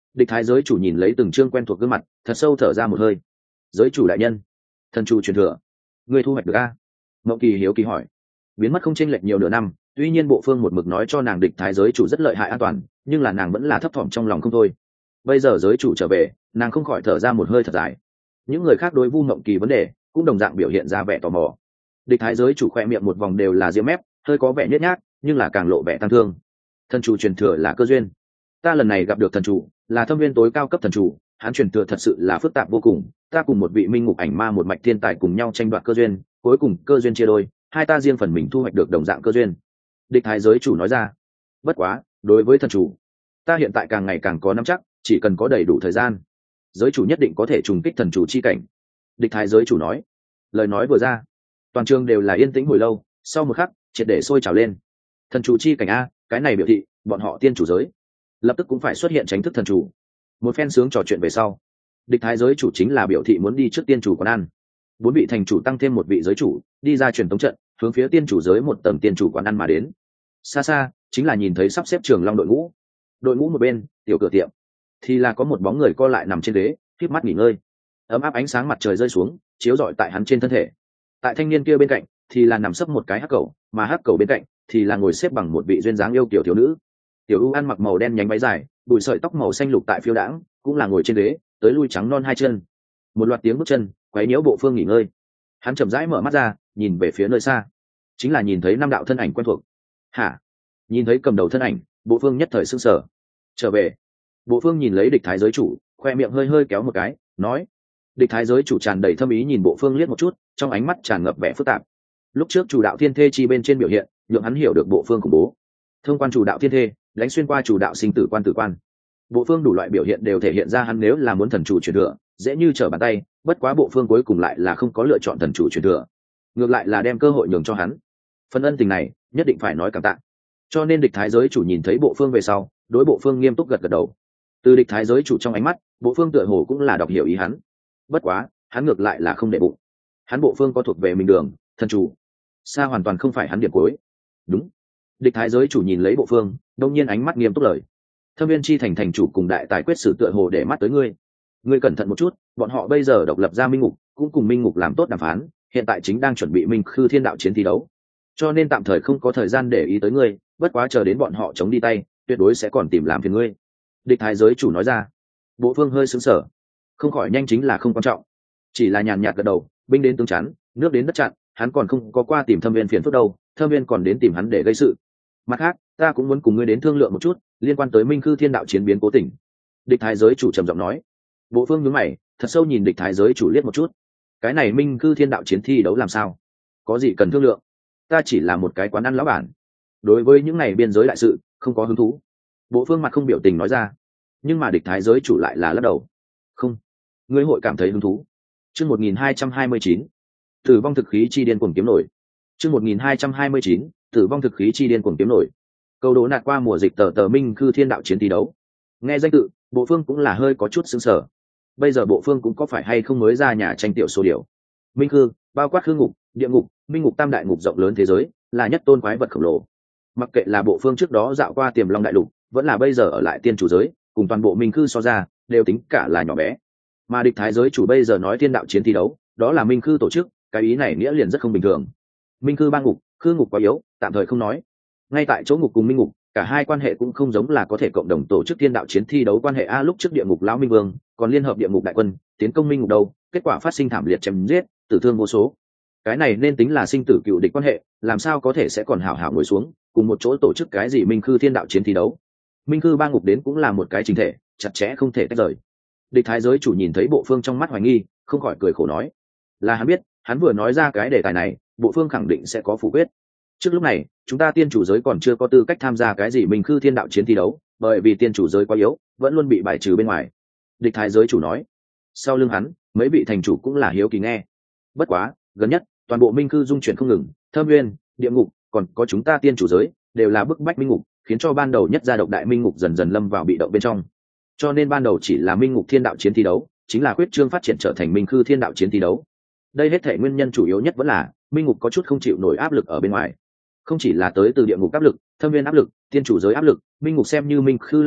Địch thái giới chủ nhìn lấy từng chương quen thuộc gương mặt, thật sâu thở ra một hơi. Giới chủ đại nhân, thần chủ truyền thừa, ngươi thu hoạch được a? Mộng Kỳ hiếu kỳ hỏi. Biến mất không chênh lệch nhiều nửa năm, tuy nhiên bộ phương một mực nói cho nàng địch thái giới chủ rất lợi hại an toàn, nhưng là nàng vẫn là thấp thỏm trong lòng không thôi. Bây giờ giới chủ trở về, nàng không khỏi thở ra một hơi thật dài. Những người khác đối Vu Mộng Kỳ vấn đề cũng đồng dạng biểu hiện ra vẻ tò mò. Địch thái giới chủ khoe miệng một vòng đều là diễm mép, hơi có vẻ nhếch nhác, nhưng là càng lộ vẻ tăng thương. Thần chủ truyền thừa là cơ duyên. Ta lần này gặp được thần chủ, là thâm viên tối cao cấp thần chủ, hắn truyền thừa thật sự là phức tạp vô cùng. Ta cùng một vị minh ngục ảnh ma một mạch thiên tài cùng nhau tranh đoạt cơ duyên, cuối cùng cơ duyên chia đôi, hai ta riêng phần mình thu hoạch được đồng dạng cơ duyên. Địch thái giới chủ nói ra. Bất quá, đối với thần chủ, ta hiện tại càng ngày càng có nắm chắc, chỉ cần có đầy đủ thời gian, giới chủ nhất định có thể trùng kích thần chủ chi cảnh. Địch thái giới chủ nói. Lời nói vừa ra, toàn trường đều là yên tĩnh hồi lâu, sau một khắc triệt để sôi trào lên. Thần chủ chi cảnh a, cái này biểu thị bọn họ tiên chủ giới lập tức cũng phải xuất hiện tránh thức thần chủ. Một phen sướng trò chuyện về sau, địch thái giới chủ chính là biểu thị muốn đi trước tiên chủ quán ăn. 4 vị thành chủ tăng thêm một vị giới chủ đi ra truyền tống trận, hướng phía tiên chủ giới một tầng tiên chủ quán ăn mà đến. Xa xa chính là nhìn thấy sắp xếp trường long đội ngũ. Đội ngũ một bên tiểu cửa tiệm thì là có một bóng người co lại nằm trên ghế, khép mắt nghỉ ngơi. Ấm áp ánh sáng mặt trời rơi xuống, chiếu rọi tại hắn trên thân thể. Tại thanh niên kia bên cạnh thì là nằm sấp một cái hắc cầu, mà hắc cầu bên cạnh thì là ngồi xếp bằng một vị duyên dáng yêu kiểu thiếu nữ. Tiểu U ăn mặc màu đen nhánh váy dài, bụi sợi tóc màu xanh lục tại phiêu đãng, cũng là ngồi trên ghế, tới lui trắng non hai chân. Một loạt tiếng bước chân quấy nhiễu bộ phương nghỉ ngơi. Hắn chậm rãi mở mắt ra, nhìn về phía nơi xa, chính là nhìn thấy 5 đạo thân ảnh quen thuộc. Hả? Nhìn thấy cầm đầu thân ảnh, bộ phương nhất thời sững sờ. Trở về. Bộ phương nhìn lấy địch thái giới chủ, khoe miệng hơi hơi kéo một cái, nói. Địch thái giới chủ tràn đầy thâm ý nhìn bộ phương liếc một chút, trong ánh mắt tràn ngập vẻ phức tạp. Lúc trước chủ đạo thiên thê chi bên trên biểu hiện, nhượng hắn hiểu được bộ phương khủng bố. Thông quan chủ đạo thiên thê, đánh xuyên qua chủ đạo sinh tử quan. Bộ phương đủ loại biểu hiện đều thể hiện ra hắn nếu là muốn thần chủ truyền thừa, dễ như trở bàn tay, bất quá bộ phương cuối cùng lại là không có lựa chọn thần chủ truyền thừa, ngược lại là đem cơ hội nhường cho hắn. Phần ân tình này nhất định phải nói cảm tạ. Cho nên địch thái giới chủ nhìn thấy bộ phương về sau, đối bộ phương nghiêm túc gật gật đầu. Từ địch thái giới chủ trong ánh mắt, bộ phương tựa hồ cũng là đọc hiểu ý hắn. Bất quá hắn ngược lại là không để bụng. Hắn bộ phương có thuộc về mình đường, thần chủ xa hoàn toàn không phải hắn điểm cuối. Đúng. Địch thái giới chủ nhìn lấy bộ phương, đông nhiên ánh mắt nghiêm túc lời. Thâm viên chi thành thành chủ cùng đại tài quyết sử tựa hồ để mắt tới ngươi. Ngươi cẩn thận một chút, bọn họ bây giờ độc lập ra minh ngục, cũng cùng minh ngục làm tốt đàm phán, hiện tại chính đang chuẩn bị minh khư thiên đạo chiến thi đấu, cho nên tạm thời không có thời gian để ý tới ngươi, bất quá chờ đến bọn họ chống đi tay, tuyệt đối sẽ còn tìm làm phiền ngươi. Địch thái giới chủ nói ra. Bộ phương hơi sững sờ, không khỏi nhanh chính là không quan trọng, chỉ là nhàn nhạt gật đầu. Binh đến tướng chắn, nước đến đất chặn, hắn còn không có qua tìm thâm viên phiền phức đâu, thâm viên còn đến tìm hắn để gây sự. Mặt khác, ta cũng muốn cùng ngươi đến thương lượng một chút liên quan tới minh khư thiên đạo chiến biến cố tình. Địch thái giới chủ trầm giọng nói. Bộ phương nhướng mày, thật sâu nhìn địch thái giới chủ liếc một chút. Cái này minh khư thiên đạo chiến thi đấu làm sao? Có gì cần thương lượng? Ta chỉ là một cái quán ăn lão bản, đối với những này biên giới đại sự không có hứng thú. Bộ phương mặt không biểu tình nói ra. Nhưng mà địch thái giới chủ lại là lắc đầu. Không, ngươi hội cảm thấy hứng thú. Chương 1229, tử vong thực khí chi điên cuồng kiếm nổi. Chương 1229, tử vong thực khí chi điên cuồng kiếm nổi. Câu đố nạt qua mùa dịch tờ minh khư thiên đạo chiến thi đấu. Nghe danh tự, bộ phương cũng là hơi có chút sững sờ. Bây giờ bộ phương cũng có phải hay không mới ra nhà tranh tiểu số điều. Minh khư bao quát khư ngục, địa ngục, minh ngục tam đại ngục rộng lớn thế giới, là nhất tôn quái vật khổng lồ. Mặc kệ là bộ phương trước đó dạo qua Tiềm Long đại lục, vẫn là bây giờ ở lại tiên chủ giới, cùng toàn bộ minh khư so ra, đều tính cả là nhỏ bé. Mà địch thái giới chủ bây giờ nói thiên đạo chiến thi đấu, đó là minh khư tổ chức, cái ý này nghĩa liền rất không bình thường. Minh khư ba ngục, khư ngục quá yếu, tạm thời không nói. Ngay tại chỗ ngục cùng minh ngục, cả hai quan hệ cũng không giống là có thể cộng đồng tổ chức thiên đạo chiến thi đấu quan hệ a. Lúc trước địa ngục lão minh vương còn liên hợp địa ngục đại quân tiến công minh ngục đâu, kết quả phát sinh thảm liệt chém giết, tử thương vô số. Cái này nên tính là sinh tử cựu địch quan hệ, làm sao có thể sẽ còn hảo hảo ngồi xuống cùng một chỗ tổ chức cái gì minh khư thiên đạo chiến thi đấu. Minh khư ba ngục đến cũng là một cái chính thể, chặt chẽ không thể tách rời. Địch thái giới chủ nhìn thấy bộ phương trong mắt hoài nghi, không khỏi cười khổ nói. Là hắn biết, hắn vừa nói ra cái đề tài này, bộ phương khẳng định sẽ có phủ quyết. Trước lúc này, chúng ta tiên chủ giới còn chưa có tư cách tham gia cái gì minh khư thiên đạo chiến thi đấu, bởi vì tiên chủ giới quá yếu, vẫn luôn bị bài trừ bên ngoài. Địch thái giới chủ nói. Sau lưng hắn, mấy vị thành chủ cũng là hiếu kỳ nghe. Bất quá, gần nhất, toàn bộ minh khư dung chuyển không ngừng, thâm nguyên, địa ngục, còn có chúng ta tiên chủ giới, đều là bức bách minh ngục, khiến cho ban đầu nhất gia độc đại minh ngục dần dần lâm vào bị động bên trong. Cho nên ban đầu chỉ là minh ngục thiên đạo chiến thi đấu, chính là khuyết trương phát triển trở thành minh khư thiên đạo chiến thi đấu. Đây hết thể nguyên nhân chủ yếu nhất vẫn là minh ngục có chút không chịu nổi áp lực ở bên ngoài, không chỉ là tới từ địa ngục áp lực, thâm viên áp lực, tiên chủ giới áp lực, minh ngục xem như minh khư lao đại,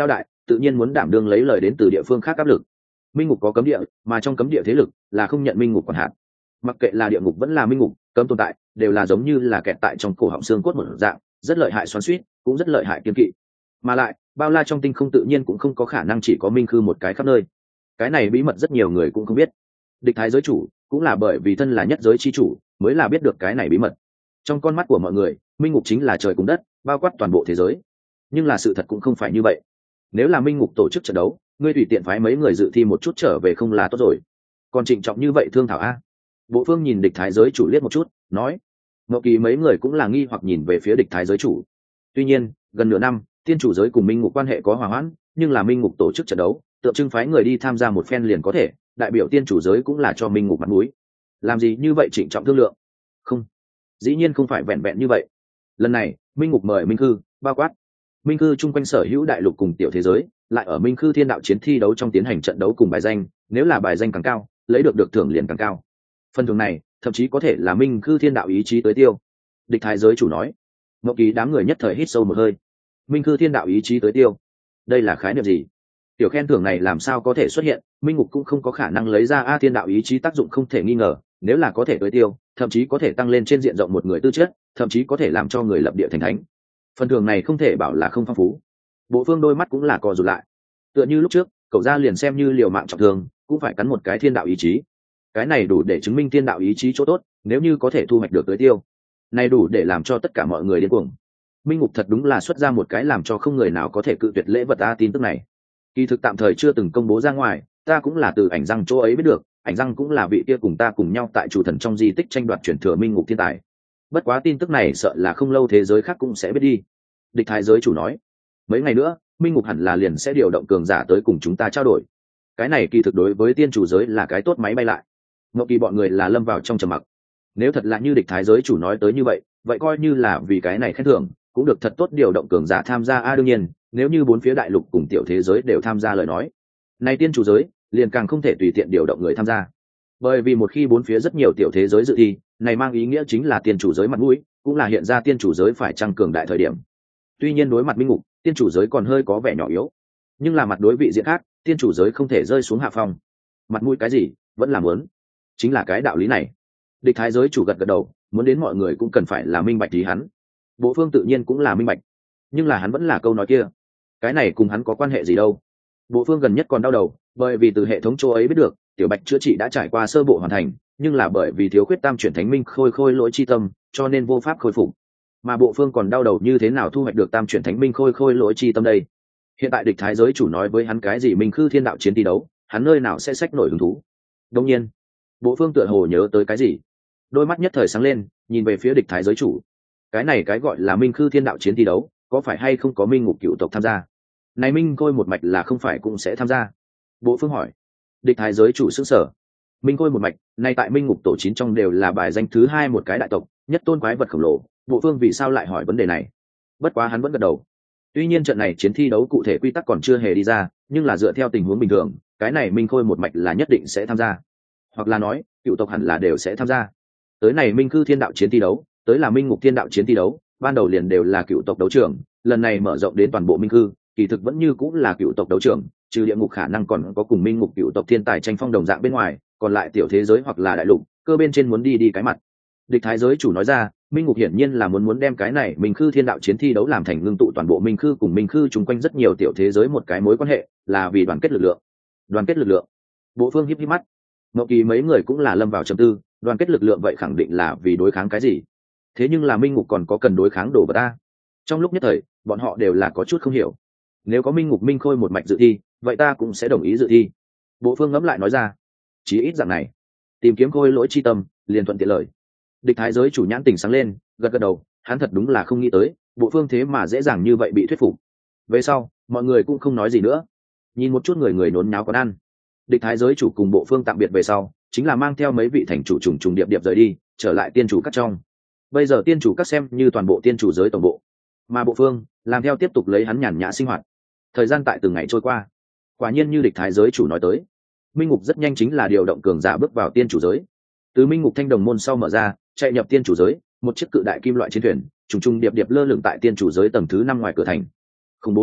tự nhiên muốn đảm đương lấy lời đến từ địa phương khác áp lực. Minh ngục có cấm địa, mà trong cấm địa thế lực là không nhận minh ngục quản hạt. Mặc kệ là địa ngục vẫn là minh ngục, cấm tồn tại đều là giống như là kẹt tại trong cổ họng xương cốt một dạng, rất lợi hại xoắn xuýt, cũng rất lợi hại kiên kỵ. Mà lại bao la trong tinh không tự nhiên cũng không có khả năng chỉ có minh khư một cái khắp nơi. Cái này bí mật rất nhiều người cũng không biết. Địch thái giới chủ cũng là bởi vì thân là nhất giới chi chủ mới là biết được cái này bí mật. Trong con mắt của mọi người, minh ngục chính là trời cùng đất, bao quát toàn bộ thế giới. Nhưng là sự thật cũng không phải như vậy. Nếu là minh ngục tổ chức trận đấu, ngươi tùy tiện phái mấy người dự thi một chút trở về không là tốt rồi. Còn trịnh trọng như vậy thương thảo a. Bộ Phương nhìn địch thái giới chủ liếc một chút, nói. Ngộ Kỳ mấy người cũng là nghi hoặc nhìn về phía địch thái giới chủ. Tuy nhiên, gần nửa năm, tiên chủ giới cùng minh ngục quan hệ có hòa hoãn, nhưng là minh ngục tổ chức trận đấu, tượng trưng phái người đi tham gia một phen liền có thể, đại biểu tiên chủ giới cũng là cho minh ngục mặt mũi. Làm gì như vậy trịnh trọng thương lượng? Không, dĩ nhiên không phải vẹn vẹn như vậy. Lần này, minh ngục mời minh khư, bao quát minh khư chung quanh sở hữu đại lục cùng tiểu thế giới, lại ở minh khư thiên đạo chiến thi đấu trong tiến hành trận đấu cùng bài danh, nếu là bài danh càng cao, lấy được thưởng liền càng cao. Phần thưởng này thậm chí có thể là minh khư thiên đạo ý chí tới tiêu. Địch thái giới chủ nói. Ngộ Kỳ đám người nhất thời hít sâu một hơi. Minh khư thiên đạo ý chí tới tiêu, đây là khái niệm gì? Tiểu khen thưởng này làm sao có thể xuất hiện? Minh ngục cũng không có khả năng lấy ra thiên đạo ý chí tác dụng không thể nghi ngờ, nếu là có thể tới tiêu, thậm chí có thể tăng lên trên diện rộng một người tư chất, thậm chí có thể làm cho người lập địa thành thánh. Phần thưởng này không thể bảo là không phong phú. Bộ Phương đôi mắt cũng là co rụt lại. Tựa như lúc trước, cậu ra liền xem như liều mạng trọng thương, cũng phải cắn một cái thiên đạo ý chí. Cái này đủ để chứng minh thiên đạo ý chí chỗ tốt, nếu như có thể thu hoạch được tới tiêu, này đủ để làm cho tất cả mọi người điên cuồng. Minh ngục thật đúng là xuất ra một cái làm cho không người nào có thể cự tuyệt lễ vật ta. Tin tức này kỳ thực tạm thời chưa từng công bố ra ngoài, ta cũng là từ ảnh răng chỗ ấy biết được. Ảnh răng cũng là vị kia cùng ta cùng nhau tại chủ thần trong di tích tranh đoạt truyền thừa minh ngục thiên tài. Bất quá tin tức này sợ là không lâu thế giới khác cũng sẽ biết đi. Địch thái giới chủ nói, mấy ngày nữa minh ngục hẳn là liền sẽ điều động cường giả tới cùng chúng ta trao đổi. Cái này kỳ thực đối với tiên chủ giới là cái tốt máy bay lại. Ngộ Kỳ bọn người là lâm vào trong trầm mặc. Nếu thật là như địch thái giới chủ nói tới như vậy, vậy coi như là vì cái này khen thưởng cũng được thật tốt điều động cường giả tham gia. Đương nhiên, nếu như bốn phía đại lục cùng tiểu thế giới đều tham gia lời nói, nay tiên chủ giới liền càng không thể tùy tiện điều động người tham gia. Bởi vì một khi bốn phía rất nhiều tiểu thế giới dự thi, này mang ý nghĩa chính là tiên chủ giới mặt mũi, cũng là hiện ra tiên chủ giới phải tăng cường đại thời điểm. Tuy nhiên đối mặt minh ngục, tiên chủ giới còn hơi có vẻ nhỏ yếu, nhưng là mặt đối vị diện khác, tiên chủ giới không thể rơi xuống hạ phong. Mặt mũi cái gì, vẫn là muốn. Chính là cái đạo lý này. Địch thái giới chủ gật gật đầu, muốn đến mọi người cũng cần phải là minh bạch ý hắn. Bộ Phương tự nhiên cũng là minh bạch, nhưng là hắn vẫn là câu nói kia, cái này cùng hắn có quan hệ gì đâu. Bộ Phương gần nhất còn đau đầu, bởi vì từ hệ thống chỗ ấy biết được, tiểu bạch chữa trị đã trải qua sơ bộ hoàn thành, nhưng là bởi vì thiếu khuyết tam chuyển thánh minh khôi lỗi chi tâm, cho nên vô pháp khôi phục. Mà Bộ Phương còn đau đầu như thế nào thu hoạch được tam chuyển thánh minh khôi lỗi chi tâm đây. Hiện tại địch thái giới chủ nói với hắn cái gì minh khư thiên đạo chiến thi đấu, hắn nơi nào sẽ xách nổi hứng thú. Đương nhiên, Bộ Phương tựa hồ nhớ tới cái gì, đôi mắt nhất thời sáng lên, nhìn về phía địch thái giới chủ. Cái này cái gọi là minh khư thiên đạo chiến thi đấu, có phải hay không có minh ngục cựu tộc tham gia? Này minh khôi một mạch là không phải cũng sẽ tham gia? Bộ Phương hỏi. Địch thái giới chủ sững sờ. Minh khôi một mạch này tại minh ngục tổ 9 trong đều là bài danh thứ 2 một cái đại tộc, nhất tôn quái vật khổng lồ. Bộ Phương vì sao lại hỏi vấn đề này? Bất quá hắn vẫn gật đầu. Tuy nhiên trận này chiến thi đấu cụ thể quy tắc còn chưa hề đi ra, nhưng là dựa theo tình huống bình thường, cái này minh khôi một mạch là nhất định sẽ tham gia, hoặc là nói cựu tộc hẳn là đều sẽ tham gia. Tới này minh khư thiên đạo chiến thi đấu, tới là minh ngục thiên đạo chiến thi đấu, ban đầu liền đều là cựu tộc đấu trường, lần này mở rộng đến toàn bộ minh khư, kỳ thực vẫn như cũng là cựu tộc đấu trường, trừ địa ngục khả năng còn có cùng minh ngục cựu tộc thiên tài tranh phong đồng dạng bên ngoài, còn lại tiểu thế giới hoặc là đại lục cơ bên trên muốn đi cái mặt. Địch thái giới chủ nói ra, minh ngục hiển nhiên là muốn đem cái này minh khư thiên đạo chiến thi đấu làm thành ngưng tụ toàn bộ minh khư cùng minh khư chung quanh rất nhiều tiểu thế giới một cái mối quan hệ, là vì đoàn kết lực lượng. Đoàn kết lực lượng. Bộ Phương híp híp mắt. Ngộ Kỳ mấy người cũng là lâm vào trầm tư, đoàn kết lực lượng vậy khẳng định là vì đối kháng cái gì? Thế nhưng là minh ngục còn có cần đối kháng đồ vật ta? Trong lúc nhất thời, bọn họ đều là có chút không hiểu. Nếu có minh ngục minh khôi một mạch dự thi, vậy ta cũng sẽ đồng ý dự thi. Bộ Phương ngẫm lại nói ra, chí ít dạng này, tìm kiếm khôi lỗi chi tâm, liền thuận tiện lợi. Địch thái giới chủ nhãn tình sáng lên, gật gật đầu, hắn thật đúng là không nghĩ tới, Bộ Phương thế mà dễ dàng như vậy bị thuyết phục. Về sau, mọi người cũng không nói gì nữa, nhìn một chút người nôn náo còn ăn. Địch thái giới chủ cùng Bộ Phương tạm biệt về sau, chính là mang theo mấy vị thành chủ trùng điệp rời đi, trở lại tiên chủ các trong. Bây giờ tiên chủ các xem như toàn bộ tiên chủ giới tổng bộ, mà Bộ Phương làm theo tiếp tục lấy hắn nhàn nhã sinh hoạt. Thời gian tại từng ngày trôi qua, quả nhiên như địch thái giới chủ nói tới, minh ngục rất nhanh chính là điều động cường giả bước vào tiên chủ giới. Từ minh ngục thanh đồng môn sau mở ra, chạy nhập tiên chủ giới, một chiếc cự đại kim loại chiến thuyền trùng điệp lơ lửng tại tiên chủ giới tầng thứ 5 ngoài cửa thành. Khủng bố áp lực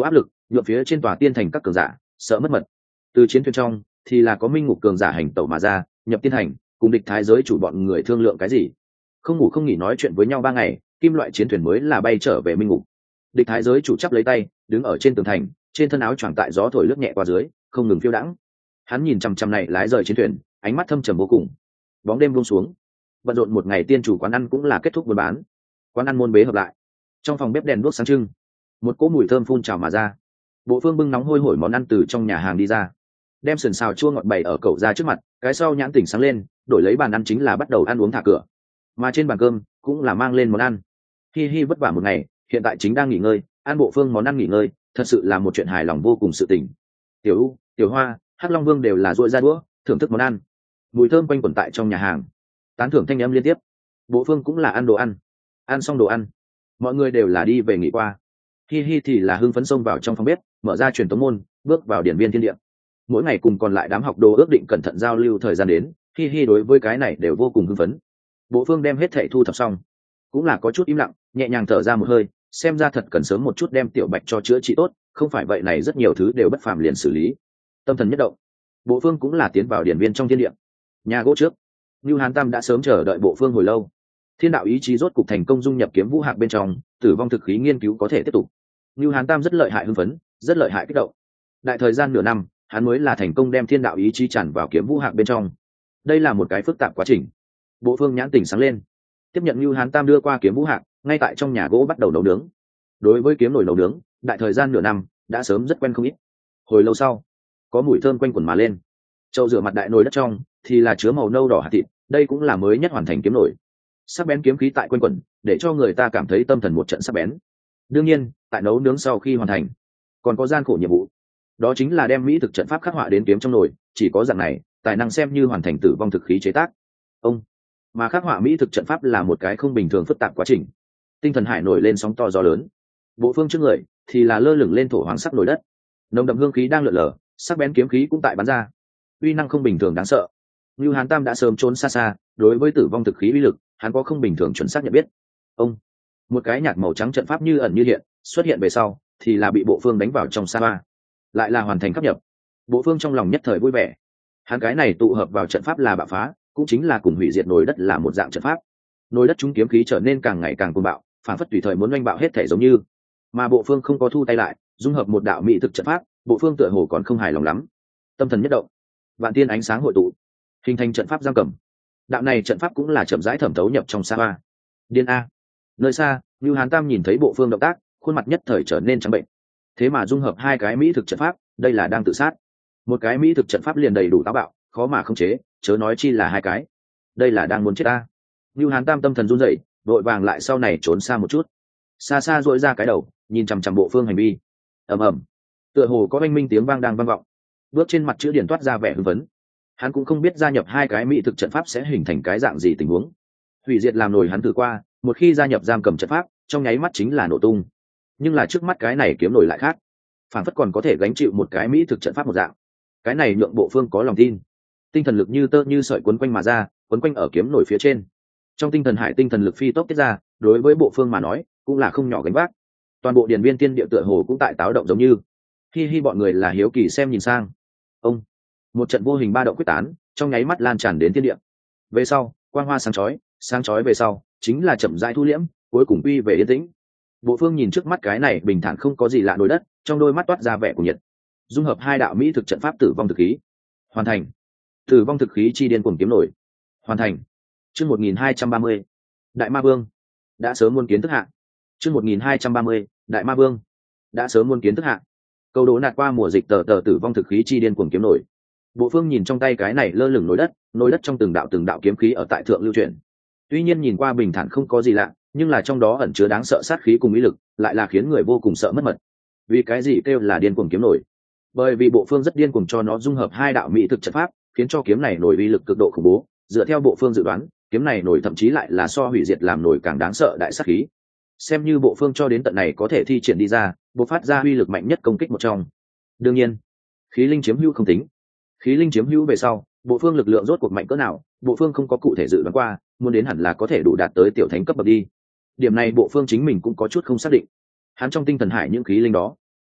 nhuộm phía trên tòa tiên thành các cường giả sợ mất mật. Từ chiến thuyền trong thì là có minh ngục cường giả hành tẩu mà ra, nhập tiên thành cùng địch thái giới chủ bọn người thương lượng cái gì. Không ngủ không nghỉ nói chuyện với nhau 3 ngày, kim loại chiến thuyền mới là bay trở về minh ngục. Địch thái giới chủ chắp lấy tay đứng ở trên tường thành, trên thân áo choàng tại gió thổi lướt nhẹ qua dưới không ngừng phiêu đãng. Hắn nhìn chằm chằm này lái rời chiến thuyền, ánh mắt thâm trầm vô cùng. Bóng đêm buông xuống, bận rộn một ngày, tiên chủ quán ăn cũng là kết thúc buôn bán. Quán ăn môn bế hợp lại, trong phòng bếp đèn đuốc sáng trưng, một cỗ mùi thơm phun trào mà ra. Bộ Phương bưng nóng hôi hổi món ăn từ trong nhà hàng đi ra, đem sườn xào chua ngọt bày ở cậu ra trước mặt, cái sau nhãn tỉnh sáng lên, đổi lấy bàn ăn chính là bắt đầu ăn uống thả cửa. Mà trên bàn cơm cũng là mang lên món ăn. Hi hi vất vả một ngày, hiện tại chính đang nghỉ ngơi, ăn Bộ Phương món ăn nghỉ ngơi, thật sự là một chuyện hài lòng vô cùng sự tình. Tiểu U, Tiểu Hoa, Hắc Long Vương đều là duỗi ra đũa, thưởng thức món ăn. Mùi thơm quanh quẩn tại trong nhà hàng, tán thưởng thanh âm liên tiếp. Bộ Phương cũng là ăn đồ ăn. Ăn xong đồ ăn, mọi người đều là đi về nghỉ qua. Hi hi thì là hưng phấn xông vào trong phòng bếp, mở ra truyền tống môn, bước vào điển viên thiên địa. Mỗi ngày cùng còn lại đám học đồ ước định cẩn thận giao lưu thời gian đến, Hi hi đối với cái này đều vô cùng hưng phấn. Bộ Phương đem hết thảy thu thập xong, cũng là có chút im lặng, nhẹ nhàng thở ra một hơi, xem ra thật cần sớm một chút đem Tiểu Bạch cho chữa trị tốt, không phải vậy này rất nhiều thứ đều bất phàm liền xử lý. Tâm thần nhất động, Bộ Phương cũng là tiến vào điển viên trong thiên địa. Nhà gỗ trước, Nưu Hán Tam đã sớm chờ đợi Bộ Phương hồi lâu. Thiên đạo ý chí rốt cục thành công dung nhập kiếm vũ hạc bên trong, tử vong thực khí nghiên cứu có thể tiếp tục. Nưu Hán Tam rất lợi hại hưng phấn, rất lợi hại kích động. Đại thời gian nửa năm, hắn mới là thành công đem thiên đạo ý chí tràn vào kiếm vũ hạc bên trong. Đây là một cái phức tạp quá trình. Bộ Phương nhãn tỉnh sáng lên, tiếp nhận Nưu Hán Tam đưa qua kiếm vũ hạc, ngay tại trong nhà gỗ bắt đầu nấu nướng. Đối với kiếm nồi nấu nướng, đại thời gian nửa năm đã sớm rất quen không ít. Hồi lâu sau, có mùi thơm quanh quẩn mà lên. Chậu rửa mặt đại nồi đất trong thì là chứa màu nâu đỏ hạt thịt, đây cũng là mới nhất hoàn thành kiếm nồi. Sắc bén kiếm khí tại quanh quẩn, để cho người ta cảm thấy tâm thần một trận sắc bén. Đương nhiên, tại nấu nướng sau khi hoàn thành, còn có gian khổ nhiệm vụ, đó chính là đem mỹ thực trận pháp khắc họa đến kiếm trong nồi, chỉ có dạng này, tài năng xem như hoàn thành tử vong thực khí chế tác. Mà khắc họa mỹ thực trận pháp là một cái không bình thường phức tạp quá trình. Tinh thần hải nổi lên sóng to gió lớn. Bộ Phương trước người thì là lơ lửng lên thổ hoàng sắc nồi đất, nồng đậm hương khí đang lượn lờ, sắc bén kiếm khí cũng tại bắn ra, uy năng không bình thường đáng sợ. Nưu Hán Tam đã sớm trốn xa xa, đối với tử vong thực khí uy lực, hắn có không bình thường chuẩn xác nhận biết. Một cái nhạt màu trắng trận pháp như ẩn như hiện xuất hiện về sau, thì là bị Bộ Phương đánh vào trong sa ba, lại là hoàn thành cấp nhập. Bộ Phương trong lòng nhất thời vui vẻ, hắn cái này tụ hợp vào trận pháp là bạo phá, cũng chính là cùng hủy diệt nồi đất là một dạng trận pháp. Nồi đất chúng kiếm khí trở nên càng ngày càng cuồng bạo, phản phất tùy thời muốn oanh bạo hết thể giống như. Mà Bộ Phương không có thu tay lại, dung hợp một đạo mỹ thực trận pháp, Bộ Phương tựa hồ còn không hài lòng lắm. Tâm thần nhất động, vạn tiên ánh sáng hội tụ, hình thành trận pháp giam cầm. Đạo này trận pháp cũng là chậm rãi thẩm thấu nhập trong sa ba. Điên a! Nơi xa, Nưu Hán Tam nhìn thấy Bộ Phương động tác, khuôn mặt nhất thời trở nên trắng bệnh. Thế mà dung hợp hai cái mỹ thực trận pháp, đây là đang tự sát. Một cái mỹ thực trận pháp liền đầy đủ táo bạo, khó mà khống chế, chớ nói chi là hai cái. Đây là đang muốn chết ta. Nưu Hán Tam tâm thần run rẩy, vội vàng lại sau này trốn xa một chút. Xa xa duỗi ra cái đầu, nhìn chằm chằm Bộ Phương hành vi. Ầm ầm. Tựa hồ có oanh minh tiếng vang đang vang vọng. Bước trên mặt chữ điển toát ra vẻ hưng phấn. Hắn cũng không biết gia nhập hai cái mỹ thực trận pháp sẽ hình thành cái dạng gì tình huống. Hủy diệt làm nổi hắn thử qua, một khi gia nhập giam cầm trận pháp, trong nháy mắt chính là nổ tung. Nhưng là trước mắt cái này kiếm nổi lại khác, phản phất còn có thể gánh chịu một cái mỹ thực trận pháp một dạng. Cái này nhượng Bộ Phương có lòng tin. Tinh thần lực như tơ như sợi quấn quanh mà ra, quấn quanh ở kiếm nổi phía trên. Trong tinh thần hải tinh thần lực phi tốc tiết ra, đối với Bộ Phương mà nói, cũng là không nhỏ gánh vác. Toàn bộ điển viên tiên địa tựa hồ cũng tại táo động giống như. Hi hi bọn người là hiếu kỳ xem nhìn sang. Một trận vô hình ba động quyết tán, trong nháy mắt lan tràn đến thiên địa. Về sau, quang hoa sáng chói về sau, chính là chậm rãi thu liễm, cuối cùng quy về yên tĩnh. Bộ Phương nhìn trước mắt cái này bình thản không có gì lạ nổi đất, trong đôi mắt toát ra vẻ của nhiệt. Dung hợp hai đạo mỹ thực trận pháp tử vong thực khí, hoàn thành. Tử vong thực khí chi điên cuồng kiếm nổi, hoàn thành. Chương 1230, Đại Ma Vương đã sớm muôn kiến thức hạ. Chương 1230, Đại Ma Vương đã sớm muôn kiến thức hạ. Câu đố nạt qua mùa dịch tờ tử vong thực khí chi điên cuồng kiếm nổi. Bộ Phương nhìn trong tay cái này lơ lửng nổi đất trong từng đạo kiếm khí ở tại thượng lưu chuyển. Tuy nhiên nhìn qua bình thản không có gì lạ, nhưng là trong đó ẩn chứa đáng sợ sát khí cùng ý lực, lại là khiến người vô cùng sợ mất mật. Vì cái gì kêu là điên cuồng kiếm nổi? Bởi vì Bộ Phương rất điên cuồng cho nó dung hợp hai đạo mỹ thực trận pháp, khiến cho kiếm này nổi uy lực cực độ khủng bố. Dựa theo Bộ Phương dự đoán, kiếm này nổi thậm chí lại là so hủy diệt làm nổi càng đáng sợ đại sát khí. Xem như Bộ Phương cho đến tận này có thể thi triển đi ra, bộc phát ra uy lực mạnh nhất công kích một trong. Đương nhiên, khí linh chiếm hữu không tính. Khí linh chiếm hữu về sau, Bộ Phương lực lượng rốt cuộc mạnh cỡ nào, Bộ Phương không có cụ thể dự đoán qua, muốn đến hẳn là có thể đủ đạt tới tiểu thánh cấp bậc đi. Điểm này Bộ Phương chính mình cũng có chút không xác định. Hắn trong tinh thần hải những khí linh đó,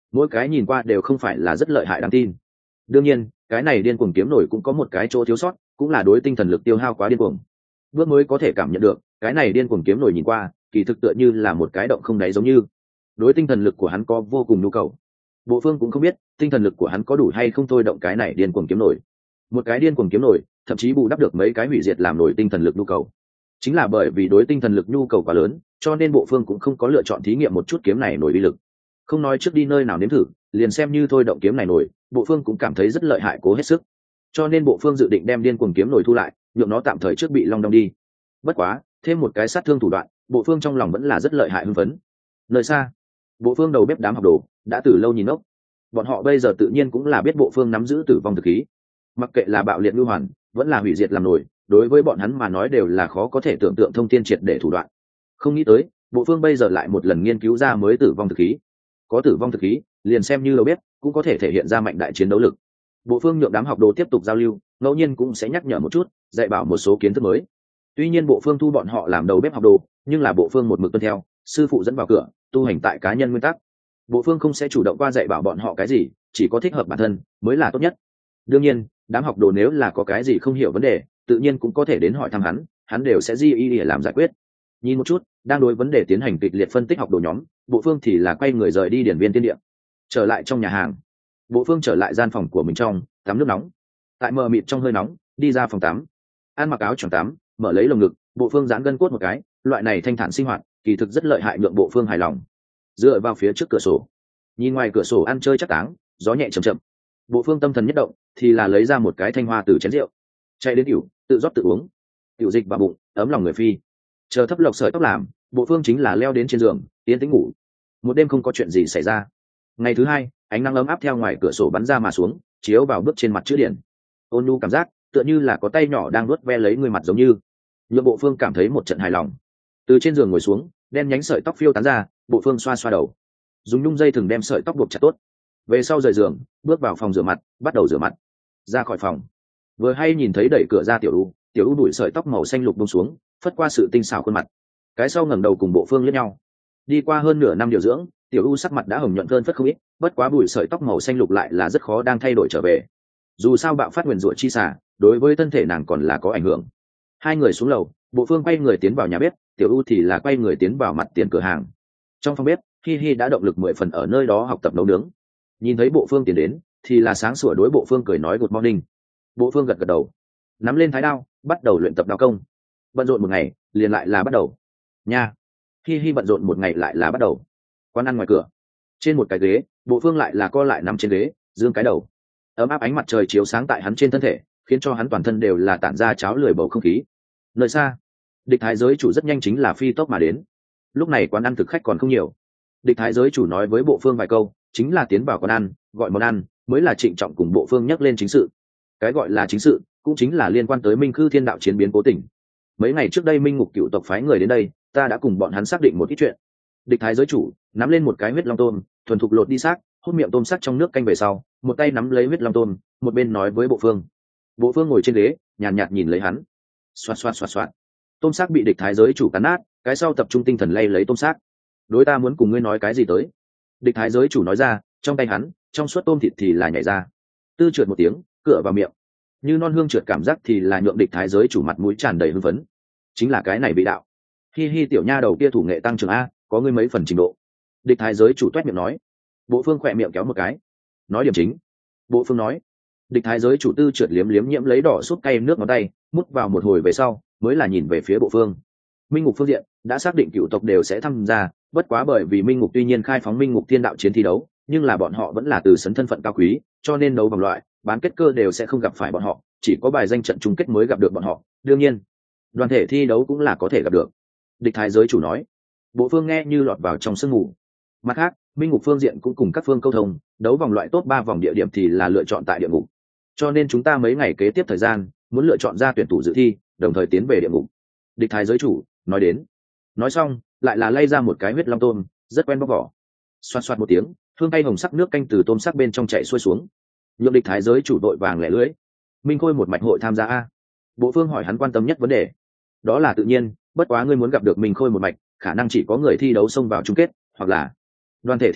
mỗi cái nhìn qua đều không phải là rất lợi hại đáng tin. Đương nhiên cái này điên cuồng kiếm nổi cũng có một cái chỗ thiếu sót, cũng là đối tinh thần lực tiêu hao quá điên cuồng. Bước mới có thể cảm nhận được cái này điên cuồng kiếm nổi nhìn qua kỳ thực tựa như là một cái động không đáy, giống như đối tinh thần lực của hắn có vô cùng nhu cầu. Bộ Phương cũng không biết tinh thần lực của hắn có đủ hay không thôi động cái này điên cuồng kiếm nổi. Một cái điên cuồng kiếm nổi thậm chí bù đắp được mấy cái hủy diệt làm nổi tinh thần lực nhu cầu. Chính là bởi vì đối tinh thần lực nhu cầu quá lớn, cho nên Bộ Phương cũng không có lựa chọn thí nghiệm một chút kiếm này nổi uy lực. Không nói trước đi nơi nào nếm thử, liền xem như thôi động kiếm này nổi, Bộ Phương cũng cảm thấy rất lợi hại, cố hết sức. Cho nên Bộ Phương dự định đem điên cuồng kiếm nổi thu lại, nhượng nó tạm thời trước bị long đong đi. Bất quá thêm một cái sát thương thủ đoạn, Bộ Phương trong lòng vẫn là rất lợi hại hưng phấn. Nơi xa, Bộ Phương đầu bếp đám học đồ đã từ lâu nhìn ốc. Bọn họ bây giờ tự nhiên cũng là biết Bộ Phương nắm giữ tử vong thực khí, mặc kệ là bạo liệt lưu hoàn vẫn là hủy diệt làm nổi, đối với bọn hắn mà nói đều là khó có thể tưởng tượng thông thiên triệt để thủ đoạn. Không nghĩ tới Bộ Phương bây giờ lại một lần nghiên cứu ra mới tử vong thực khí. Có tử vong thực khí liền xem như đầu bếp cũng có thể thể hiện ra mạnh đại chiến đấu lực. Bộ Phương nhượng đám học đồ tiếp tục giao lưu, ngẫu nhiên cũng sẽ nhắc nhở một chút, dạy bảo một số kiến thức mới. Tuy nhiên Bộ Phương thu bọn họ làm đầu bếp học đồ, nhưng là Bộ Phương một mực tuân theo sư phụ dẫn vào cửa, tu hành tại cá nhân nguyên tắc. Bộ Phương không sẽ chủ động qua dạy bảo bọn họ cái gì, chỉ có thích hợp bản thân mới là tốt nhất. Đương nhiên đám học đồ nếu là có cái gì không hiểu vấn đề, tự nhiên cũng có thể đến hỏi thăm hắn, hắn đều sẽ di ý để làm giải quyết. Nhìn một chút đang đối vấn đề tiến hành kịch liệt phân tích học đồ nhóm, Bộ Phương thì là quay người rời đi điển viên tiên địa. Trở lại trong nhà hàng, Bộ Phương trở lại gian phòng của mình trong tắm nước nóng. Tại mờ mịt trong hơi nóng đi ra phòng tắm, ăn mặc áo choàng tắm, mở lấy lồng ngực, Bộ Phương giãn gân cốt một cái, loại này thanh thản sinh hoạt kỳ thực rất lợi hại, nhượng Bộ Phương hài lòng. Dựa vào phía trước cửa sổ, nhìn ngoài cửa sổ ăn chơi chắc táng, gió nhẹ chậm chậm. Bộ Phương tâm thần nhất động thì là lấy ra một cái thanh hoa từ chén rượu, chạy đến tiểu tự rót tự uống. Tiểu dịch vào bụng, ấm lòng người phi. Chờ thấp lộc sợi tóc làm, Bộ Phương chính là leo đến trên giường yên tĩnh ngủ. Một đêm không có chuyện gì xảy ra. Ngày thứ hai ánh nắng ấm áp theo ngoài cửa sổ bắn ra mà xuống, chiếu vào bước trên mặt chữ điển. Ôn nhu cảm giác tựa như là có tay nhỏ đang nuốt ve lấy người mặt, giống như nhượng Bộ Phương cảm thấy một trận hài lòng. Từ trên giường ngồi xuống, đen nhánh sợi tóc phiêu tán ra, Bộ Phương xoa xoa đầu, dùng nhung dây thừng đem sợi tóc buộc chặt tốt. Về sau rời giường, bước vào phòng rửa mặt, bắt đầu rửa mặt. Ra khỏi phòng, vừa hay nhìn thấy đẩy cửa ra Tiểu U đuổi sợi tóc màu xanh lục buông xuống, phất qua sự tinh xảo khuôn mặt. Cái sau ngẩng đầu cùng Bộ Phương liếc nhau. Đi qua hơn nửa năm điều dưỡng, Tiểu U sắc mặt đã hồng nhuận hơn phất không ít, bất quá bụi sợi tóc màu xanh lục lại là rất khó đang thay đổi trở về. Dù sao bạo phát nguyền rủa chi xả, đối với thân thể nàng còn là có ảnh hưởng. Hai người xuống lầu, Bộ Phương quay người tiến vào nhà bếp, Tiểu U thì là quay người tiến vào mặt tiền cửa hàng. Trong phòng bếp, Hi Hi đã động lực 10 phần ở nơi đó học tập nấu nướng. Nhìn thấy Bộ Phương tiến đến, thì là sáng sủa đối Bộ Phương cười nói good morning. Bộ Phương gật gật đầu, nắm lên thái đao, bắt đầu luyện tập đao công. Bận rộn một ngày, liền lại là bắt đầu. Nha. Hi Hi bận rộn một ngày lại là bắt đầu. Quán ăn ngoài cửa, trên một cái ghế, Bộ Phương lại là co lại nằm trên ghế, dương cái đầu. Ấm áp ánh mặt trời chiếu sáng tại hắn trên thân thể, khiến cho hắn toàn thân đều là tản ra cháo lười bầu không khí. Nơi xa, Địch Thái giới chủ rất nhanh chính là phi tốc mà đến. Lúc này quán ăn thực khách còn không nhiều. Địch Thái giới chủ nói với Bộ Phương vài câu, chính là tiến vào quán ăn, gọi món ăn, mới là trịnh trọng cùng Bộ Phương nhắc lên chính sự. Cái gọi là chính sự, cũng chính là liên quan tới Minh Khư Thiên Đạo chiến biến cố tình. Mấy ngày trước đây Minh Ngục cựu tộc phái người đến đây, ta đã cùng bọn hắn xác định một ít chuyện. Địch Thái giới chủ nắm lên một cái huyết long tôm, thuần thục lột đi xác, hút miệng tôm xác trong nước canh về sau, một tay nắm lấy huyết long tôm, một bên nói với Bộ Phương. Bộ Phương ngồi trên ghế, nhàn nhạt nhìn lấy hắn. Xoạt xoạt xoạt xoạt. Tôm xác bị Địch Thái giới chủ cắn nát, cái sau tập trung tinh thần lay lấy tôm xác. Đối ta muốn cùng ngươi nói cái gì tới? Địch Thái giới chủ nói ra, trong tay hắn, trong suốt tôm thịt thì là nhảy ra. Tư trượt một tiếng, cửa vào miệng. Như non hương trượt cảm giác thì là nhượng Địch Thái giới chủ mặt mũi tràn đầy hưng phấn. Chính là cái này vị đạo. Hi Hi tiểu nha đầu kia thủ nghệ tăng trưởng a, có ngươi mấy phần trình độ. Địch Thái giới chủ toét miệng nói. Bộ Phương khỏe miệng kéo một cái, nói điểm chính. Bộ Phương nói. Địch Thái giới chủ tư trượt liếm liếm nhiễm lấy đỏ sút cay nước ngón tay, mút vào một hồi về sau, mới là nhìn về phía Bộ Phương. Minh Ngục phương diện đã xác định cựu tộc đều sẽ tham gia, bất quá bởi vì Minh Ngục tuy nhiên khai phóng Minh Ngục Thiên Đạo chiến thi đấu, nhưng là bọn họ vẫn là từ sấn thân phận cao quý, cho nên đấu vòng loại, bán kết cơ đều sẽ không gặp phải bọn họ, chỉ có bài danh trận chung kết mới gặp được bọn họ. Đương nhiên, đoàn thể thi đấu cũng là có thể gặp được. Địch Thái giới chủ nói. Bộ Phương nghe như lọt vào trong sương mù. Mặt khác, Minh Ngục phương diện cũng cùng các phương câu thông, đấu vòng loại top 3 vòng địa điểm thì là lựa chọn tại địa ngục. Cho nên chúng ta mấy ngày kế tiếp thời gian, muốn lựa chọn ra tuyển thủ dự thi, đồng thời tiến về địa ngục. Địch Thái giới chủ nói đến. Nói xong, lại là lay ra một cái huyết long tôm, rất quen bóc vỏ. Xoạt xoạt một tiếng, hương cay hồng sắc nước canh từ tôm sắc bên trong chảy xuôi xuống. Nhượng Địch Thái giới chủ đội vàng lẻ lưới. Minh Khôi một mạch hội tham gia a? Bộ Phương hỏi hắn quan tâm nhất vấn đề. Đó là tự nhiên, bất quá ngươi muốn gặp được Minh Khôi một mạch, khả năng chỉ có người thi đấu xông vào chung kết, hoặc là đoàn thể thi đấu,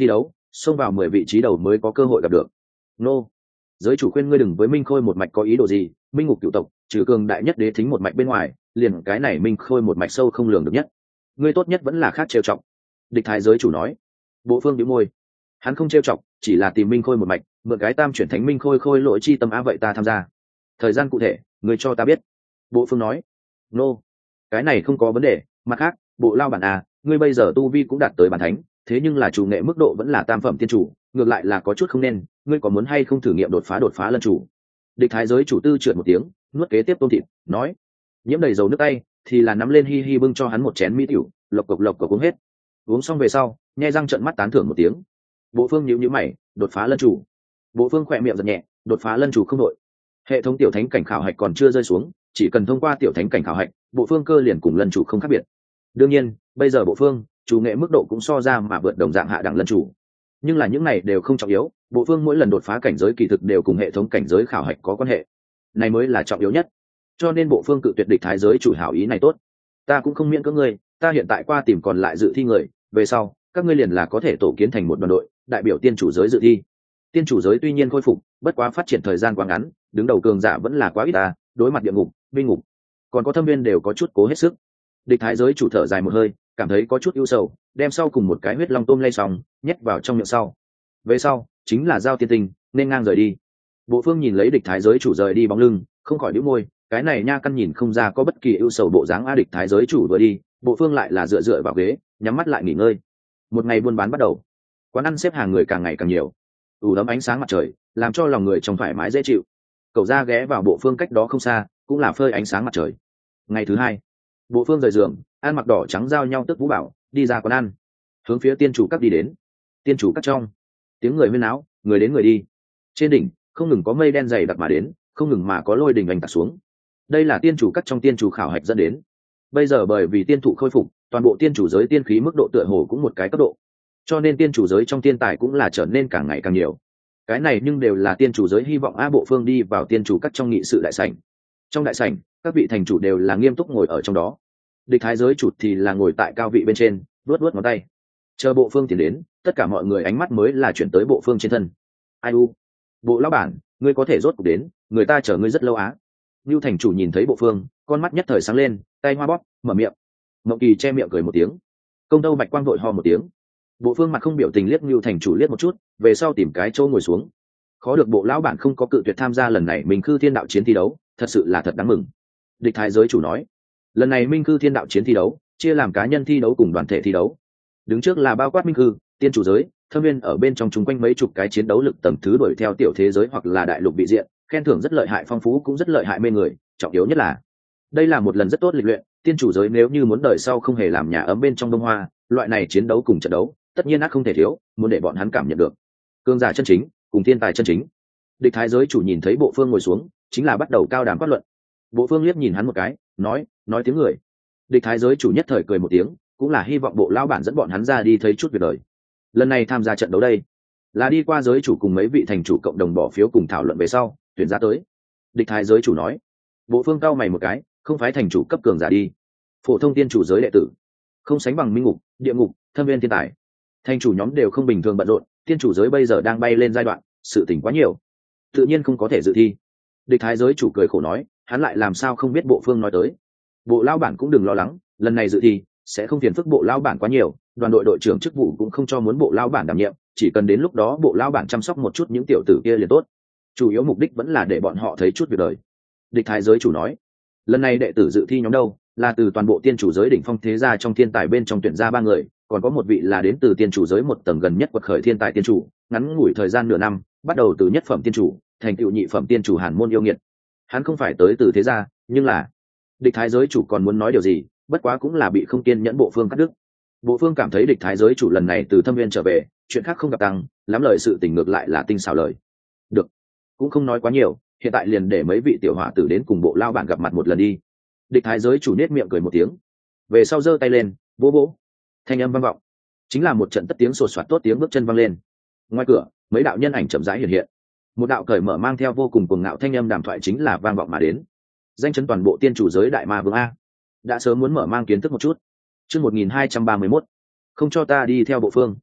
xông vào 10 vị trí đầu mới có cơ hội gặp được. Nô, giới chủ khuyên ngươi đừng với Minh Khôi một mạch có ý đồ gì, Minh Ngục cựu tộc trừ cường đại nhất đế thính một mạch bên ngoài, liền cái này Minh Khôi một mạch sâu không lường được nhất, ngươi tốt nhất vẫn là khác trêu chọc. Địch thái giới chủ nói. Bộ Phương nhíu môi, hắn không trêu chọc, chỉ là tìm Minh Khôi một mạch, mượn cái tam chuyển thánh Minh Khôi khôi lỗi chi tâm á, vậy ta tham gia. Thời gian cụ thể ngươi cho ta biết. Bộ Phương nói. Nô, cái này không có vấn đề. Mặt khác, bộ lao bản à, ngươi bây giờ tu vi cũng đạt tới bản thánh, thế nhưng là chủ nghệ mức độ vẫn là tam phẩm tiên chủ, ngược lại là có chút không nên, ngươi có muốn hay không thử nghiệm đột phá lân chủ. Địch thái giới chủ tư trượt một tiếng, nuốt kế tiếp tôm thịt, nói. Nhiễm đầy dầu nước tay thì là nắm lên hi hi bưng cho hắn một chén mỹ tiểu, lộc cộc uống hết. Uống xong về sau, nhe răng trợn mắt tán thưởng một tiếng. Bộ Phương nhíu mày, đột phá lân chủ. Bộ Phương khỏe miệng giật nhẹ, đột phá lân chủ không đội. Hệ thống tiểu thánh cảnh khảo hạch còn chưa rơi xuống, chỉ cần thông qua tiểu thánh cảnh khảo hạch, Bộ Phương cơ liền cùng lân chủ không khác biệt. Đương nhiên, bây giờ Bộ Phương chủ nghệ mức độ cũng so ra mà vượt đồng dạng hạ đẳng lân chủ, nhưng là những này đều không trọng yếu. Bộ Phương mỗi lần đột phá cảnh giới kỳ thực đều cùng hệ thống cảnh giới khảo hạch có quan hệ, này mới là trọng yếu nhất. Cho nên Bộ Phương cự tuyệt địch thái giới chủ hảo ý này tốt. Ta cũng không miễn cưỡng ngươi, ta hiện tại qua tìm còn lại dự thi người, về sau các ngươi liền là có thể tổ kiến thành một đoàn đội, đại biểu tiên chủ giới dự thi. Tiên chủ giới tuy nhiên khôi phục, bất quá phát triển thời gian quá ngắn, đứng đầu cường giả vẫn là quá ít ta, đối mặt địa ngục, minh ngục, còn có thâm viên đều có chút cố hết sức. Địch thái giới chủ thở dài một hơi, cảm thấy có chút ưu sầu, đem sau cùng một cái huyết long tôm lay xong, nhét vào trong miệng sau. Về sau chính là giao tiên tinh, nên ngang rời đi. Bộ Phương nhìn lấy địch thái giới chủ rời đi bóng lưng, không khỏi nhíu môi, cái này nha căn nhìn không ra có bất kỳ ưu sầu bộ dáng a. Địch thái giới chủ vừa đi, Bộ Phương lại là dựa vào ghế, nhắm mắt lại nghỉ ngơi. Một ngày buôn bán bắt đầu, quán ăn xếp hàng người càng ngày càng nhiều, ủ ấm ánh sáng mặt trời làm cho lòng người trong thoải mái dễ chịu. Cậu ra ghé vào Bộ Phương cách đó không xa, cũng là phơi ánh sáng mặt trời. Ngày thứ hai, Bộ Phương rời giường, ăn mặc đỏ trắng giao nhau tức vũ bảo, đi ra quán ăn, hướng phía tiên chủ các đi đến. Tiên chủ các trong, tiếng người huyên náo, người đến người đi. Trên đỉnh không ngừng có mây đen dày đặc mà đến, không ngừng mà có lôi đình oanh tạc xuống. Đây là tiên chủ các trong tiên chủ khảo hạch dẫn đến. Bây giờ bởi vì tiên thụ khôi phục, toàn bộ tiên chủ giới tiên khí mức độ tựa hồ cũng một cái cấp độ, cho nên tiên chủ giới trong tiên tài cũng là trở nên càng ngày càng nhiều. Cái này nhưng đều là tiên chủ giới hy vọng. Bộ Phương đi vào tiên chủ các trong nghị sự đại sảnh. Trong đại sảnh, các vị thành chủ đều là nghiêm túc ngồi ở trong đó. Địch thái giới chủ thì là ngồi tại cao vị bên trên, vuốt ngón tay. Chờ Bộ Phương tiến đến, tất cả mọi người ánh mắt mới là chuyển tới Bộ Phương trên thân. Ai u, Bộ lão bản, ngươi có thể rốt cuộc đến, người ta chờ ngươi rất lâu á. Nưu thành chủ nhìn thấy Bộ Phương, con mắt nhất thời sáng lên, tay hoa bóp, mở miệng. Mộng Kỳ che miệng cười một tiếng. Công Tâu Bạch Quang vội ho một tiếng. Bộ Phương mặt không biểu tình liếc Nưu thành chủ liếc một chút, về sau tìm cái chỗ ngồi xuống. Khó được Bộ lão bản không có cự tuyệt tham gia lần này Minh Khư Thiên Đạo chiến thi đấu, thật sự là thật đáng mừng. Địch thái giới chủ nói, lần này Minh Khư Thiên Đạo chiến thi đấu chia làm cá nhân thi đấu cùng đoàn thể thi đấu. Đứng trước là bao quát Minh Khư, tiên chủ giới, thâm viên ở bên trong chung quanh mấy chục cái chiến đấu lực tầng thứ đuổi theo tiểu thế giới hoặc là đại lục bị diện, khen thưởng rất lợi hại, phong phú cũng rất lợi hại mê người, trọng yếu nhất là đây là một lần rất tốt lịch luyện. Tiên chủ giới nếu như muốn đời sau không hề làm nhà ấm bên trong đông hoa, loại này chiến đấu cùng trận đấu tất nhiên ắt không thể thiếu, muốn để bọn hắn cảm nhận được cương giả chân chính cùng thiên tài chân chính. Địch thái giới chủ nhìn thấy Bộ Phương ngồi xuống, chính là bắt đầu cao đàm quát luận. Bộ Phương liếc nhìn hắn một cái, nói tiếng người. Địch thái giới chủ nhất thời cười một tiếng, cũng là hy vọng Bộ lão bản dẫn bọn hắn ra đi thấy chút việc đời. Lần này tham gia trận đấu đây là đi qua giới chủ cùng mấy vị thành chủ cộng đồng bỏ phiếu cùng thảo luận về sau tuyển ra tới. Địch thái giới chủ nói. Bộ Phương cau mày một cái, không phải thành chủ cấp cường giả đi, phổ thông tiên chủ giới đệ tử không sánh bằng minh ngục, địa ngục, thâm viên thiên tài. Thành chủ nhóm đều không bình thường bận rộn, tiên chủ giới bây giờ đang bay lên giai đoạn, sự tình quá nhiều, tự nhiên không có thể dự thi. Địch thái giới chủ cười khổ nói, hắn lại làm sao không biết Bộ Phương nói tới. Bộ lão bản cũng đừng lo lắng, lần này dự thi sẽ không phiền phức Bộ lão bản quá nhiều, đoàn đội đội trưởng chức vụ cũng không cho muốn Bộ lão bản đảm nhiệm, chỉ cần đến lúc đó Bộ lão bản chăm sóc một chút những tiểu tử kia liền tốt, chủ yếu mục đích vẫn là để bọn họ thấy chút việc đời. Địch thái giới chủ nói, lần này đệ tử dự thi nhóm đâu là từ toàn bộ tiên chủ giới đỉnh phong thế gia trong thiên tài bên trong tuyển ra 3 người, còn có một vị là đến từ tiên chủ giới một tầng gần nhất quật khởi thiên tài tiên chủ, ngắn ngủi thời gian nửa năm bắt đầu từ nhất phẩm tiên chủ thành tựu nhị phẩm tiên chủ Hàn Môn yêu nghiệt. Hắn không phải tới từ thế gia, nhưng là địch thái giới chủ còn muốn nói điều gì, bất quá cũng là bị không kiên nhẫn Bộ Phương cắt đứt. Bộ Phương cảm thấy địch thái giới chủ lần này từ thâm viên trở về, chuyện khác không gặp tăng, lắm lời sự tình ngược lại là tinh xảo lời. Được, cũng không nói quá nhiều, hiện tại liền để mấy vị tiểu hỏa tử đến cùng Bộ lao bản gặp mặt một lần đi. Địch thái giới chủ nết miệng cười một tiếng, về sau giơ tay lên vỗ vỗ, thanh âm vang vọng, chính là một trận tất tiếng sột soạt tốt tiếng bước chân vang lên. Ngoài cửa mấy đạo nhân ảnh chậm rãi hiện hiện, một đạo cởi mở mang theo vô cùng cuồng ngạo thanh âm đàm thoại chính là vang vọng mà đến. Danh chấn toàn bộ tiên chủ giới đại ma vương a, đã sớm muốn mở mang kiến thức một chút. Chương 1231, không cho ta đi theo Bộ Phương.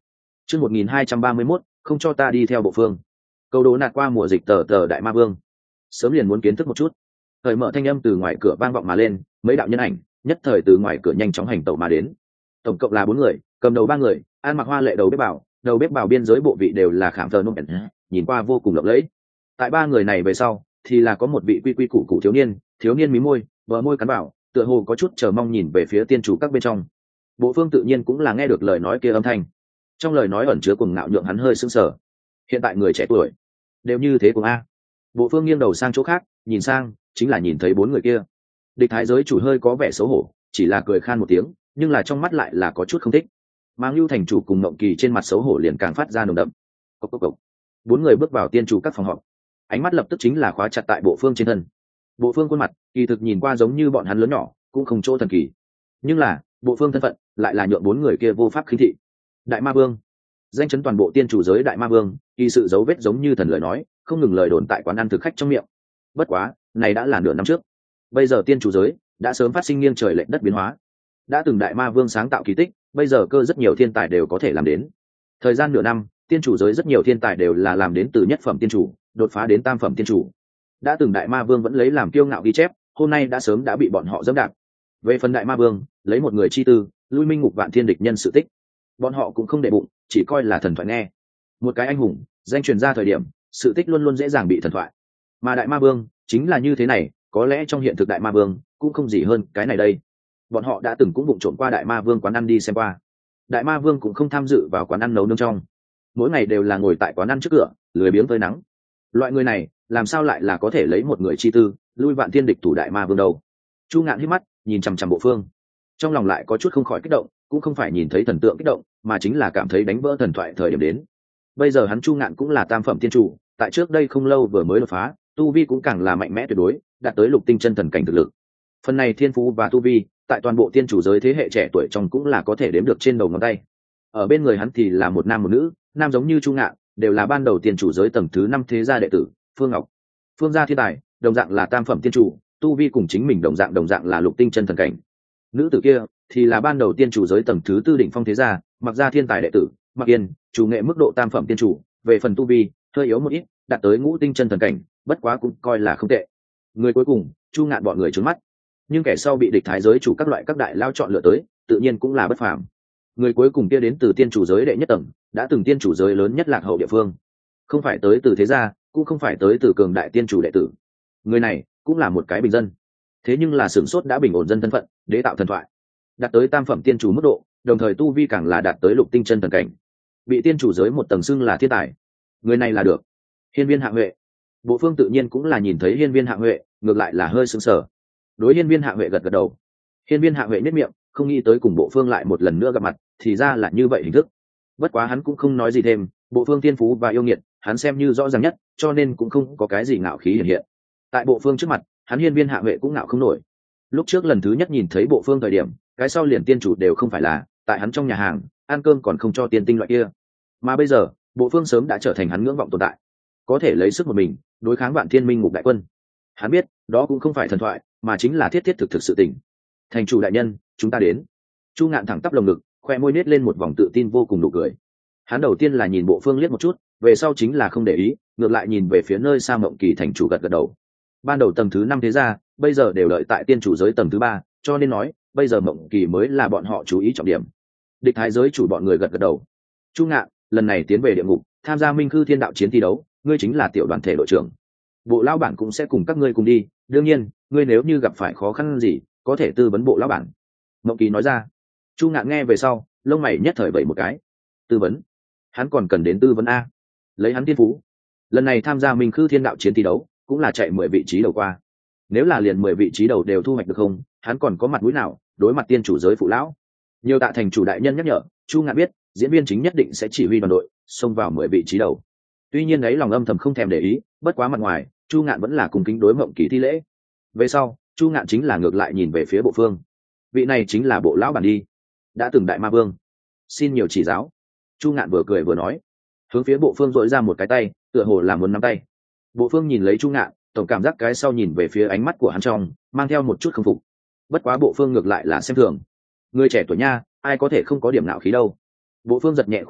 Chương 1231, không cho ta đi theo bộ phương. Câu đố nạt qua mùa dịch tờ Đại Ma Vương. Sớm liền muốn kiến thức một chút. Thời mở thanh âm từ ngoài cửa vang vọng mà lên, mấy đạo nhân ảnh nhất thời từ ngoài cửa nhanh chóng hành tẩu mà đến. Tổng cộng là 4 người, cầm đầu 3 người, ăn mặc hoa lệ đầu bếp bảo biên giới bộ vị đều là khảm thờ nôm, nhìn qua vô cùng lộng lẫy. Tại 3 người này về sau, thì là có một vị quy củ thiếu niên mí môi, bờ môi cắn vào, tựa hồ có chút chờ mong nhìn về phía tiên chủ các bên trong. Bộ phương tự nhiên cũng là nghe được lời nói kia âm thanh, trong lời nói ẩn chứa cuồng ngạo nhượng hắn hơi sững sờ. Hiện tại người trẻ tuổi đều như thế cùng a. Bộ phương nghiêng đầu sang chỗ khác, nhìn sang chính là nhìn thấy 4 người kia. Địch thái giới chủ hơi có vẻ xấu hổ, chỉ là cười khan một tiếng, nhưng là trong mắt lại là có chút không thích. Mang Lưu thành chủ cùng Mộng Kỳ trên mặt xấu hổ liền càng phát ra nồng đậm. Cốc cốc cốc. 4 người bước vào tiên chủ các phòng họp, ánh mắt lập tức chính là khóa chặt tại bộ phương trên thân. Bộ phương khuôn mặt kỳ thực nhìn qua giống như bọn hắn lớn nhỏ, cũng không chỗ thần kỳ, nhưng là bộ phương thân phận lại là nhượng 4 người kia vô pháp khinh thị. Đại Ma Vương, danh chấn toàn bộ tiên chủ giới Đại Ma Vương, kỳ sự dấu vết giống như thần lời nói, không ngừng lời đồn tại quán ăn thực khách trong miệng. Bất quá, này đã là nửa năm trước, bây giờ tiên chủ giới đã sớm phát sinh nghiêng trời lệch đất biến hóa. Đã từng Đại Ma Vương sáng tạo kỳ tích, bây giờ cơ rất nhiều thiên tài đều có thể làm đến. Thời gian nửa năm, tiên chủ giới rất nhiều thiên tài đều là làm đến từ nhất phẩm tiên chủ, đột phá đến tam phẩm tiên chủ. Đã từng Đại Ma Vương vẫn lấy làm kiêu ngạo ghi chép, hôm nay đã sớm đã bị bọn họ dẫm đạp. Về phần Đại Ma Vương, lấy một người chi tư, lui minh ngục vạn thiên địch nhân sự tích, bọn họ cũng không để bụng, chỉ coi là thần thoại nghe. Một cái anh hùng, danh truyền ra thời điểm, sự tích luôn luôn dễ dàng bị thần thoại. Mà Đại Ma Vương chính là như thế này, có lẽ trong hiện thực Đại Ma Vương cũng không gì hơn cái này đây. Bọn họ đã từng cũng vụng trộm qua Đại Ma Vương quán ăn đi xem qua. Đại Ma Vương cũng không tham dự vào quán ăn nấu nướng trong, mỗi ngày đều là ngồi tại quán ăn trước cửa, lười biếng phơi nắng. Loại người này làm sao lại là có thể lấy một người chi tư lui vạn thiên địch thủ Đại Ma Vương đâu? Chu Ngạn hít mắt nhìn chằm chằm bộ phương, trong lòng lại có chút không khỏi kích động, cũng không phải nhìn thấy thần tượng kích động, mà chính là cảm thấy đánh vỡ thần thoại thời điểm đến. Bây giờ hắn Chu Ngạn cũng là tam phẩm tiên chủ, tại trước đây không lâu vừa mới đột phá, tu vi cũng càng là mạnh mẽ tuyệt đối, đạt tới lục tinh chân thần cảnh thực lực. Phần này thiên phú và tu vi, tại toàn bộ tiên chủ giới thế hệ trẻ tuổi trong cũng là có thể đếm được trên đầu ngón tay. Ở bên người hắn thì là một nam một nữ, nam giống như Chu Ngạn, đều là ban đầu tiên chủ giới tầng thứ 5 thế gia đệ tử, Phương Ngọc. Phương gia thiên tài, đồng dạng là tam phẩm tiên chủ, tu vi cùng chính mình đồng dạng là lục tinh chân thần cảnh. Nữ tử kia thì là ban đầu tiên chủ giới tầng thứ 4 đỉnh phong thế gia, Mặc gia thiên tài đệ tử, Mặc Yên, chủ nghệ mức độ tam phẩm tiên chủ, về phần tu vi, hơi yếu một ít, đạt tới ngũ tinh chân thần cảnh, bất quá cũng coi là không tệ. Người cuối cùng, Chu Ngạn bọn người trướng mắt, nhưng kẻ sau bị địch thái giới chủ các đại lao chọn lựa tới, tự nhiên cũng là bất phàm. Người cuối cùng kia đến từ tiên chủ giới đệ nhất tầng, đã từng tiên chủ giới lớn nhất lạc hậu địa phương, không phải tới từ thế gia, cũng không phải tới từ cường đại tiên chủ đệ tử. Người này cũng là một cái bình dân, thế nhưng là sửng sốt đã bình ổn dân thân phận, đế tạo thần thoại, đạt tới tam phẩm tiên chủ mức độ, đồng thời tu vi càng là đạt tới lục tinh chân thần cảnh, bị tiên chủ giới một tầng xưng là thiên tài. Người này là được Hiên Viên Hạ Huệ. Bộ phương tự nhiên cũng là nhìn thấy Hiên Viên Hạ Huệ, ngược lại là hơi sững sờ. Đối Hiên Viên Hạ Huệ gật gật đầu. Hiên Viên Hạ Huệ nhếch miệng, không nghĩ tới cùng bộ phương lại một lần nữa gặp mặt, thì ra là như vậy hình thức. Bất quá hắn cũng không nói gì thêm, bộ phương tiên phú và yêu nghiệt, hắn xem như rõ ràng nhất, cho nên cũng không có cái gì ngạo khí hiện hiện. Tại bộ phương trước mặt, hắn Hiên Viên Hạ Huệ cũng ngạo không nổi. Lúc trước lần thứ nhất nhìn thấy bộ phương thời điểm, cái sau liền tiên chủ đều không phải là, tại hắn trong nhà hàng ăn cơm còn không cho tiên tinh loại kia, mà bây giờ bộ phương sớm đã trở thành hắn ngưỡng vọng tồn tại, có thể lấy sức một mình đối kháng vạn thiên minh ngục đại quân. Hắn biết đó cũng không phải thần thoại, mà chính là thiết thực sự tình. Thành chủ đại nhân, chúng ta đến. Chu Ngạn thẳng tắp lồng ngực, khoe môi nết lên một vòng tự tin vô cùng nụ cười. Hắn đầu tiên là nhìn bộ phương liếc một chút, về sau chính là không để ý, ngược lại nhìn về phía nơi xa Mộng Kỳ thành chủ gật gật đầu. Ban đầu tầng thứ 5 thế gia, bây giờ đều đợi tại tiên chủ giới tầng thứ 3, cho nên nói bây giờ Mộng Kỳ mới là bọn họ chú ý trọng điểm. Địch thái giới chủ bọn người gật gật đầu. Chu Ngạn, lần này tiến về địa ngục, tham gia Minh Khư Thiên Đạo chiến thi đấu, ngươi chính là tiểu đoàn thể đội trưởng. Bộ lão bản cũng sẽ cùng các ngươi cùng đi, đương nhiên, ngươi nếu như gặp phải khó khăn gì, có thể tư vấn bộ lão bản. Mộng Kỳ nói ra. Chu Ngạn nghe về sau, lông mày nhất thời vẩy một cái. Tư vấn? Hắn còn cần đến tư vấn a? Lấy hắn thiên phú, lần này tham gia Minh Khư Thiên Đạo chiến thi đấu, cũng là chạy 10 vị trí đầu qua. Nếu là liền 10 vị trí đầu đều thu hoạch được không, hắn còn có mặt mũi nào đối mặt tiên chủ giới phụ lão? Nhiều tạ thành chủ đại nhân nhắc nhở, Chu Ngạn biết, diễn viên chính nhất định sẽ chỉ huy đoàn đội xông vào 10 vị trí đầu. Tuy nhiên ấy lòng âm thầm không thèm để ý, bất quá mặt ngoài, Chu Ngạn vẫn là cùng kính đối Mộng Kỳ thi lễ. Về sau, Chu Ngạn chính là ngược lại nhìn về phía bộ phương. Vị này chính là bộ lão bản đi, đã từng Đại Ma Vương, xin nhiều chỉ giáo. Chu Ngạn vừa cười vừa nói, hướng phía bộ phương dội ra một cái tay, tựa hồ là muốn nắm tay. Bộ phương nhìn lấy Chu Ngạn, tổng cảm giác cái sau nhìn về phía ánh mắt của hắn trong mang theo một chút không phục. Bất quá bộ phương ngược lại là xem thường, người trẻ tuổi nha, ai có thể không có điểm nạo khí đâu. Bộ phương giật nhẹ khoe miệng,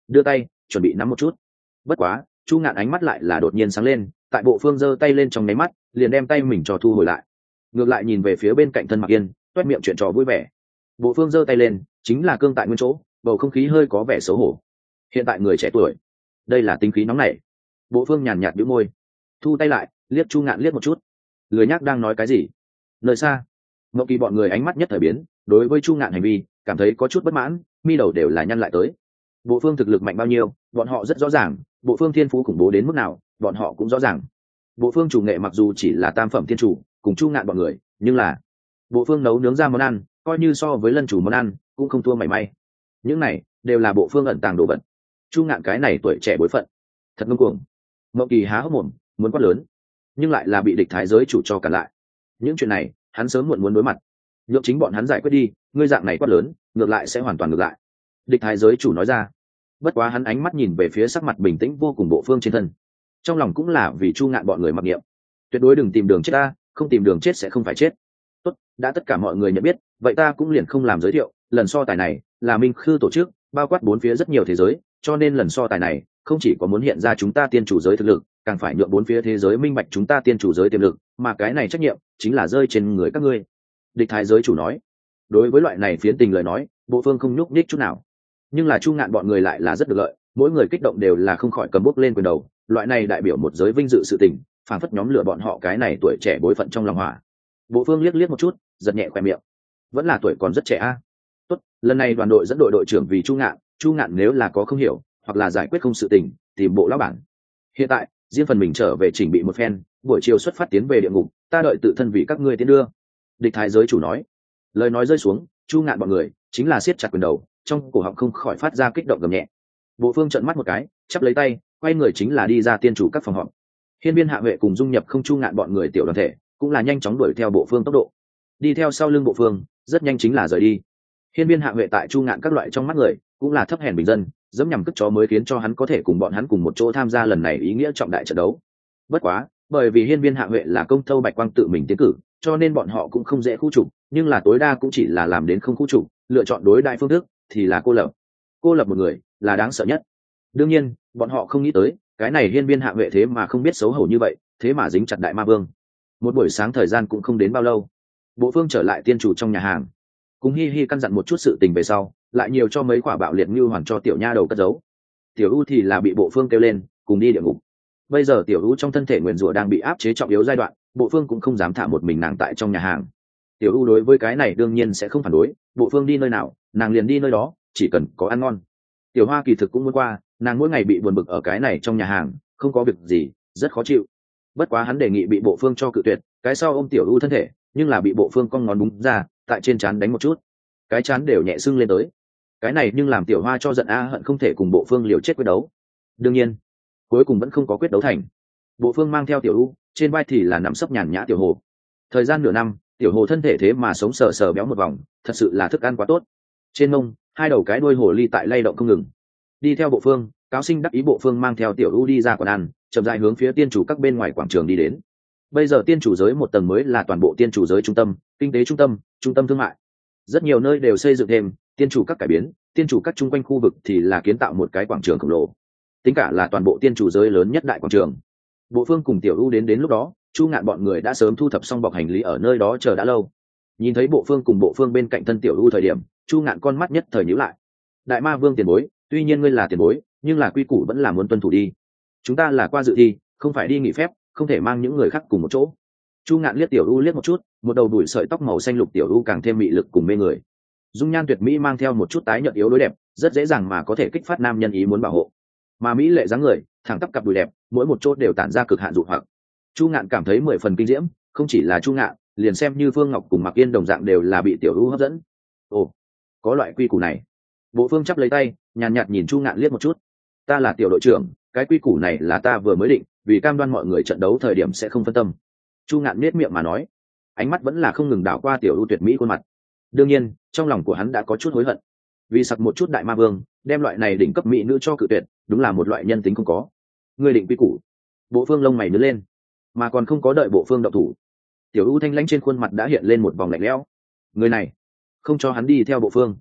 đưa tay chuẩn bị nắm một chút. Bất quá Chu Ngạn ánh mắt lại là đột nhiên sáng lên, tại Bộ Phương giơ tay lên trong nháy mắt liền đem tay mình cho thu hồi lại, ngược lại nhìn về phía bên cạnh thân Mạc Yên, toét miệng chuyện trò vui vẻ. Bộ Phương giơ tay lên chính là cương tại nguyên chỗ, bầu không khí hơi có vẻ xấu hổ. Hiện tại người trẻ tuổi, đây là tính khí nóng nảy. Bộ Phương nhàn nhạt bĩu môi, thu tay lại, liếc Chu Ngạn liếc một chút. Lười nhác đang nói cái gì? Nơi xa, Ngộ Kỳ bọn người ánh mắt nhất thời biến, đối với Chu Ngạn hành vi cảm thấy có chút bất mãn, mi đầu đều là nhăn lại tới. Bộ Phương thực lực mạnh bao nhiêu, bọn họ rất rõ ràng, Bộ Phương thiên phú khủng bố đến mức nào, bọn họ cũng rõ ràng. Bộ Phương chủ nghệ mặc dù chỉ là tam phẩm thiên chủ, cùng Chu Ngạn bọn người, nhưng là Bộ Phương nấu nướng ra món ăn, coi như so với Lân chủ món ăn, cũng không thua mảy may. Những này đều là Bộ Phương ẩn tàng đồ vật. Chu Ngạn cái này tuổi trẻ bối phận, thật ngông cuồng. Ngộ Kỳ há hốc mồm, muốn quát lớn, nhưng lại là bị địch thái giới chủ cho cản lại. Những chuyện này, hắn sớm muộn muốn đối mặt. Nhượng chính bọn hắn giải quyết đi, ngươi dạng này quát lớn, ngược lại sẽ hoàn toàn ngược lại. Địch thái giới chủ nói ra. Bất quá hắn ánh mắt nhìn về phía sắc mặt bình tĩnh vô cùng Bộ Phương trên thân, trong lòng cũng là vì Chu Ngạn bọn người mặc niệm, tuyệt đối đừng tìm đường chết ta, không tìm đường chết sẽ không phải chết. Tốt, đã tất cả mọi người nhận biết, vậy ta cũng liền không làm giới thiệu. Lần so tài này là Minh Khư tổ chức, bao quát bốn phía rất nhiều thế giới, cho nên lần so tài này không chỉ có muốn hiện ra chúng ta tiên chủ giới thực lực, càng phải nhượng bốn phía thế giới minh bạch chúng ta tiên chủ giới tiềm lực, mà cái này trách nhiệm chính là rơi trên người các ngươi. Địch thái giới chủ nói. Đối với loại này phiến tình lời nói, Bộ Phương không nhúc nhích chút nào, nhưng là Chu Ngạn bọn người lại là rất được lợi, mỗi người kích động đều là không khỏi cầm bút lên quyền đầu. Loại này đại biểu một giới vinh dự sự tình, phản phất nhóm lửa bọn họ cái này tuổi trẻ bối phận trong lòng hỏa. Bộ Phương liếc liếc một chút, giật nhẹ khóe miệng, vẫn là tuổi còn rất trẻ a. Tốt, lần này đoàn đội dẫn đội đội trưởng vì Chu Ngạn nếu là có không hiểu hoặc là giải quyết không sự tình, tìm Bộ lão bản. Hiện tại riêng phần mình trở về chỉnh bị một phen, buổi chiều xuất phát tiến về địa ngục, ta đợi tự thân vì các ngươi tiến đưa. Địch thái giới chủ nói. Lời nói rơi xuống, Chu Ngạn bọn người chính là siết chặt quyền đầu, trong cổ họng không khỏi phát ra kích động gầm nhẹ. Bộ Phương trợn mắt một cái, chắp lấy tay, quay người chính là đi ra tiên chủ các phòng họp. Hiên Viên Hạ Huệ cùng dung nhập không Chu Ngạn bọn người tiểu đoàn thể cũng là nhanh chóng đuổi theo Bộ Phương tốc độ, đi theo sau lưng Bộ Phương rất nhanh chính là rời đi. Hiên Viên Hạ Huệ tại Chu Ngạn các loại trong mắt người cũng là thấp hèn bình dân, dẫm nhằm cất chó mới khiến cho hắn có thể cùng bọn hắn cùng một chỗ tham gia lần này ý nghĩa trọng đại trận đấu. Bất quá, bởi vì Hiên Viên Hạ Huệ là công thâu bạch quang tự mình tiến cử, cho nên bọn họ cũng không dễ khu trục, nhưng là tối đa cũng chỉ là làm đến không khu trục, lựa chọn đối đại phương thức thì là cô lập. Cô lập một người là đáng sợ nhất. Đương nhiên, bọn họ không nghĩ tới, cái này Hiên Viên Hạ Huệ thế mà không biết xấu hổ như vậy, thế mà dính chặt Đại Ma Vương. Một buổi sáng thời gian cũng không đến bao lâu, Bộ Phương trở lại tiên chủ trong nhà hàng, cùng Hi Hi căn dặn một chút sự tình về sau, lại nhiều cho mấy quả bạo liệt như hoàn cho tiểu nha đầu cất giấu. Tiểu U thì là bị Bộ Phương kêu lên, cùng đi địa ngục. Bây giờ tiểu U trong thân thể nguyên rủa đang bị áp chế trọng yếu giai đoạn, Bộ Phương cũng không dám thả một mình nàng tại trong nhà hàng. Tiểu U đối với cái này đương nhiên sẽ không phản đối, Bộ Phương đi nơi nào, nàng liền đi nơi đó, chỉ cần có ăn ngon. Tiểu Hoa kỳ thực cũng muốn qua, nàng mỗi ngày bị buồn bực ở cái này trong nhà hàng, không có việc gì, rất khó chịu. Bất quá hắn đề nghị bị Bộ Phương cho cự tuyệt, cái sau ôm Tiểu U thân thể, nhưng là bị Bộ Phương cong ngón búng ra, tại trên trán đánh một chút, cái trán đều nhẹ sưng lên tới. Cái này nhưng làm Tiểu Hoa cho giận hận không thể cùng Bộ Phương liều chết quyết đấu. Đương nhiên, cuối cùng vẫn không có quyết đấu thành. Bộ Phương mang theo Tiểu U, trên vai thì là nằm sấp nhàn nhã Tiểu Hồ. Thời gian nửa năm, Tiểu Hồ thân thể thế mà sống sờ sờ béo một vòng, thật sự là thức ăn quá tốt. Trên mông, hai đầu cái đuôi hồ ly tại lay động không ngừng. Đi theo Bộ Phương, cáo sinh đắc ý Bộ Phương mang theo Tiểu U đi ra quán ăn, chậm rãi hướng phía tiên chủ các bên ngoài quảng trường đi đến. Bây giờ tiên chủ giới một tầng mới là toàn bộ tiên chủ giới trung tâm, kinh tế trung tâm thương mại. Rất nhiều nơi đều xây dựng thêm tiên chủ các cải biến, tiên chủ các chung quanh khu vực thì là kiến tạo một cái quảng trường khổng lồ, tính cả là toàn bộ tiên chủ giới lớn nhất đại quảng trường. Bộ Phương cùng Tiểu U đến lúc đó, Chu Ngạn bọn người đã sớm thu thập xong bọc hành lý ở nơi đó chờ đã lâu. Nhìn thấy Bộ Phương cùng Bộ Phương bên cạnh thân Tiểu U thời điểm, Chu Ngạn con mắt nhất thời nhíu lại. Đại Ma Vương tiền bối, tuy nhiên ngươi là tiền bối, nhưng là quy củ vẫn là muốn tuân thủ đi. Chúng ta là qua dự thi, không phải đi nghỉ phép, không thể mang những người khác cùng một chỗ. Chu Ngạn liếc Tiểu U liếc một chút, một đầu đuổi sợi tóc màu xanh lục Tiểu U càng thêm mị lực cùng mê người. Dung nhan tuyệt mỹ mang theo một chút tái nhợt yếu đối đẹp, rất dễ dàng mà có thể kích phát nam nhân ý muốn bảo hộ. Mà mỹ lệ dáng người, thẳng tắp cặp đùi đẹp, mỗi một chỗ đều tản ra cực hạn dụ hoặc. Chu Ngạn cảm thấy 10 phần kinh diễm, không chỉ là Chu Ngạn, liền xem như Phương Ngọc cùng Mạc Yên đồng dạng đều là bị Tiểu U hấp dẫn. Ồ, có loại quy củ này. Bộ Phương chắp lấy tay, nhàn nhạt nhìn Chu Ngạn liếc một chút. Ta là tiểu đội trưởng, cái quy củ này là ta vừa mới định, vì cam đoan mọi người trận đấu thời điểm sẽ không phân tâm. Chu Ngạn nhếch miệng mà nói, ánh mắt vẫn là không ngừng đảo qua Tiểu U tuyệt mỹ khuôn mặt. Đương nhiên, trong lòng của hắn đã có chút hối hận, vì sặc một chút Đại Ma Vương, đem loại này đỉnh cấp mỹ nữ cho cự tuyệt, đúng là một loại nhân tính không có. Ngươi định quy củ. Bộ Phương lông mày nhướng lên, mà còn không có đợi Bộ Phương động thủ, Tiểu U thanh lãnh trên khuôn mặt đã hiện lên một vòng lạnh lẽo. Người này, không cho hắn đi theo Bộ Phương,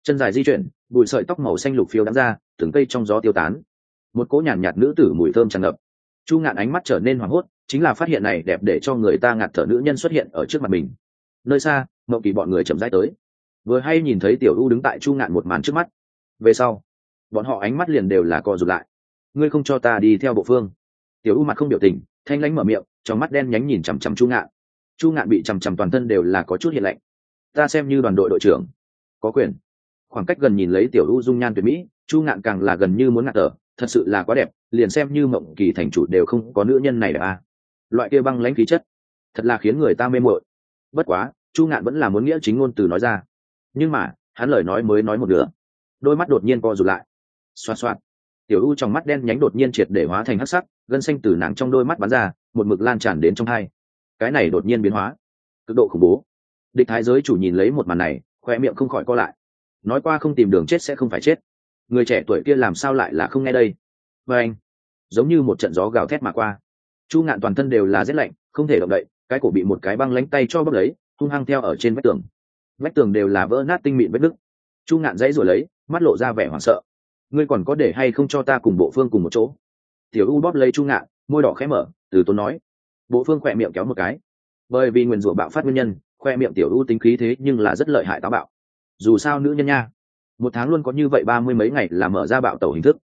Chân dài di chuyển, bụi sợi tóc màu xanh lục phiêu đắm ra, từng cây trong gió tiêu tán. Một cỗ nhàn nhạt nữ tử mùi thơm tràn ngập. Chu Ngạn ánh mắt trở nên hoảng hốt, chính là phát hiện này đẹp để cho người ta ngạt thở nữ nhân xuất hiện ở trước mặt mình. Nơi xa, Mộng Kỳ bọn người chậm rãi tới. Vừa hay nhìn thấy Tiểu U đứng tại Chu Ngạn một màn trước mắt. Về sau, bọn họ ánh mắt liền đều là co rụt lại. Ngươi không cho ta đi theo bộ phương? Tiểu U mặt không biểu tình, thanh lãnh mở miệng, trong mắt đen nhánh nhìn chằm chằm Chu Ngạn. Chu Ngạn bị chằm chằm toàn thân đều là có chút hiện lạnh. Ta xem như đoàn đội đội trưởng, có quyền. Khoảng cách gần nhìn lấy Tiểu U dung nhan tuyệt mỹ, Chu Ngạn càng là gần như muốn ngạt thở, thật sự là quá đẹp, liền xem như Mộng Kỳ thành chủ đều không có nữ nhân này đẹp à. Loại kia băng lãnh khí chất, thật là khiến người ta mê mội. Bất quá, Chu Ngạn vẫn là muốn nghĩa chính ngôn từ nói ra. Nhưng mà, hắn lời nói mới nói một nửa, đôi mắt đột nhiên co rụt lại. Xoạt xoạt. Tiểu U trong mắt đen nhánh đột nhiên triệt để hóa thành hắc sắc, gân xanh từ nàng trong đôi mắt bắn ra, một mực lan tràn đến trong hai. Cái này đột nhiên biến hóa, cực độ khủng bố. Địch thái giới chủ nhìn lấy một màn này, khoe miệng không khỏi co lại. Nói qua không tìm đường chết sẽ không phải chết, người trẻ tuổi kia làm sao lại là không nghe đây? Và anh, giống như một trận gió gào thét mà qua. Chu Ngạn toàn thân đều là rét lạnh, không thể động đậy, cái cổ bị một cái băng lãnh tay cho bóp lấy, hung hăng theo ở trên vách tường. Vách tường đều là vỡ nát tinh mịn vết nứt. Chu Ngạn dãy rồi lấy, mắt lộ ra vẻ hoảng sợ. Ngươi còn có để hay không cho ta cùng Bộ Phương cùng một chỗ? Tiểu U bóp lấy Chu Ngạn, môi đỏ khẽ mở, từ tốn nói. Bộ Phương khỏe miệng kéo một cái. Bởi vì nguyền rủa bạo phát nguyên nhân, khoe miệng Tiểu U tính khí thế nhưng là rất lợi hại táo bạo. Dù sao nữ nhân nha, một tháng luôn có như vậy 30 mấy ngày là mở ra bạo tẩu hình thức.